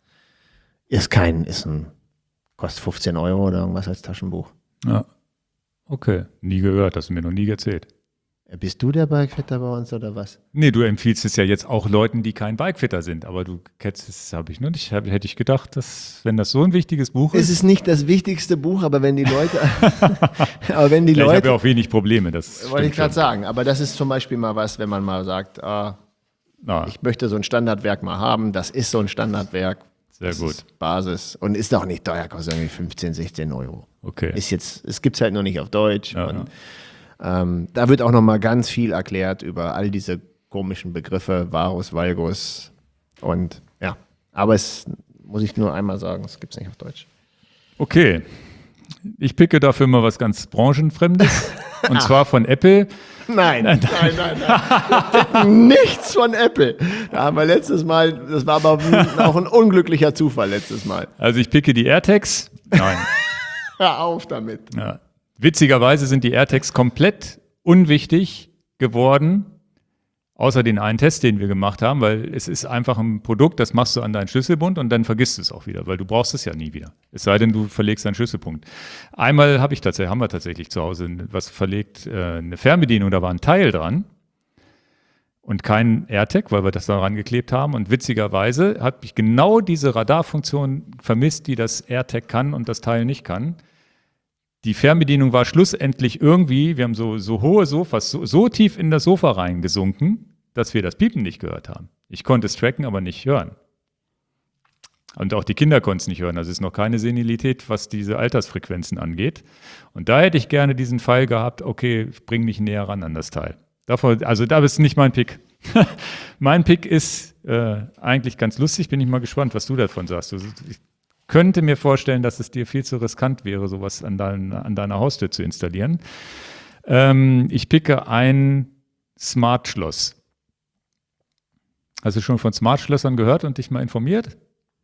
Ist kein, ist ein, kostet fünfzehn Euro oder irgendwas als Taschenbuch. Ja. Okay. Nie gehört, hast du mir noch nie erzählt. Bist du der Bikefitter bei uns oder was? Nee, du empfiehlst es ja jetzt auch Leuten, die kein Bikefitter sind, aber du kennst es, habe ich noch nicht, hab, hätte ich gedacht, dass, wenn das so ein wichtiges Buch ist. Es ist nicht das wichtigste Buch, aber wenn die Leute, aber wenn die ja, Leute, ich habe ja auch wenig Probleme, das wollte ich gerade schon. sagen, aber das ist zum Beispiel mal was, wenn man mal sagt, ah, Na, ich möchte so ein Standardwerk mal haben, das ist so ein Standardwerk. sehr Das gut. ist Basis und ist auch nicht teuer, kostet irgendwie fünfzehn, sechzehn Euro. Okay. Ist jetzt, es gibt es halt nur nicht auf Deutsch. Ja, und ähm, da wird auch noch mal ganz viel erklärt über all diese komischen Begriffe, Varus, Valgus und ja. Aber es muss ich nur einmal sagen, es gibt es nicht auf Deutsch. Okay. Ich picke dafür mal was ganz Branchenfremdes. Und zwar von Apple. Nein, nein, nein, nein. Wir picken nichts von Apple. Da haben wir letztes Mal, das war aber auch ein unglücklicher Zufall letztes Mal. Also ich picke die AirTags. Nein. Hör auf damit. Ja. Witzigerweise sind die AirTags komplett unwichtig geworden, außer den einen Test, den wir gemacht haben, weil es ist einfach ein Produkt, das machst du an deinen Schlüsselbund und dann vergisst du es auch wieder, weil du brauchst es ja nie wieder. Es sei denn, du verlegst deinen Schlüsselpunkt. Einmal habe ich tatsächlich, haben wir tatsächlich zu Hause was verlegt, äh, eine Fernbedienung, da war ein Teil dran und kein AirTag, weil wir das da rangeklebt haben. Und witzigerweise habe ich genau diese Radarfunktion vermisst, die das AirTag kann und das Teil nicht kann. Die Fernbedienung war schlussendlich irgendwie, wir haben so, so hohe Sofas, so, so tief in das Sofa reingesunken, dass wir das Piepen nicht gehört haben. Ich konnte es tracken, aber nicht hören. Und auch die Kinder konnten es nicht hören. Also es ist noch keine Senilität, was diese Altersfrequenzen angeht. Und da hätte ich gerne diesen Fall gehabt, okay, ich bring mich näher ran an das Teil. Davor, also da ist nicht mein Pick. Mein Pick ist äh, eigentlich ganz lustig, bin ich mal gespannt, was du davon sagst. Du, ich, könnte mir vorstellen, dass es dir viel zu riskant wäre, sowas an, dein, an deiner Haustür zu installieren. Ähm, ich picke ein Smart-Schloss. Hast du schon von Smart-Schlössern gehört und dich mal informiert?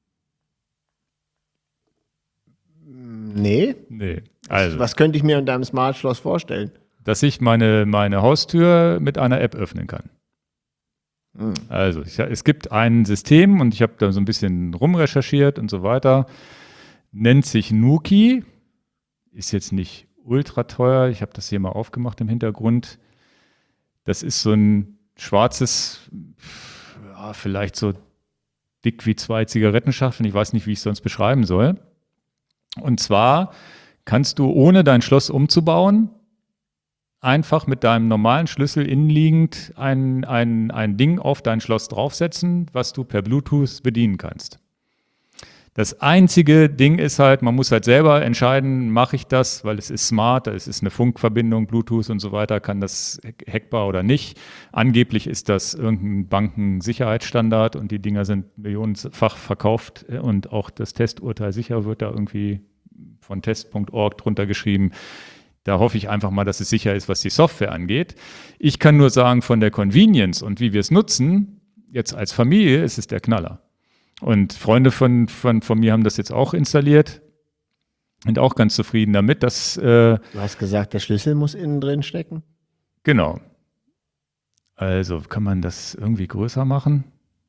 Nee. Nee. Also, Was könnte ich mir in deinem Smart-Schloss vorstellen? dass ich meine, meine Haustür mit einer App öffnen kann. Hm. Also, ich, es gibt ein System und ich habe da so ein bisschen rumrecherchiert und so weiter. Nennt sich Nuki. Ist jetzt nicht ultra teuer. Ich habe das hier mal aufgemacht im Hintergrund. Das ist so ein schwarzes, ja, vielleicht so dick wie zwei Zigarettenschachteln. Ich weiß nicht, wie ich es sonst beschreiben soll. Und zwar kannst du, ohne dein Schloss umzubauen, einfach mit deinem normalen Schlüssel innenliegend ein, ein, ein Ding auf dein Schloss draufsetzen, was du per Bluetooth bedienen kannst. Das einzige Ding ist halt, man muss halt selber entscheiden, mache ich das, weil es ist smart, es ist eine Funkverbindung, Bluetooth und so weiter, kann das hackbar oder nicht. Angeblich ist das irgendein Bankensicherheitsstandard und die Dinger sind millionenfach verkauft und auch das Testurteil sicher wird da irgendwie von test punkt org drunter geschrieben. Da hoffe ich einfach mal, dass es sicher ist, was die Software angeht. Ich kann nur sagen, von der Convenience und wie wir es nutzen, jetzt als Familie ist es der Knaller. Und Freunde von, von, von mir haben das jetzt auch installiert und auch ganz zufrieden damit. Dass, äh, du hast gesagt, der Schlüssel muss innen drin stecken? Genau. Also kann man das irgendwie größer machen?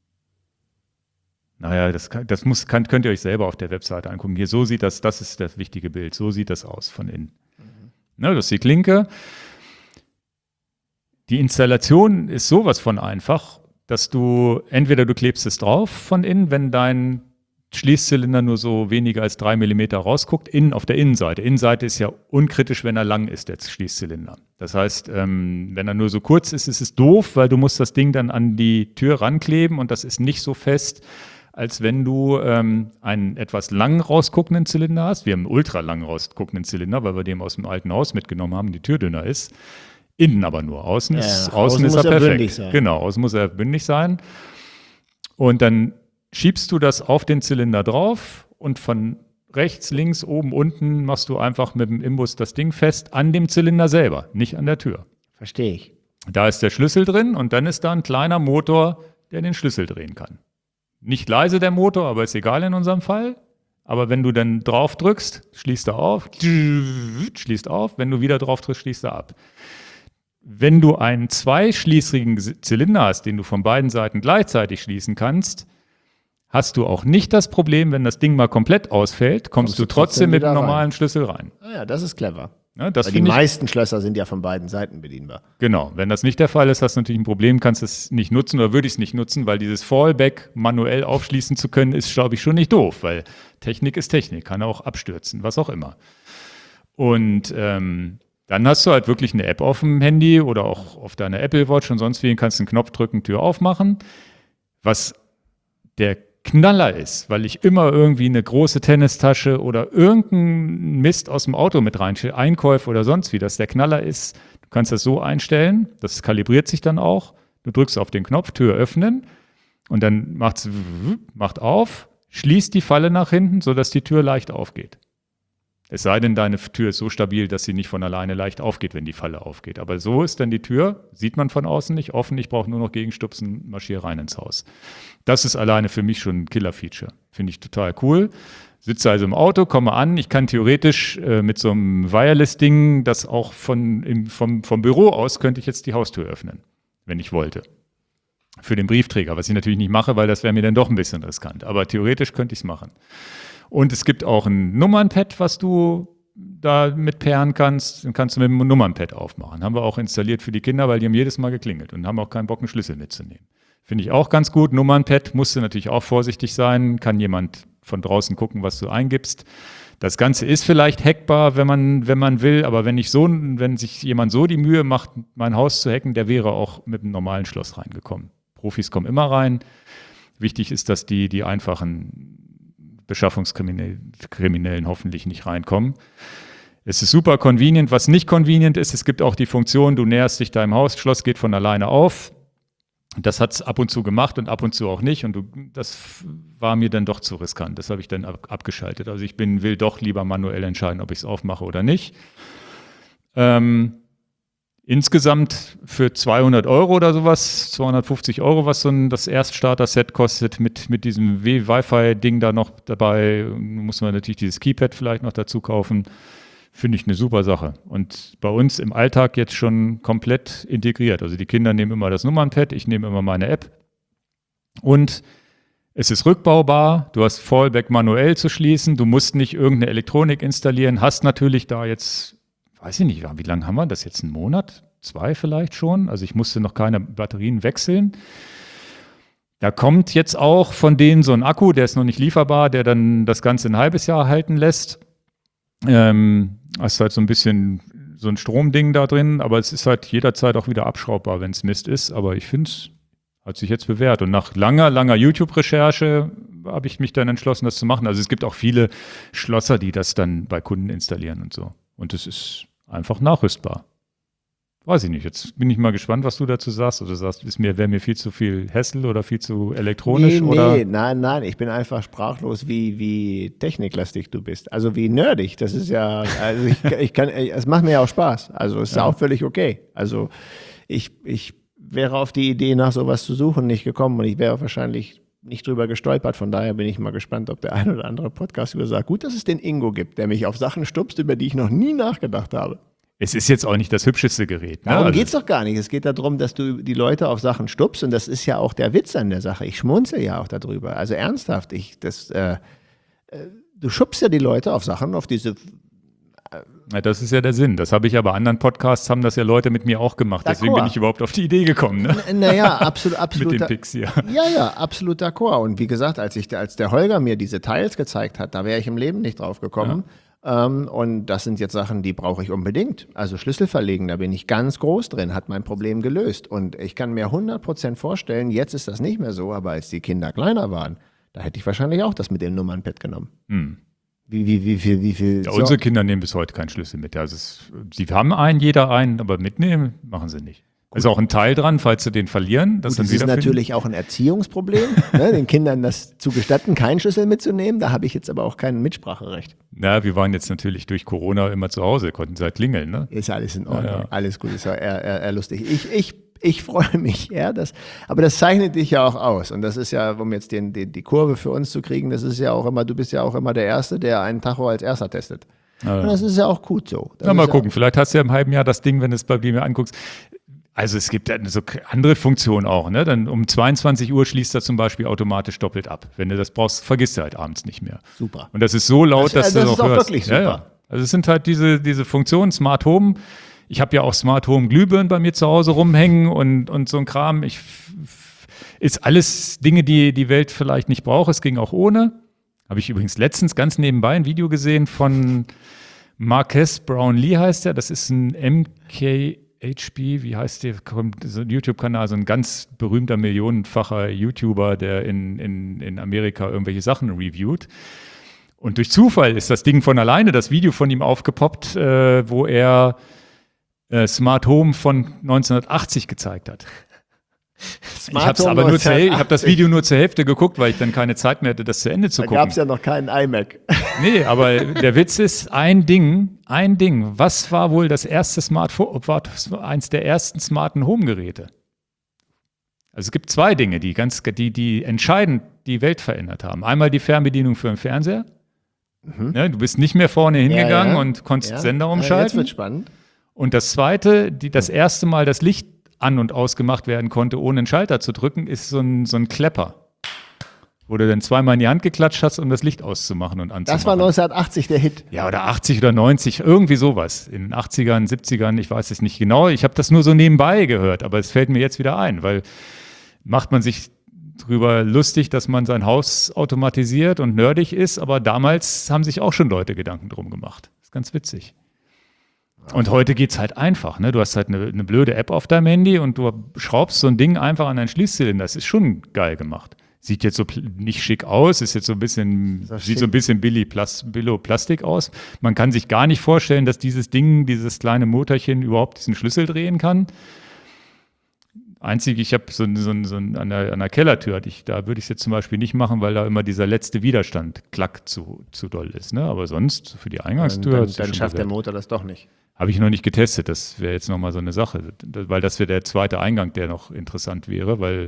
Naja, das, kann, das muss, kann, könnt ihr euch selber auf der Webseite angucken. Hier, so sieht das, das ist das wichtige Bild, so sieht das aus von innen. Mhm. Na, das ist die Klinke. Die Installation ist sowas von einfach, dass du, entweder du klebst es drauf von innen, wenn dein Schließzylinder nur so weniger als drei Millimeter rausguckt, innen auf der Innenseite. Innenseite ist ja unkritisch, wenn er lang ist, der Schließzylinder. Das heißt, ähm, wenn er nur so kurz ist, ist es doof, weil du musst das Ding dann an die Tür rankleben und das ist nicht so fest, als wenn du ähm, einen etwas lang rausguckenden Zylinder hast. Wir haben einen ultra lang rausguckenden Zylinder, weil wir den aus dem alten Haus mitgenommen haben, die Tür dünner ist. Innen aber nur. Außen, ja, ist, außen, außen ist muss er er perfekt. bündig sein. Genau, außen muss er bündig sein. Und dann schiebst du das auf den Zylinder drauf und von rechts, links, oben, unten machst du einfach mit dem Imbus das Ding fest an dem Zylinder selber, nicht an der Tür. Verstehe ich. Da ist der Schlüssel drin und dann ist da ein kleiner Motor, der den Schlüssel drehen kann. Nicht leise der Motor, aber ist egal in unserem Fall. Aber wenn du dann drauf drückst, schließt er auf, schließt auf. Wenn du wieder drauf drückst, schließt er ab. Wenn du einen zweischließigen Zylinder hast, den du von beiden Seiten gleichzeitig schließen kannst, hast du auch nicht das Problem, wenn das Ding mal komplett ausfällt, kommst, kommst du trotzdem, trotzdem mit einem normalen Schlüssel rein. Ah ja, das ist clever. Ja, das Weil die ich, meisten Schlösser sind ja von beiden Seiten bedienbar. Genau, wenn das nicht der Fall ist, hast du natürlich ein Problem, kannst es nicht nutzen oder würde ich es nicht nutzen, weil dieses Fallback manuell aufschließen zu können, ist, glaube ich, schon nicht doof, weil Technik ist Technik, kann auch abstürzen, was auch immer. Und ähm, dann hast du halt wirklich eine App auf dem Handy oder auch auf deiner Apple Watch und sonst wie, kannst einen Knopf drücken, Tür aufmachen. Was der Knaller ist, weil ich immer irgendwie eine große Tennistasche oder irgendeinen Mist aus dem Auto mit reinstelle, Einkäufe oder sonst wie, dass der Knaller ist, du kannst das so einstellen, das kalibriert sich dann auch, du drückst auf den Knopf, Tür öffnen und dann macht's, macht auf, schließt die Falle nach hinten, sodass die Tür leicht aufgeht. Es sei denn, deine Tür ist so stabil, dass sie nicht von alleine leicht aufgeht, wenn die Falle aufgeht. Aber so ist dann die Tür, sieht man von außen nicht, offen, ich brauche nur noch gegenstupsen, marschiere rein ins Haus. Das ist alleine für mich schon ein Killer-Feature. Finde ich total cool. Sitze also im Auto, komme an, ich kann theoretisch äh, mit so einem Wireless-Ding, das auch von, im, vom, vom Büro aus, könnte ich jetzt die Haustür öffnen, wenn ich wollte. Für den Briefträger, was ich natürlich nicht mache, weil das wäre mir dann doch ein bisschen riskant. Aber theoretisch könnte ich es machen. Und es gibt auch ein Nummernpad, was du da mit pairen kannst. Dann kannst du mit dem Nummernpad aufmachen. Haben wir auch installiert für die Kinder, weil die haben jedes Mal geklingelt und haben auch keinen Bock, einen Schlüssel mitzunehmen. Finde ich auch ganz gut. Nummernpad musst du natürlich auch vorsichtig sein. Kann jemand von draußen gucken, was du eingibst. Das Ganze ist vielleicht hackbar, wenn man, wenn man will. Aber wenn ich so, wenn sich jemand so die Mühe macht, mein Haus zu hacken, der wäre auch mit einem normalen Schloss reingekommen. Profis kommen immer rein. Wichtig ist, dass die, die einfachen Beschaffungskriminellen hoffentlich nicht reinkommen. Es ist super convenient. Was nicht convenient ist, es gibt auch die Funktion, du näherst dich deinem Haus, Schloss geht von alleine auf. Das hat es ab und zu gemacht und ab und zu auch nicht. Und du, das war mir dann doch zu riskant. Das habe ich dann ab, abgeschaltet. Also ich bin, will doch lieber manuell entscheiden, ob ich es aufmache oder nicht. Ähm, Insgesamt für zweihundert Euro oder sowas, zweihundertfünfzig Euro, was so ein, das Erststarter-Set kostet, mit, mit diesem Wi-Fi-Ding da noch dabei, muss man natürlich dieses Keypad vielleicht noch dazu kaufen, finde ich eine super Sache. Und bei uns im Alltag jetzt schon komplett integriert. Also die Kinder nehmen immer das Nummernpad, ich nehme immer meine App. Und es ist rückbaubar, du hast Fallback manuell zu schließen, du musst nicht irgendeine Elektronik installieren, hast natürlich da jetzt... Weiß ich nicht, wie lange haben wir das jetzt? Einen Monat? zwei vielleicht schon. Also ich musste noch keine Batterien wechseln. Da kommt jetzt auch von denen so ein Akku, der ist noch nicht lieferbar, der dann das Ganze ein halbes Jahr halten lässt. Ähm, hast halt so ein bisschen so ein Stromding da drin, aber es ist halt jederzeit auch wieder abschraubbar, wenn es Mist ist. Aber ich finde es hat sich jetzt bewährt. Und nach langer, langer YouTube-Recherche habe ich mich dann entschlossen, das zu machen. Also es gibt auch viele Schlosser, die das dann bei Kunden installieren und so. Und es ist einfach nachrüstbar. Weiß ich nicht. Jetzt bin ich mal gespannt, was du dazu sagst. Oder sagst, ist mir, wäre mir viel zu viel Hässel oder viel zu elektronisch? Nee, oder? nee, nein, nein. Ich bin einfach sprachlos, wie, wie techniklastig du bist. Also wie nerdig. Das ist ja, also ich, ich kann, es macht mir ja auch Spaß. Also es ist ja auch völlig okay. Also ich, ich wäre auf die Idee, nach sowas zu suchen, nicht gekommen und ich wäre wahrscheinlich nicht drüber gestolpert. Von daher bin ich mal gespannt, ob der ein oder andere Podcast über sagt, gut, dass es den Ingo gibt, der mich auf Sachen stupst, über die ich noch nie nachgedacht habe. Es ist jetzt auch nicht das hübscheste Gerät. Ne? Darum also geht es doch gar nicht. Es geht darum, dass du die Leute auf Sachen stupst und das ist ja auch der Witz an der Sache. Ich schmunzel ja auch darüber. Also ernsthaft, ich, das, äh, äh, du schubst ja die Leute auf Sachen, auf diese... Ja, das ist ja der Sinn. Das habe ich ja bei anderen Podcasts, haben das ja Leute mit mir auch gemacht. Deswegen bin ich überhaupt auf die Idee gekommen. Ne? Naja, absolut, absolut. Mit den Picks hier. Ja, ja, absolut d'accord. Und wie gesagt, als, ich, als der Holger mir diese Teils gezeigt hat, da wäre ich im Leben nicht drauf gekommen. Ja. Ähm, und das sind jetzt Sachen, die brauche ich unbedingt. Also Schlüssel verlegen, da bin ich ganz groß drin, hat mein Problem gelöst. Und ich kann mir hundert Prozent vorstellen, jetzt ist das nicht mehr so, aber als die Kinder kleiner waren, da hätte ich wahrscheinlich auch das mit dem Nummernpad genommen. Hm. Wie, wie, wie viel, wie viel? Ja, unsere Kinder nehmen bis heute keinen Schlüssel mit. Also es, sie haben einen, jeder einen, aber mitnehmen machen sie nicht. Gut. Ist auch ein Teil dran, falls sie den verlieren. Das, Gut, das ist natürlich auch ein Erziehungsproblem, ne, den Kindern das zu gestatten, keinen Schlüssel mitzunehmen. Da habe ich jetzt aber auch kein Mitspracherecht. Na, wir waren jetzt natürlich durch Corona immer zu Hause, konnten sie halt klingeln. Ne? Ist alles in Ordnung, ja, ja. alles gut, ist ja eher, eher, eher lustig. Ich, ich Ich freue mich eher, dass, aber das zeichnet dich ja auch aus. Und das ist ja, um jetzt den, die, die Kurve für uns zu kriegen, das ist ja auch immer, du bist ja auch immer der Erste, der einen Tacho als Erster testet. Ja. Und das ist ja auch gut so. Das Na, mal ja gucken, vielleicht hast du ja im halben Jahr das Ding, wenn du es bei mir anguckst. Also es gibt ja so andere Funktionen auch. Ne? Dann um zweiundzwanzig Uhr schließt er zum Beispiel automatisch doppelt ab. Wenn du das brauchst, vergisst du halt abends nicht mehr. Super. Und das ist so laut, das, dass das du ist auch auch hörst. Wirklich super. Ja, ja. Also es sind halt diese, diese Funktionen, Smart Home. Ich habe ja auch Smart Home Glühbirnen bei mir zu Hause rumhängen und, und so ein Kram. Ich, ist alles Dinge, die die Welt vielleicht nicht braucht. Es ging auch ohne. Habe ich übrigens letztens ganz nebenbei ein Video gesehen von Marques Brownlee heißt er. Das ist ein M K H B, wie heißt der? So ein YouTube-Kanal, so ein ganz berühmter millionenfacher YouTuber, der in, in, in Amerika irgendwelche Sachen reviewt. Und durch Zufall ist das Ding von alleine, das Video von ihm aufgepoppt, äh, wo er Smart Home von neunzehnhundertachtzig gezeigt hat. Smart ich habe aber nur zur, ich habe das Video nur zur Hälfte geguckt, weil ich dann keine Zeit mehr hatte, das zu Ende zu da gucken. Da gab es ja noch keinen iMac. Nee, aber der Witz ist, ein Ding, ein Ding. Was war wohl das erste Smartphone, war eins der ersten smarten Home-Geräte? Also es gibt zwei Dinge, die ganz, die, die entscheidend die Welt verändert haben. Einmal die Fernbedienung für den Fernseher. Mhm. Ja, du bist nicht mehr vorne hingegangen ja, ja. und konntest ja. Sender umschalten. Ja, jetzt wird spannend. Und das Zweite, die das erste Mal das Licht an- und ausgemacht werden konnte, ohne einen Schalter zu drücken, ist so ein, so ein Klepper. Wo du dann zweimal in die Hand geklatscht hast, um das Licht auszumachen und anzumachen. Das war neunzehnhundertachtzig der Hit. Ja, oder achtzig oder neunzig, irgendwie sowas. In den achtzigern, siebzigern, ich weiß es nicht genau. Ich habe das nur so nebenbei gehört, aber es fällt mir jetzt wieder ein, weil macht man sich drüber lustig, dass man sein Haus automatisiert und nerdig ist, aber damals haben sich auch schon Leute Gedanken drum gemacht. Das ist ganz witzig. Und heute geht's halt einfach, ne? Du hast halt eine, eine blöde App auf deinem Handy und du schraubst so ein Ding einfach an deinen Schließzylinder. Das ist schon geil gemacht. Sieht jetzt so pl- nicht schick aus, ist jetzt so ein bisschen, sieht schick. so ein bisschen billig Plas- Billo Plastik aus. Man kann sich gar nicht vorstellen, dass dieses Ding, dieses kleine Motorchen überhaupt diesen Schlüssel drehen kann. Einzig, ich habe so, so, so an, der, an der Kellertür, hatte ich, da würde ich es jetzt zum Beispiel nicht machen, weil da immer dieser letzte Widerstand, klack, zu, zu doll ist. Ne? Aber sonst für die Eingangstür. Dann, dann, dann schafft der Motor das doch nicht. Habe ich noch nicht getestet, das wäre jetzt nochmal so eine Sache, weil das wäre der zweite Eingang, der noch interessant wäre, weil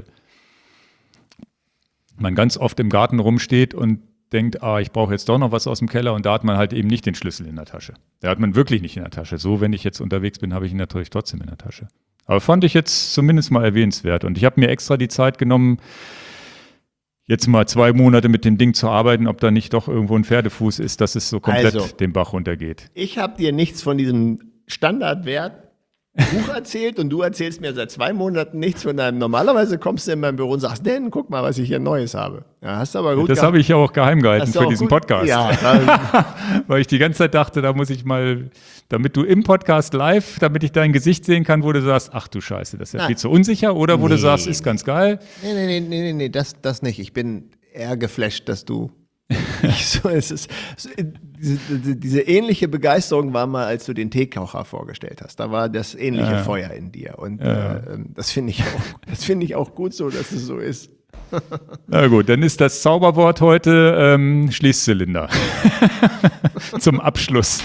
man ganz oft im Garten rumsteht und denkt, ah, ich brauche jetzt doch noch was aus dem Keller und da hat man halt eben nicht den Schlüssel in der Tasche. Da hat man wirklich nicht in der Tasche. So, wenn ich jetzt unterwegs bin, habe ich ihn natürlich trotzdem in der Tasche. Aber fand ich jetzt zumindest mal erwähnenswert und ich habe mir extra die Zeit genommen, jetzt mal zwei Monate mit dem Ding zu arbeiten, ob da nicht doch irgendwo ein Pferdefuß ist, dass es so komplett also, den Bach runtergeht. Ich habe dir nichts von diesem Standardwert Buch erzählt und du erzählst mir seit zwei Monaten nichts von deinem. Normalerweise kommst du in mein Büro und sagst, denn guck mal, was ich hier Neues habe. Ja, hast du aber gut Das habe ich ja auch geheim gehalten für diesen gut? Podcast. Ja, dann, Weil ich die ganze Zeit dachte, da muss ich mal, damit du im Podcast live, damit ich dein Gesicht sehen kann, wo du sagst, ach du Scheiße, das ist ja Nein. viel zu unsicher. Oder wo Nee. du sagst, ist ganz geil. nee, nee, nee, nee, nee, nee, das, das nicht. Ich bin eher geflasht, dass du nicht so, es ist, so, diese, diese, diese ähnliche Begeisterung war mal, als du den Teekocher vorgestellt hast. Da war das ähnliche Ja. Feuer in dir. Und Ja. äh, das finde ich auch, das finde ich auch gut so, dass es so ist. Na gut, dann ist das Zauberwort heute ähm, Schließzylinder. Zum Abschluss.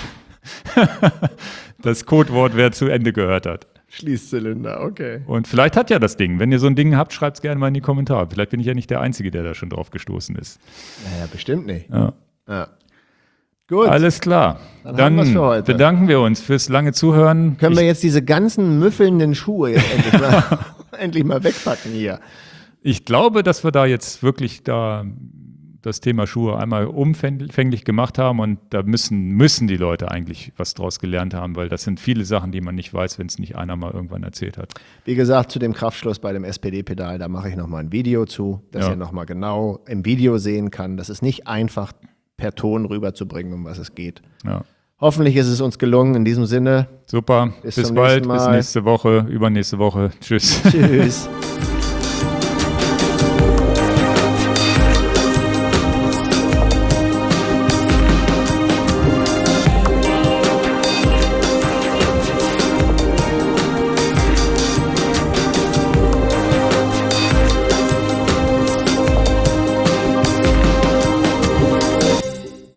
Das Codewort, wer zu Ende gehört hat. Schließzylinder, okay. Und vielleicht hat ja das Ding. Wenn ihr so ein Ding habt, schreibt es gerne mal in die Kommentare. Vielleicht bin ich ja nicht der Einzige, der da schon drauf gestoßen ist. Naja, bestimmt nicht. Ja. Ja. Gut. Alles klar. Dann Dann, haben wir's für heute. bedanken wir uns fürs lange Zuhören. Können Ich- wir jetzt diese ganzen müffelnden Schuhe jetzt endlich mal, endlich mal wegpacken hier? Ich glaube, dass wir da jetzt wirklich da das Thema Schuhe einmal umfänglich gemacht haben und da müssen, müssen die Leute eigentlich was draus gelernt haben, weil das sind viele Sachen, die man nicht weiß, wenn es nicht einer mal irgendwann erzählt hat. Wie gesagt, zu dem Kraftschluss bei dem S P D-Pedal, da mache ich nochmal ein Video zu, dass Ja. ihr nochmal genau im Video sehen kann. Das ist nicht einfach per Ton rüberzubringen, um was es geht. Ja. Hoffentlich ist es uns gelungen. In diesem Sinne, Super, Bis bis, zum bald, nächsten bis Mal. nächste Woche, übernächste Woche. Tschüss. tschüss.